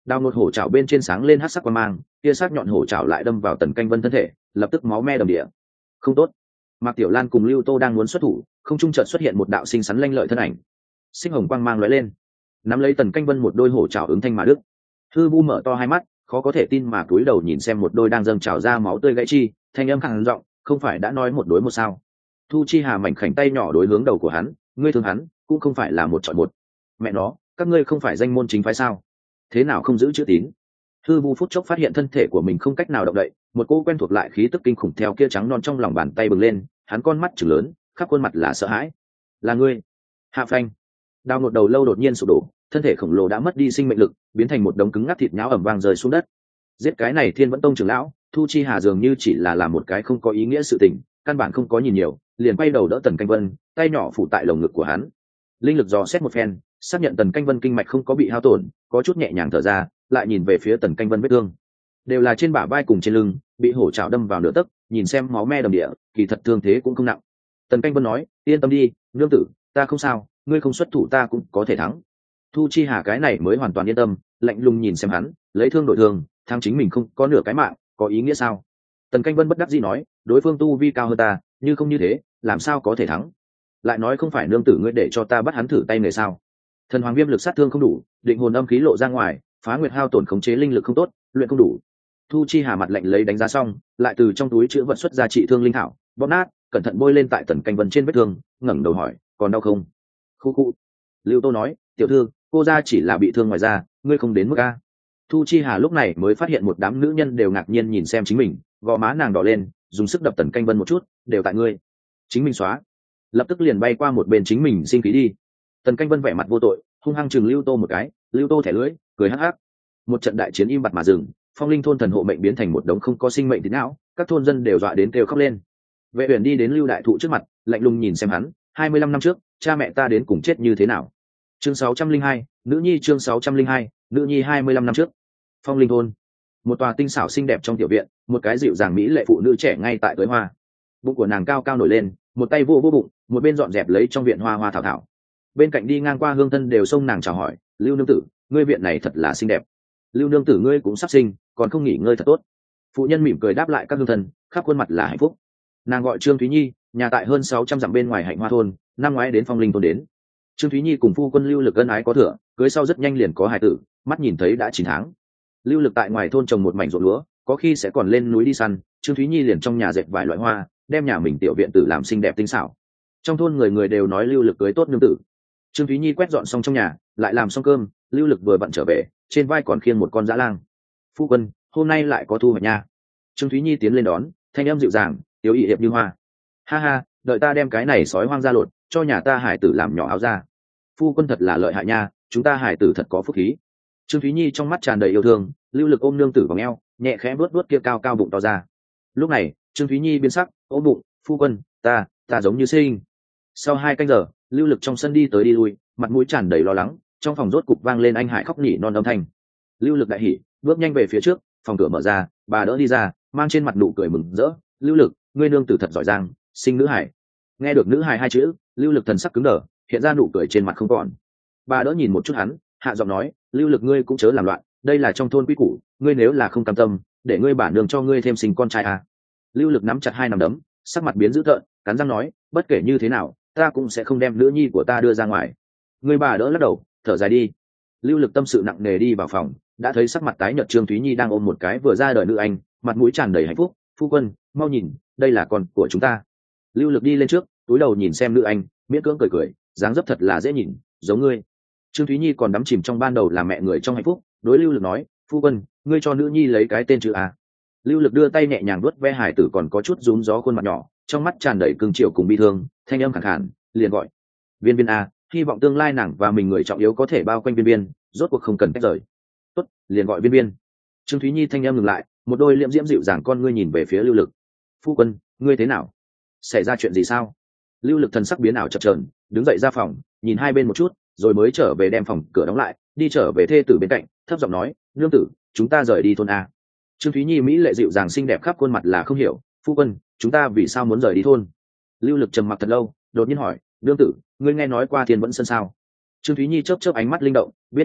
[SPEAKER 1] Đào ngột hổ trảo bên trên sáng lên hắc sắc quang mang, kia sắc nhọn hổ trảo lại đâm vào Tần Canh Vân thân thể, lập tức máu me đầm địa. Không tốt. Mạc Tiểu Lan cùng Lưu Tô đang muốn xuất thủ, không trung chợt xuất hiện một đạo xinh xắn lanh lợi thân ảnh. Sinh hồng quang mang lóe lên, nắm lấy Tần Canh Vân một đôi hổ trảo ứng thanh mà đức. Hư Bu mở to hai mắt, khó có thể tin mà cúi đầu nhìn xem một đôi đang dâng trào ra máu tươi gãy chi, thanh âm khàn giọng, không phải đã nói một đối một sao? Thu Chi Hà mảnh khảnh tay nhỏ đối hướng đầu của hắn, ngươi thương hắn, cũng không phải là một chọi một. Mẹ nó, các ngươi không phải danh môn chính phái sao? Thế nào không giữ chữ tín? Hư Bu phút chốc phát hiện thân thể của mình không cách nào động đậy, một cô quen thuộc lại khí tức kinh khủng theo kia trắng non trong lòng bàn tay bừng lên, hắn con mắt trừng lớn, khắp khuôn mặt là sợ hãi. Là ngươi? Hạ Phanh. Đào một đầu lâu đột nhiên sụp đổ, thân thể khổng lồ đã mất đi sinh mệnh lực, biến thành một đống cứng ngắc thịt nhão ẩm vang rơi xuống đất. Giết cái này Thiên Vẫn Tông trưởng lão, Thu Chi Hà dường như chỉ là làm một cái không có ý nghĩa sự tình, căn bản không có nhìn nhiều, liền quay đầu đỡ Tần Canh Vân, tay nhỏ phủ tại lồng ngực của hắn. Linh lực dò xét một phen, xác nhận Tần Canh Vân kinh mạch không có bị hao tổn, có chút nhẹ nhàng thở ra, lại nhìn về phía Tần Canh Vân vết thương, đều là trên bả vai cùng trên lưng, bị hổ trảo đâm vào nửa tấc, nhìn xem máu me đầm địa, kỳ thật thương thế cũng không nặng. Tần Canh Vân nói, yên tâm đi, nương tử, ta không sao, ngươi không xuất thủ ta cũng có thể thắng. Thu Chi Hà cái này mới hoàn toàn yên tâm, lạnh lùng nhìn xem hắn, lấy thương đổi thương, thắng chính mình không có nửa cái mạng, có ý nghĩa sao? Tần Canh Vân bất đắc dĩ nói, đối phương tu vi cao hơn ta, như không như thế, làm sao có thể thắng? Lại nói không phải nương tử ngươi để cho ta bắt hắn thử tay người sao? Thần Hoàng Viêm lực sát thương không đủ, định hồn âm khí lộ ra ngoài, Phá Nguyệt hao tổn khống chế linh lực không tốt, luyện không đủ. Thu Chi Hà mặt lạnh lấy đánh giá xong, lại từ trong túi chữ vật xuất ra trị thương linh thảo, bóp nát, cẩn thận bôi lên tại Tần Canh Vân trên vết thương, ngẩng đầu hỏi, còn đau không? Khu khu. Lưu Tô nói, tiểu thư, cô ra chỉ là bị thương ngoài da, ngươi không đến mức a. Thu Chi Hà lúc này mới phát hiện một đám nữ nhân đều ngạc nhiên nhìn xem chính mình, gò má nàng đỏ lên, dùng sức đập Tần Canh Vân một chút, đều tại ngươi. Chính mình xóa. Lập tức liền bay qua một bên chính mình sinh khí đi. Tần Canh Vân vẻ mặt vô tội, hung hăng chừng Lưu Tô một cái, Lưu Tô thẻ lưỡi, cười hắc hắc. Một trận đại chiến im bặt mà dừng, Phong Linh thôn thần hộ mệnh biến thành một đống không có sinh mệnh tí não, các thôn dân đều dọa đến kêu khóc lên. Vệ Uyển đi đến Lưu Đại Thụ trước mặt, lạnh lùng nhìn xem hắn, 25 năm trước, cha mẹ ta đến cùng chết như thế nào? Chương 602, nữ nhi chương 602, nữ nhi 25 năm trước. Phong Linh thôn, một tòa tinh xảo xinh đẹp trong tiểu viện, một cái dịu dàng mỹ lệ phụ nữ trẻ ngay tại tới hoa. Bụng của nàng cao cao nổi lên, một tay vô bụng, một bên dọn dẹp lấy trong viện hoa hoa thảo thảo. Bên cạnh đi ngang qua hương thân đều xông nàng chào hỏi, Lưu nương tử, ngươi viện này thật là xinh đẹp. Lưu nương tử ngươi cũng sắp sinh, còn không nghỉ ngơi thật tốt. Phụ nhân mỉm cười đáp lại các hương thân, khắp khuôn mặt là hạnh phúc. Nàng gọi Trương Thúy Nhi, nhà tại hơn 600 dặm bên ngoài Hạnh Hoa thôn, năm ngoái đến Phong Linh thôn đến. Trương Thúy Nhi cùng phu quân Lưu Lực ân ái có thừa, cưới sau rất nhanh liền có hài tử, mắt nhìn thấy đã 9 tháng. Lưu Lực tại ngoài thôn trồng một mảnh ruộng lúa, có khi sẽ còn lên núi đi săn, Trương Thúy Nhi liền trong nhà dệt vài loại hoa, đem nhà mình tiểu viện tử làm xinh đẹp tinh xảo. Trong thôn người người đều nói Lưu Lực cưới tốt nương tử. Trương Thúy Nhi quét dọn xong trong nhà, lại làm xong cơm, Lưu Lực vừa bận trở về, trên vai còn khiêng một con dã lang. Phu quân, hôm nay lại có thu hoạch nha. Trương Thúy Nhi tiến lên đón, thanh âm dịu dàng, tiểu ý hiệp như hoa. Ha ha, đợi ta đem cái này sói hoang ra lột, cho nhà ta hải tử làm nhỏ áo ra. Phu quân thật là lợi hại nha, chúng ta hải tử thật có phúc khí. Trương Thúy Nhi trong mắt tràn đầy yêu thương, Lưu Lực ôm nương tử vào eo, nhẹ khẽ vuốt vuốt kia cao cao bụng to ra. Lúc này, Trương Thúy Nhi biến sắc, ôm bụng, phu quân, ta giống như sinh. Sau 2 canh giờ, Lưu Lực trong sân đi tới đi lui, mặt mũi tràn đầy lo lắng, trong phòng rốt cục vang lên anh hải khóc nỉ non âm thanh. Lưu Lực đại hỉ, bước nhanh về phía trước, phòng cửa mở ra, bà đỡ đi ra, mang trên mặt nụ cười mừng rỡ, Lưu Lực, ngươi nương tử thật giỏi giang, sinh nữ hải. Nghe được nữ hải 2 chữ, Lưu Lực thần sắc cứng đờ, hiện ra nụ cười trên mặt không còn. Bà đỡ nhìn một chút hắn, hạ giọng nói, Lưu Lực ngươi cũng chớ làm loạn, đây là trong thôn quy củ, ngươi nếu là không cam tâm, để ngươi bản nương cho ngươi thêm sinh con trai à. Lưu Lực nắm chặt 2 nắm đấm, sắc mặt biến dữ tợn, cắn răng nói, bất kể như thế nào, ta cũng sẽ không đem nữ nhi của ta đưa ra ngoài. Người bà đỡ lắc đầu, thở dài đi. Lưu Lực tâm sự nặng nề đi vào phòng, đã thấy sắc mặt tái nhợt Trương Thúy Nhi đang ôm một cái vừa ra đời nữ anh, mặt mũi tràn đầy hạnh phúc, phu quân, mau nhìn, đây là con của chúng ta. Lưu Lực đi lên trước, túi đầu nhìn xem nữ anh, miễn cưỡng cười, dáng dấp thật là dễ nhìn, giống ngươi. Trương Thúy Nhi còn đắm chìm trong ban đầu là mẹ người trong hạnh phúc, đối Lưu Lực nói, phu quân, ngươi cho nữ nhi lấy cái tên chữ A. Lưu Lực đưa tay nhẹ nhàng vuốt ve hải tử còn có chút rúm gió khuôn mặt nhỏ, trong mắt tràn đầy cương triều cùng bi thương, thanh âm khàn khàn, liền gọi, Viên Viên A, hy vọng tương lai nàng và mình người trọng yếu có thể bao quanh Viên Viên, rốt cuộc không cần tách rời. Tốt, liền gọi Viên Viên. Trương Thúy Nhi thanh âm ngừng lại, một đôi liễm diễm dịu dàng con ngươi nhìn về phía Lưu Lực. Phu quân, ngươi thế nào? Xảy ra chuyện gì sao? Lưu Lực thần sắc biến ảo chập chờn, đứng dậy ra phòng, nhìn hai bên một chút, rồi mới trở về đem phòng cửa đóng lại, đi trở về thê tử bên cạnh, thấp giọng nói, nương tử, chúng ta rời đi thôn A. Trương Thúy Nhi mỹ lệ dịu dàng xinh đẹp khắp khuôn mặt là không hiểu, phu quân, chúng ta vì sao muốn rời đi thôn? Lưu Lực trầm mặc thật lâu, đột nhiên hỏi, nương tử, ngươi nghe nói qua Thiên Vẫn Sơn sao? Trương Thúy Nhi chớp chớp ánh mắt linh động, biết nha,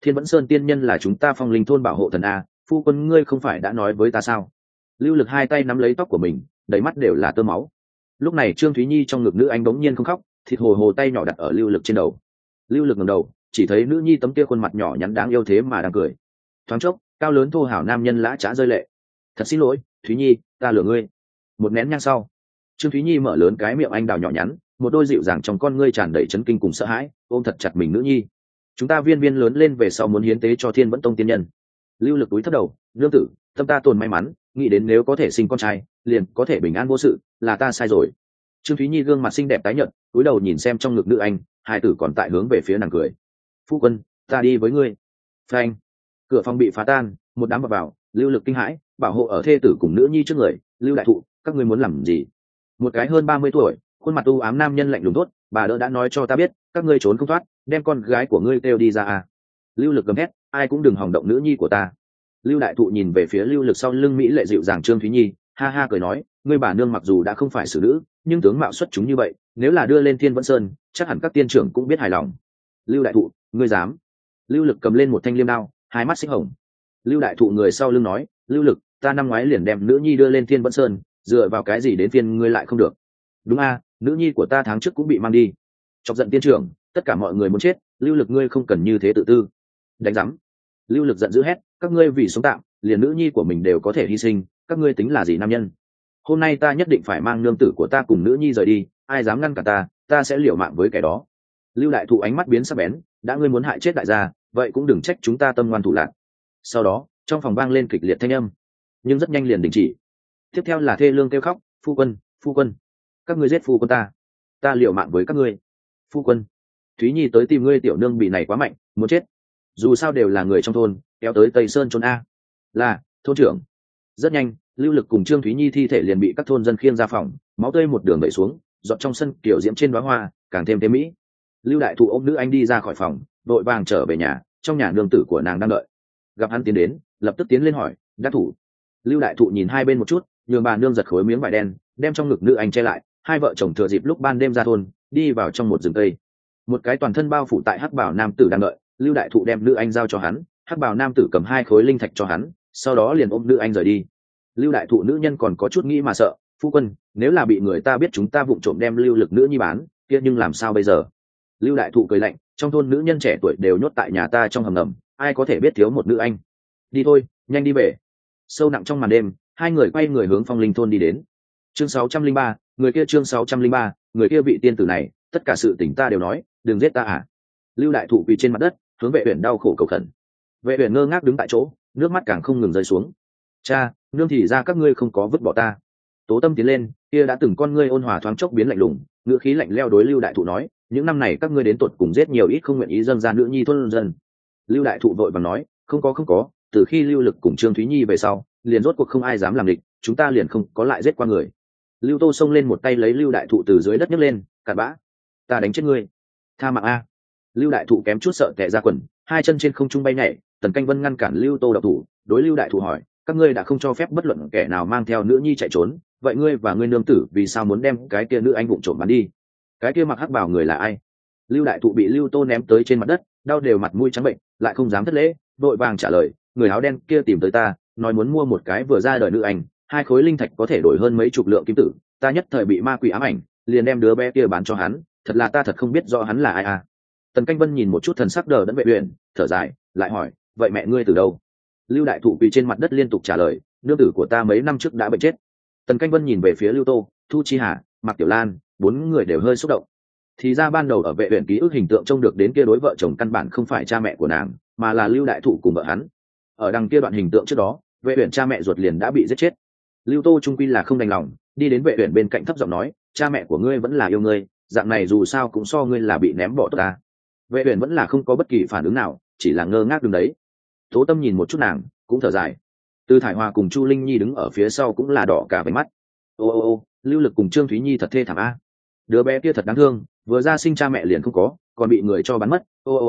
[SPEAKER 1] Thiên Vẫn Sơn tiên nhân là chúng ta Phong Linh thôn bảo hộ thần a, phu quân ngươi không phải đã nói với ta sao? Lưu Lực hai tay nắm lấy tóc của mình, đầy mắt đều là tơ máu. Lúc này Trương Thúy Nhi trong ngực nữ anh bỗng nhiên không khóc, thịt hồ hồ tay nhỏ đặt ở Lưu Lực trên đầu. Lưu Lực ngẩng đầu, chỉ thấy nữ nhi tấm kia khuôn mặt nhỏ nhắn đáng yêu thế mà đang cười. Thoáng chốc, cao lớn thô hảo nam nhân lã chã rơi lệ. Thật xin lỗi, Thúy Nhi, ta lừa ngươi. Một nén nhang sau, Trương Thúy Nhi mở lớn cái miệng anh đào nhỏ nhắn, một đôi dịu dàng trong con ngươi tràn đầy chấn kinh cùng sợ hãi, ôm thật chặt mình nữ nhi. Chúng ta viên viên lớn lên về sau muốn hiến tế cho Thiên Vẫn Tông tiên nhân. Lưu Lực túi thấp đầu, nương tử, tâm ta tồn may mắn, nghĩ đến nếu có thể sinh con trai, liền có thể bình an vô sự, là ta sai rồi. Trương Thúy Nhi gương mặt xinh đẹp tái nhợt, cúi đầu nhìn xem trong ngực nữ anh, hai tử còn tại hướng về phía nàng cười. Phu quân, ta đi với ngươi. Phanh. Cửa phòng bị phá tan, một đám vào, Lưu Lực kinh hãi, bảo hộ ở thê tử cùng nữ nhi trước người. Lưu đại thụ, các ngươi muốn làm gì? Một cái hơn 30 tuổi, khuôn mặt u ám nam nhân lạnh lùng tốt, bà đỡ đã nói cho ta biết, các ngươi trốn không thoát, đem con gái của ngươi kêu đi ra à? Lưu Lực gầm hét, ai cũng đừng hòng động nữ nhi của ta. Lưu đại thụ nhìn về phía Lưu Lực sau lưng mỹ lệ dịu dàng Trương Thúy Nhi, ha ha cười nói, ngươi bà nương mặc dù đã không phải xử nữ, nhưng tướng mạo xuất chúng như vậy, nếu là đưa lên Thiên Vẫn Sơn, chắc hẳn các tiên trưởng cũng biết hài lòng. Lưu đại thụ, ngươi dám? Lưu Lực cầm lên một thanh liêm đao, hai mắt xích hồng. Lưu đại thụ người sau lưng nói, Lưu Lực, ta năm ngoái liền đem nữ nhi đưa lên Thiên Vẫn Sơn, dựa vào cái gì đến phiên ngươi lại không được? Đúng a, nữ nhi của ta tháng trước cũng bị mang đi. Chọc giận tiên trưởng, tất cả mọi người muốn chết, Lưu Lực ngươi không cần như thế tự tư. Đánh rắm. Lưu Lực giận dữ hét, các ngươi vì sống tạm, liền nữ nhi của mình đều có thể hy sinh, các ngươi tính là gì nam nhân? Hôm nay ta nhất định phải mang nương tử của ta cùng nữ nhi rời đi, ai dám ngăn cản ta sẽ liều mạng với kẻ đó. Lưu đại thụ ánh mắt biến sắc bén, đã ngươi muốn hại chết đại gia, vậy cũng đừng trách chúng ta tâm ngoan thủ lạc. Sau đó, trong phòng vang lên kịch liệt thanh âm, nhưng rất nhanh liền đình chỉ. Tiếp theo là thê lương kêu khóc, phu quân, các ngươi giết phu quân ta liều mạng với các ngươi. Phu quân, Thúy Nhi tới tìm ngươi tiểu nương bị này quá mạnh, muốn chết. Dù sao đều là người trong thôn, kéo tới Tây Sơn trốn a. Là thôn trưởng. Rất nhanh, Lưu Lực cùng Trương Thúy Nhi thi thể liền bị các thôn dân khiêng ra phòng, máu tươi một đường đẩy xuống, dọn trong sân kiểu diễm trên đóa hoa, càng thêm mỹ. Lưu đại thụ ôm nữ anh đi ra khỏi phòng, vội vàng trở về nhà, trong nhà nương tử của nàng đang đợi. Gặp hắn tiến đến, lập tức tiến lên hỏi, đắc thủ. Lưu đại thụ nhìn hai bên một chút, nhường bà nương giật khối miếng vải đen, đem trong ngực nữ anh che lại. Hai vợ chồng thừa dịp lúc ban đêm ra thôn, đi vào trong một rừng cây. Một cái toàn thân bao phủ tại hắc bảo nam tử đang đợi, Lưu đại thụ đem nữ anh giao cho hắn, hắc bảo nam tử cầm 2 khối linh thạch cho hắn, sau đó liền ôm nữ anh rời đi. Lưu đại thụ nữ nhân còn có chút nghĩ mà sợ, phu quân, nếu là bị người ta biết chúng ta vụng trộm đem Lưu Lực nữ nhi bán, kia nhưng làm sao bây giờ? Lưu đại thụ cười lạnh, trong thôn nữ nhân trẻ tuổi đều nhốt tại nhà ta trong hầm ngầm, ai có thể biết thiếu một nữ anh? Đi thôi, nhanh đi về. Sâu nặng trong màn đêm, hai người quay người hướng Phong Linh thôn đi đến. Chương 603, người kia chương 603, người kia vị tiên tử này, tất cả sự tình ta đều nói, đừng giết ta à? Lưu đại thụ quỳ trên mặt đất, hướng Vệ Uyển đau khổ cầu khẩn. Vệ Uyển ngơ ngác đứng tại chỗ, nước mắt càng không ngừng rơi xuống. Cha, nương thì ra các ngươi không có vứt bỏ ta. Tố Tâm tiến lên, kia đã từng con ngươi ôn hòa thoáng chốc biến lạnh lùng, ngữ khí lạnh lẽo đối Lưu đại thụ nói, những năm này các ngươi đến tột cùng giết nhiều ít không nguyện ý dâng ra nữ nhi thôn dân. Lưu đại thụ vội vàng nói, không có, từ khi Lưu Lực cùng Trương Thúy Nhi về sau, liền rốt cuộc không ai dám làm địch, chúng ta liền không có lại giết qua người. Lưu Tô xông lên một tay lấy Lưu đại thụ từ dưới đất nhấc lên, cặn bã, ta đánh chết ngươi, tha mạng a. Lưu đại thụ kém chút sợ tè ra quần, hai chân trên không trung bay nhảy. Tần Canh Vân ngăn cản Lưu Tô độc thủ, đối Lưu đại thụ hỏi, các ngươi đã không cho phép bất luận kẻ nào mang theo nữ nhi chạy trốn, vậy ngươi và ngươi nương tử vì sao muốn đem cái kia nữ anh vụng trộm bán đi? Cái kia mặc hắc bào người là ai? Lưu đại thụ bị Lưu Tô ném tới trên mặt đất, đau đều mặt mũi trắng bệnh, lại không dám thất lễ, vội vàng trả lời, người áo đen kia tìm tới ta, nói muốn mua một cái vừa ra đời nữ anh, 2 khối linh thạch có thể đổi hơn mấy chục lượng kim tử, ta nhất thời bị ma quỷ ám ảnh, liền đem đứa bé kia bán cho hắn, thật là ta thật không biết rõ hắn là ai à. Tần Canh Vân nhìn một chút thần sắc đờ đẫn Vệ Uyển, thở dài, lại hỏi, vậy mẹ ngươi từ đâu? Lưu đại thụ quỳ trên mặt đất liên tục trả lời, nương tử của ta mấy năm trước đã bệnh chết. Tần Canh Vân nhìn về phía Lưu Tô, Thu Chi Hà, Mạc Tiểu Lan, 4 người đều hơi xúc động. Thì ra ban đầu ở Vệ Uyển ký ức hình tượng trông được đến kia đối vợ chồng căn bản không phải cha mẹ của nàng, mà là Lưu đại thụ cùng vợ hắn. Ở đằng kia đoạn hình tượng trước đó, Vệ Uyển cha mẹ ruột liền đã bị giết chết. Lưu Tô trung quy là không đành lòng, đi đến Vệ Uyển bên cạnh thấp giọng nói, cha mẹ của ngươi vẫn là yêu ngươi, dạng này dù sao cũng so ngươi là bị ném bỏ tốt ta. Vệ Uyển vẫn là không có bất kỳ phản ứng nào, chỉ là ngơ ngác đứng đấy. Tố Tâm nhìn một chút nàng, cũng thở dài. Từ Thải Hoa cùng Chu Linh Nhi đứng ở phía sau cũng là đỏ cả váy mắt. Ô, Lưu Lực cùng Trương Thúy Nhi thật thê thảm a. Đứa bé kia thật đáng thương, vừa ra sinh cha mẹ liền không có, còn bị người cho bắn mất.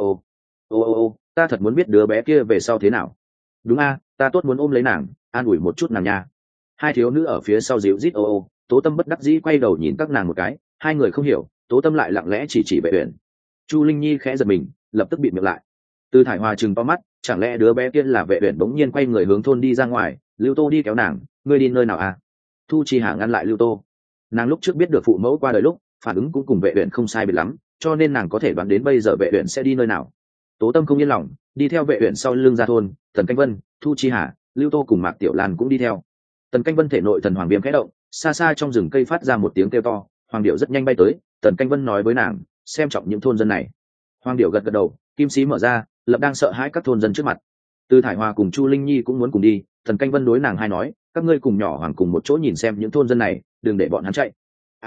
[SPEAKER 1] Ô, ta thật muốn biết đứa bé kia về sau thế nào. Đúng a, ta tốt muốn ôm lấy nàng, an ủi một chút nàng nha. Hai thiếu nữ ở phía sau dịu rít ô. Tố Tâm bất đắc dĩ quay đầu nhìn các nàng một cái, hai người không hiểu, Tố Tâm lại lặng lẽ chỉ Vệ Uyển. Chu Linh Nhi khẽ giật mình, lập tức bị miệng lại. Từ thải hòa chừng to mắt, chẳng lẽ đứa bé kia là Vệ Uyển bỗng nhiên quay người hướng thôn đi ra ngoài. Lưu Tô đi kéo nàng, ngươi đi nơi nào à? Thu Chi Hà ngăn lại Lưu Tô. Nàng lúc trước biết được phụ mẫu qua đời lúc, phản ứng cũng cùng Vệ Uyển không sai biệt lắm, cho nên nàng có thể đoán đến bây giờ Vệ Uyển sẽ đi nơi nào. Tố Tâm không yên lòng, đi theo Vệ Uyển sau lưng ra thôn. Tần Canh Vân, Thu Chi Hà, Lưu Tô cùng Mạc Tiểu Lan cũng đi theo. Tần Canh Vân thể nội thần hoàng viêm khẽ động, xa xa trong rừng cây phát ra một tiếng kêu to, hoàng điệu rất nhanh bay tới. Tần Canh Vân nói với nàng, xem trọng những thôn dân này. Hoàng điệu gật gật đầu, kim xí mở ra, lập đang sợ hãi các thôn dân trước mặt. Từ thải hòa cùng Chu Linh Nhi cũng muốn cùng đi. Tần Canh Vân đối nàng hai nói, các ngươi cùng nhỏ hoàng cùng một chỗ nhìn xem những thôn dân này, đừng để bọn hắn chạy.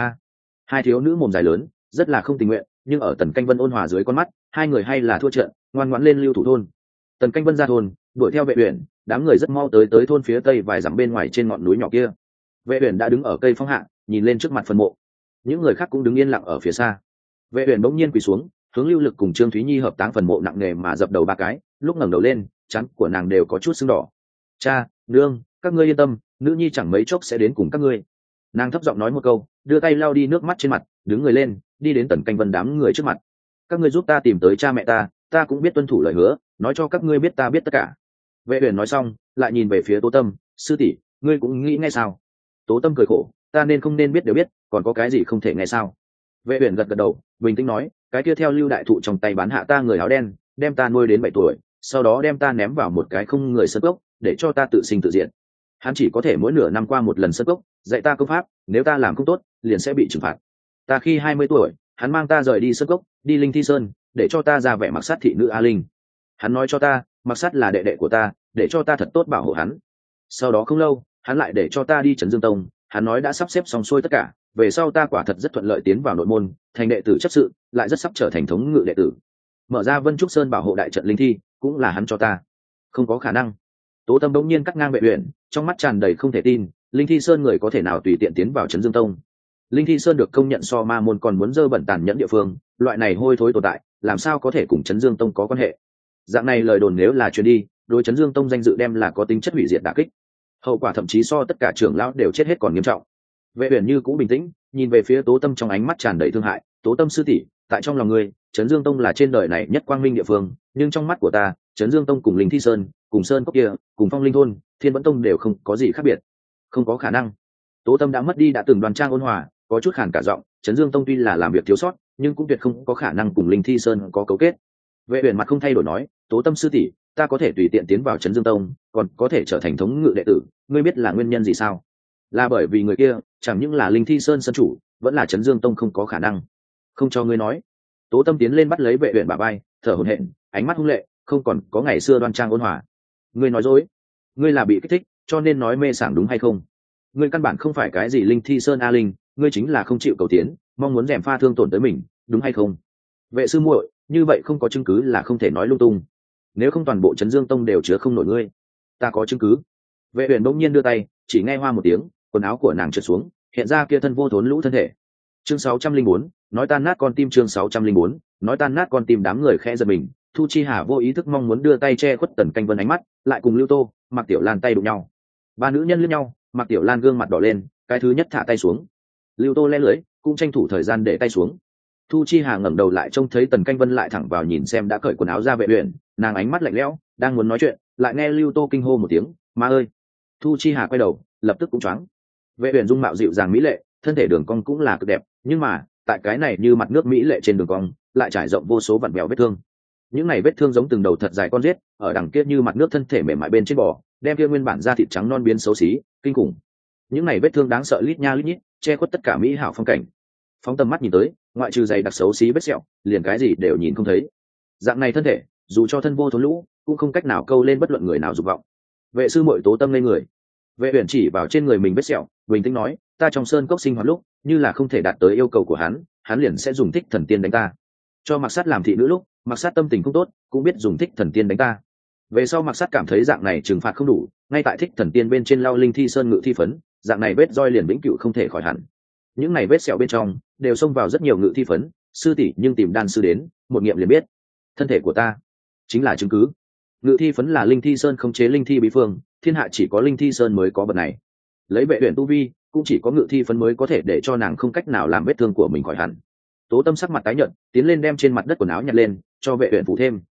[SPEAKER 1] Hai thiếu nữ mồm dài lớn, rất là không tình nguyện, nhưng ở Tần Canh Vân ôn hòa dưới con mắt, hai người hay là thua trận, ngoan ngoãn lên lưu thủ thôn. Tần Canh Vân ra thôn, đuổi theo Vệ Uyển, đám người rất mau tới thôn phía tây vài dặm bên ngoài trên ngọn núi nhỏ kia. Vệ Uyển đã đứng ở cây phong hạ, nhìn lên trước mặt phần mộ. Những người khác cũng đứng yên lặng ở phía xa. Vệ Uyển bỗng nhiên quỳ xuống, hướng Lưu Lực cùng Trương Thúy Nhi hợp táng phần mộ nặng nề mà dập đầu ba cái, lúc ngẩng đầu lên, trán của nàng đều có chút sưng đỏ. Cha, nương, các ngươi yên tâm, nữ nhi chẳng mấy chốc sẽ đến cùng các ngươi. Nàng thấp giọng nói một câu, đưa tay lau đi nước mắt trên mặt, đứng người lên, đi đến Tần Canh Vân đám người trước mặt. Các ngươi giúp ta tìm tới cha mẹ ta cũng biết tuân thủ lời hứa, nói cho các ngươi biết ta biết tất cả. Vệ Uyển nói xong, lại nhìn về phía Tố Tâm, sư tỷ, ngươi cũng nghĩ ngay sao? Tố Tâm cười khổ, ta nên không nên biết đều biết, còn có cái gì không thể nghe sao? Vệ Uyển gật gật đầu, bình tĩnh nói, cái kia theo Lưu Đại Thụ trong tay bán hạ ta người áo đen, đem ta nuôi đến 7 tuổi, sau đó đem ta ném vào một cái không người sơn cốc, để cho ta tự sinh tự diệt. Hắn chỉ có thể mỗi nửa năm qua một lần sơn cốc, dạy ta công pháp, nếu ta làm không tốt, liền sẽ bị trừng phạt. Ta khi 20 tuổi, hắn mang ta rời đi sơn cốc, đi Linh Thi Sơn, để cho ta ra vẻ mặc sát thị nữ A Linh. Hắn nói cho ta, mặc sát là đệ đệ của ta, để cho ta thật tốt bảo hộ hắn. Sau đó không lâu, hắn lại để cho ta đi Trấn Dương Tông, hắn nói đã sắp xếp xong xuôi tất cả, về sau ta quả thật rất thuận lợi tiến vào nội môn, thành đệ tử chấp sự, lại rất sắp trở thành thống ngự đệ tử. Mở ra Vân Trúc Sơn bảo hộ đại trận linh thi, cũng là hắn cho ta. Không có khả năng. Tố Tâm đống nhiên cắt ngang Vệ Uyển, trong mắt tràn đầy không thể tin, Linh Thi Sơn người có thể nào tùy tiện tiến vào Trấn Dương Tông? Linh Thi Sơn được công nhận so ma môn còn muốn dơ bẩn tàn nhẫn địa phương, loại này hôi thối tồn tại, làm sao có thể cùng Trấn Dương Tông có quan hệ? Dạng này lời đồn nếu là truyền đi, đối Trấn Dương Tông danh dự đem là có tính chất hủy diệt đả kích. Hậu quả thậm chí so tất cả trưởng lão đều chết hết còn nghiêm trọng. Vệ Uyển như cũ bình tĩnh, nhìn về phía Tố Tâm trong ánh mắt tràn đầy thương hại, "Tố Tâm sư tỷ, tại trong lòng ngươi, Trấn Dương Tông là trên đời này nhất quang minh địa phương, nhưng trong mắt của ta, Trấn Dương Tông cùng Linh Thi Sơn, cùng Sơn Cốc kia, cùng Phong Linh thôn, Thiên Vẫn Tông đều không có gì khác biệt." Không có khả năng. Tố Tâm đã mất đi đã từng đoan trang ôn hòa, có chút khàn cả giọng, Trấn Dương Tông tuy là làm việc thiếu sót, nhưng cũng tuyệt không có khả năng cùng Linh Thi Sơn có cấu kết. Vệ Uyển mặt không thay đổi nói, "Tố Tâm sư tỷ, ta có thể tùy tiện tiến vào Trấn Dương Tông, còn có thể trở thành thống ngự đệ tử, ngươi biết là nguyên nhân gì sao? Là bởi vì người kia, chẳng những là Linh Thi Sơn sơn chủ, vẫn là Trấn Dương Tông không có khả năng. Không cho ngươi nói." Tố Tâm tiến lên bắt lấy Vệ Uyển bả vai, thở hổn hển, ánh mắt hung lệ, không còn có ngày xưa đoan trang ôn hòa. "Ngươi nói dối, ngươi là bị kích thích, cho nên nói mê sảng đúng hay không? Ngươi căn bản không phải cái gì Linh Thi Sơn A Linh, ngươi chính là không chịu cầu tiến, mong muốn rèm pha thương tổn tới mình, đúng hay không?" Vệ sư muội, như vậy không có chứng cứ là không thể nói lung tung. Nếu không toàn bộ Trấn Dương Tông đều chứa không nổi ngươi. Ta có chứng cứ. Vệ Uyển bỗng nhiên đưa tay, chỉ nghe hoa một tiếng, quần áo của nàng trượt xuống, hiện ra kia thân vô thốn lũ thân thể. Chương 604, nói tan nát con tim. Chương 604, nói tan nát con tim. Đám người khẽ giật mình, Thu Chi Hà vô ý thức mong muốn đưa tay che khuất Tần Canh Vân ánh mắt, lại cùng Lưu Tô, Mạc Tiểu Lan tay đụng nhau. Ba nữ nhân liếc nhau, Mạc Tiểu Lan gương mặt đỏ lên, cái thứ nhất thả tay xuống. Lưu Tô lẽ lưỡi, cũng tranh thủ thời gian để tay xuống. Thu Chi Hà ngẩng đầu lại trông thấy Tần Canh Vân lại thẳng vào nhìn xem đã cởi quần áo ra Vệ Uyển, nàng ánh mắt lạnh lẽo, đang muốn nói chuyện, lại nghe Lưu Tô kinh hô một tiếng, "Ma ơi!" Thu Chi Hà quay đầu, lập tức cũng choáng. Vệ Uyển dung mạo dịu dàng mỹ lệ, thân thể đường cong cũng là cực đẹp, nhưng mà, tại cái này như mặt nước mỹ lệ trên đường cong, lại trải rộng vô số vặn vẹo vết thương. Những này vết thương giống từng đầu thật dài con rết, ở đằng kia như mặt nước thân thể mềm mại bên trên bò, đem kia nguyên bản da thịt trắng non biến xấu xí, kinh khủng. Những này vết thương đáng sợ lít nha lít nhít, che khuất tất cả mỹ hảo phong cảnh. Phóng tầm mắt nhìn tới, ngoại trừ dày đặc xấu xí vết sẹo, liền cái gì đều nhìn không thấy. Dạng này thân thể, dù cho thân vô thốn lũ, cũng không cách nào câu lên bất luận người nào dục vọng. Vệ sư muội Tố Tâm lên người. Vệ Uyển chỉ vào trên người mình vết sẹo, bình tĩnh nói, "Ta trong sơn cốc sinh hoạt lúc, như là không thể đạt tới yêu cầu của hắn liền sẽ dùng Thích Thần Tiên đánh ta. Cho Mặc Sát làm thị nữ lúc, Mặc Sát tâm tình không tốt, cũng biết dùng Thích Thần Tiên đánh ta. Về sau Mặc Sát cảm thấy dạng này trừng phạt không đủ, ngay tại Thích Thần Tiên bên trên lau Linh Thi Sơn ngự thi phấn, dạng này vết roi liền vĩnh cửu không thể khỏi hẳn. Những này vết sẹo bên trong đều xông vào rất nhiều ngự thi phấn, sư tỷ nhưng tìm đan sư đến, một nghiệm liền biết, thân thể của ta chính là chứng cứ. Ngự thi phấn là Linh Thi Sơn khống chế linh thi bí phương, thiên hạ chỉ có Linh Thi Sơn mới có vật này. Lấy Vệ Uyển tu vi, cũng chỉ có ngự thi phấn mới có thể để cho nàng không cách nào làm vết thương của mình khỏi hẳn." Tố Tâm sắc mặt tái nhợt, tiến lên đem trên mặt đất quần áo nhặt lên, cho Vệ Uyển phủ thêm.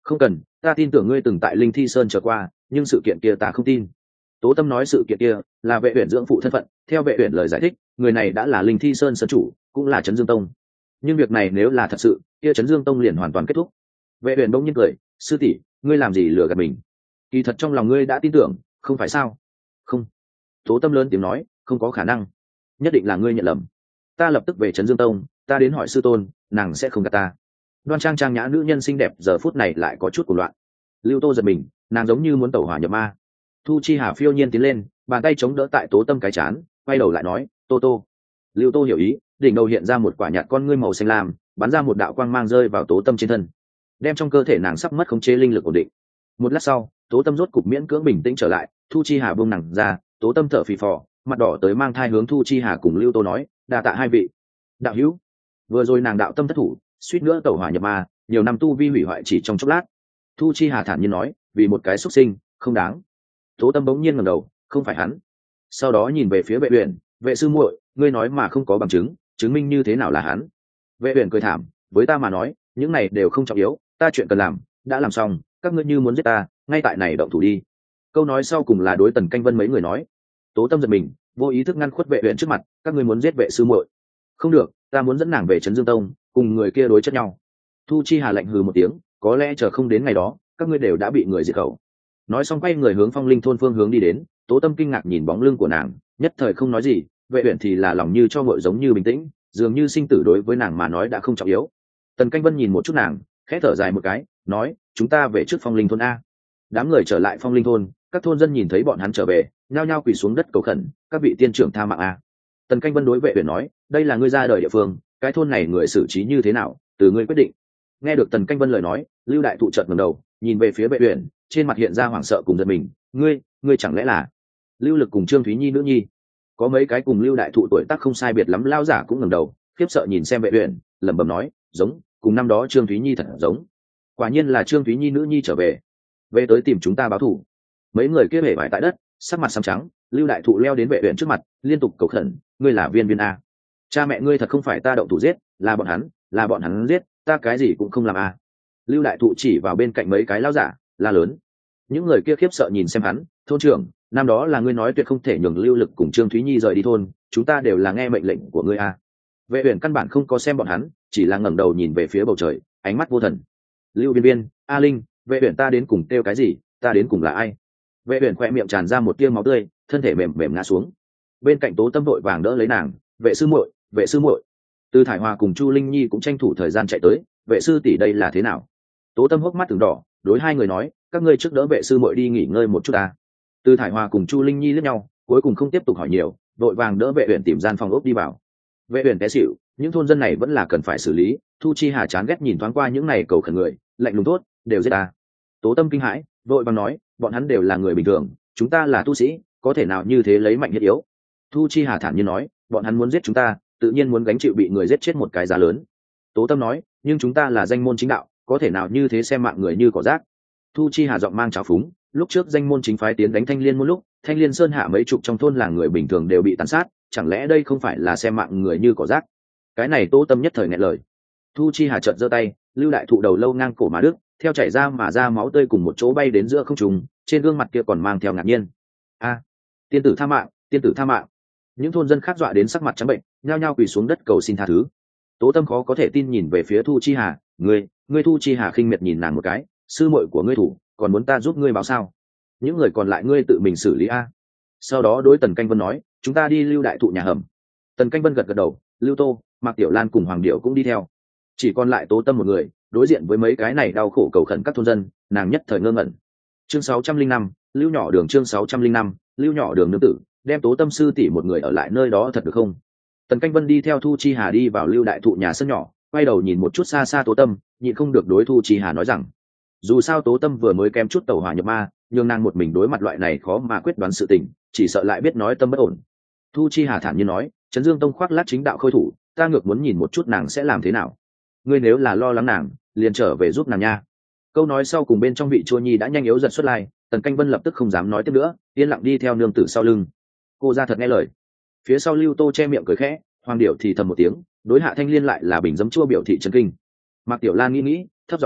[SPEAKER 1] Không cần, ta tin tưởng ngươi từng tại Linh Thi Sơn trở qua, nhưng sự kiện kia ta không tin. Tố Tâm nói sự kiện kia là Vệ Uyển dưỡng phụ thân phận, theo Vệ Uyển lời giải thích, người này đã là Linh Thi Sơn sơn chủ, cũng là Trấn Dương Tông. Nhưng việc này nếu là thật sự, kia Trấn Dương Tông liền hoàn toàn kết thúc. Vệ Uyển bỗng nhiên cười, sư tỷ, ngươi làm gì lừa gạt mình? Kỳ thật trong lòng ngươi đã tin tưởng, không phải sao? Không. Tố Tâm lớn tiếng nói, không có khả năng, nhất định là ngươi nhận lầm. Ta lập tức về Trấn Dương Tông, ta đến hỏi sư tôn, nàng sẽ không gạt ta. Đoan trang trang nhã nữ nhân xinh đẹp giờ phút này lại có chút cuồng loạn. Lưu Tô giật mình, nàng giống như muốn tẩu hỏa nhập ma. Thu Chi Hà phiêu nhiên tiến lên, bàn tay chống đỡ tại Tố Tâm cái chán, quay đầu lại nói, Tô Tô. Lưu Tô hiểu ý, đỉnh đầu hiện ra một quả nhạt con ngươi màu xanh lam, bắn ra một đạo quang mang rơi vào Tố Tâm trên thân, đem trong cơ thể nàng sắp mất khống chế linh lực ổn định. Một lát sau, Tố Tâm rốt cục miễn cưỡng bình tĩnh trở lại, Thu Chi Hà buông nàng ra, Tố Tâm thở phì phò, mặt đỏ tới mang thai hướng Thu Chi Hà cùng Lưu Tô nói, đa tạ hai vị. Đạo hữu, vừa rồi nàng đạo tâm thất thủ, suýt nữa tẩu hỏa nhập ma, nhiều năm tu vi hủy hoại chỉ trong chốc lát. Thu Chi Hà thản nhiên nói, vì một cái xuất sinh, không đáng. Tố Tâm bỗng nhiên ngẩng đầu, không phải hắn. Sau đó nhìn về phía Vệ Uyển, Vệ sư muội, ngươi nói mà không có bằng chứng, chứng minh như thế nào là hắn? Vệ Uyển cười thảm, với ta mà nói, những này đều không trọng yếu, ta chuyện cần làm, đã làm xong, các ngươi như muốn giết ta, ngay tại này động thủ đi. Câu nói sau cùng là đối Tần Canh Vân mấy người nói. Tố Tâm giật mình, vô ý thức ngăn khuất Vệ Uyển trước mặt, các ngươi muốn giết Vệ sư muội? Không được, ta muốn dẫn nàng về Trấn Dương Tông, cùng người kia đối chất nhau. Thu Chi Hà lạnh hừ một tiếng, có lẽ chờ không đến ngày đó, các ngươi đều đã bị người diệt khẩu. Nói xong quay người hướng Phong Linh thôn phương hướng đi đến. Tố Tâm kinh ngạc nhìn bóng lưng của nàng, nhất thời không nói gì. Vệ Uyển thì là lòng như cho nguội giống như bình tĩnh, dường như sinh tử đối với nàng mà nói đã không trọng yếu. Tần Canh Vân nhìn một chút nàng, khẽ thở dài một cái, nói, chúng ta về trước Phong Linh thôn a. Đám người trở lại Phong Linh thôn, các thôn dân nhìn thấy bọn hắn trở về, nhao nhao quỳ xuống đất cầu khẩn, các vị tiên trưởng tha mạng a. Tần Canh Vân đối Vệ Uyển nói, đây là ngươi ra đời địa phương, cái thôn này người xử trí như thế nào, từ ngươi quyết định. Nghe được Tần Canh Vân lời nói, Lưu Đại Thụ chợt ngẩng đầu, nhìn về phía Vệ Uyển, trên mặt hiện ra hoảng sợ cùng giật mình, ngươi chẳng lẽ là Lưu Lực cùng Trương Thúy Nhi nữ nhi? Có mấy cái cùng Lưu Đại Thụ tuổi tác không sai biệt lắm lao giả cũng ngẩng đầu, khiếp sợ nhìn xem Vệ Uyển, lẩm bẩm nói, giống, cùng năm đó Trương Thúy Nhi thật giống. Quả nhiên là Trương Thúy Nhi nữ nhi trở về tới tìm chúng ta báo thù. Mấy người kia hề bại tại đất, sắc mặt xám trắng. Lưu Đại Thụ leo đến Vệ Uyển trước mặt, liên tục cầu khẩn, ngươi là Viên Viên a, cha mẹ ngươi thật không phải ta động thủ giết, là bọn hắn giết, ta cái gì cũng không làm a. Lưu Đại Thụ chỉ vào bên cạnh mấy cái lao giả, la lớn. Những người kia khiếp sợ nhìn xem hắn, thôn trưởng, năm đó là ngươi nói tuyệt không thể nhường Lưu Lực cùng Trương Thúy Nhi rời đi thôn, chúng ta đều là nghe mệnh lệnh của ngươi a. Vệ Uyển căn bản không có xem bọn hắn, chỉ là ngẩng đầu nhìn về phía bầu trời, ánh mắt vô thần. Lưu Viên Viên, A Linh, Vệ Uyển ta đến cùng kêu cái gì, ta đến cùng là ai? Vệ Uyển khỏe miệng tràn ra một tia máu tươi, thân thể mềm mềm ngã xuống. Bên cạnh Tố Tâm vội vàng đỡ lấy nàng, vệ sư muội. Từ Thải Hòa cùng Chu Linh Nhi cũng tranh thủ thời gian chạy tới, vệ sư tỷ đây là thế nào? Tố Tâm hốc mắt từng đỏ, đối hai người nói, các ngươi trước đỡ vệ sư muội đi nghỉ ngơi một chút ta. Từ Thải Hòa cùng Chu Linh Nhi liếc nhau, cuối cùng không tiếp tục hỏi nhiều, vội vàng đỡ Vệ Uyển tìm gian phòng ốc đi vào. Vệ Uyển té xỉu, những thôn dân này vẫn là cần phải xử lý. Thu Chi Hà chán ghét nhìn thoáng qua những này cầu khẩn người, lạnh lùng tốt, đều giết ta. Tố Tâm kinh hãi, vội vàng nói, bọn hắn đều là người bình thường, chúng ta là tu sĩ, có thể nào như thế lấy mạnh hiếp yếu? Thu Chi Hà thản nhiên nói, bọn hắn muốn giết chúng ta, tự nhiên muốn gánh chịu bị người giết chết một cái giá lớn. Tố Tâm nói, nhưng chúng ta là danh môn chính đạo, có thể nào như thế xem mạng người như cỏ rác? Thu Chi Hà giọng mang trào phúng, lúc trước danh môn chính phái tiến đánh Thanh Liên môn lúc, Thanh Liên Sơn hạ mấy chục trong thôn làng người bình thường đều bị tàn sát, chẳng lẽ đây không phải là xem mạng người như cỏ rác? Cái này Tố Tâm nhất thời nghẹn lời. Thu Chi Hà chợt giơ tay, Lưu Đại Thụ đầu lâu ngang cổ mà đứt, theo chảy ra mà ra máu tươi cùng một chỗ bay đến giữa không trung, trên gương mặt kia còn mang theo ngạc nhiên. A, tiên tử tha mạng, tiên tử tha mạng. Những thôn dân khác dọa đến sắc mặt trắng bệnh, nhao nhao quỳ xuống đất cầu xin tha thứ. Tố Tâm khó có thể tin nhìn về phía Thu Chi Hà, ngươi Thu Chi Hà khinh miệt nhìn nàng một cái, sư muội của ngươi thủ, còn muốn ta giúp ngươi báo sao? Những người còn lại ngươi tự mình xử lý a. Sau đó đối Tần Canh Vân nói, chúng ta đi Lưu Đại Thụ nhà hầm. Tần Canh Vân gật gật đầu, Lưu Tô, Mạc Tiểu Lan cùng Hoàng Điệu cũng đi theo. Chỉ còn lại Tố Tâm một người, đối diện với mấy cái này đau khổ cầu khẩn các thôn dân, nàng nhất thời ngơ ngẩn. Chương 605, Lưu Nhỏ Đường. Chương 605, Lưu Nhỏ Đường nương tử, đem Tố Tâm sư tỷ một người ở lại nơi đó thật được không? Tần Canh Vân đi theo Thu Chi Hà đi vào Lưu Đại Thụ nhà sân nhỏ, quay đầu nhìn một chút xa xa Tố Tâm, nhịn không được đối Thu Chi Hà nói rằng, dù sao Tố Tâm vừa mới kém chút tẩu hỏa nhập ma, nhưng nàng một mình đối mặt loại này khó mà quyết đoán sự tình, chỉ sợ lại biết nói tâm bất ổn. Thu Chi Hà thản nhiên nói, Trấn Dương Tông khoác lác chính đạo khôi thủ, ta ngược muốn nhìn một chút nàng sẽ làm thế nào. Ngươi nếu là lo lắng nàng, liền trở về giúp nàng nha. Câu nói sau cùng bên trong vị Chua Nhi đã nhanh yếu giật xuất lai, Tần Canh Vân lập tức không dám nói tiếp nữa, yên lặng đi theo nương tử sau lưng. Cô ra thật nghe lời. Phía sau Lưu Tô che miệng cười khẽ, Hoàng Điểu thì thầm một tiếng, đối Hạ Thanh Liên lại là bình giấm chua biểu thị chấn kinh. Mạc Tiểu Lan nghĩ, thấp giọng nói,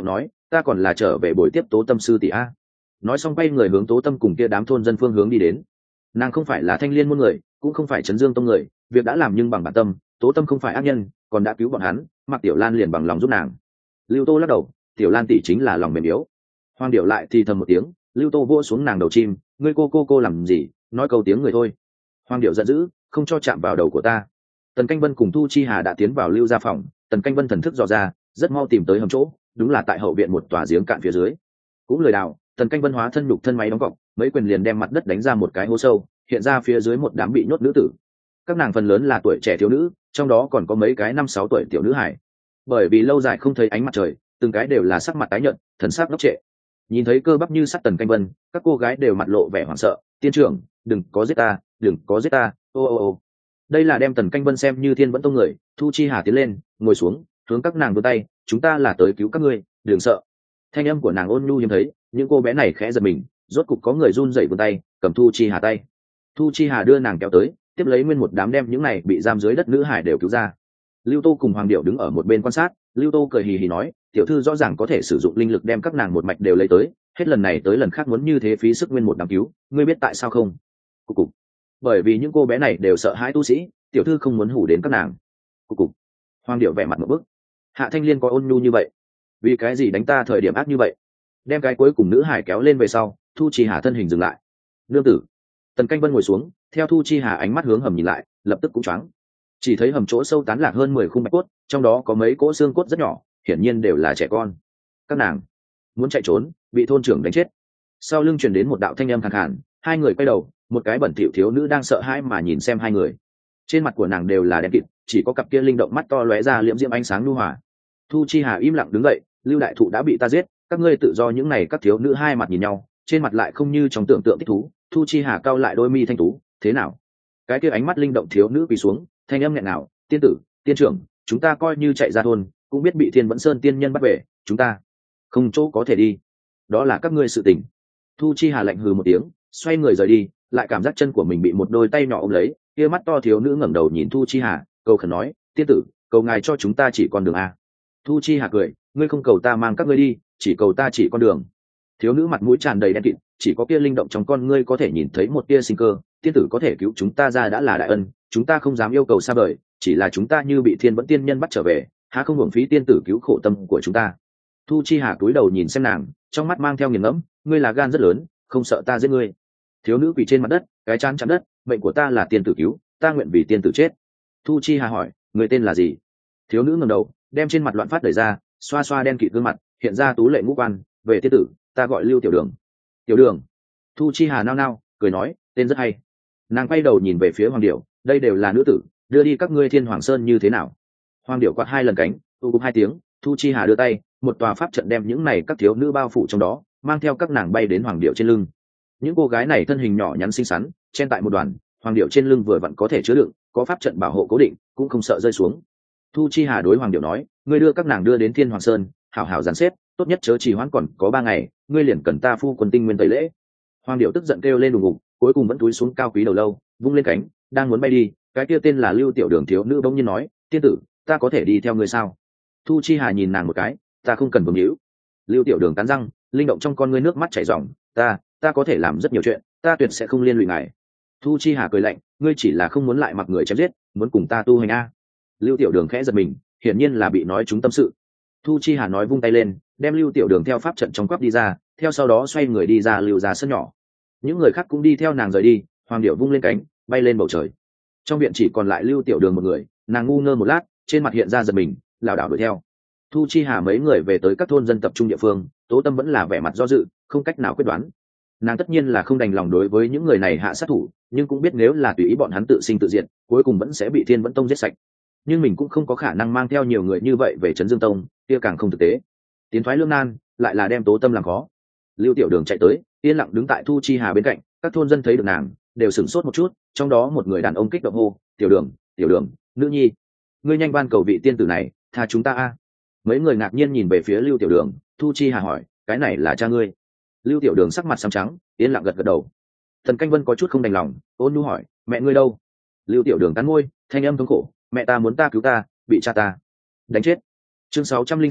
[SPEAKER 1] ta còn là trở về buổi tiếp Tố Tâm sư tỷ a. Nói xong quay người hướng Tố Tâm cùng kia đám thôn dân phương hướng đi đến. Nàng không phải là Thanh Liên môn người, cũng không phải Trấn Dương tông người, việc đã làm nhưng bằng bản tâm. Tố Tâm không phải ác nhân, còn đã cứu bọn hắn, Mạc Tiểu Lan liền bằng lòng giúp nàng. Lưu Tô lắc đầu, Tiểu Lan tỷ chính là lòng mềm yếu. Hoàng Điểu lại thì thầm một tiếng, Lưu Tô vỗ xuống nàng đầu chim, ngươi cô làm gì, nói câu tiếng người thôi. Hoàng Điểu giận dữ, không cho chạm vào đầu của ta. Tần Canh Vân cùng Thu Chi Hà đã tiến vào Lưu gia phòng, Tần Canh Vân thần thức dò ra, rất mau tìm tới hầm chỗ, đúng là tại hậu viện một tòa giếng cạn phía dưới. Cũng lười đào, Tần Canh Vân hóa thân nhục thân máy đóng cọc, mấy quyền liền đem mặt đất đánh ra một cái hố sâu, hiện ra phía dưới một đám bị nhốt nữ tử. Các nàng phần lớn là tuổi trẻ thiếu nữ, trong đó còn có mấy cái 5-6 tuổi tiểu nữ hải. Bởi vì lâu dài không thấy ánh mặt trời, từng cái đều là sắc mặt tái nhợt, thần sắc ngốc trệ. Nhìn thấy cơ bắp như sắt Tần Canh Vân, các cô gái đều mặt lộ vẻ hoảng sợ, tiên trưởng, đừng có giết ta, đừng có giết ta, ô. Đây là đem Tần Canh Vân xem như Thiên Vẫn tông người. Thu Chi Hà tiến lên, ngồi xuống, hướng các nàng vươn tay, chúng ta là tới cứu các ngươi, đừng sợ. Thanh âm của nàng ôn nhu hiếm thấy, những cô bé này khẽ giật mình, rốt cục có người run rẩy vươn tay, cầm Thu Chi Hà tay. Thu Chi Hà đưa nàng kéo tới, tiếp lấy nguyên một đám đem những này bị giam dưới đất nữ hải đều cứu ra. Lưu Tô cùng Hoàng Điệu đứng ở một bên quan sát, Lưu Tô cười hì hì nói, tiểu thư rõ ràng có thể sử dụng linh lực đem các nàng một mạch đều lấy tới, hết lần này tới lần khác muốn như thế phí sức nguyên một đám cứu, ngươi biết tại sao không? Cục. Bởi vì những cô bé này đều sợ hãi tu sĩ, tiểu thư không muốn hủ đến các nàng. Cục. Hoàng Điệu vẻ mặt một bức. Hạ Thanh Liên có ôn nhu như vậy, vì cái gì đánh ta thời điểm ác như vậy? Đem cái cuối cùng nữ hải kéo lên về sau, Thu Chi Hà thân hình dừng lại. Nương tử. Tần Canh Vân ngồi xuống, theo Thu Chi Hà ánh mắt hướng hầm nhìn lại, lập tức cũng choáng. Chỉ thấy hầm chỗ sâu tán lạc hơn 10 khung bạch cốt, trong đó có mấy cỗ xương cốt rất nhỏ, hiển nhiên đều là trẻ con. Các nàng muốn chạy trốn, bị thôn trưởng đánh chết. Sau lưng truyền đến một đạo thanh âm khàn khàn, hai người quay đầu, một cái bẩn thỉu thiếu nữ đang sợ hãi mà nhìn xem hai người. Trên mặt của nàng đều là đen kịt, chỉ có cặp kia linh động mắt to lóe ra liễm diễm ánh sáng nhu hòa. Thu Chi Hà im lặng đứng dậy, Lưu đại thụ đã bị ta giết, các ngươi tự do. Những này các thiếu nữ hai mặt nhìn nhau, trên mặt lại không như trong tưởng tượng thích thú. Thu Chi Hà cau lại đôi mi thanh tú, thế nào? Cái kia ánh mắt linh động thiếu nữ quỳ xuống, thanh âm nghẹn ngào, tiên tử, tiên trưởng, chúng ta coi như chạy ra thôn, cũng biết bị Thiên Vẫn Sơn tiên nhân bắt về, chúng ta không chỗ có thể đi, đó là các ngươi sự tình. Thu Chi Hà lạnh hừ một tiếng, xoay người rời đi, lại cảm giác chân của mình bị một đôi tay nhỏ ôm lấy. Kia mắt to thiếu nữ ngẩng đầu nhìn Thu Chi Hà, cầu khẩn nói, tiên tử, cầu ngài cho chúng ta chỉ con đường a. Thu Chi Hà cười, ngươi không cầu ta mang các ngươi đi, chỉ cầu ta chỉ con đường. Thiếu nữ mặt mũi tràn đầy đen kịt, chỉ có kia linh động trong con ngươi có thể nhìn thấy một tia sinh cơ. Tiên tử có thể cứu chúng ta ra đã là đại ân, chúng ta không dám yêu cầu xa vời, chỉ là chúng ta như bị Thiên Vẫn tiên nhân bắt trở về, há không hưởng phí tiên tử cứu khổ tâm của chúng ta. Thu Chi Hà cúi đầu nhìn xem nàng, trong mắt mang theo nghiền ngẫm, ngươi là gan rất lớn, không sợ ta giết ngươi. Thiếu nữ quỳ trên mặt đất, cái trán chạm đất, mệnh của ta là tiên tử cứu, ta nguyện vì tiên tử chết. Thu Chi Hà hỏi, người tên là gì? Thiếu nữ ngẩng đầu, đem trên mặt loạn phát đẩy ra, xoa xoa đen kịt gương mặt, hiện ra tú lệ ngũ quan, về tiên tử, ta gọi Lưu Tiểu Đường. Tiểu Đường. Thu Chi Hà nao nao, cười nói, tên rất hay. Nàng quay đầu nhìn về phía Hoàng Điểu, đây đều là nữ tử, đưa đi các ngươi Thiên Hoàng Sơn như thế nào? Hoàng Điểu quạt hai lần cánh, tu cục hai tiếng. Thu Chi Hà đưa tay, một tòa pháp trận đem những này các thiếu nữ bao phủ trong đó, mang theo các nàng bay đến Hoàng Điểu trên lưng. Những cô gái này thân hình nhỏ nhắn xinh xắn, chen tại một đoàn, Hoàng Điểu trên lưng vừa vặn có thể chứa đựng, có pháp trận bảo hộ cố định, cũng không sợ rơi xuống. Thu Chi Hà đối Hoàng Điểu nói, ngươi đưa các nàng đưa đến Thiên Hoàng Sơn, hảo hảo dàn xếp, tốt nhất chớ trì hoãn, còn có 3 ngày, ngươi liền cần ta phu quân tinh nguyên tẩy lễ. Hoàng Điểu tức giận kêu lên đùng ngục, cuối cùng vẫn túi xuống cao quý đầu lâu, vung lên cánh, đang muốn bay đi. Cái kia tên là Lưu Tiểu Đường thiếu nữ bỗng nhiên nói, tiên tử, ta có thể đi theo ngươi sao? Thu Chi Hà nhìn nàng một cái, ta không cần vương hữu. Lưu Tiểu Đường cắn răng, linh động trong con ngươi nước mắt chảy ròng, ta có thể làm rất nhiều chuyện, ta tuyệt sẽ không liên lụy ngài. Thu Chi Hà cười lạnh, ngươi chỉ là không muốn lại mặc người chém giết, muốn cùng ta tu hành a. Lưu Tiểu Đường khẽ giật mình, hiển nhiên là bị nói trúng tâm sự. Thu Chi Hà nói vung tay lên, đem Lưu Tiểu Đường theo pháp trận trong quắp đi ra, theo sau đó xoay người đi ra lưu ra sân nhỏ. Những người khác cũng đi theo nàng rời đi. Hoàng Điểu vung lên cánh, bay lên bầu trời. Trong viện chỉ còn lại Lưu Tiểu Đường một người, nàng ngu ngơ một lát, trên mặt hiện ra giật mình, lảo đảo đuổi theo. Thu Chi Hà mấy người về tới các thôn dân tập trung địa phương, Tố Tâm vẫn là vẻ mặt do dự, không cách nào quyết đoán. Nàng tất nhiên là không đành lòng đối với những người này hạ sát thủ, nhưng cũng biết nếu là tùy ý bọn hắn tự sinh tự diệt, cuối cùng vẫn sẽ bị Thiên Vẫn Tông giết sạch. Nhưng mình cũng không có khả năng mang theo nhiều người như vậy về Trấn Dương Tông, kia càng không thực tế. Tiến thoái lưỡng nan, lại là đem Tố Tâm làm khó. Lưu Tiểu Đường chạy tới, yên lặng đứng tại Thu Chi Hà bên cạnh. Các thôn dân thấy được nàng, đều sửng sốt một chút, trong đó một người đàn ông kích động hô, Tiểu Đường, Tiểu Đường, nữ nhi, ngươi nhanh van cầu vị tiên tử này, tha chúng ta a. Mấy người ngạc nhiên nhìn về phía Lưu Tiểu Đường. Thu Chi Hà hỏi, cái này là cha ngươi? Lưu Tiểu Đường sắc mặt xám trắng, yên lặng gật gật đầu. Thần Canh Vân có chút không đành lòng, ôn nhu hỏi, mẹ ngươi đâu? Lưu Tiểu Đường cắn môi, thanh âm thống khổ, mẹ ta muốn ta cứu ta, bị cha ta đánh chết. Chương 606,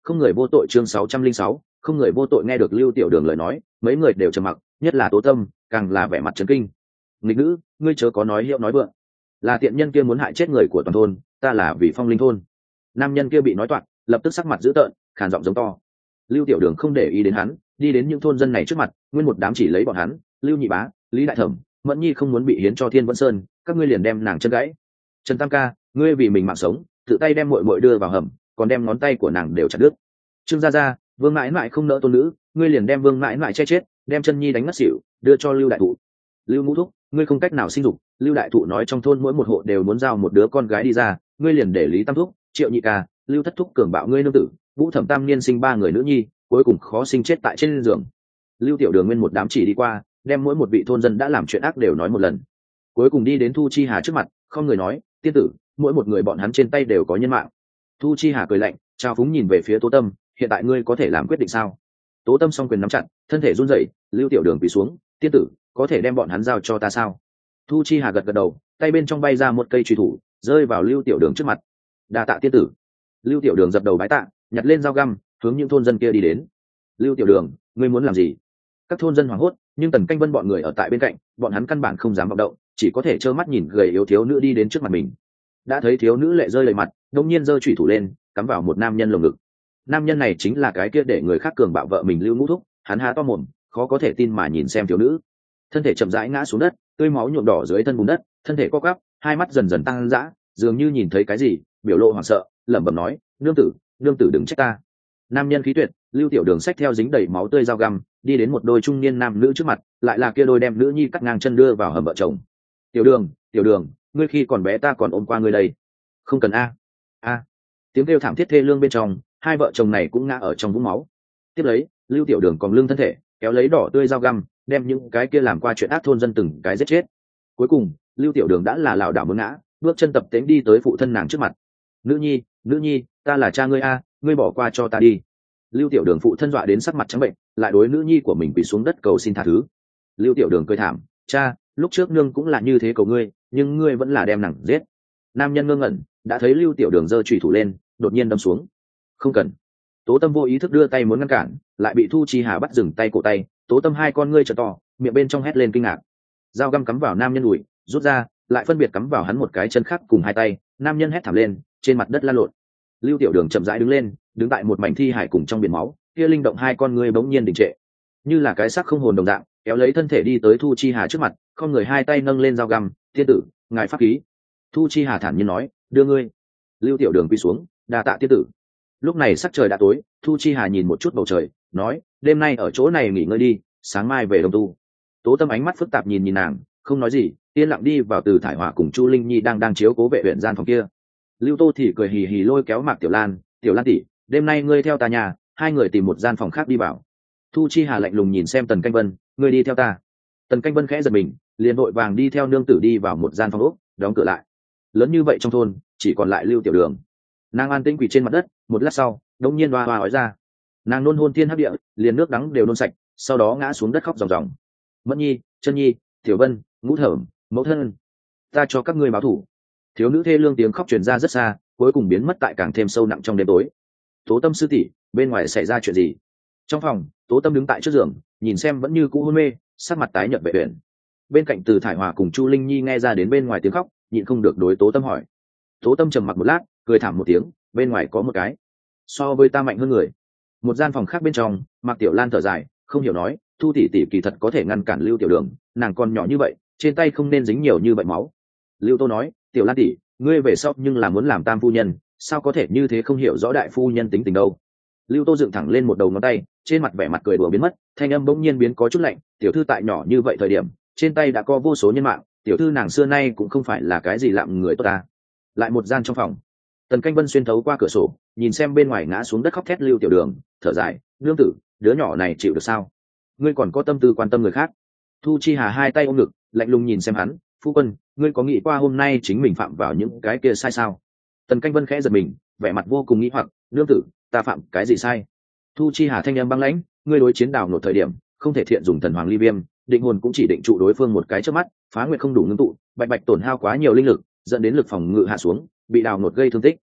[SPEAKER 1] không người vô tội. Chương 606, không người vô tội. Nghe được Lưu Tiểu Đường lời nói, mấy người đều trầm mặc, nhất là Tố Tâm càng là vẻ mặt chấn kinh. Nghịch nữ, ngươi chớ có nói hiệu nói vượng, là tiện nhân kia muốn hại chết người của toàn thôn, ta là vì Phong Linh thôn. Nam nhân kia bị nói toạc, lập tức sắc mặt dữ tợn, khàn giọng giống to. Lưu Tiểu Đường không để ý đến hắn, đi đến những thôn dân này trước mặt, nguyên một đám chỉ lấy bọn hắn, Lưu Nhị Bá, Lý Đại Thẩm, Mẫn Nhi không muốn bị hiến cho Thiên Vẫn Sơn, các ngươi liền đem nàng chân gãy. Trần Tam ca, ngươi vì mình mạng sống, tự tay đem muội muội đưa vào hầm, còn đem ngón tay của nàng đều chặt đứt. Trương gia gia, Vương mãi mãi không nỡ tôn nữ, ngươi liền đem Vương mãi mãi che chết, đem chân Nhi đánh ngất xỉu, đưa cho Lưu Đại Thụ. Lưu Ngũ Thúc, ngươi không cách nào sinh dục, Lưu Đại Thụ nói trong thôn mỗi một hộ đều muốn giao một đứa con gái đi ra, ngươi liền để Lý Tam Thúc, Triệu Nhị ca, Lưu Thất Thúc cường bạo ngươi nương tử, Vũ Thẩm Tam niên sinh 3 người nữ nhi, cuối cùng khó sinh chết tại trên giường. Lưu Tiểu Đường nguyên một đám chỉ đi qua, đem mỗi một vị thôn dân đã làm chuyện ác đều nói một lần, cuối cùng đi đến Thu Chi Hà trước mặt, không người nói, tiên tử, mỗi một người bọn hắn trên tay đều có nhân mạng. Thu Chi Hà cười lạnh, trao phúng nhìn về phía Tố Tâm, hiện tại ngươi có thể làm quyết định sao? Tố Tâm song quyền nắm chặt, thân thể run rẩy. Lưu Tiểu Đường quỳ xuống, tiên tử, có thể đem bọn hắn giao cho ta sao? Thu Chi Hà gật gật đầu, tay bên trong bay ra một cây truy thủ, rơi vào Lưu Tiểu Đường trước mặt. Đa tạ tiên tử. Lưu Tiểu Đường dập đầu bái tạ, nhặt lên dao găm, hướng những thôn dân kia đi đến. Lưu Tiểu Đường, ngươi muốn làm gì? Các thôn dân hoảng hốt, nhưng Tần Canh Vân bọn người ở tại bên cạnh, bọn hắn căn bản không dám vọng động, chỉ có thể trơ mắt nhìn gầy yếu thiếu nữ đi đến trước mặt mình. Đã thấy thiếu nữ lệ rơi đầy mặt, đột nhiên giơ chủy thủ lên, cắm vào một nam nhân lồng ngực. Nam nhân này chính là cái kia để người khác cường bạo vợ mình Lưu Ngũ Thúc. Hắn há to mồm, khó có thể tin mà nhìn xem thiếu nữ, thân thể chậm rãi ngã xuống đất, tươi máu nhuộm đỏ dưới thân bùn đất, thân thể co quắp, hai mắt dần dần tăng dã, dường như nhìn thấy cái gì, biểu lộ hoảng sợ, lẩm bẩm nói, nương tử đừng trách ta. Nam nhân khí tuyệt. Lưu Tiểu Đường xách theo dính đầy máu tươi dao găm, đi đến một đôi trung niên nam nữ trước mặt, lại là kia đôi đem nữ nhi cắt ngang chân đưa vào hầm vợ chồng. Tiểu Đường, ngươi khi còn bé ta còn ôm qua ngươi đây. Không cần a. Tiếng kêu thảm thiết thê lương bên trong, hai vợ chồng này cũng ngã ở trong vũng máu. Tiếp lấy, Lưu Tiểu Đường còng lưng thân thể, kéo lấy đỏ tươi dao găm, đem những cái kia làm qua chuyện ác thôn dân từng cái giết chết. Cuối cùng, Lưu Tiểu Đường đã là lảo đảo muốn ngã, bước chân tập tễnh đi tới phụ thân nàng trước mặt. Nữ nhi, ta là cha ngươi a, ngươi bỏ qua cho ta đi. Lưu Tiểu Đường phụ thân dọa đến sắc mặt trắng bệnh, lại đối nữ nhi của mình quỳ xuống đất cầu xin tha thứ. Lưu Tiểu Đường cười thảm, cha, lúc trước nương cũng là như thế cầu ngươi, nhưng ngươi vẫn là đem nàng giết. Nam nhân ngơ ngẩn, đã thấy Lưu Tiểu Đường giơ chủy thủ lên, đột nhiên đâm xuống. Không cần. Tố Tâm vô ý thức đưa tay muốn ngăn cản, lại bị Thu Chi Hà bắt dừng tay cổ tay. Tố Tâm hai con ngươi trợ to, miệng bên trong hét lên kinh ngạc. Dao găm cắm vào nam nhân đùi, rút ra, lại phân biệt cắm vào hắn một cái chân khác cùng hai tay. Nam nhân hét thảm lên, trên mặt đất lăn lộn. Lưu Tiểu Đường chậm rãi đứng lên, đứng tại một mảnh thi hải cùng trong biển máu, kia linh động hai con ngươi bỗng nhiên đình trệ, như là cái xác không hồn đồng dạng, kéo lấy thân thể đi tới Thu Chi Hà trước mặt, không người hai tay nâng lên dao găm. Tiên tử, ngài pháp khí. Thu Chi Hà thản nhiên nói, đưa ngươi. Lưu Tiểu Đường quỳ xuống, đa tạ tiên tử. Lúc này sắc trời đã tối, Thu Chi Hà nhìn một chút bầu trời, nói, đêm nay ở chỗ này nghỉ ngơi đi, sáng mai về Đông Tu. Tố Tâm ánh mắt phức tạp nhìn nàng, không nói gì, yên lặng đi vào Từ Thải Hỏa cùng Chu Linh Nhi đang chiếu cố vệ huyện gian phòng kia. Lưu Tô thì cười hì hì lôi kéo Mạc Tiểu Lan tỷ, đêm nay ngươi theo ta nhà, hai người tìm một gian phòng khác đi vào. Thu Chi Hà lạnh lùng nhìn xem Tần Canh Vân, ngươi đi theo ta. Tần Canh Vân khẽ giật mình, liền vội vàng đi theo nương tử đi vào một gian phòng ốc, đóng cửa lại. Lớn như vậy trong thôn, chỉ còn lại Lưu Tiểu Đường. Nàng an tĩnh quỳ trên mặt đất, một lát sau, đống nhiên hoa ói ra. Nàng nôn hôn thiên hấp địa, liền nước đắng đều nôn sạch, sau đó ngã xuống đất khóc ròng ròng. Mẫn Nhi, Chân Nhi, Tiểu Vân, Ngũ Thẩm, mẫu thân, ta cho các ngươi báo thù. Thiếu nữ thê lương tiếng khóc truyền ra rất xa, cuối cùng biến mất tại càng thêm sâu nặng trong đêm tối. Tố Tâm sư tỷ, bên ngoài xảy ra chuyện gì? Trong phòng, Tố Tâm đứng tại trước giường, nhìn xem vẫn như cũ hôn mê, sắc mặt tái nhợt vệ uyển. Bên cạnh Từ Thải Hòa cùng Chu Linh Nhi nghe ra đến bên ngoài tiếng khóc, nhịn không được đối Tố Tâm hỏi. Tố Tâm trầm mặc một lát, cười thảm một tiếng, bên ngoài có một cái so với ta mạnh hơn người. Một gian phòng khác bên trong, Mạc Tiểu Lan thở dài, không hiểu nói, Thu tỷ tỷ kỳ thật có thể ngăn cản Lưu Tiểu Đường, nàng còn nhỏ như vậy, trên tay không nên dính nhiều như vậy máu. Lưu Tô nói, Tiểu Lan tỷ, ngươi về sau nhưng là muốn làm tam phu nhân, sao có thể như thế không hiểu rõ đại phu nhân tính tình đâu. Lưu Tô dựng thẳng lên một đầu ngón tay, trên mặt vẻ mặt cười đùa biến mất, thanh âm bỗng nhiên biến có chút lạnh, tiểu thư tại nhỏ như vậy thời điểm, trên tay đã có vô số nhân mạng, tiểu thư nàng xưa nay cũng không phải là cái gì lạm người tốt ta. Lại một gian trong phòng, Tần Canh Vân xuyên thấu qua cửa sổ, nhìn xem bên ngoài ngã xuống đất khóc thét Lưu Tiểu Đường, thở dài, nương tử, đứa nhỏ này chịu được sao? Ngươi còn có tâm tư quan tâm người khác? Thu Chi Hà hai tay ôm ngực, lạnh lùng nhìn xem hắn, phu quân, ngươi có nghĩ qua hôm nay chính mình phạm vào những cái kia sai sao? Tần Canh Vân khẽ giật mình, vẻ mặt vô cùng nghĩ hoặc, nương tử, ta phạm cái gì sai? Thu Chi Hà thanh âm băng lãnh, ngươi đối chiến đào nộp thời điểm, không thể thiện dùng thần hoàng ly viêm, định hồn cũng chỉ định trụ đối phương một cái trước mắt, phá nguyệt không đủ ngưng tụ, bạch bạch tổn hao quá nhiều linh lực, dẫn đến lực phòng ngự hạ xuống, bị đào nộp gây thương tích.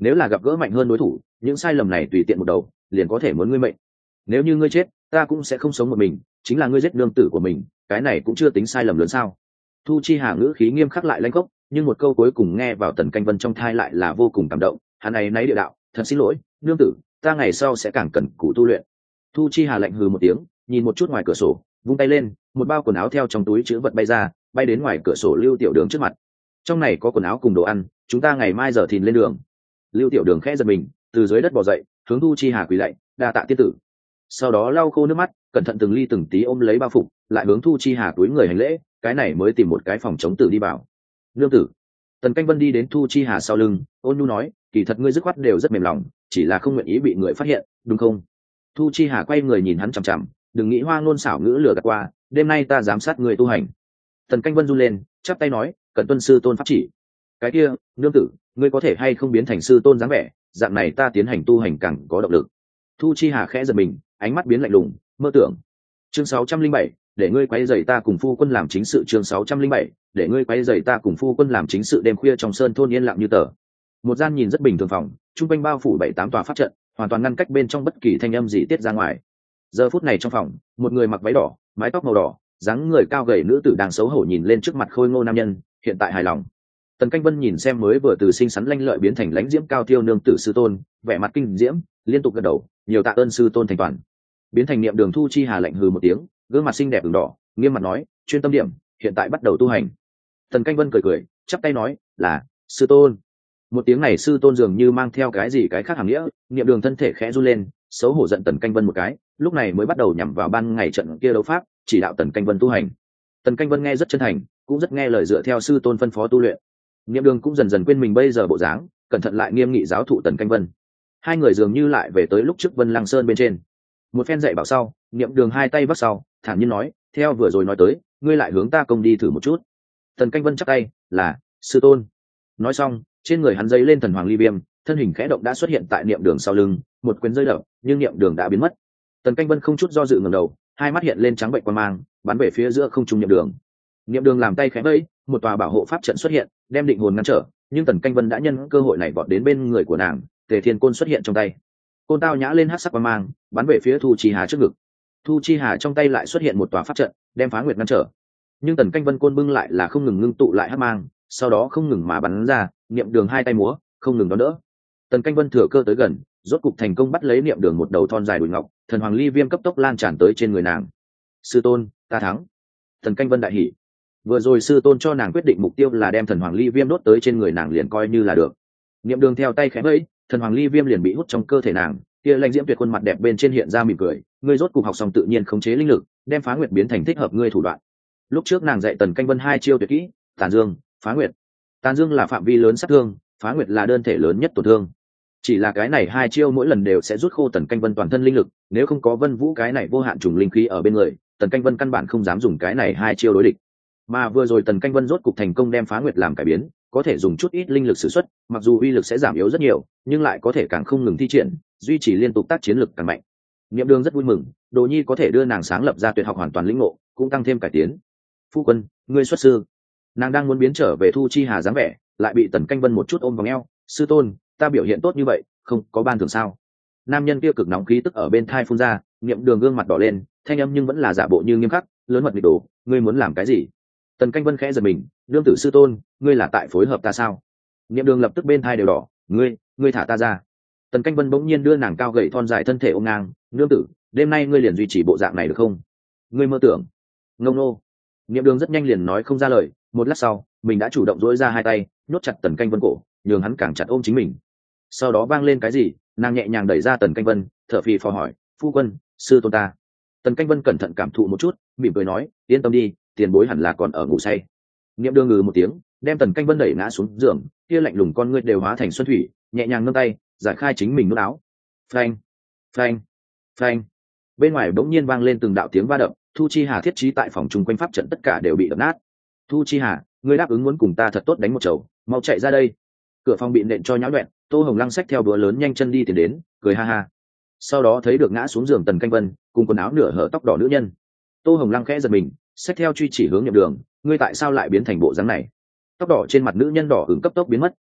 [SPEAKER 1] nếu là gặp gỡ mạnh hơn đối thủ, những sai lầm này tùy tiện một đầu liền có thể muốn ngươi mệnh. Nếu như ngươi chết, ta cũng sẽ không sống một mình, chính là ngươi giết nương tử của mình, cái này cũng chưa tính sai lầm lớn sao? Thu Chi Hà ngữ khí nghiêm khắc lại lãnh gốc, nhưng một câu cuối cùng nghe vào Tần Canh Vân trong thai lại là vô cùng cảm động. Hắn ấy náy địa đạo, thật xin lỗi nương tử, ta ngày sau sẽ càng cần cù tu luyện. Thu Chi Hà lạnh hừ một tiếng, nhìn một chút ngoài cửa sổ, vung tay lên, một bao quần áo theo trong túi chứa vật bay ra, bay đến ngoài cửa sổ Lưu Tiểu Đường trước mặt. Trong này có quần áo cùng đồ ăn, chúng ta ngày mai giờ thìn lên đường. Lưu Tiểu Đường khẽ giật mình, từ dưới đất bò dậy, hướng Thu Chi Hà quỳ lạy, đa tạ tiên tử. Sau đó lau khô nước mắt, cẩn thận từng ly từng tí ôm lấy bao phục, lại hướng Thu Chi Hà túi người hành lễ, cái này mới tìm một cái phòng chống tử đi vào. Nương tử. Tần Canh Vân đi đến Thu Chi Hà sau lưng, ôn nhu nói, kỳ thật ngươi dứt khoát đều rất mềm lòng, chỉ là không nguyện ý bị người phát hiện, đúng không? Thu Chi Hà quay người nhìn hắn chằm chằm, đừng nghĩ hoa ngôn xảo ngữ lừa gạt qua, đêm nay ta giám sát người tu hành. Tần Canh Vân run lên, chắp tay nói, cần tuân sư tôn pháp chỉ. Cái kia, nương tử, ngươi có thể hay không biến thành sư tôn dáng vẻ, dạng này ta tiến hành tu hành càng có động lực. Thu Chi Hà khẽ giật mình, ánh mắt biến lạnh lùng, mơ tưởng. Chương 607, để ngươi quấy rầy ta cùng phu quân làm chính sự. Chương 607, để ngươi quấy rầy ta cùng phu quân làm chính sự. Đêm khuya trong sơn thôn yên lặng như tờ. Một gian nhìn rất bình thường phòng, trung quanh bao phủ 7-8 tòa pháp trận, hoàn toàn ngăn cách bên trong bất kỳ thanh âm gì tiết ra ngoài. Giờ phút này trong phòng, một người mặc váy đỏ, mái tóc màu đỏ, dáng người cao gầy nữ tử đang xấu hổ nhìn lên trước mặt khôi ngô nam nhân, hiện tại hài lòng. Tần Canh Vân nhìn xem mới vừa từ xinh xắn lanh lợi biến thành lãnh diễm cao tiêu nương tử sư tôn, vẻ mặt kinh diễm, liên tục gật đầu, nhiều tạ ơn sư tôn thành toàn. Biến thành niệm đường Thu Chi Hà lạnh hừ một tiếng, gương mặt xinh đẹp ửng đỏ, nghiêm mặt nói, chuyên tâm điểm, hiện tại bắt đầu tu hành. Tần Canh Vân cười cười, chắp tay nói, là sư tôn. Một tiếng này sư tôn dường như mang theo cái gì cái khác hàm nghĩa, niệm đường thân thể khẽ run lên, xấu hổ giận Tần Canh Vân một cái, lúc này mới bắt đầu nhằm vào ban ngày trận kia đấu pháp, chỉ đạo Tần Canh Vân tu hành. Tần Canh Vân nghe rất chân thành, cũng rất nghe lời dựa theo sư tôn phân phó tu luyện. Niệm đường cũng dần dần quên mình bây giờ bộ dáng, cẩn thận lại nghiêm nghị giáo thụ Tần Canh Vân. Hai người dường như lại về tới lúc trước Vân Lăng Sơn bên trên. Một phen dạy bảo sau, niệm đường hai tay vắt sau, thản nhiên nói, theo vừa rồi nói tới, ngươi lại hướng ta công đi thử một chút. Tần Canh Vân chắp tay, là sư tôn. Nói xong, trên người hắn giấy lên thần hoàng ly viêm, thân hình khẽ động đã xuất hiện tại niệm đường sau lưng, một quyền rơi đập, nhưng niệm đường đã biến mất. Tần Canh Vân không chút do dự ngẩng đầu, hai mắt hiện lên trắng bệnh quan mang, bắn về phía giữa không trung niệm đường. Niệm đường làm tay khẽ vẫy, một tòa bảo hộ pháp trận xuất hiện, đem định hồn ngăn trở, nhưng Tần Canh Vân đã nhân cơ hội này vọt đến bên người của nàng, Tề Thiên Côn xuất hiện trong tay. Côn tao nhã lên hắc sắc quan mang, bắn về phía Thu Chi Hà trước ngực. Thu Chi Hà trong tay lại xuất hiện một tòa pháp trận, đem Phá Nguyệt ngăn trở. Nhưng Tần Canh Vân côn bưng lại là không ngừng ngưng tụ lại hắc mang, sau đó không ngừng mà bắn ra, niệm đường hai tay múa, không ngừng đón đỡ. Tần Canh Vân thừa cơ tới gần, rốt cục thành công bắt lấy niệm đường một đầu thon dài đùi ngọc, thần hoàng ly viêm cấp tốc lan tràn tới trên người nàng. Sư tôn, ta thắng. Tần Canh Vân đại hỉ. Vừa rồi sư tôn cho nàng quyết định mục tiêu là đem thần hoàng ly viêm đốt tới trên người nàng liền coi như là được. Niệm đường theo tay khẽ vẫy, thần hoàng ly viêm liền bị hút trong cơ thể nàng, kia lãnh diễm tuyệt khuôn mặt đẹp bên trên hiện ra mỉm cười, ngươi rốt cục học xong tự nhiên khống chế linh lực, đem Phá Nguyệt biến thành thích hợp ngươi thủ đoạn. Lúc trước nàng dạy Tần Canh Vân hai chiêu tuyệt kỹ, Tàn Dương, Phá Nguyệt. Tàn Dương là phạm vi lớn sát thương, Phá Nguyệt là đơn thể lớn nhất tổn thương. Chỉ là cái này hai chiêu mỗi lần đều sẽ rút khô Tần Canh Vân toàn thân linh lực, nếu không có Vân Vũ cái này vô hạn trùng linh khí ở bên người, Tần Canh Vân căn bản không dám dùng cái này hai chiêu đối địch. Mà vừa rồi Tần Canh Vân rốt cục thành công đem Phá Nguyệt làm cải biến, có thể dùng chút ít linh lực sử xuất, mặc dù uy lực sẽ giảm yếu rất nhiều, nhưng lại có thể càng không ngừng thi triển, duy trì liên tục tác chiến lực càng mạnh. Niệm đường rất vui mừng, Đồ Nhi có thể đưa nàng sáng lập ra tuyệt học hoàn toàn lĩnh ngộ, cũng tăng thêm cải tiến. Phu quân, ngươi xuất sư. Nàng đang muốn biến trở về Thu Chi Hà dáng vẻ, lại bị Tần Canh Vân một chút ôm vào eo. Sư tôn, ta biểu hiện tốt như vậy, không có ban thưởng sao? Nam nhân kia cực nóng khí tức ở bên thai phun ra, Niệm đường gương mặt đỏ lên, thanh âm nhưng vẫn là giả bộ như nghiêm khắc, lớn mật nghịch đồ, ngươi muốn làm cái gì? Tần Canh Vân khẽ giật mình, đương tử sư tôn, ngươi là tại phối hợp ta sao? Niệm đường lập tức bên thai đều đỏ, ngươi thả ta ra. Tần Canh Vân bỗng nhiên đưa nàng cao gầy thon dài thân thể ôm ngang, nương tử, đêm nay ngươi liền duy trì bộ dạng này được không? Ngươi mơ tưởng. Ngông nô. Niệm đường rất nhanh liền nói không ra lời, một lát sau, mình đã chủ động duỗi ra hai tay, nhốt chặt Tần Canh Vân cổ, nhường hắn càng chặt ôm chính mình. Sau đó vang lên cái gì, nàng nhẹ nhàng đẩy ra Tần Canh Vân, thở phì phò hỏi, phu quân, sư tôn ta. Tần Canh Vân cẩn thận cảm thụ một chút, mỉm cười nói, yên tâm đi, tiền bối hẳn là còn ở ngủ say. Niệm đường ngừ một tiếng, đem Tần Canh Vân đẩy ngã xuống giường, kia lạnh lùng con ngươi đều hóa thành xuân thủy, nhẹ nhàng nâng tay, giải khai chính mình nút áo. Phanh, phanh, phanh. Bên ngoài bỗng nhiên vang lên từng đạo tiếng va đập, Thu Chi Hà thiết trí tại phòng chung quanh pháp trận tất cả đều bị đập nát. Thu Chi Hà, ngươi đáp ứng muốn cùng ta thật tốt đánh một chầu, mau chạy ra đây. Cửa phòng bị nện cho nhão nhoẹn, Tô Hồng Lăng xách theo búa lớn nhanh chân đi tiến đến, cười ha ha. Sau đó thấy được ngã xuống giường Tần Canh Vân, cùng quần áo nửa hở tóc đỏ nữ nhân. Tô Hồng Lăng khẽ giật mình, xách theo truy chỉ hướng Niệm đường, ngươi tại sao lại biến thành bộ dáng này? Tóc đỏ trên mặt nữ nhân đỏ ửng cấp tốc biến mất,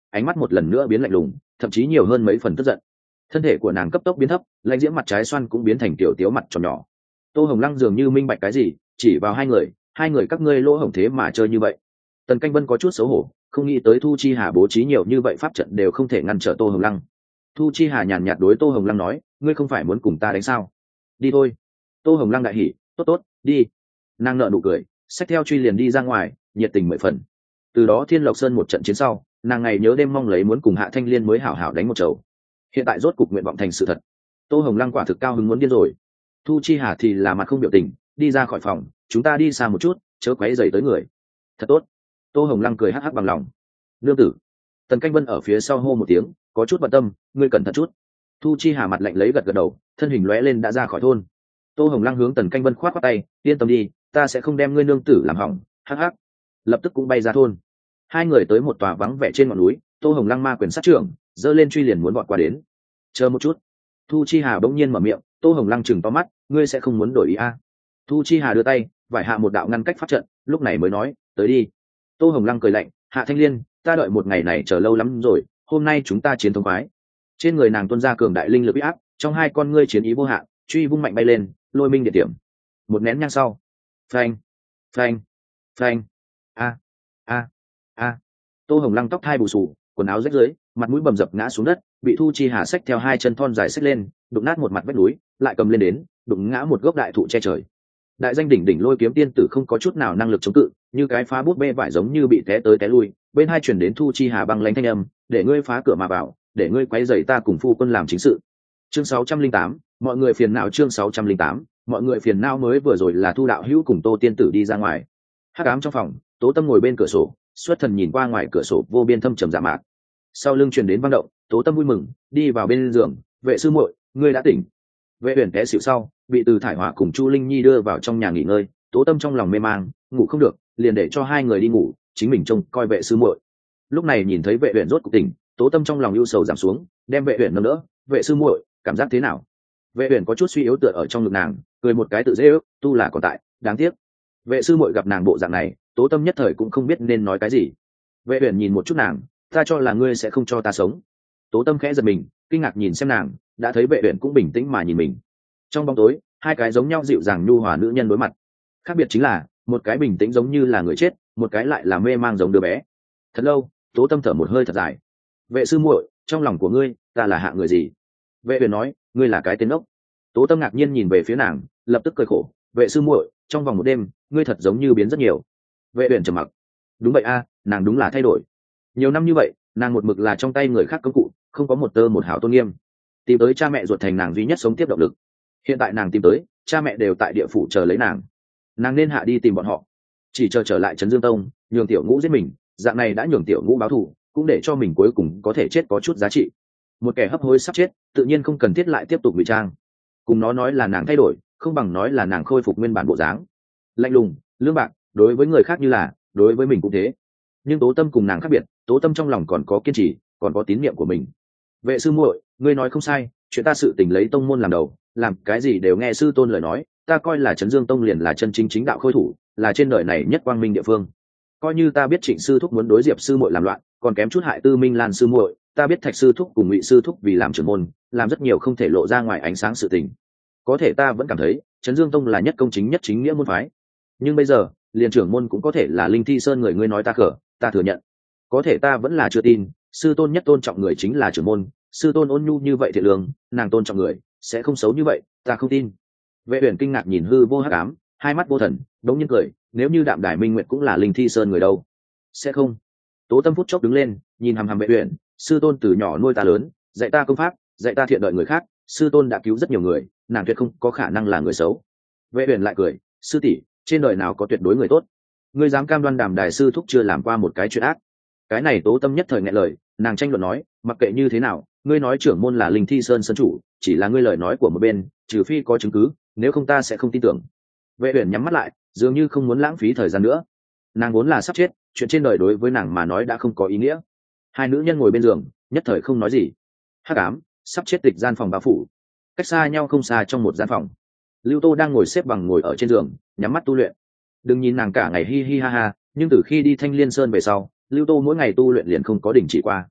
[SPEAKER 1] ánh mắt một lần nữa biến lạnh lùng, thậm chí nhiều hơn mấy phần tức giận. Thân thể của nàng cấp tốc biến thấp, lãnh diễm mặt trái xoăn cũng biến thành tiểu tiếu mặt tròn nhỏ. Tô Hồng Lăng dường như minh bạch cái gì, chỉ vào hai người các ngươi lỗ hổng thế mà chơi như vậy. Tần Canh Vân có chút xấu hổ, không nghĩ tới Thu Chi Hà bố trí nhiều như vậy pháp trận đều không thể ngăn trở Tô Hồng Lăng. Thu Chi Hà nhàn nhạt đối Tô Hồng Lăng nói, ngươi không phải muốn cùng ta đánh sao? Đi thôi. Tô Hồng Lăng đại hỉ, tốt tốt, đi. Nàng nở nụ cười, xách theo truy liền đi ra ngoài, nhiệt tình mười phần. Từ đó Thiên Lộc Sơn một trận chiến sau, nàng ngày nhớ đêm mong lấy muốn cùng Hạ Thanh Liên mới hảo hảo đánh một chầu. Hiện tại rốt cục nguyện vọng thành sự thật. Tô Hồng Lăng quả thực cao hứng muốn điên rồi. Thu Chi Hà thì là mặt không biểu tình, đi ra khỏi phòng, chúng ta đi xa một chút, chớ quấy rầy tới người. Thật tốt. Tô Hồng Lăng cười hắc hắc bằng lòng. Nương tử. Tần Canh Vân ở phía sau hô một tiếng, có chút bận tâm, ngươi cẩn thận chút. Thu Chi Hà mặt lạnh lấy gật gật đầu, thân hình lóe lên đã ra khỏi thôn. Tô Hồng Lăng hướng Tần Canh Vân khoát khoát tay, yên tâm đi, ta sẽ không đem ngươi nương tử làm hỏng. Hắc hắc. Lập tức cũng bay ra thôn. Hai người tới một tòa vắng vẻ trên ngọn núi, Tô Hồng Lăng ma quyền sát trưởng, giơ lên truy liền muốn vọt qua đến. Chờ một chút. Thu Chi Hà bỗng nhiên mở miệng, Tô Hồng Lăng chừng to mắt, ngươi sẽ không muốn đổi ý a? Thu Chi Hà đưa tay vải hạ một đạo ngăn cách pháp trận, lúc này mới nói, tới đi. Tô Hồng Lăng cười lạnh, Hạ Thanh Liên, ta đợi một ngày này chờ lâu lắm rồi, hôm nay chúng ta chiến thống khoái. Trên người nàng tuôn ra cường đại linh lực uy áp, trong hai con ngươi chiến ý vô hạn, truy vung mạnh bay lên, lôi minh địa điểm. Một nén nhang sau, phanh, phanh, phanh, a, a, a. Tô Hồng Lăng tóc thai bù xù, quần áo rách rưới, mặt mũi bầm dập ngã xuống đất, bị Thu Chi Hà xách theo hai chân thon dài xách lên, đụng nát một mặt vách núi, lại cầm lên đến, đụng ngã một gốc đại thụ che trời. Đại danh đỉnh đỉnh Lôi Kiếm tiên tử không có chút nào năng lực chống cự, như cái phá bút bê vải giống như bị té tới té lui. Bên hai truyền đến Thu Chi Hà băng lãnh thanh âm, để ngươi phá cửa mà vào, để ngươi quấy rầy ta cùng phu quân làm chính sự. Chương 608, mọi người phiền não. Chương 608, mọi người phiền não. Mới vừa rồi là Thu đạo hữu cùng Tô tiên tử đi ra ngoài. Hắc ám trong phòng, Tố Tâm ngồi bên cửa sổ, xuất thần nhìn qua ngoài cửa sổ vô biên thâm trầm dạ mạc. Sau lưng truyền đến vang động, Tố Tâm vui mừng đi vào bên giường, vệ sư muội, ngươi đã tỉnh. Vệ Uyển té xỉu sau, bị Từ Thải Hỏa cùng Chu Linh Nhi đưa vào trong nhà nghỉ ngơi. Tố Tâm trong lòng mê mang, ngủ không được, liền để cho hai người đi ngủ, chính mình trông coi vệ sư muội. Lúc này nhìn thấy Vệ Uyển rốt cục tỉnh, Tố Tâm trong lòng ưu sầu giảm xuống, đem Vệ Uyển nâng đỡ, vệ sư muội, cảm giác thế nào? Vệ Uyển có chút suy yếu tựa ở trong ngực nàng, cười một cái tự dễ ước, tu là còn tại, đáng tiếc. Vệ sư muội gặp nàng bộ dạng này, Tố Tâm nhất thời cũng không biết nên nói cái gì. Vệ Uyển nhìn một chút nàng, ta cho là ngươi sẽ không cho ta sống. Tố Tâm khẽ giật mình, kinh ngạc nhìn xem nàng, đã thấy Vệ Uyển cũng bình tĩnh mà nhìn mình. Trong bóng tối, hai cái giống nhau dịu dàng nhu hòa nữ nhân đối mặt. Khác biệt chính là, một cái bình tĩnh giống như là người chết, một cái lại là mê mang giống đứa bé. Thật lâu, Tố Tâm thở một hơi thật dài. Vệ sư muội, trong lòng của ngươi, ta là hạ người gì? Vệ Uyển nói, ngươi là cái tên ốc. Tố Tâm ngạc nhiên nhìn về phía nàng, lập tức cười khổ, vệ sư muội, trong vòng một đêm, ngươi thật giống như biến rất nhiều. Vệ Uyển trầm mặc. Đúng vậy a, nàng đúng là thay đổi. Nhiều năm như vậy, nàng một mực là trong tay người khác công cụ, không có một tơ một hào tôn nghiêm. Tìm tới cha mẹ ruột thành nàng duy nhất sống tiếp động lực. Hiện tại nàng tìm tới, cha mẹ đều tại địa phủ chờ lấy nàng. Nàng nên hạ đi tìm bọn họ, chỉ chờ trở lại Trấn Dương Tông, nhường Tiểu Ngũ giết mình, dạng này đã nhường Tiểu Ngũ báo thù, cũng để cho mình cuối cùng có thể chết có chút giá trị. Một kẻ hấp hối sắp chết, tự nhiên không cần thiết lại tiếp tục ngụy trang. Cùng nó nói là nàng thay đổi, không bằng nói là nàng khôi phục nguyên bản bộ dáng. Lạnh lùng, lương bạc, đối với người khác như là, đối với mình cũng thế. Nhưng Tố Tâm cùng nàng khác biệt, Tố Tâm trong lòng còn có kiên trì, còn có tín niệm của mình. Vệ sư muội, ngươi nói không sai, chuyện ta sự tình lấy tông môn làm đầu, làm cái gì đều nghe sư tôn lời nói, ta coi là Trấn Dương Tông liền là chân chính chính đạo khôi thủ, là trên đời này nhất quang minh địa phương. Coi như ta biết Trịnh sư thúc muốn đối Diệp sư muội làm loạn, còn kém chút hại Tư Minh Lan sư muội, ta biết Thạch sư thúc cùng Ngụy sư thúc vì làm trưởng môn, làm rất nhiều không thể lộ ra ngoài ánh sáng sự tình. Có thể ta vẫn cảm thấy, Trấn Dương Tông là nhất công chính nhất chính nghĩa môn phái. Nhưng bây giờ, liền trưởng môn cũng có thể là Linh Thi Sơn người ngươi nói ta khở, ta thừa nhận. Có thể ta vẫn là chưa tin, sư tôn nhất tôn trọng người chính là trưởng môn, sư tôn ôn nhu như vậy thiện lương, nàng tôn trọng người sẽ không xấu như vậy, ta không tin. Vệ Uyển kinh ngạc nhìn hư vô hắc ám, hai mắt vô thần, đống nhiên cười, nếu như Đạm Đài Minh Nguyệt cũng là Linh Thi Sơn người đâu? Sẽ không. Tố Tâm phút chốc đứng lên, nhìn hằm hằm Vệ Uyển, sư tôn từ nhỏ nuôi ta lớn, dạy ta công pháp, dạy ta thiện đợi người khác, sư tôn đã cứu rất nhiều người, nàng tuyệt không có khả năng là người xấu. Vệ Uyển lại cười, sư tỷ, trên đời nào có tuyệt đối người tốt? Ngươi dám cam đoan Đàm Đài sư thúc chưa làm qua một cái chuyện ác? Cái này Tố Tâm nhất thời nghẹn lời, nàng tranh luận nói, mặc kệ như thế nào, ngươi nói trưởng môn là Linh Thi Sơn sơn chủ, chỉ là ngươi lời nói của một bên, trừ phi có chứng cứ, nếu không ta sẽ không tin tưởng. Vệ Uyển nhắm mắt lại, dường như không muốn lãng phí thời gian nữa. Nàng vốn là sắp chết, chuyện trên đời đối với nàng mà nói đã không có ý nghĩa. Hai nữ nhân ngồi bên giường, nhất thời không nói gì. Hắc ám, sắp chết tịch gian phòng bao phủ. Cách xa nhau không xa trong một gian phòng, Lưu Tô đang ngồi xếp bằng ngồi ở trên giường, nhắm mắt tu luyện. Đừng nhìn nàng cả ngày hi hi ha ha, nhưng từ khi đi Thanh Liên Sơn về sau, Lưu Tô mỗi ngày tu luyện liền không có đình chỉ qua.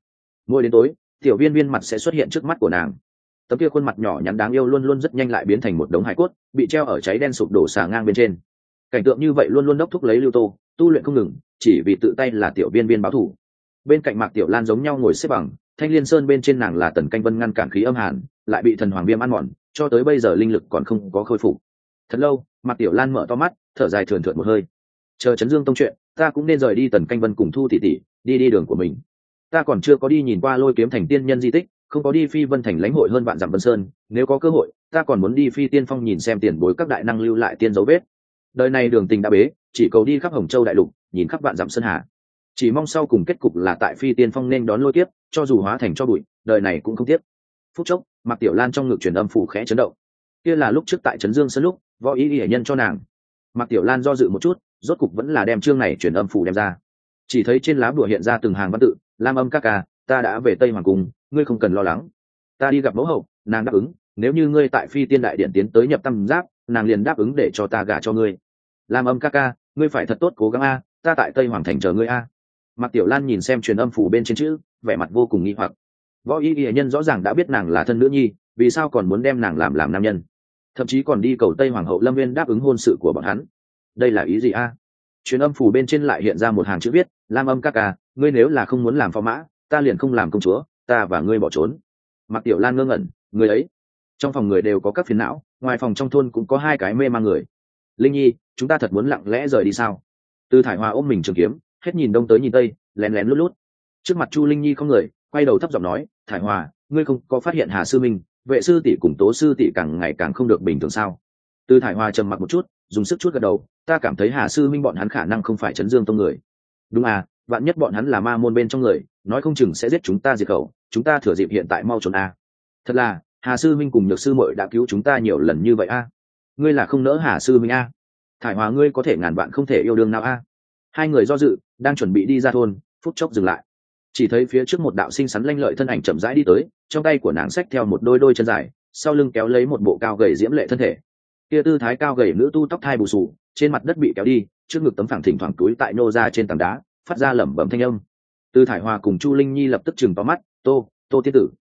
[SPEAKER 1] Mỗi đến tối tiểu viên viên mặt sẽ xuất hiện trước mắt của nàng, tấm kia khuôn mặt nhỏ nhắn đáng yêu luôn luôn rất nhanh lại biến thành một đống hải cốt bị treo ở cháy đen sụp đổ xà ngang bên trên. Cảnh tượng như vậy luôn luôn đốc thúc lấy Lưu Tô tu luyện không ngừng, chỉ vì tự tay là tiểu viên viên báo thù. Bên cạnh Mạc Tiểu Lan giống nhau ngồi xếp bằng, Thanh Liên Sơn bên trên nàng là Tần Canh Vân ngăn cản khí âm hàn, lại bị thần hoàng viêm ăn mòn, cho tới bây giờ linh lực còn không có khôi phục. Thật lâu, Mạc Tiểu Lan mở to mắt, thở dài thườn thượt một hơi. Chờ Trấn Dương tông chuyện, ta cũng nên rời đi. Tần Canh Vân cùng Thu tỷ tỷ đi đường của mình. Ta còn chưa có đi nhìn qua Lôi Kiếm Thành tiên nhân di tích, không có đi Phi Vân Thành lãnh hội hơn vạn dặm Vân Sơn, nếu có cơ hội, ta còn muốn đi Phi Tiên Phong nhìn xem tiền bối các đại năng lưu lại tiên dấu vết. Đời này đường tình đã bế, chỉ cầu đi khắp Hồng Châu đại lục, nhìn khắp vạn dặm sơn hà. Chỉ mong sau cùng kết cục là tại Phi Tiên Phong nên đón lôi kiếp, cho dù hóa thành cho bụi, đời này cũng không tiếc. Phút chốc, Mạc Tiểu Lan trong ngực truyền âm phủ khẽ chấn động. Kia là lúc trước tại Trấn Dương Sơn lúc, Võ Ý hệ nhân cho nàng. Mạc Tiểu Lan do dự một chút, rốt cục vẫn là đem chương này truyền âm phủ đem ra. Chỉ thấy trên lá bùa hiện ra từng hàng văn tự, Lam Âm ca ca, ta đã về Tây Hoàng cung, ngươi không cần lo lắng. Ta đi gặp mẫu hậu, nàng đáp ứng, nếu như ngươi tại Phi Tiên đại điện tiến tới nhập tam giác, nàng liền đáp ứng để cho ta gả cho ngươi. Lam Âm ca ca, ngươi phải thật tốt cố gắng a, ta tại Tây Hoàng thành chờ ngươi a. Mạc Tiểu Lan nhìn xem truyền âm phủ bên trên chữ, vẻ mặt vô cùng nghi hoặc. Võ Y Y nhân rõ ràng đã biết nàng là thân nữ nhi, vì sao còn muốn đem nàng làm nam nhân, thậm chí còn đi cầu Tây Hoàng hậu Lâm Nguyên đáp ứng hôn sự của bọn hắn. Đây là ý gì a? Truyền âm phủ bên trên lại hiện ra một hàng chữ viết, Lam Âm ca ca, ngươi nếu là không muốn làm phò mã, ta liền không làm công chúa, ta và ngươi bỏ trốn. Mạc Tiểu Lan ngơ ngẩn, người ấy. Trong phòng người đều có các phiền não, ngoài phòng trong thôn cũng có hai cái mê mang người. Linh Nhi, chúng ta thật muốn lặng lẽ rời đi sao? Từ Thải Hòa ôm mình trường kiếm, hết nhìn đông tới nhìn tây, lén lén lút lút. Trước mặt Chu Linh Nhi không người, quay đầu thấp giọng nói, Thải Hòa, ngươi không có phát hiện Hà sư minh, Vệ sư tỷ cùng Tố sư tỷ càng ngày càng không được bình thường sao? Từ Thải Hòa trầm mặc một chút, dùng sức chút gật đầu, ta cảm thấy Hà sư minh bọn hắn khả năng không phải Trấn Dương tông người. Đúng à, vạn nhất bọn hắn là ma môn bên trong người, nói không chừng sẽ giết chúng ta diệt khẩu, chúng ta thừa dịp hiện tại mau trốn à. Thật là, Hà sư minh cùng Nhược sư muội đã cứu chúng ta nhiều lần như vậy à. Ngươi là không nỡ Hà sư minh à. Thải Hòa ngươi có thể ngàn vạn không thể yêu đương nào à. Hai người do dự, đang chuẩn bị đi ra thôn, phút chốc dừng lại. Chỉ thấy phía trước một đạo xinh xắn lanh lợi thân ảnh chậm rãi đi tới, trong tay của nàng xách theo một đôi chân dài, sau lưng kéo lấy một bộ cao gầy diễm lệ thân thể. Kia tư thái cao gầy nữ tu tóc thai bù xù, trên mặt đất bị kéo đi, trước ngực tấm phẳng thỉnh thoảng túi tại nô ra trên tảng đá, phát ra lẩm bẩm thanh âm. Từ Thải Hòa cùng Chu Linh Nhi lập tức chừng to mắt, tô tiên tử,